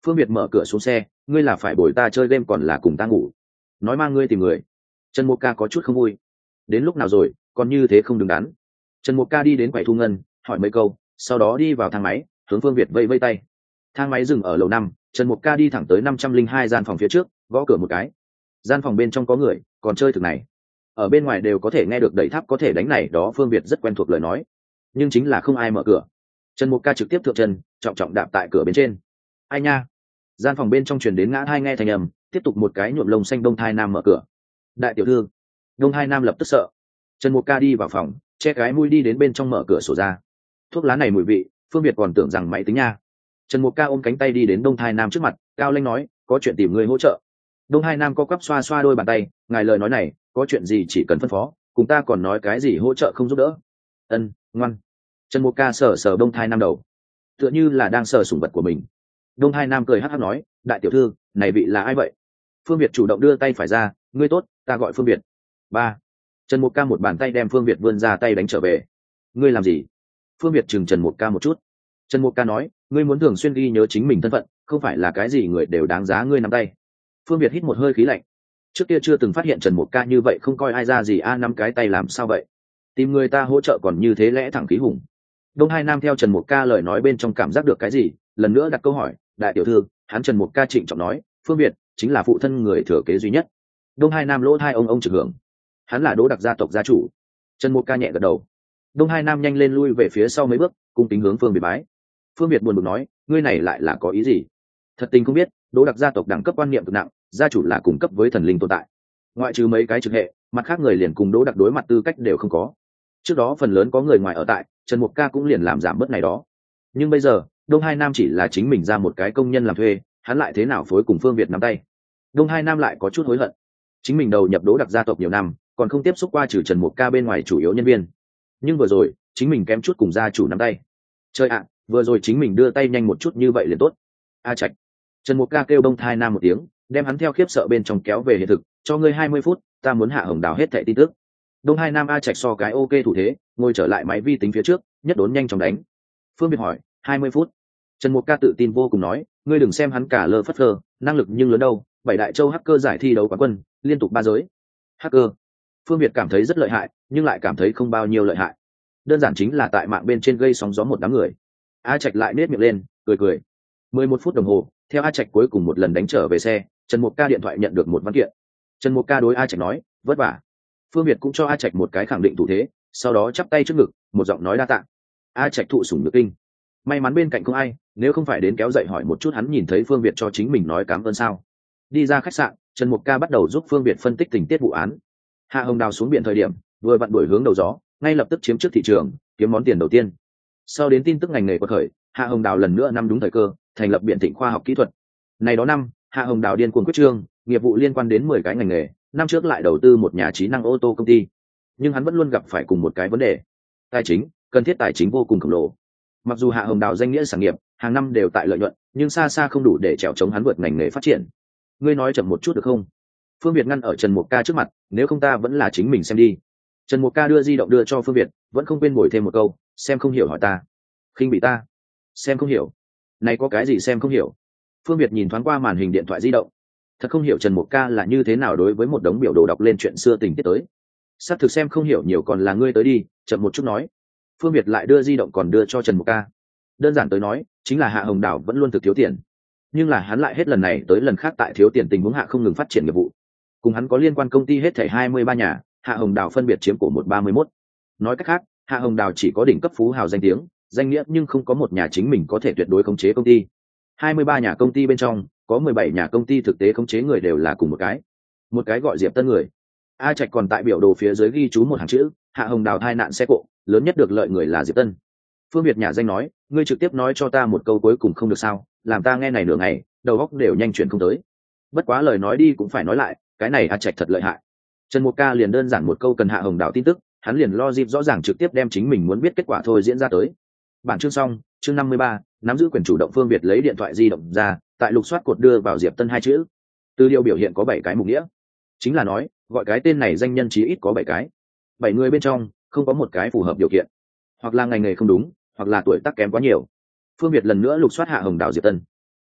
Phương Việt mở cửa xuống xe, ngươi là phải bồi ta chơi game còn là cùng ta ngủ? Nói mang ngươi tìm người. Trần Mục Ca có chút không vui. Đến lúc nào rồi, còn như thế không đứng đắn. Trần Mục Ca đi đến quầy thu ngân, hỏi mấy câu, sau đó đi vào thang máy, hướng Phương Việt vẫy vẫy tay. Thang máy dừng ở lầu 5, Trần Mục Ca đi thẳng tới 502 gian phòng phía trước, gõ cửa một cái. Gian phòng bên trong có người, còn chơi thực này. Ở bên ngoài đều có thể nghe được đẩy tháp có thể đánh này đó, Phương Việt rất quen thuộc lời nói. Nhưng chính là không ai mở cửa. Trần Mục Ca trực tiếp thượng chân, trọng trọng đạp tại cửa bên trên. Ai nha? Gian phòng bên trong truyền đến ngã thai nghe thành âm, tiếp tục một cái nhuộm lông xanh Đông Thai Nam mở cửa. Đại tiểu thư. Đông Thai Nam lập tức sợ. Trần Mục Ca đi vào phòng, che cái mũi đi đến bên trong mở cửa sổ ra. Thuốc lá này mùi vị, Phương Việt còn tưởng rằng máy tính nha. Trần Mục Ca ôm cánh tay đi đến Đông Thai Nam trước mặt, cao lanh nói, có chuyện tìm người hỗ trợ. Đông Hai Nam co quắp xoa xoa đôi bàn tay, ngài lời nói này, có chuyện gì chỉ cần phân phó, cùng ta còn nói cái gì hỗ trợ không giúp đỡ. Ân, ngoan. Trần Mục Ca sờ sờ Đông Thai Nam đầu, tựa như là đang sờ sủng vật của mình. Đông Hai Nam cười hắc hắc nói, đại tiểu thư, này vị là ai vậy? Phương Việt chủ động đưa tay phải ra, ngươi tốt, ta gọi Phương Việt. Ba. Trần Mục Ca một bàn tay đem Phương Việt vươn ra tay đánh trở về. Ngươi làm gì? Phương Việt chừng Trần Mục Ca một chút. Trần Mục Ca nói, ngươi muốn thường xuyên ghi nhớ chính mình thân phận, không phải là cái gì người đều đáng giá ngươi nắm tay. Phương Việt hít một hơi khí lạnh. Trước kia chưa từng phát hiện Trần Mục Ca như vậy không coi ai ra gì, nắm cái tay làm sao vậy? Tìm người ta hỗ trợ còn như thế lẽ thẳng khí hùng. Đông Hai Nam theo Trần Mục Ca lời nói bên trong cảm giác được cái gì, lần nữa đặt câu hỏi, đại tiểu thư, hắn Trần Mục Ca trịnh trọng nói, Phương Việt chính là phụ thân người thừa kế duy nhất. Đông Hai Nam lỗ thai ông trực hưởng, hắn là Đỗ Đặc gia tộc gia chủ. Trần Mục Ca nhẹ gật đầu. Đông Hai Nam nhanh lên lui về phía sau mấy bước, cung kính hướng Phương Việt bái. Phương Việt buồn bực nói, ngươi này lại là có ý gì? Thật tình không biết, Đỗ Đặc gia tộc đẳng cấp quan niệm cực nặng, gia chủ là cung cấp với thần linh tồn tại, ngoại trừ mấy cái trực hệ, mặt khác người liền cùng Đỗ Đặc đối mặt tư cách đều không có. Trước đó phần lớn có người ngoài ở tại, Trần Mục Ca cũng liền làm giảm bớt này đó. Nhưng bây giờ, Đông Hai Nam chỉ là chính mình ra một cái công nhân làm thuê, hắn lại thế nào phối cùng Phương Việt nắm tay? Đông Hai Nam lại có chút hối hận. Chính mình đầu nhập Đỗ Đặc gia tộc nhiều năm, còn không tiếp xúc qua trừ Trần Mục Ca bên ngoài chủ yếu nhân viên. Nhưng vừa rồi, chính mình kém chút cùng gia chủ nắm tay. Chơi ạ, vừa rồi chính mình đưa tay nhanh một chút như vậy liền tốt. A Trạch. Trần Mục Ca kêu Đông Hai Nam một tiếng, đem hắn theo khiếp sợ bên trong kéo về hiện thực, cho ngươi 20 phút, ta muốn Hạ Hồng Đào hết thảy tin tức. Đông Hai Nam A Trạch so cái ok thủ thế, ngồi trở lại máy vi tính phía trước, nhất đốn nhanh chóng đánh. Phương Việt hỏi, 20 phút. Trần Mục Ca tự tin vô cùng nói, ngươi đừng xem hắn cả lơ phất lơ, năng lực nhưng lớn đâu, 7 đại châu hacker giải thi đấu quán quân, liên tục 3 giới. Hacker. Phương Việt cảm thấy rất lợi hại, nhưng lại cảm thấy không bao nhiêu lợi hại. Đơn giản chính là tại mạng bên trên gây sóng gió một đám người. A Trạch lại nết miệng lên, cười cười. 11 phút đồng hồ, theo A Trạch cuối cùng một lần đánh trở về xe, Trần Mục Ca điện thoại nhận được một văn kiện. Trần Mục Ca đối A Trạch nói, vất vả. Phương Việt cũng cho A Trạch một cái khẳng định thủ thế, sau đó chắp tay trước ngực, một giọng nói đa tạ. A Trạch thụ sủng nhược kinh. May mắn bên cạnh không ai, nếu không phải đến kéo dậy hỏi một chút hắn nhìn thấy Phương Việt cho chính mình nói cảm ơn sao. Đi ra khách sạn, Trần Mục Ca bắt đầu giúp Phương Việt phân tích tình tiết vụ án. Hạ Hồng Đào xuống biển thời điểm, vừa vặn đuổi hướng đầu gió, ngay lập tức chiếm trước thị trường, kiếm món tiền đầu tiên. Sau đến tin tức ngành nghề quật khởi, Hạ Hồng Đào lần nữa năm đúng thời cơ, thành lập Biển Thịnh khoa học kỹ thuật. Này đó năm, Hạ Hồng Đào điên cuồng quyết trương, nghiệp vụ liên quan đến 10 cái ngành nghề, năm trước lại đầu tư một nhà trí năng ô tô công ty. Nhưng hắn vẫn luôn gặp phải cùng một cái vấn đề, tài chính, cần thiết tài chính vô cùng khổng lồ. Mặc dù Hạ Hồng Đào danh nghĩa sản nghiệp, hàng năm đều tại lợi nhuận, nhưng xa xa không đủ để chèo chống hắn vượt ngành nghề phát triển. Ngươi nói chậm một chút được không? Phương Việt ngăn ở Trần Mục Ca trước mặt, nếu không ta vẫn là chính mình xem đi. Trần Mục Ca đưa di động đưa cho Phương Việt, vẫn không quên bồi thêm một câu, xem không hiểu hỏi ta. Khinh bị ta? Xem không hiểu? Này có cái gì xem không hiểu? Phương Việt nhìn thoáng qua màn hình điện thoại di động, thật không hiểu Trần Mục Ca là như thế nào đối với một đống biểu đồ đọc lên chuyện xưa tình tiết tới. Sắp thực xem không hiểu nhiều còn là ngươi tới đi, chậm một chút nói. Phương Việt lại đưa di động còn đưa cho Trần Mục Ca. Đơn giản tới nói, chính là Hạ Hồng Đào vẫn luôn thực thiếu tiền, nhưng là hắn lại hết lần này tới lần khác tại thiếu tiền tình huống hạ không ngừng phát triển nghiệp vụ. Cùng hắn có liên quan công ty hết thảy 23 nhà, Hạ Hồng Đào phân biệt chiếm cổ 131. Nói cách khác, Hạ Hồng Đào chỉ có đỉnh cấp phú hào danh tiếng, danh nghĩa nhưng không có một nhà chính mình có thể tuyệt đối khống chế công ty. 23 nhà công ty bên trong, có 17 nhà công ty thực tế khống chế người đều là cùng một cái gọi Diệp Tân người. A Trạch còn tại biểu đồ phía dưới ghi chú một hàng chữ, Hạ Hồng Đào tai nạn xe cộ, lớn nhất được lợi người là Diệp Tân. Phương Việt nhà danh nói, ngươi trực tiếp nói cho ta một câu cuối cùng không được sao? Làm ta nghe này nửa ngày, đầu óc đều nhanh chuyển không tới. Bất quá lời nói đi cũng phải nói lại, cái này A Trạch thật lợi hại. Trần Mục Ca liền đơn giản một câu cần Hạ Hồng Đào tin tức, hắn liền lo dịp rõ ràng trực tiếp đem chính mình muốn biết kết quả thôi diễn ra tới. Bản chương xong, chương 53, nắm giữ quyền chủ động. Phương Việt lấy điện thoại di động ra, tại lục soát cột đưa vào Diệp Tân hai chữ. Từ điều biểu hiện có 7 cái mục nghĩa, chính là nói, gọi cái tên này danh nhân chí ít có 7 cái. 7 người bên trong, không có một cái phù hợp điều kiện, hoặc là ngành nghề không đúng, hoặc là tuổi tác kém quá nhiều. Phương Việt lần nữa lục soát Hạ Hồng Đào Diệp Tân.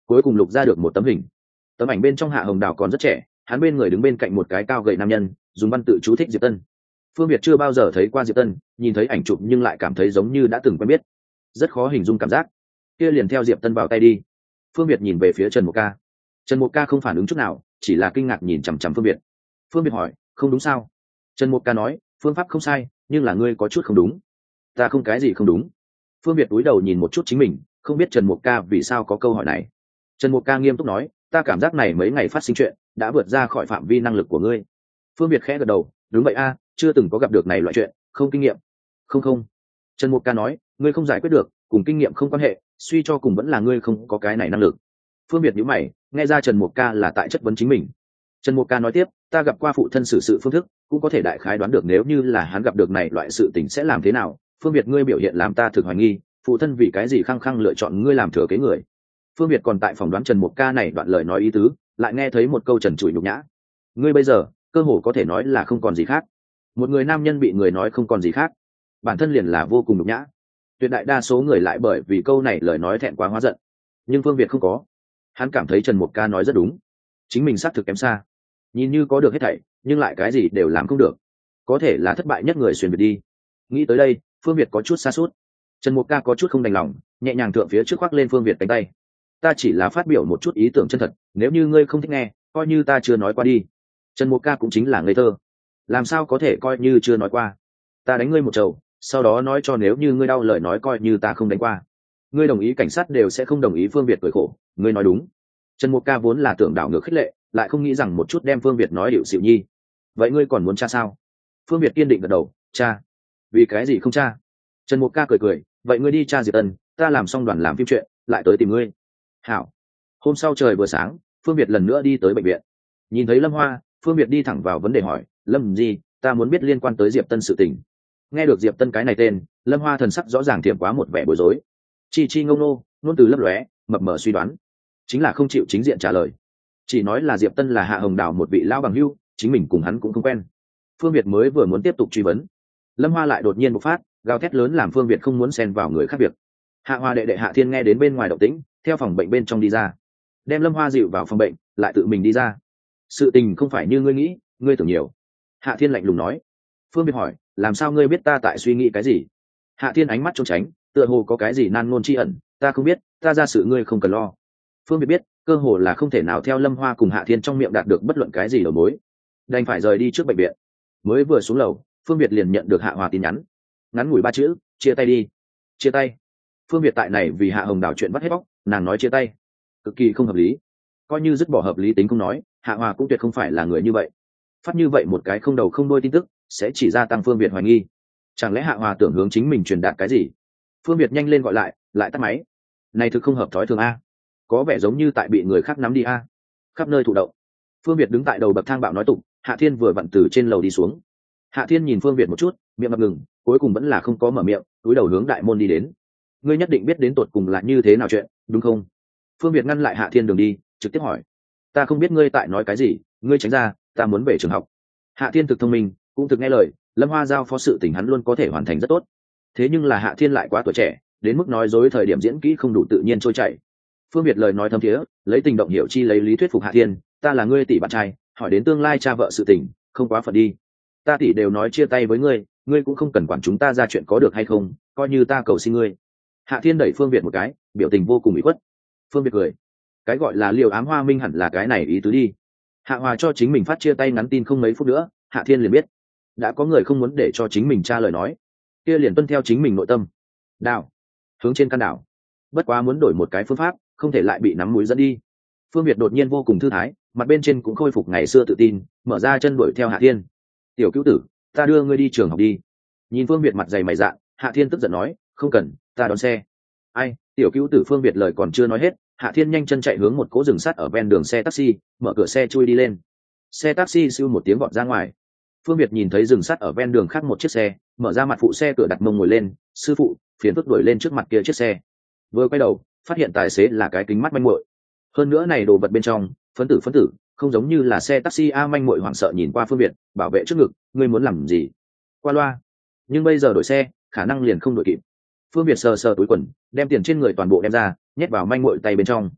cuối cùng lục ra được một tấm hình. Tấm ảnh bên trong Hạ Hồng Đào còn rất trẻ, hắn bên người đứng bên cạnh một cái cao gầy nam nhân, dùng văn tự chú thích Diệp Tân. Phương Việt chưa bao giờ thấy qua Diệp Tân, nhìn thấy ảnh chụp nhưng lại cảm thấy giống như đã từng quen biết, rất khó hình dung cảm giác. Kia liền theo Diệp Tân vào tay đi. Phương Việt nhìn về phía Trần Mục Ca. Trần Mục Ca không phản ứng chút nào, chỉ là kinh ngạc nhìn chằm chằm Phương Việt. Phương Việt hỏi, không đúng sao? Trần Mục Ca nói, phương pháp không sai, nhưng là ngươi có chút không đúng. Ta không cái gì không đúng. Phương Việt cúi đầu nhìn một chút chính mình, không biết Trần Mục Ca vì sao có câu hỏi này. Trần Mục Ca nghiêm túc nói, ta cảm giác này mấy ngày phát sinh chuyện đã vượt ra khỏi phạm vi năng lực của ngươi. Phương Việt khẽ gật đầu, đúng vậy a, chưa từng có gặp được này loại chuyện, không kinh nghiệm. Không. Trần Mục Ca nói, ngươi không giải quyết được, cùng kinh nghiệm không quan hệ, suy cho cùng vẫn là ngươi không có cái này năng lực. Phương Việt nhíu mày, nghe ra Trần Mục Ca là tại chất vấn chính mình. Trần Mục Ca nói tiếp, ta gặp qua phụ thân xử sự phương thức, cũng có thể đại khái đoán được nếu như là hắn gặp được này loại sự tình sẽ làm thế nào. Phương Việt, ngươi biểu hiện làm ta thực hoài nghi, phụ thân vì cái gì khăng khăng lựa chọn ngươi làm thừa kế người. Phương Việt còn tại phỏng đoán Trần Mục Ca này đoạn lời nói ý tứ, lại nghe thấy một câu trần trụi nhục nhã. Ngươi bây giờ cơ hồ có thể nói là không còn gì khác. Một người nam nhân bị người nói không còn gì khác, bản thân liền là vô cùng nhục nhã. Tuyệt đại đa số người lại bởi vì câu này lời nói thẹn quá hóa giận, nhưng Phương Việt không có. Hắn cảm thấy Trần Mục Ca nói rất đúng, chính mình xác thực kém xa, nhìn như có được hết thảy nhưng lại cái gì đều làm không được, có thể là thất bại nhất người xuyên việt đi. Nghĩ tới đây, Phương Việt có chút xa suốt. Trần Mục Ca có chút không đành lòng, nhẹ nhàng thượng phía trước khoác lên Phương Việt cánh tay. Ta chỉ là phát biểu một chút ý tưởng chân thật, nếu như ngươi không thích nghe, coi như ta chưa nói qua đi. Trần Mục Ca cũng chính là ngây thơ, làm sao có thể coi như chưa nói qua. Ta đánh ngươi một trầu, sau đó nói cho nếu như ngươi đau lời nói coi như ta không đánh qua. Ngươi đồng ý cảnh sát đều sẽ không đồng ý. Phương Việt cười khổ, ngươi nói đúng. Trần Mục Ca vốn là tưởng đảo ngược khích lệ, lại không nghĩ rằng một chút đem Phương Việt nói hiệu xịu nhi. Vậy ngươi còn muốn tra sao? Phương Việt kiên định gật đầu, tra. Vì cái gì không tra? Trần Mục Ca cười, vậy ngươi đi tra Diệp Tân, ta làm xong đoàn làm phim chuyện lại tới tìm ngươi. Hảo. Hôm sau trời vừa sáng, Phương Việt lần nữa đi tới bệnh viện. Nhìn thấy Lâm Hoa, Phương Việt đi thẳng vào vấn đề hỏi, Lâm gì, ta muốn biết liên quan tới Diệp Tân sự tình. Nghe được Diệp Tân cái này tên, Lâm Hoa thần sắc rõ ràng thiểm quá một vẻ bối rối. Chi ngông nô, ngôn từ lấp lóe, mập mờ suy đoán, chính là không chịu chính diện trả lời, chỉ nói là Diệp Tân là Hạ Hồng Đào một vị lão bằng hữu, chính mình cùng hắn cũng không quen. Phương Việt mới vừa muốn tiếp tục truy vấn, Lâm Hoa lại đột nhiên bộc phát, gào thét lớn làm Phương Việt không muốn xen vào người khác việc. Hạ Hoa đệ đệ Hạ Thiên nghe đến bên ngoài động tĩnh, theo phòng bệnh bên trong đi ra, đem Lâm Hoa dịu vào phòng bệnh, lại tự mình đi ra. Sự tình không phải như ngươi nghĩ, ngươi tưởng nhiều. Hạ Thiên lạnh lùng nói. Phương Việt hỏi, làm sao ngươi biết ta tại suy nghĩ cái gì? Hạ Thiên ánh mắt trốn tránh, tựa hồ có cái gì nan ngôn chi ẩn, ta không biết, ta ra sự ngươi không cần lo. Phương Việt biết, cơ hồ là không thể nào theo Lâm Hoa cùng Hạ Thiên trong miệng đạt được bất luận cái gì đầu mối, đành phải rời đi trước bệnh viện. Mới vừa xuống lầu, Phương Việt liền nhận được Hạ Hoa tin nhắn, ngắn ngủi 3 chữ, chia tay đi. Chia tay? Phương Việt tại này vì Hạ Hồng Đào chuyện vắt hết bóc, nàng nói chia tay, cực kỳ không hợp lý. Coi như dứt bỏ hợp lý tính không nói, Hạ Hoa cũng tuyệt không phải là người như vậy. Phát như vậy một cái không đầu không đuôi tin tức, sẽ chỉ gia tăng Phương Việt hoài nghi. Chẳng lẽ Hạ Hoa tưởng hướng chính mình truyền đạt cái gì? Phương Việt nhanh lên gọi lại tắt máy. Này thực không hợp thói thường a, có vẻ giống như tại bị người khác nắm đi a. Khắp nơi thụ động. Phương Việt đứng tại đầu bậc thang bạo nói tục. Hạ Thiên vừa vặn từ trên lầu đi xuống. Hạ Thiên nhìn Phương Việt một chút, miệng ngập ngừng, cuối cùng vẫn là không có mở miệng, cúi đầu hướng đại môn đi đến. Ngươi nhất định biết đến tột cùng là như thế nào chuyện, đúng không? Phương Việt ngăn lại Hạ Thiên đường đi, trực tiếp hỏi. Ta không biết ngươi tại nói cái gì, ngươi tránh ra, ta muốn về trường học. Hạ Thiên thực thông minh, cũng thực nghe lời, Lâm Hoa giao phó sự tình hắn luôn có thể hoàn thành rất tốt. Thế nhưng là Hạ Thiên lại quá tuổi trẻ, đến mức nói dối thời điểm diễn kỹ không đủ tự nhiên trôi chảy. Phương Việt lời nói thâm thiế, lấy tình động hiểu chi lấy lý thuyết phục Hạ Thiên, ta là ngươi tỷ bạn trai, hỏi đến tương lai cha vợ sự tình, không quá phận đi. Ta tỷ đều nói chia tay với ngươi, ngươi cũng không cần quản chúng ta ra chuyện có được hay không, coi như ta cầu xin ngươi. Hạ Thiên đẩy Phương Việt một cái, biểu tình vô cùng ủy khuất. Phương Việt cười, cái gọi là liều ám hoa minh hẳn là cái này ý tứ đi. Hạ Hòa cho chính mình phát chia tay ngắn tin không mấy phút nữa, Hạ Thiên liền biết đã có người không muốn để cho chính mình tra lời nói, kia liền tuân theo chính mình nội tâm, đảo hướng trên căn đảo. Bất quá muốn đổi một cái phương pháp, không thể lại bị nắm mũi dẫn đi. Phương Việt đột nhiên vô cùng thư thái, mặt bên trên cũng khôi phục ngày xưa tự tin, mở ra chân đuổi theo Hạ Thiên. Tiểu cứu tử, ta đưa ngươi đi trường học đi. Nhìn Phương Việt mặt dày mày dạn, Hạ Thiên tức giận nói, không cần, ta đón xe. Ai? Tiểu cứu tử. Phương Việt lời còn chưa nói hết, Hạ Thiên nhanh chân chạy hướng một cỗ rừng sắt ở ven đường xe taxi, mở cửa xe chui đi lên. Xe taxi siêu một tiếng vọt ra ngoài. Phương Việt nhìn thấy rừng sắt ở ven đường khác một chiếc xe, mở ra mặt phụ xe cửa đặt mông ngồi lên, sư phụ, phiền phức đuổi lên trước mặt kia chiếc xe. Vừa quay đầu, phát hiện tài xế là cái kính mắt manh muội. Hơn nữa này đồ vật bên trong, phấn tử, không giống như là xe taxi a. Manh muội hoảng sợ nhìn qua Phương Việt, bảo vệ trước ngực, ngươi muốn làm gì? Qua loa. Nhưng bây giờ đổi xe, khả năng liền không đổi kịp. Phương Việt sờ sờ túi quần, đem tiền trên người toàn bộ đem ra, nhét vào manh muội tay bên trong.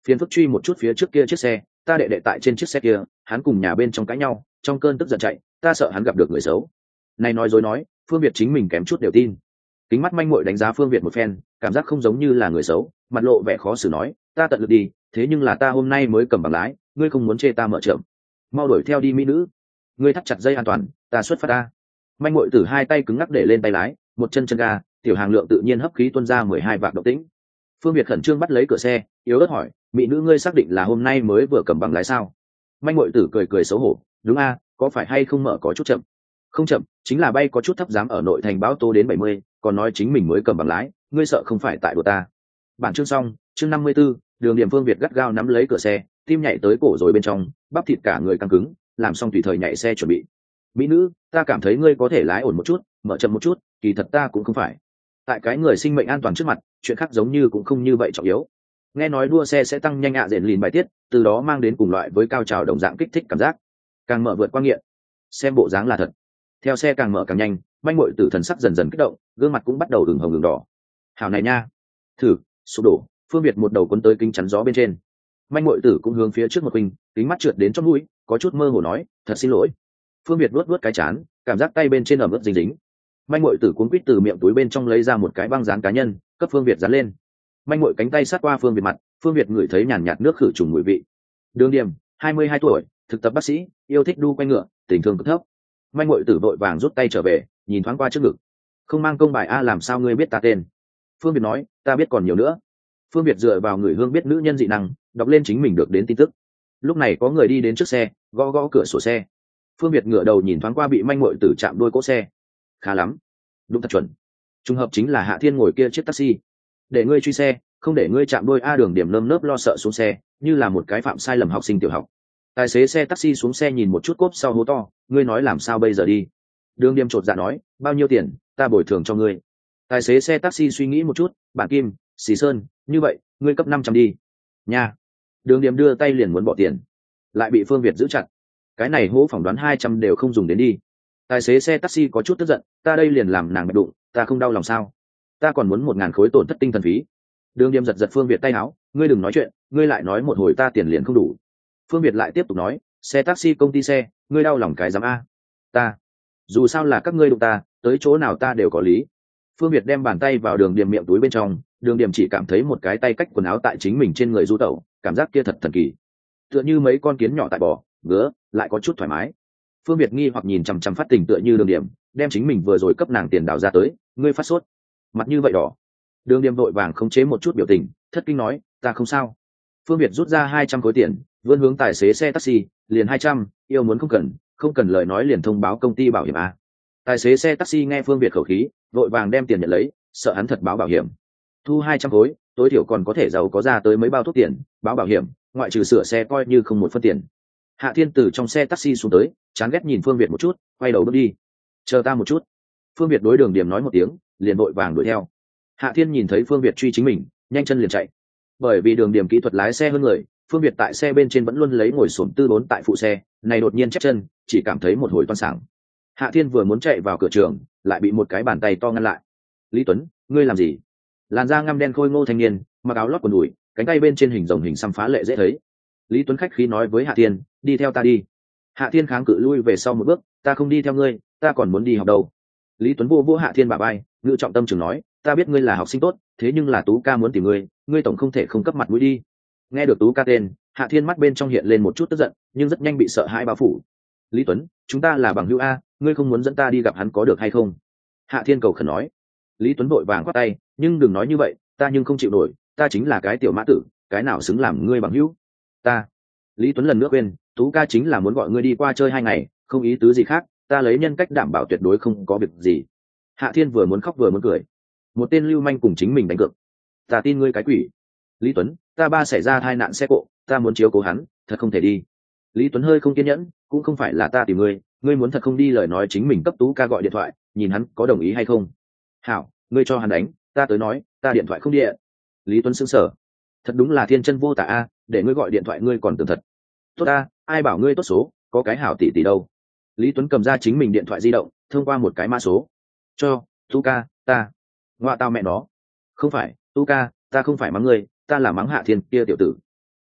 phiền phức truy một chút phía trước kia chiếc xe, ta đệ đệ tại trên chiếc xe kia, hắn cùng nhà bên trong cãi nhau, trong cơn tức giận chạy, ta sợ hắn gặp được người xấu. Này nói dối nói, Phương Việt chính mình kém chút đều tin. Kính mắt manh muội đánh giá Phương Việt một phen, cảm giác không giống như là người xấu, mặt lộ vẻ khó xử nói, ta tận lực đi, thế nhưng là ta hôm nay mới cầm bằng lái, ngươi không muốn chê ta mở chậm, mau đuổi theo đi mỹ nữ, ngươi thắt chặt dây an toàn, ta xuất phát ta. Manh muội tử hai tay cứng ngắc để lên tay lái, một chân chân ga, tiểu hàng lượng tự nhiên hấp khí tuôn ra 12 vạn động tĩnh. Phương Việt khẩn trương bắt lấy cửa xe, yếu ớt hỏi, mỹ nữ ngươi xác định là hôm nay mới vừa cầm bằng lái sao? Manh muội tử cười cười xấu hổ, đúng a, có phải hay không mở có chút chậm? Không chậm, chính là bay có chút thấp, dám ở nội thành báo tố đến 70, còn nói chính mình mới cầm bằng lái, ngươi sợ không phải tại đùa ta. Bản chương xong, chương 54, Đường Điểm. Phương Việt gắt gao nắm lấy cửa xe, tim nhảy tới cổ rồi bên trong, bắp thịt cả người căng cứng, làm xong tùy thời nhảy xe chuẩn bị. Mỹ nữ, ta cảm thấy ngươi có thể lái ổn một chút, mở chậm một chút, kỳ thật ta cũng không phải. Tại cái người sinh mệnh an toàn trước mặt, chuyện khác giống như cũng không như vậy trọng yếu. Nghe nói đua xe sẽ tăng nhanh rèn lìn bài tiết, từ đó mang đến cùng loại với cao trào đồng dạng kích thích cảm giác, càng mở vượt qua nghiện. Xem bộ dáng là thật. Theo xe càng mở càng nhanh, manh muội tử thần sắc dần dần kích động, gương mặt cũng bắt đầu ửng hồng ửng đỏ. Hảo này nha, thử, sụp đổ. Phương Việt một đầu cuốn tới kính chắn gió bên trên. Manh muội tử cũng hướng phía trước một quỳnh, kính mắt trượt đến trong mũi, có chút mơ hồ nói, thật xin lỗi. Phương Việt vuốt vuốt cái chán, cảm giác tay bên trên ẩm ướt dính dính. Manh muội tử cuốn quýt từ miệng túi bên trong lấy ra một cái băng dán cá nhân, cấp Phương Việt dán lên. Manh muội cánh tay sát qua Phương Việt mặt, Phương Việt ngửi thấy nhàn nhạt nước khử trùng mùi vị. Đường Điểm, 22 tuổi, thực tập bác sĩ, yêu thích đu quay ngựa, tình thương cực thấp. Manh muội tử vội vàng rút tay trở về, nhìn thoáng qua trước ngực. Không mang công bài a, làm sao ngươi biết ta tên? Phương Việt nói, ta biết còn nhiều nữa. Phương Việt dựa vào người hương biết nữ nhân dị năng, đọc lên chính mình được đến tin tức. Lúc này có người đi đến trước xe, gõ gõ cửa sổ xe. Phương Việt ngửa đầu nhìn thoáng qua bị manh muội tử chạm đôi cỗ xe. Khá lắm, đúng thật chuẩn. Trùng hợp chính là Hạ Thiên ngồi kia chiếc taxi. Để ngươi truy xe, không để ngươi chạm đôi a. Đường Điểm nơm nớp lo sợ xuống xe, như là một cái phạm sai lầm học sinh tiểu học. Tài xế xe taxi xuống xe nhìn một chút cốp sau hố to, ngươi nói làm sao bây giờ đi? Đường Điểm chột dạ nói, bao nhiêu tiền, ta bồi thường cho ngươi. Tài xế xe taxi suy nghĩ một chút, bản kim, xì sơn, như vậy, ngươi cấp 500 đi. Nha. Đường Điểm đưa tay liền muốn bỏ tiền, lại bị Phương Việt giữ chặt. Cái này hố phỏng đoán 200 đều không dùng đến đi. Tài xế xe taxi có chút tức giận, ta đây liền làm nàng bạch đụng, ta không đau lòng sao? Ta còn muốn 1.000 khối tổn thất tinh thần phí. Đường Điểm giật giật Phương Việt tay áo, ngươi đừng nói chuyện, ngươi lại nói một hồi ta tiền liền không đủ. Phương Việt lại tiếp tục nói, xe taxi công ty xe, ngươi đau lòng cái giám a. Ta, dù sao là các ngươi đụng ta, tới chỗ nào ta đều có lý. Phương Việt đem bàn tay vào Đường Điểm miệng túi bên trong, Đường Điểm chỉ cảm thấy một cái tay cách quần áo tại chính mình trên người du tẩu, cảm giác kia thật thần kỳ, tựa như mấy con kiến nhỏ tại bò ngứa, lại có chút thoải mái. Phương Việt nghi hoặc nhìn chằm chằm phát tình tựa như Đường Điểm, đem chính mình vừa rồi cấp nàng tiền đào ra tới, ngươi phát sốt, mặt như vậy đỏ. Đường Điểm vội vàng khống chế một chút biểu tình, thất kinh nói, ta không sao. Phương Việt rút ra 200 khối tiền, vươn hướng tài xế xe taxi, liền 200, yêu muốn không cần lời nói liền thông báo công ty bảo hiểm a. Tài xế xe taxi nghe Phương Việt khẩu khí, vội vàng đem tiền nhận lấy, sợ hắn thật báo bảo hiểm. Thu 200 khối, tối thiểu còn có thể giàu có ra tới mấy bao thuốc tiền, báo bảo hiểm, ngoại trừ sửa xe coi như không một phân tiền. Hạ Thiên từ trong xe taxi xuống tới, chán ghét nhìn Phương Việt một chút, quay đầu bước đi. Chờ ta một chút. Phương Việt đối Đường Điểm nói một tiếng, liền vội vàng đuổi theo. Hạ Thiên nhìn thấy Phương Việt truy chính mình, nhanh chân liền chạy. Bởi vì Đường Điểm kỹ thuật lái xe hơn người, Phương Việt tại xe bên trên vẫn luôn lấy ngồi xổm tư đốn tại phụ xe, này đột nhiên chép chân, chỉ cảm thấy một hồi toan sảng. Hạ Thiên vừa muốn chạy vào cửa trường, lại bị một cái bàn tay to ngăn lại. Lý Tuấn, ngươi làm gì? Làn da ngăm đen khôi ngô thanh niên, mặc áo lót quần đùi, cánh tay bên trên hình rồng hình xăm phá lệ dễ thấy. Lý Tuấn khách khí nói với Hạ Thiên, đi theo ta đi. Hạ Thiên kháng cự lui về sau một bước, ta không đi theo ngươi, ta còn muốn đi học đâu. Lý Tuấn vô Hạ Thiên bả vai, ngự trọng tâm trường nói, ta biết ngươi là học sinh tốt, thế nhưng là Tú ca muốn tìm ngươi, ngươi tổng không thể không cấp mặt mũi đi. Nghe được Tú ca tên, Hạ Thiên mắt bên trong hiện lên một chút tức giận, nhưng rất nhanh bị sợ hãi bao phủ. Lý Tuấn, chúng ta là bằng hữu a, ngươi không muốn dẫn ta đi gặp hắn có được hay không? Hạ Thiên cầu khẩn nói. Lý Tuấn vội vàng quát tay, nhưng đừng nói như vậy, ta nhưng không chịu nổi, ta chính là cái tiểu mã tử, cái nào xứng làm ngươi bằng hữu? Ta. Lý Tuấn lần nữa khuyên, Tú ca chính là muốn gọi ngươi đi qua chơi 2 ngày, không ý tứ gì khác, ta lấy nhân cách đảm bảo tuyệt đối không có việc gì. Hạ Thiên vừa muốn khóc vừa muốn cười. Một tên lưu manh cùng chính mình đánh cược. Ta tin ngươi cái quỷ. Lý Tuấn, ta ba xảy ra tai nạn xe cộ, ta muốn chiếu cố hắn, thật không thể đi. Lý Tuấn hơi không kiên nhẫn, cũng không phải là ta tìm ngươi, ngươi muốn thật không đi lời nói chính mình cấp Tú ca gọi điện thoại, nhìn hắn có đồng ý hay không. Hảo, ngươi cho hắn đánh, ta tới nói, ta điện thoại không điện. Lý Tuấn sững sờ. Thật đúng là thiên chân vô tả a, để ngươi gọi điện thoại ngươi còn tưởng thật. Tốt a, ai bảo ngươi tốt số, có cái hảo tỷ tỷ đâu. Lý Tuấn cầm ra chính mình điện thoại di động, thông qua một cái mã số. Cho, Tú ca, ta. Ngoạ tao mẹ nó. Không phải, Tú ca, ta không phải mắng ngươi, ta là mắng Hạ Thiên kia tiểu tử.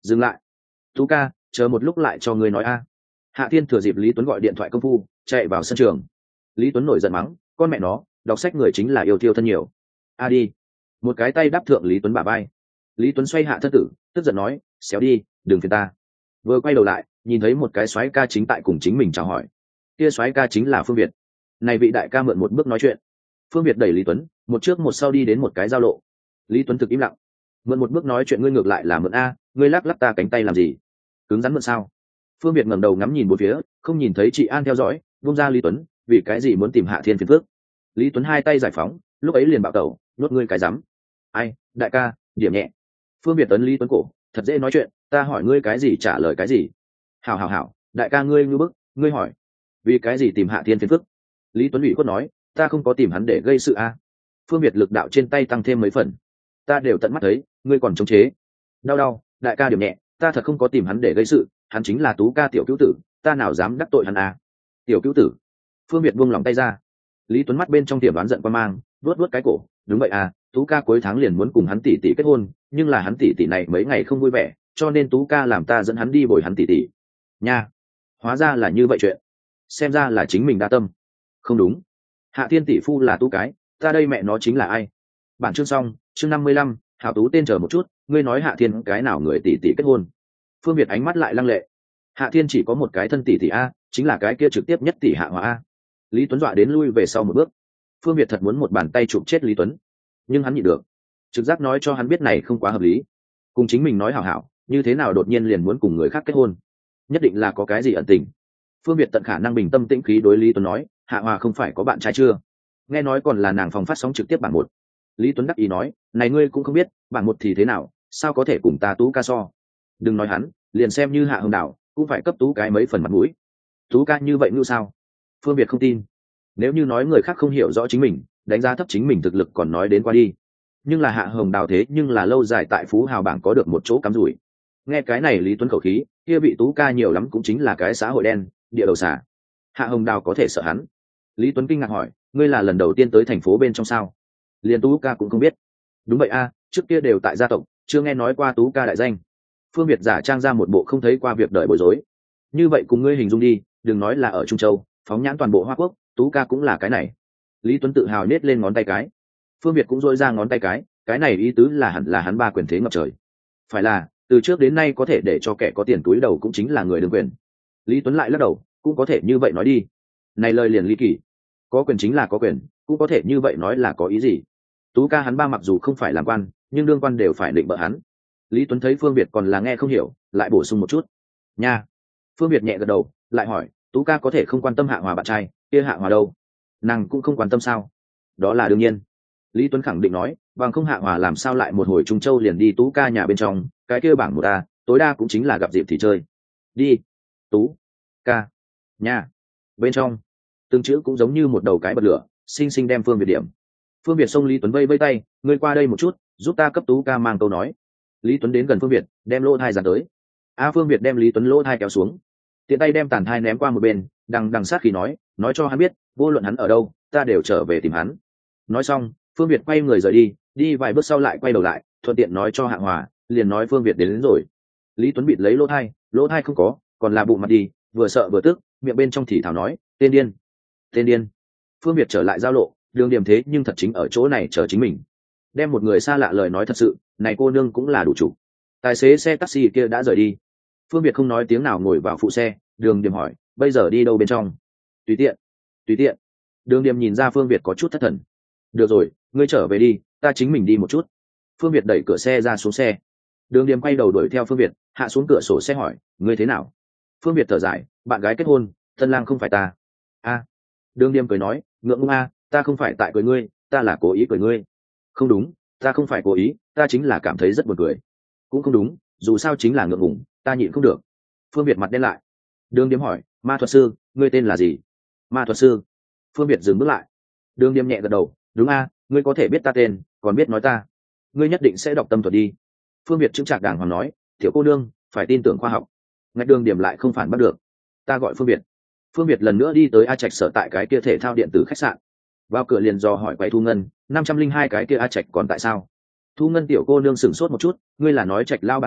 dừng lại. Tú ca, chờ một lúc lại cho ngươi nói a. Hạ Thiên thừa dịp Lý Tuấn gọi điện thoại công phu chạy vào sân trường. Lý Tuấn nổi giận mắng, con mẹ nó, đọc sách người chính là yêu thiêu thân nhiều. A đi. Một cái tay đáp thượng Lý Tuấn bả vai. Lý Tuấn xoay hạ thân tử, tức giận nói, xéo đi, đừng phiền ta. Vừa quay đầu lại, nhìn thấy một cái soái ca chính tại cùng chính mình chào hỏi. Kia soái ca chính là Phương Việt. Này vị đại ca mượn một bước nói chuyện. Phương Việt đẩy Lý Tuấn một trước một sau đi đến một cái giao lộ. Lý Tuấn thực im lặng. Mượn một bước nói chuyện ngươi ngược lại là mượn a, ngươi lắc lắc ta cánh tay làm gì? Cứng rắn mượn sao? Phương Việt ngẩng đầu ngắm nhìn bốn phía, không nhìn thấy chị An theo dõi, buông ra Lý Tuấn, vì cái gì muốn tìm Hạ Thiên phiền phức? Lý Tuấn hai tay giải phóng, lúc ấy liền bạo tẩu, nuốt ngươi cái rắm. Ai, đại ca, điểm nhẹ. Phương Việt tấn Lý Tuấn cổ, thật dễ nói chuyện, ta hỏi ngươi cái gì trả lời cái gì. Hảo, đại ca ngươi ngư bức, ngươi hỏi, vì cái gì tìm Hạ Thiên phiền phức? Lý Tuấn ủy khuất nói, ta không có tìm hắn để gây sự a. Phương Việt lực đạo trên tay tăng thêm mấy phần. Ta đều tận mắt thấy, ngươi còn chống chế. Đau, đại ca điểm nhẹ, ta thật không có tìm hắn để gây sự, hắn chính là Tú ca tiểu cứu tử, ta nào dám đắc tội hắn a. Tiểu cứu tử. Phương Việt buông lòng tay ra. Lý Tuấn mắt bên trong tiềm đoán giận quan mang, vuốt cái cổ, đúng vậy à, Tú ca cuối tháng liền muốn cùng hắn tỷ tỷ kết hôn, nhưng là hắn tỷ tỷ này mấy ngày không vui vẻ, cho nên Tú ca làm ta dẫn hắn đi bồi hắn tỷ tỷ. Nha, hóa ra là như vậy chuyện. Xem ra là chính mình đa tâm. Không đúng. Hạ Thiên tỷ phu là Tú cái, ta đây mẹ nó chính là ai? Bản chương xong, chương 55, Hảo Tú tên chờ một chút, ngươi nói Hạ Thiên cái nào người tỷ tỷ kết hôn? Phương Việt ánh mắt lại lăng lệ. Hạ Thiên chỉ có một cái thân tỷ tỷ a, chính là cái kia trực tiếp nhất tỷ Hạ Hòa a. Lý Tuấn dọa đến lui về sau một bước. Phương Việt thật muốn một bàn tay chụp chết Lý Tuấn, nhưng hắn nhịn được. Trực giác nói cho hắn biết này không quá hợp lý. Cùng chính mình nói hảo, như thế nào đột nhiên liền muốn cùng người khác kết hôn? Nhất định là có cái gì ẩn tình. Phương Việt tận khả năng bình tâm tĩnh khí đối Lý Tuấn nói, Hạ Hòa không phải có bạn trai chưa? Nghe nói còn là nàng phòng phát sóng trực tiếp bảng một. Lý Tuấn đắc ý nói, này ngươi cũng không biết, bảng một thì thế nào, sao có thể cùng ta Tú ca so? Đừng nói hắn, liền xem như Hạ Hồng Đào cũng phải cấp Tú cái mấy phần mặt mũi. Tú ca như vậy như sao? Phương Việt không tin. Nếu như nói người khác không hiểu rõ chính mình, đánh giá thấp chính mình thực lực còn nói đến qua đi, nhưng là Hạ Hồng Đào thế nhưng là lâu dài tại Phú Hào bảng có được một chỗ cắm rủi. Nghe cái này Lý Tuấn khẩu khí, kia bị Tú ca nhiều lắm cũng chính là cái xã hội đen, địa đầu xả. Hạ Hồng Đào có thể sợ hắn? Lý Tuấn kinh ngạc hỏi, ngươi là lần đầu tiên tới thành phố bên trong sao? Liền Tú ca cũng không biết. Đúng vậy a, trước kia đều tại gia tộc, chưa nghe nói qua Tú ca đại danh. Phương Việt giả trang ra một bộ không thấy qua việc đợi bối rối. Như vậy cùng ngươi hình dung đi, đừng nói là ở Trung Châu, phóng nhãn toàn bộ Hoa Quốc, Tú ca cũng là cái này. Lý Tuấn tự hào nết lên ngón tay cái. Phương Việt cũng dội ra ngón tay cái này ý tứ là hẳn là hắn ba quyền thế ngập trời. Phải là, từ trước đến nay có thể để cho kẻ có tiền túi đầu cũng chính là người đương quyền. Lý Tuấn lại lắc đầu, cũng có thể như vậy nói đi. Này lời liền ly kỳ. Có quyền chính là có quyền, cũng có thể như vậy nói là có ý gì? Tú ca hắn ba mặc dù không phải làm quan, nhưng đương quan đều phải định bợ hắn. Lý Tuấn thấy Phương Việt còn là nghe không hiểu, lại bổ sung một chút. Nha. Phương Việt nhẹ gật đầu, lại hỏi, Tú ca có thể không quan tâm Hạ Hòa bạn trai, kia Hạ Hòa đâu? Nàng cũng không quan tâm sao? Đó là đương nhiên. Lý Tuấn khẳng định nói, bằng không Hạ Hòa làm sao lại một hồi Trung Châu liền đi Tú ca nhà bên trong, cái kia bảng một a, tối đa cũng chính là gặp dịp thì chơi. Đi. Tú ca. Nha. Bên trong, từng chữ cũng giống như một đầu cái bật lửa, xinh xinh đem Phương Việt điểm. Phương Việt xông Lý Tuấn vây tay, ngươi qua đây một chút, giúp ta cấp Tú ca mang câu nói. Lý Tuấn đến gần Phương Việt, đem lỗ thai dàn tới. Phương Việt đem Lý Tuấn lỗ thai kéo xuống, tiện tay đem tàn thai ném qua một bên, đằng sát khí nói cho hắn biết, vô luận hắn ở đâu, ta đều trở về tìm hắn. Nói xong, Phương Việt quay người rời đi vài bước sau lại quay đầu lại, thuận tiện nói cho Hạ Hòa, liền nói Phương Việt đến rồi. Lý Tuấn bịt lấy lỗ thai không có, còn là bụng mặt đi, vừa sợ vừa tức, miệng bên trong thì thào nói, tên điên. Phương Việt trở lại giao lộ, đường điểm thế nhưng thật chính ở chỗ này chờ chính mình. Đem một người xa lạ lời nói thật sự, này cô nương cũng là đủ chủ. Tài xế xe taxi kia đã rời đi. Phương Việt không nói tiếng nào ngồi vào phụ xe, đường điểm hỏi, bây giờ đi đâu bên trong? Tùy tiện. Đường điểm nhìn ra Phương Việt có chút thất thần. Được rồi, ngươi trở về đi, ta chính mình đi một chút. Phương Việt đẩy cửa xe ra xuống xe. Đường điểm quay đầu đuổi theo Phương Việt, hạ xuống cửa sổ xe hỏi, ngươi thế nào? Phương Việt thở dài, bạn gái kết hôn, tân lang không phải ta. Đường điểm cười nói, ngượng ngùng ta không phải tại cười ngươi, ta là cố ý cười ngươi. Không đúng, ta không phải cố ý, ta chính là cảm thấy rất buồn cười. Cũng không đúng, dù sao chính là ngượng ngùng, ta nhịn không được. Phương Việt mặt đen lại. Đường điểm hỏi, ma thuật sư, ngươi tên là gì? Ma thuật sư. Phương Việt dừng bước lại. Đường điểm nhẹ gật đầu, đúng ngươi có thể biết ta tên, còn biết nói ta. Ngươi nhất định sẽ đọc tâm thuật đi. Phương Việt chững chạc đàng hoàng nói, tiểu cô nương, phải tin tưởng khoa học. Ngạch Đường điểm lại không phản bắt được. Ta gọi Phương Việt. Phương Việt lần nữa đi tới A Trạch sở tại cái kia thể thao điện tử khách sạn. Vào cửa liền dò hỏi quầy thu ngân, 502 cái kia A Trạch còn tại sao? Thu ngân tiểu cô nương sửng sốt một chút, ngươi là nói Trạch lao bản đi,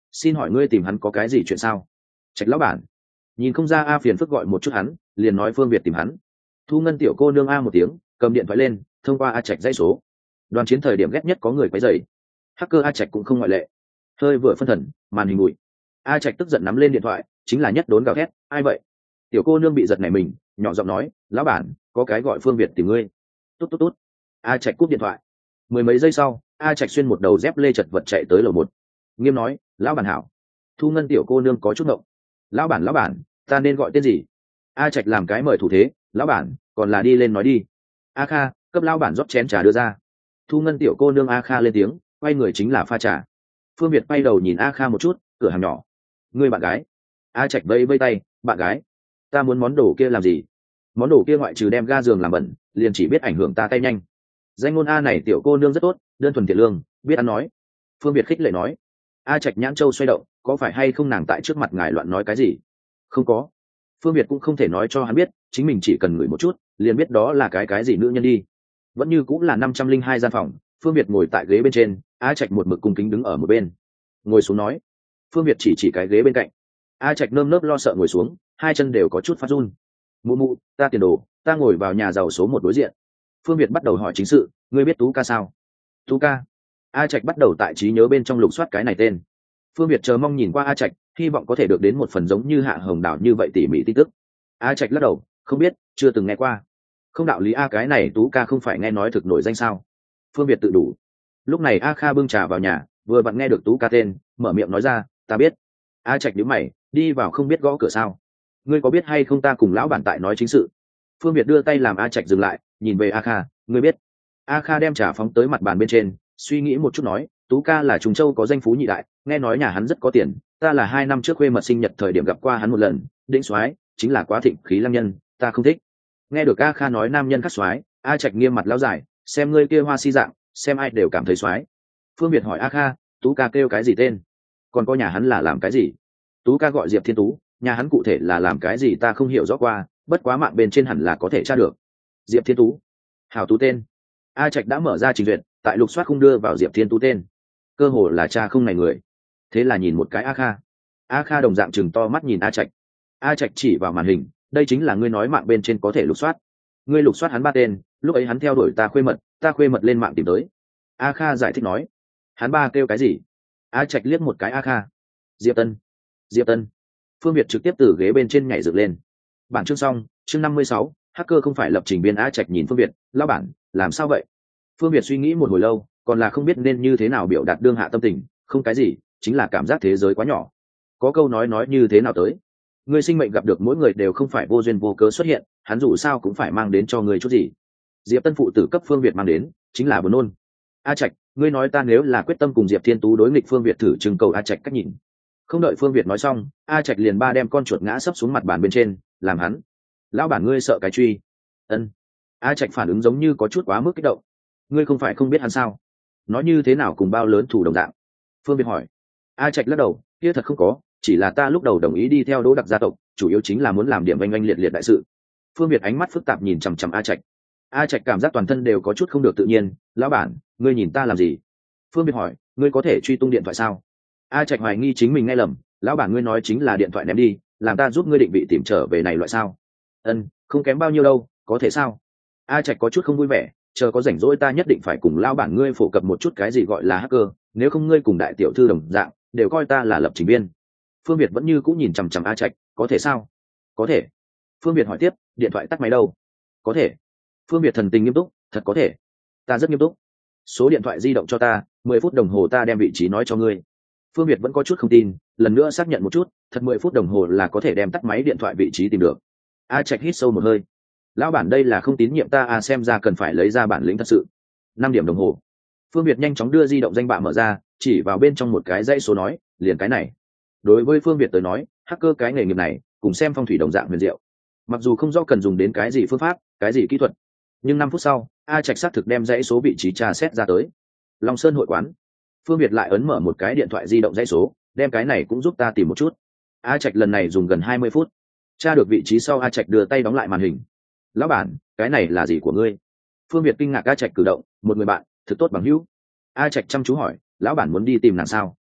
xin hỏi ngươi tìm hắn có cái gì chuyện sao? Trạch lão bản. Nhìn không ra A phiền phức gọi một chút hắn, liền nói Phương Việt tìm hắn. Thu Ngân tiểu cô nương A một tiếng, cầm điện thoại lên, thông qua A Trạch dãy số. Đoàn chiến thời điểm ghét nhất có người quấy rầy. Hacker A Trạch cũng không ngoại lệ. Hơi vừa phân thần, màn hình bụi. A Trạch tức giận nắm lên điện thoại, chính là nhất đốn gào thét, ai vậy? Tiểu cô nương bị giật nảy mình, nhỏ giọng nói, lão bản, có cái gọi Phương Việt tìm ngươi. Tốt tốt tốt. A Trạch cúp điện thoại. Mười mấy giây sau, A Trạch xuyên một đầu dép lê chật vật chạy tới lầu một. Nghiêm nói, lão bản hảo. Thu Ngân tiểu cô nương có chút ngộng. Lão bản, ta nên gọi tên gì? A Trạch làm cái mời thủ thế, lão bản, còn là đi lên nói đi. A Kha, cấp lão bản rót chén trà đưa ra. Thu Ngân tiểu cô nương A Kha lên tiếng, quay người chính là pha trà. Phương Việt quay đầu nhìn A Kha một chút, cửa hàng nhỏ. Ngươi bạn gái? A Trạch vẫy vẫy tay, bạn gái? Ta muốn món đồ kia làm gì? Món đồ kia ngoại trừ đem ga giường làm bẩn, liền chỉ biết ảnh hưởng ta tay nhanh. Danh ngôn A này tiểu cô nương rất tốt, đơn thuần thiện lương, biết ăn nói. Phương Việt khích lệ nói. A Trạch nhãn châu xoay động, có phải hay không nàng tại trước mặt ngài loạn nói cái gì? Không có. Phương Việt cũng không thể nói cho hắn biết, chính mình chỉ cần ngửi một chút, liền biết đó là cái gì nữ nhân đi. Vẫn như cũng là 502 gian phòng, Phương Việt ngồi tại ghế bên trên, A Trạch một mực cung kính đứng ở một bên. Ngồi xuống nói. Phương Việt chỉ cái ghế bên cạnh. A Trạch nơm nớp lo sợ ngồi xuống, hai chân đều có chút phát run. Mụ mụ, ta tiền đồ, ta ngồi vào nhà giàu số một đối diện. Phương Việt bắt đầu hỏi chính sự, ngươi biết Tú ca sao? Tú ca. A Trạch bắt đầu tại trí nhớ bên trong lục soát cái này tên. Phương Việt chờ mong nhìn qua A Trạch, hy vọng có thể được đến một phần giống như Hạ Hồng Đào như vậy tỉ mỉ tin tức. A Trạch lắc đầu, không biết, chưa từng nghe qua. Không đạo lý A cái này Tú ca không phải nghe nói thực nổi danh sao? Phương Việt tự đủ. Lúc này A Kha bưng trà vào nhà, vừa vặn nghe được Tú ca tên, mở miệng nói ra, ta biết. A Trạch nhíu mày, đi vào không biết gõ cửa sao? Ngươi có biết hay không ta cùng lão bản tại nói chính sự? Phương Việt đưa tay làm A Trạch dừng lại, nhìn về A Kha, ngươi biết? A Kha đem trà phóng tới mặt bàn bên trên, suy nghĩ một chút nói, Tú ca là Trùng Châu có danh phú nhị đại, nghe nói nhà hắn rất có tiền, ta là 2 năm trước khuê mật sinh nhật thời điểm gặp qua hắn một lần, đĩnh soái, chính là quá thịnh khí lăng nhân, ta không thích. Nghe được A Kha nói nam nhân khắc soái, A Trạch nghiêm mặt lão dài, xem ngươi kia hoa si dạng, xem ai đều cảm thấy soái. Phương Việt hỏi A Kha, Tú ca kêu cái gì tên? Còn có nhà hắn là làm cái gì? Tú ca gọi Diệp Thiên Tú, nhà hắn cụ thể là làm cái gì ta không hiểu rõ qua, bất quá mạng bên trên hẳn là có thể tra được. Diệp Thiên Tú. Hảo Tú tên. A Trạch đã mở ra trình duyệt, tại lục soát không đưa vào Diệp Thiên Tú tên. Cơ hồ là cha không này người. Thế là nhìn một cái A Kha. A Kha đồng dạng chừng to mắt nhìn A Trạch. A Trạch chỉ vào màn hình, đây chính là ngươi nói mạng bên trên có thể lục soát. Ngươi lục soát hắn 3 tên, lúc ấy hắn theo đuổi ta khuê mật lên mạng tìm tới. A Kha giải thích nói. Hắn 3 kêu cái gì? A Trạch liếc một cái A Kha. Diệp Tân. Phương Việt trực tiếp từ ghế bên trên nhảy dựng lên. Bản chương xong, chương 56, hacker không phải lập trình viên. A Trạch nhìn Phương Việt, lão bản, làm sao vậy? Phương Việt suy nghĩ một hồi lâu, còn là không biết nên như thế nào biểu đạt đương hạ tâm tình, không cái gì, chính là cảm giác thế giới quá nhỏ. Có câu nói như thế nào tới? Người sinh mệnh gặp được mỗi người đều không phải vô duyên vô cớ xuất hiện, hắn dù sao cũng phải mang đến cho người chút gì. Diệp Tân phụ tử cấp Phương Việt mang đến, chính là buồn nôn. A Trạch, ngươi nói ta nếu là quyết tâm cùng Diệp Thiên Tú đối nghịch, Phương Việt thử trưng cầu A Trạch cách nhìn. Không đợi Phương Việt nói xong, A Trạch liền đem con chuột ngã sấp xuống mặt bàn bên trên, làm hắn. Lão bản ngươi sợ cái truy? Ân. A Trạch phản ứng giống như có chút quá mức kích động. Ngươi không phải không biết hắn sao? Nói như thế nào cùng bao lớn thủ đồng dạng? Phương Việt hỏi. A Trạch lắc đầu, kia thật không có, chỉ là ta lúc đầu đồng ý đi theo Đỗ Đặc gia tộc, chủ yếu chính là muốn làm điểm oanh oanh liệt liệt đại sự. Phương Việt ánh mắt phức tạp nhìn chằm chằm A Trạch. A Trạch cảm giác toàn thân đều có chút không được tự nhiên. Lão bản, ngươi nhìn ta làm gì? Phương Việt hỏi, ngươi có thể truy tung điện thoại sao? A Trạch hoài nghi chính mình nghe lầm, lão bản ngươi nói chính là điện thoại ném đi, làm ta giúp ngươi định vị tìm trở về này loại sao? Ân, không kém bao nhiêu đâu, có thể sao? A Trạch có chút không vui vẻ, chờ có rảnh rỗi ta nhất định phải cùng lão bản ngươi phổ cập một chút cái gì gọi là hacker, nếu không ngươi cùng đại tiểu thư đồng dạng, đều coi ta là lập trình viên. Phương Việt vẫn như cũng nhìn chằm chằm A Trạch, có thể sao? Có thể. Phương Việt hỏi tiếp, điện thoại tắt máy đâu? Có thể. Phương Việt thần tình nghiêm túc, thật có thể. Ta rất nghiêm túc. Số điện thoại di động cho ta, 10 phút đồng hồ ta đem vị trí nói cho ngươi. Phương Việt vẫn có chút không tin, lần nữa xác nhận một chút, thật 10 phút đồng hồ là có thể đem tắt máy điện thoại vị trí tìm được. A Trạch hít sâu một hơi. Lão bản đây là không tín nhiệm ta xem ra cần phải lấy ra bản lĩnh thật sự. 5 điểm đồng hồ. Phương Việt nhanh chóng đưa di động danh bạ mở ra, chỉ vào bên trong một cái dãy số nói, liền cái này. Đối với Phương Việt tới nói, hacker cái nghề nghiệp này, cùng xem phong thủy đồng dạng huyền diệu. Mặc dù không rõ cần dùng đến cái gì phương pháp, cái gì kỹ thuật, nhưng 5 phút sau, A Trạch xác thực đem dãy số vị trí tra xét ra tới. Long Sơn hội quán. Phương Việt lại ấn mở một cái điện thoại di động dãy số, đem cái này cũng giúp ta tìm một chút. A Trạch lần này dùng gần 20 phút. Tra được vị trí sau, A Trạch đưa tay đóng lại màn hình. Lão bản, cái này là gì của ngươi? Phương Việt kinh ngạc A Trạch cử động, một người bạn, thực tốt bằng hữu. A Trạch chăm chú hỏi, lão bản muốn đi tìm nàng sao?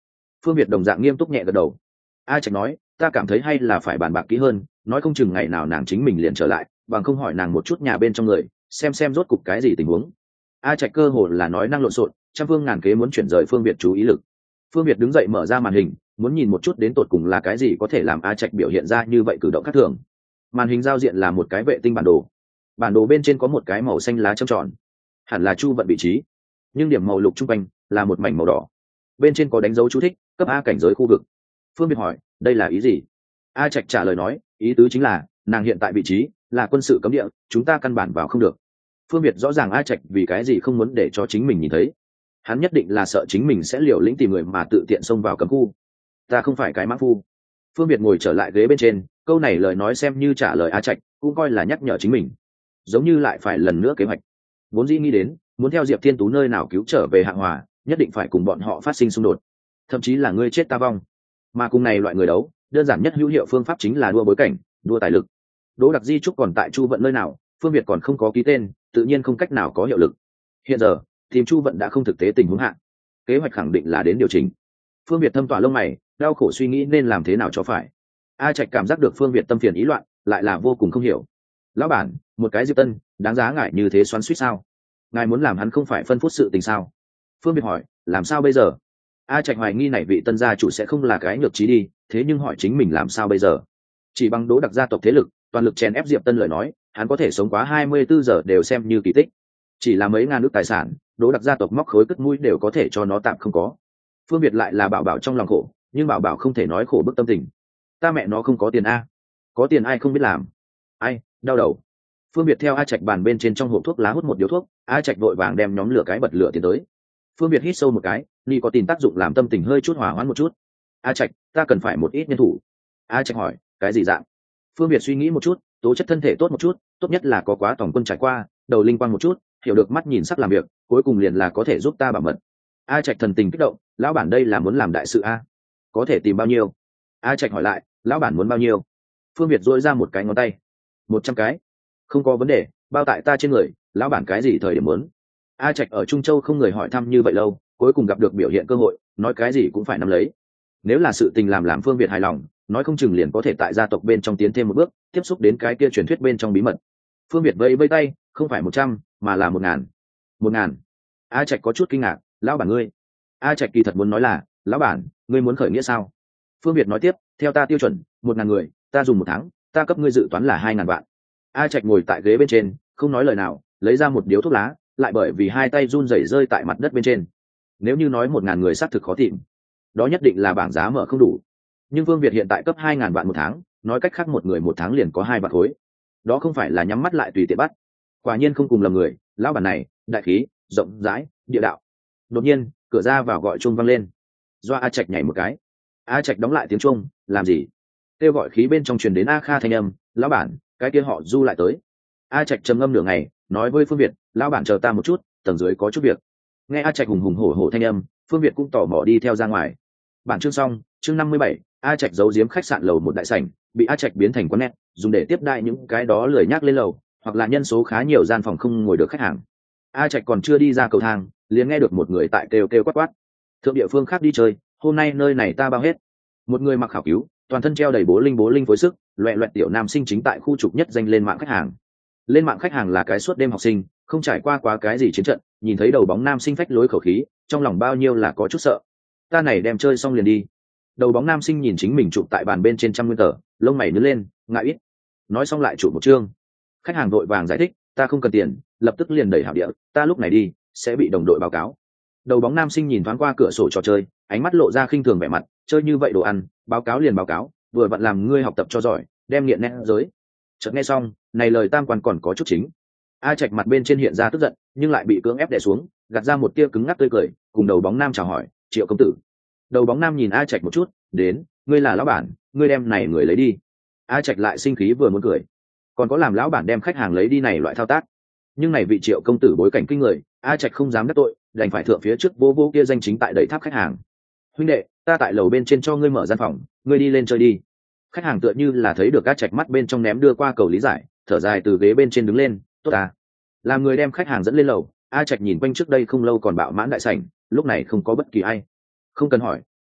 Phương Việt đồng dạng nghiêm túc nhẹ gật đầu. A Trạch nói, ta cảm thấy hay là phải bàn bạc kỹ hơn, nói không chừng ngày nào nàng chính mình liền trở lại, bằng không hỏi nàng một chút nhà bên trong người, xem rốt cục cái gì tình huống. A Trạch cơ hồ là nói năng lộn xộn, trăm phương ngàn kế muốn chuyển rời Phương Việt chú ý lực. Phương Việt đứng dậy mở ra màn hình, muốn nhìn một chút đến tột cùng là cái gì có thể làm A Trạch biểu hiện ra như vậy cử động khác thường. Màn hình giao diện là một cái vệ tinh bản đồ. Bản đồ bên trên có một cái màu xanh lá trầm tròn, hẳn là Chu Vận vị trí, nhưng điểm màu lục trung quanh là một mảnh màu đỏ. Bên trên có đánh dấu chú thích, cấp A cảnh giới khu vực. Phương Việt hỏi, đây là ý gì? A Trạch trả lời nói, ý tứ chính là nàng hiện tại vị trí là quân sự cấm địa, chúng ta căn bản vào không được. Phương Việt rõ ràng A Trạch vì cái gì không muốn để cho chính mình nhìn thấy. Hắn nhất định là sợ chính mình sẽ liều lĩnh tìm người mà tự tiện xông vào cấm khu. Ta không phải cái mã phu. Phương Việt ngồi trở lại ghế bên trên, câu này lời nói xem như trả lời A Trạch, cũng coi là nhắc nhở chính mình. Giống như lại phải lần nữa kế hoạch. Vốn dĩ nghĩ đến, muốn theo Diệp Thiên Tú nơi nào cứu trở về Hạng Hòa, nhất định phải cùng bọn họ phát sinh xung đột, thậm chí là ngươi chết ta vong. Mà cùng này loại người đấu, đơn giản nhất hữu hiệu phương pháp chính là đua bối cảnh, đua tài lực. Đỗ Đặc Di Trúc còn tại Chu Vận nơi nào, Phương Việt còn không có ký tên, tự nhiên không cách nào có hiệu lực. Hiện giờ, tìm Chu Vận đã không thực tế tình huống hạn, kế hoạch khẳng định là đến điều chỉnh. Phương Việt thâm tỏa lông mày, đau khổ suy nghĩ nên làm thế nào cho phải. A Trạch cảm giác được Phương Việt tâm phiền ý loạn, lại là vô cùng không hiểu. Lão bản, một cái Diệp Tân, đáng giá ngại như thế xoắn xuýt sao? Ngài muốn làm hắn không phải phân phút sự tình sao? Phương Việt hỏi, làm sao bây giờ? A Trạch hoài nghi này vị Tân gia chủ sẽ không là cái nhược trí đi, thế nhưng hỏi chính mình làm sao bây giờ? Chỉ bằng Đỗ Đặc gia tộc thế lực, toàn lực chèn ép Diệp Tân lời nói, hắn có thể sống quá 24 giờ đều xem như kỳ tích. Chỉ là mấy ngàn ức tài sản, Đỗ Đặc gia tộc móc khối cất mũi đều có thể cho nó tạm không có. Phương Việt lại là bảo bảo trong lòng khổ, nhưng bảo bảo không thể nói khổ bức tâm tình. Ta mẹ nó không có tiền a, có tiền ai không biết làm, ai đau đầu. Phương Việt theo A Trạch bàn bên trên trong hộp thuốc lá hút một điếu thuốc, A Trạch vội vàng đem nhóm lửa cái bật lửa tiến tới. Phương Việt hít sâu một cái, ni có tin tác dụng làm tâm tình hơi chút hòa hoãn một chút. A Trạch, ta cần phải một ít nhân thủ. A Trạch hỏi, cái gì dạng? Phương Việt suy nghĩ một chút, tố chất thân thể tốt một chút, tốt nhất là có quá tổng quân trải qua, đầu linh quang một chút, hiểu được mắt nhìn sắc làm việc, cuối cùng liền là có thể giúp ta bảo mật. A Trạch thần tình kích động, lão bản đây là muốn làm đại sự a, có thể tìm bao nhiêu? A Trạch hỏi lại, lão bản muốn bao nhiêu? Phương Việt duỗi ra một cái ngón tay, 100 cái, không có vấn đề, bao tại ta trên người, lão bản cái gì thời điểm muốn? A Trạch ở Trung Châu không người hỏi thăm như vậy lâu, cuối cùng gặp được biểu hiện cơ hội, nói cái gì cũng phải nắm lấy. Nếu là sự tình làm Phương Việt hài lòng, nói không chừng liền có thể tại gia tộc bên trong tiến thêm một bước, tiếp xúc đến cái kia truyền thuyết bên trong bí mật. Phương Việt vẫy vẫy tay, không phải 100, mà là 1000. 1000? A Trạch có chút kinh ngạc, lão bản ngươi. A Trạch kỳ thật muốn nói là, lão bản, ngươi muốn khởi nghĩa sao? Phương Việt nói tiếp, theo ta tiêu chuẩn, 1000 người, ta dùng 1 tháng, ta cấp ngươi dự toán là 2000 vạn. A Trạch ngồi tại ghế bên trên, không nói lời nào, lấy ra một điếu thuốc lá, lại bởi vì hai tay run rẩy rơi tại mặt đất bên trên. Nếu như nói 1000 người xác thực khó tìm, đó nhất định là bảng giá mở không đủ. Nhưng Vương Việt hiện tại cấp 2000 vạn 1 tháng, nói cách khác một người 1 tháng liền có 2 vạn khối. Đó không phải là nhắm mắt lại tùy tiện bắt. Quả nhiên không cùng lầm người, lão bản này, đại khí, rộng rãi, địa đạo. Đột nhiên, cửa ra vào gọi chuông vang lên. Doa A Trạch nhảy một cái. A Trạch đóng lại tiếng chuông, làm gì? Kêu gọi khí bên trong truyền đến A Kha thanh âm, lão bản, cái kia họ Du lại tới. A Trạch trầm ngâm nửa ngày, nói với Phương Việt, lão bản chờ ta một chút, tầng dưới có chút việc. Nghe A Trạch hùng hùng hổ hổ thanh âm, Phương Việt cũng tò mò đi theo ra ngoài. Bản chương xong, chương 57, A Trạch giấu giếm khách sạn lầu một đại sảnh, bị A Trạch biến thành quán net, dùng để tiếp đãi những cái đó lười nhác lên lầu, hoặc là nhân số khá nhiều gian phòng không ngồi được khách hàng. A Trạch còn chưa đi ra cầu thang, liền nghe được một người tại kêu kêu quát quát. Thượng địa phương khác đi chơi, hôm nay nơi này ta bao hết. Một người mặc khảo cứu, toàn thân treo đầy bố linh phối sức, loẹ loẹt tiểu nam sinh chính tại khu trục nhất danh lên mạng khách hàng. Lên mạng khách hàng là cái suốt đêm học sinh, không trải qua quá cái gì chiến trận, nhìn thấy đầu bóng nam sinh phách lối khẩu khí, trong lòng bao nhiêu là có chút sợ. Ta này đem chơi xong liền đi. Đầu bóng nam sinh nhìn chính mình chụp tại bàn bên trên 100 nguyên tờ, lông mày nhướng lên, ngại ít. Nói xong lại chụp một chương. Khách hàng vội vàng giải thích, ta không cần tiền, lập tức liền đẩy hảo địa, ta lúc này đi sẽ bị đồng đội báo cáo. Đầu bóng nam sinh nhìn thoáng qua cửa sổ trò chơi, ánh mắt lộ ra khinh thường vẻ mặt, chơi như vậy đồ ăn, báo cáo liền báo cáo, vừa vặn làm ngươi học tập cho giỏi, đem nghiện nét giới. Chợt nghe xong, này lời tam quan còn có chút chính. A Trạch mặt bên trên hiện ra tức giận, nhưng lại bị cưỡng ép đè xuống, gạt ra một tia cứng ngắc tươi cười, cùng đầu bóng nam chào hỏi, Triệu công tử. Đầu bóng nam nhìn A Trạch một chút, đến, ngươi là lão bản, ngươi đem này người lấy đi. A Trạch lại sinh khí vừa muốn cười, còn có làm lão bản đem khách hàng lấy đi này loại thao tác. Nhưng này vị Triệu công tử bối cảnh kinh người, A Trạch không dám đắc tội, đành phải thượng phía trước vô vô kia danh chính tại đẩy tháp khách hàng. Huynh đệ, ta tại lầu bên trên cho ngươi mở gian phòng, ngươi đi lên chơi đi. Khách hàng tựa như là thấy được A Trạch mắt bên trong ném đưa qua cầu lý giải, thở dài từ ghế bên trên đứng lên, tốt ta. Làm người đem khách hàng dẫn lên lầu, A Trạch nhìn quanh trước đây không lâu còn bạo mãn đại sảnh, lúc này không có bất kỳ ai. Không cần hỏi,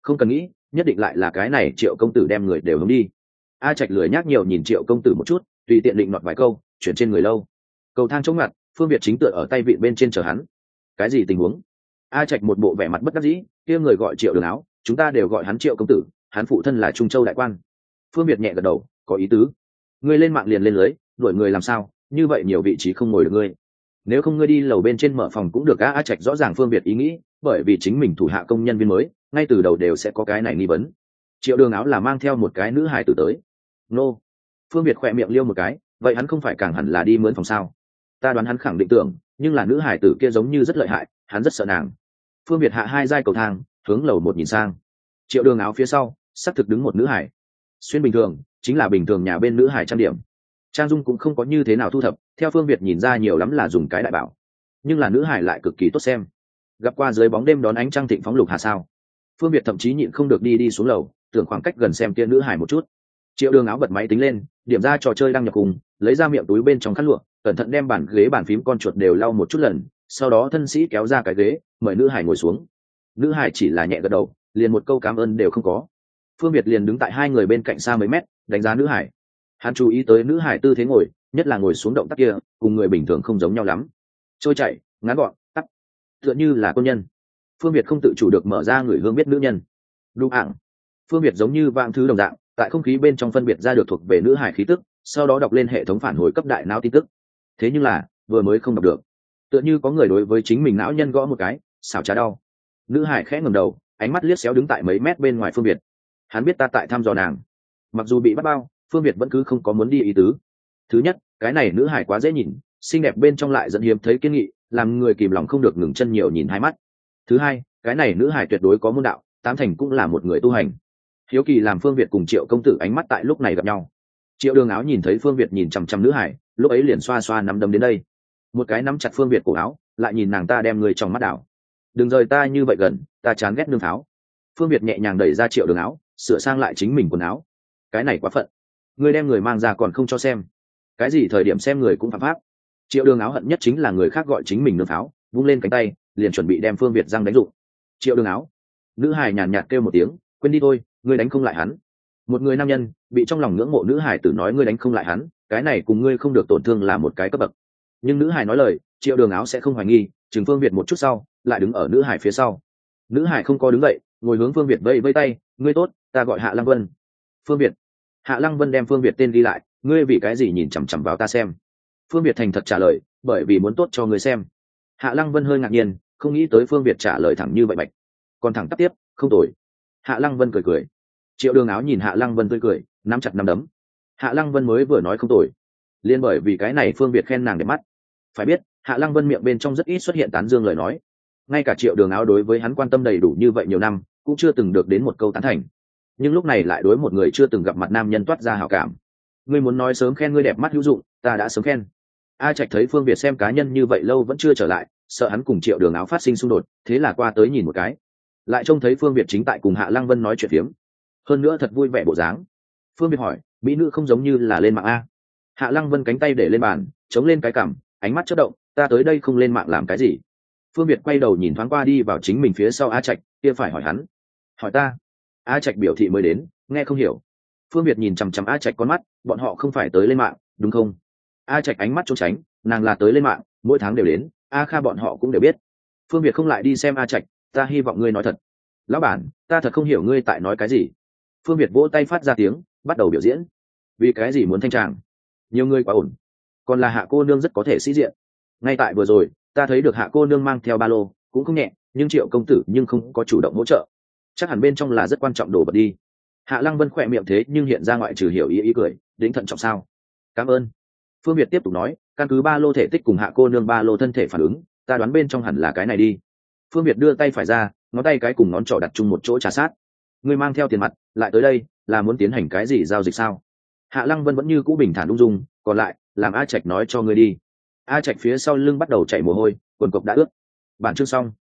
không cần nghĩ, nhất định lại là cái này Triệu công tử đem người đều hướng đi. A Trạch lười nhác nhiều nhìn Triệu công tử một chút, tùy tiện định nọt vài câu, chuyển trên người lâu. Cầu thang chống ngặt, Phương Việt chính tựa ở tay vịn bên trên chờ hắn. Cái gì tình huống? A Trạch một bộ vẻ mặt bất đắc dĩ, kia người gọi Triệu Đường Áo, chúng ta đều gọi hắn Triệu công tử, hắn phụ thân là Trung Châu đại quan. Phương Việt nhẹ gật đầu, có ý tứ. Ngươi lên mạng liền lên lưới, đuổi người làm sao? Như vậy nhiều vị trí không ngồi được ngươi. Nếu không ngươi đi lầu bên trên mở phòng cũng được. A Trạch rõ ràng Phương Việt ý nghĩ, bởi vì chính mình thủ hạ công nhân viên mới, ngay từ đầu đều sẽ có cái này nghi vấn. Triệu Đường Áo là mang theo một cái nữ hài tử tới. Nô. Phương Việt khỏe miệng liêu một cái, vậy hắn không phải càng hẳn là đi mướn phòng sao? Ta đoán hắn khẳng định tưởng, nhưng là nữ hài tử kia giống như rất lợi hại, hắn rất sợ nàng. Phương Việt hạ 2 giai cầu thang, hướng lầu 1 nhìn sang. Triệu Đường Áo phía sau xác thực đứng một nữ hải, xuyên bình thường, chính là bình thường nhà bên nữ hải trang điểm, trang dung cũng không có như thế nào thu thập, theo Phương Việt nhìn ra nhiều lắm là dùng cái đại bảo, nhưng là nữ hải lại cực kỳ tốt xem. Gặp qua dưới bóng đêm đón ánh trăng thịnh phóng lục hà sao? Phương Việt thậm chí nhịn không được đi xuống lầu, tưởng khoảng cách gần xem kia nữ hải một chút. Triệu Đường Áo bật máy tính lên, điểm ra trò chơi đang nhập cùng, lấy ra miệng túi bên trong khăn lụa, cẩn thận đem bàn ghế bàn phím con chuột đều lau một chút lần, sau đó thân sĩ kéo ra cái ghế, mời nữ hải ngồi xuống. Nữ hải chỉ là nhẹ gật đầu, liền một câu cảm ơn đều không có. Phương Việt liền đứng tại 2 người bên cạnh xa mấy mét, đánh giá nữ hải. Hắn chú ý tới nữ hải tư thế ngồi, nhất là ngồi xuống động tác kia, cùng người bình thường không giống nhau lắm. Trôi chảy, ngắn gọn, tắt, tựa như là quân nhân. Phương Việt không tự chủ được mở ra người hương biết nữ nhân. Đúng ảng. Phương Việt giống như vạn thứ đồng dạng, tại không khí bên trong phân biệt ra được thuộc về nữ hải khí tức, sau đó đọc lên hệ thống phản hồi cấp đại não tin tức. Thế nhưng là, vừa mới không đọc được. Tựa như có người đối với chính mình não nhân gõ một cái, xảo trá đau. Nữ hải khẽ ngẩng đầu, ánh mắt liếc xéo đứng tại mấy mét bên ngoài Phương Việt. Hắn biết ta tại thăm dò nàng. Mặc dù bị bắt bao, Phương Việt vẫn cứ không có muốn đi ý tứ. Thứ nhất, cái này nữ hải quá dễ nhìn, xinh đẹp bên trong lại dẫn hiếm thấy kiên nghị, làm người kìm lòng không được ngừng chân nhiều nhìn 2 mắt. Thứ hai, cái này nữ hải tuyệt đối có môn đạo, 8 thành cũng là một người tu hành. Hiếu kỳ làm Phương Việt cùng Triệu công tử ánh mắt tại lúc này gặp nhau. Triệu Đường Áo nhìn thấy Phương Việt nhìn chằm chằm nữ hải, lúc ấy liền xoa xoa nắm đấm đến đây. Một cái nắm chặt Phương Việt cổ áo, lại nhìn nàng ta đem người trong mắt đảo. Đừng rời ta như vậy gần, ta chán ghét nương pháo. Phương Việt nhẹ nhàng đẩy ra Triệu Đường Áo, sửa sang lại chính mình quần áo. Cái này quá phận, ngươi đem người mang ra còn không cho xem, cái gì thời điểm xem người cũng phạm pháp. Triệu Đường Áo hận nhất chính là người khác gọi chính mình nương pháo, vung lên cánh tay liền chuẩn bị đem Phương Việt răng đánh dụng. Triệu Đường Áo. Nữ hài nhàn nhạt kêu một tiếng, quên đi thôi, ngươi đánh không lại hắn. Một người nam nhân bị trong lòng ngưỡng mộ nữ hài tử nói ngươi đánh không lại hắn, cái này cùng ngươi không được tổn thương là một cái cấp bậc. Nhưng nữ hài nói lời, Triệu Đường Áo sẽ không hoài nghi, chừng Phương Việt một chút sau lại đứng ở nữ hài phía sau. Nữ hài không có đứng dậy, ngồi hướng Phương Việt vây vây tay, ngươi tốt, ta gọi Hạ Lăng Vân. Phương Việt. Hạ Lăng Vân đem Phương Việt tên ghi lại, ngươi vì cái gì nhìn chằm chằm vào ta xem? Phương Việt thành thật trả lời, bởi vì muốn tốt cho ngươi xem. Hạ Lăng Vân hơi ngạc nhiên, không nghĩ tới Phương Việt trả lời thẳng như vậy bạch. Còn thẳng tắp tiếp, không tồi. Hạ Lăng Vân cười cười. Triệu Đường Áo nhìn Hạ Lăng Vân tươi cười, nắm chặt nắm đấm. Hạ Lăng Vân mới vừa nói không tồi, liên bởi vì cái này Phương Việt khen nàng đẹp mắt. Phải biết, Hạ Lăng Vân miệng bên trong rất ít xuất hiện tán dương lời nói. Ngay cả Triệu Đường Áo đối với hắn quan tâm đầy đủ như vậy nhiều năm, cũng chưa từng được đến một câu tán thành. Nhưng lúc này lại đối một người chưa từng gặp mặt nam nhân toát ra hảo cảm. Ngươi muốn nói sớm khen ngươi đẹp mắt hữu dụng, ta đã sớm khen. A Trạch thấy Phương Việt xem cá nhân như vậy lâu vẫn chưa trở lại, sợ hắn cùng Triệu Đường Áo phát sinh xung đột, thế là qua tới nhìn một cái. Lại trông thấy Phương Việt chính tại cùng Hạ Lăng Vân nói chuyện phiếm, hơn nữa thật vui vẻ bộ dáng. Phương Việt hỏi, mỹ nữ không giống như là lên mạng a? Hạ Lăng Vân cánh tay để lên bàn, chống lên cái cằm, ánh mắt chớp động, ta tới đây không lên mạng làm cái gì? Phương Việt quay đầu nhìn thoáng qua đi vào chính mình phía sau A Trạch, kia phải hỏi hắn. Hỏi ta? A Trạch biểu thị mới đến, nghe không hiểu. Phương Việt nhìn chằm chằm A Trạch con mắt, bọn họ không phải tới lên mạng, đúng không? A Trạch ánh mắt trốn tránh, nàng là tới lên mạng, mỗi tháng đều đến, A Kha bọn họ cũng đều biết. Phương Việt không lại đi xem A Trạch, ta hy vọng ngươi nói thật. Lão bản, ta thật không hiểu ngươi tại nói cái gì. Phương Việt vỗ tay phát ra tiếng, bắt đầu biểu diễn. Vì cái gì muốn thanh tràng? Nhiều người quá ổn. Còn là Hạ cô nương rất có thể sĩ diện. Ngay tại vừa rồi, ta thấy được Hạ cô nương mang theo ba lô, cũng không nhẹ, nhưng Triệu công tử nhưng không có chủ động hỗ trợ. Chắc hẳn bên trong là rất quan trọng đồ vật đi. Hạ Lăng Vân khỏe miệng thế nhưng hiện ra ngoại trừ hiểu ý cười, đĩnh thận trọng sao? Cảm ơn. Phương Việt tiếp tục nói, căn cứ ba lô thể tích cùng Hạ cô nương ba lô thân thể phản ứng, ta đoán bên trong hẳn là cái này đi. Phương Việt đưa tay phải ra, ngón tay cái cùng ngón trỏ đặt chung một chỗ trà sát. Ngươi mang theo tiền mặt lại tới đây là muốn tiến hành cái gì giao dịch sao? Hạ Lăng Vân vẫn như cũ bình thản ung dung, còn lại làm A Trạch nói cho ngươi đi. A Trạch phía sau lưng bắt đầu chảy mồ hôi, quần cộc đã ướt. Bản chương xong.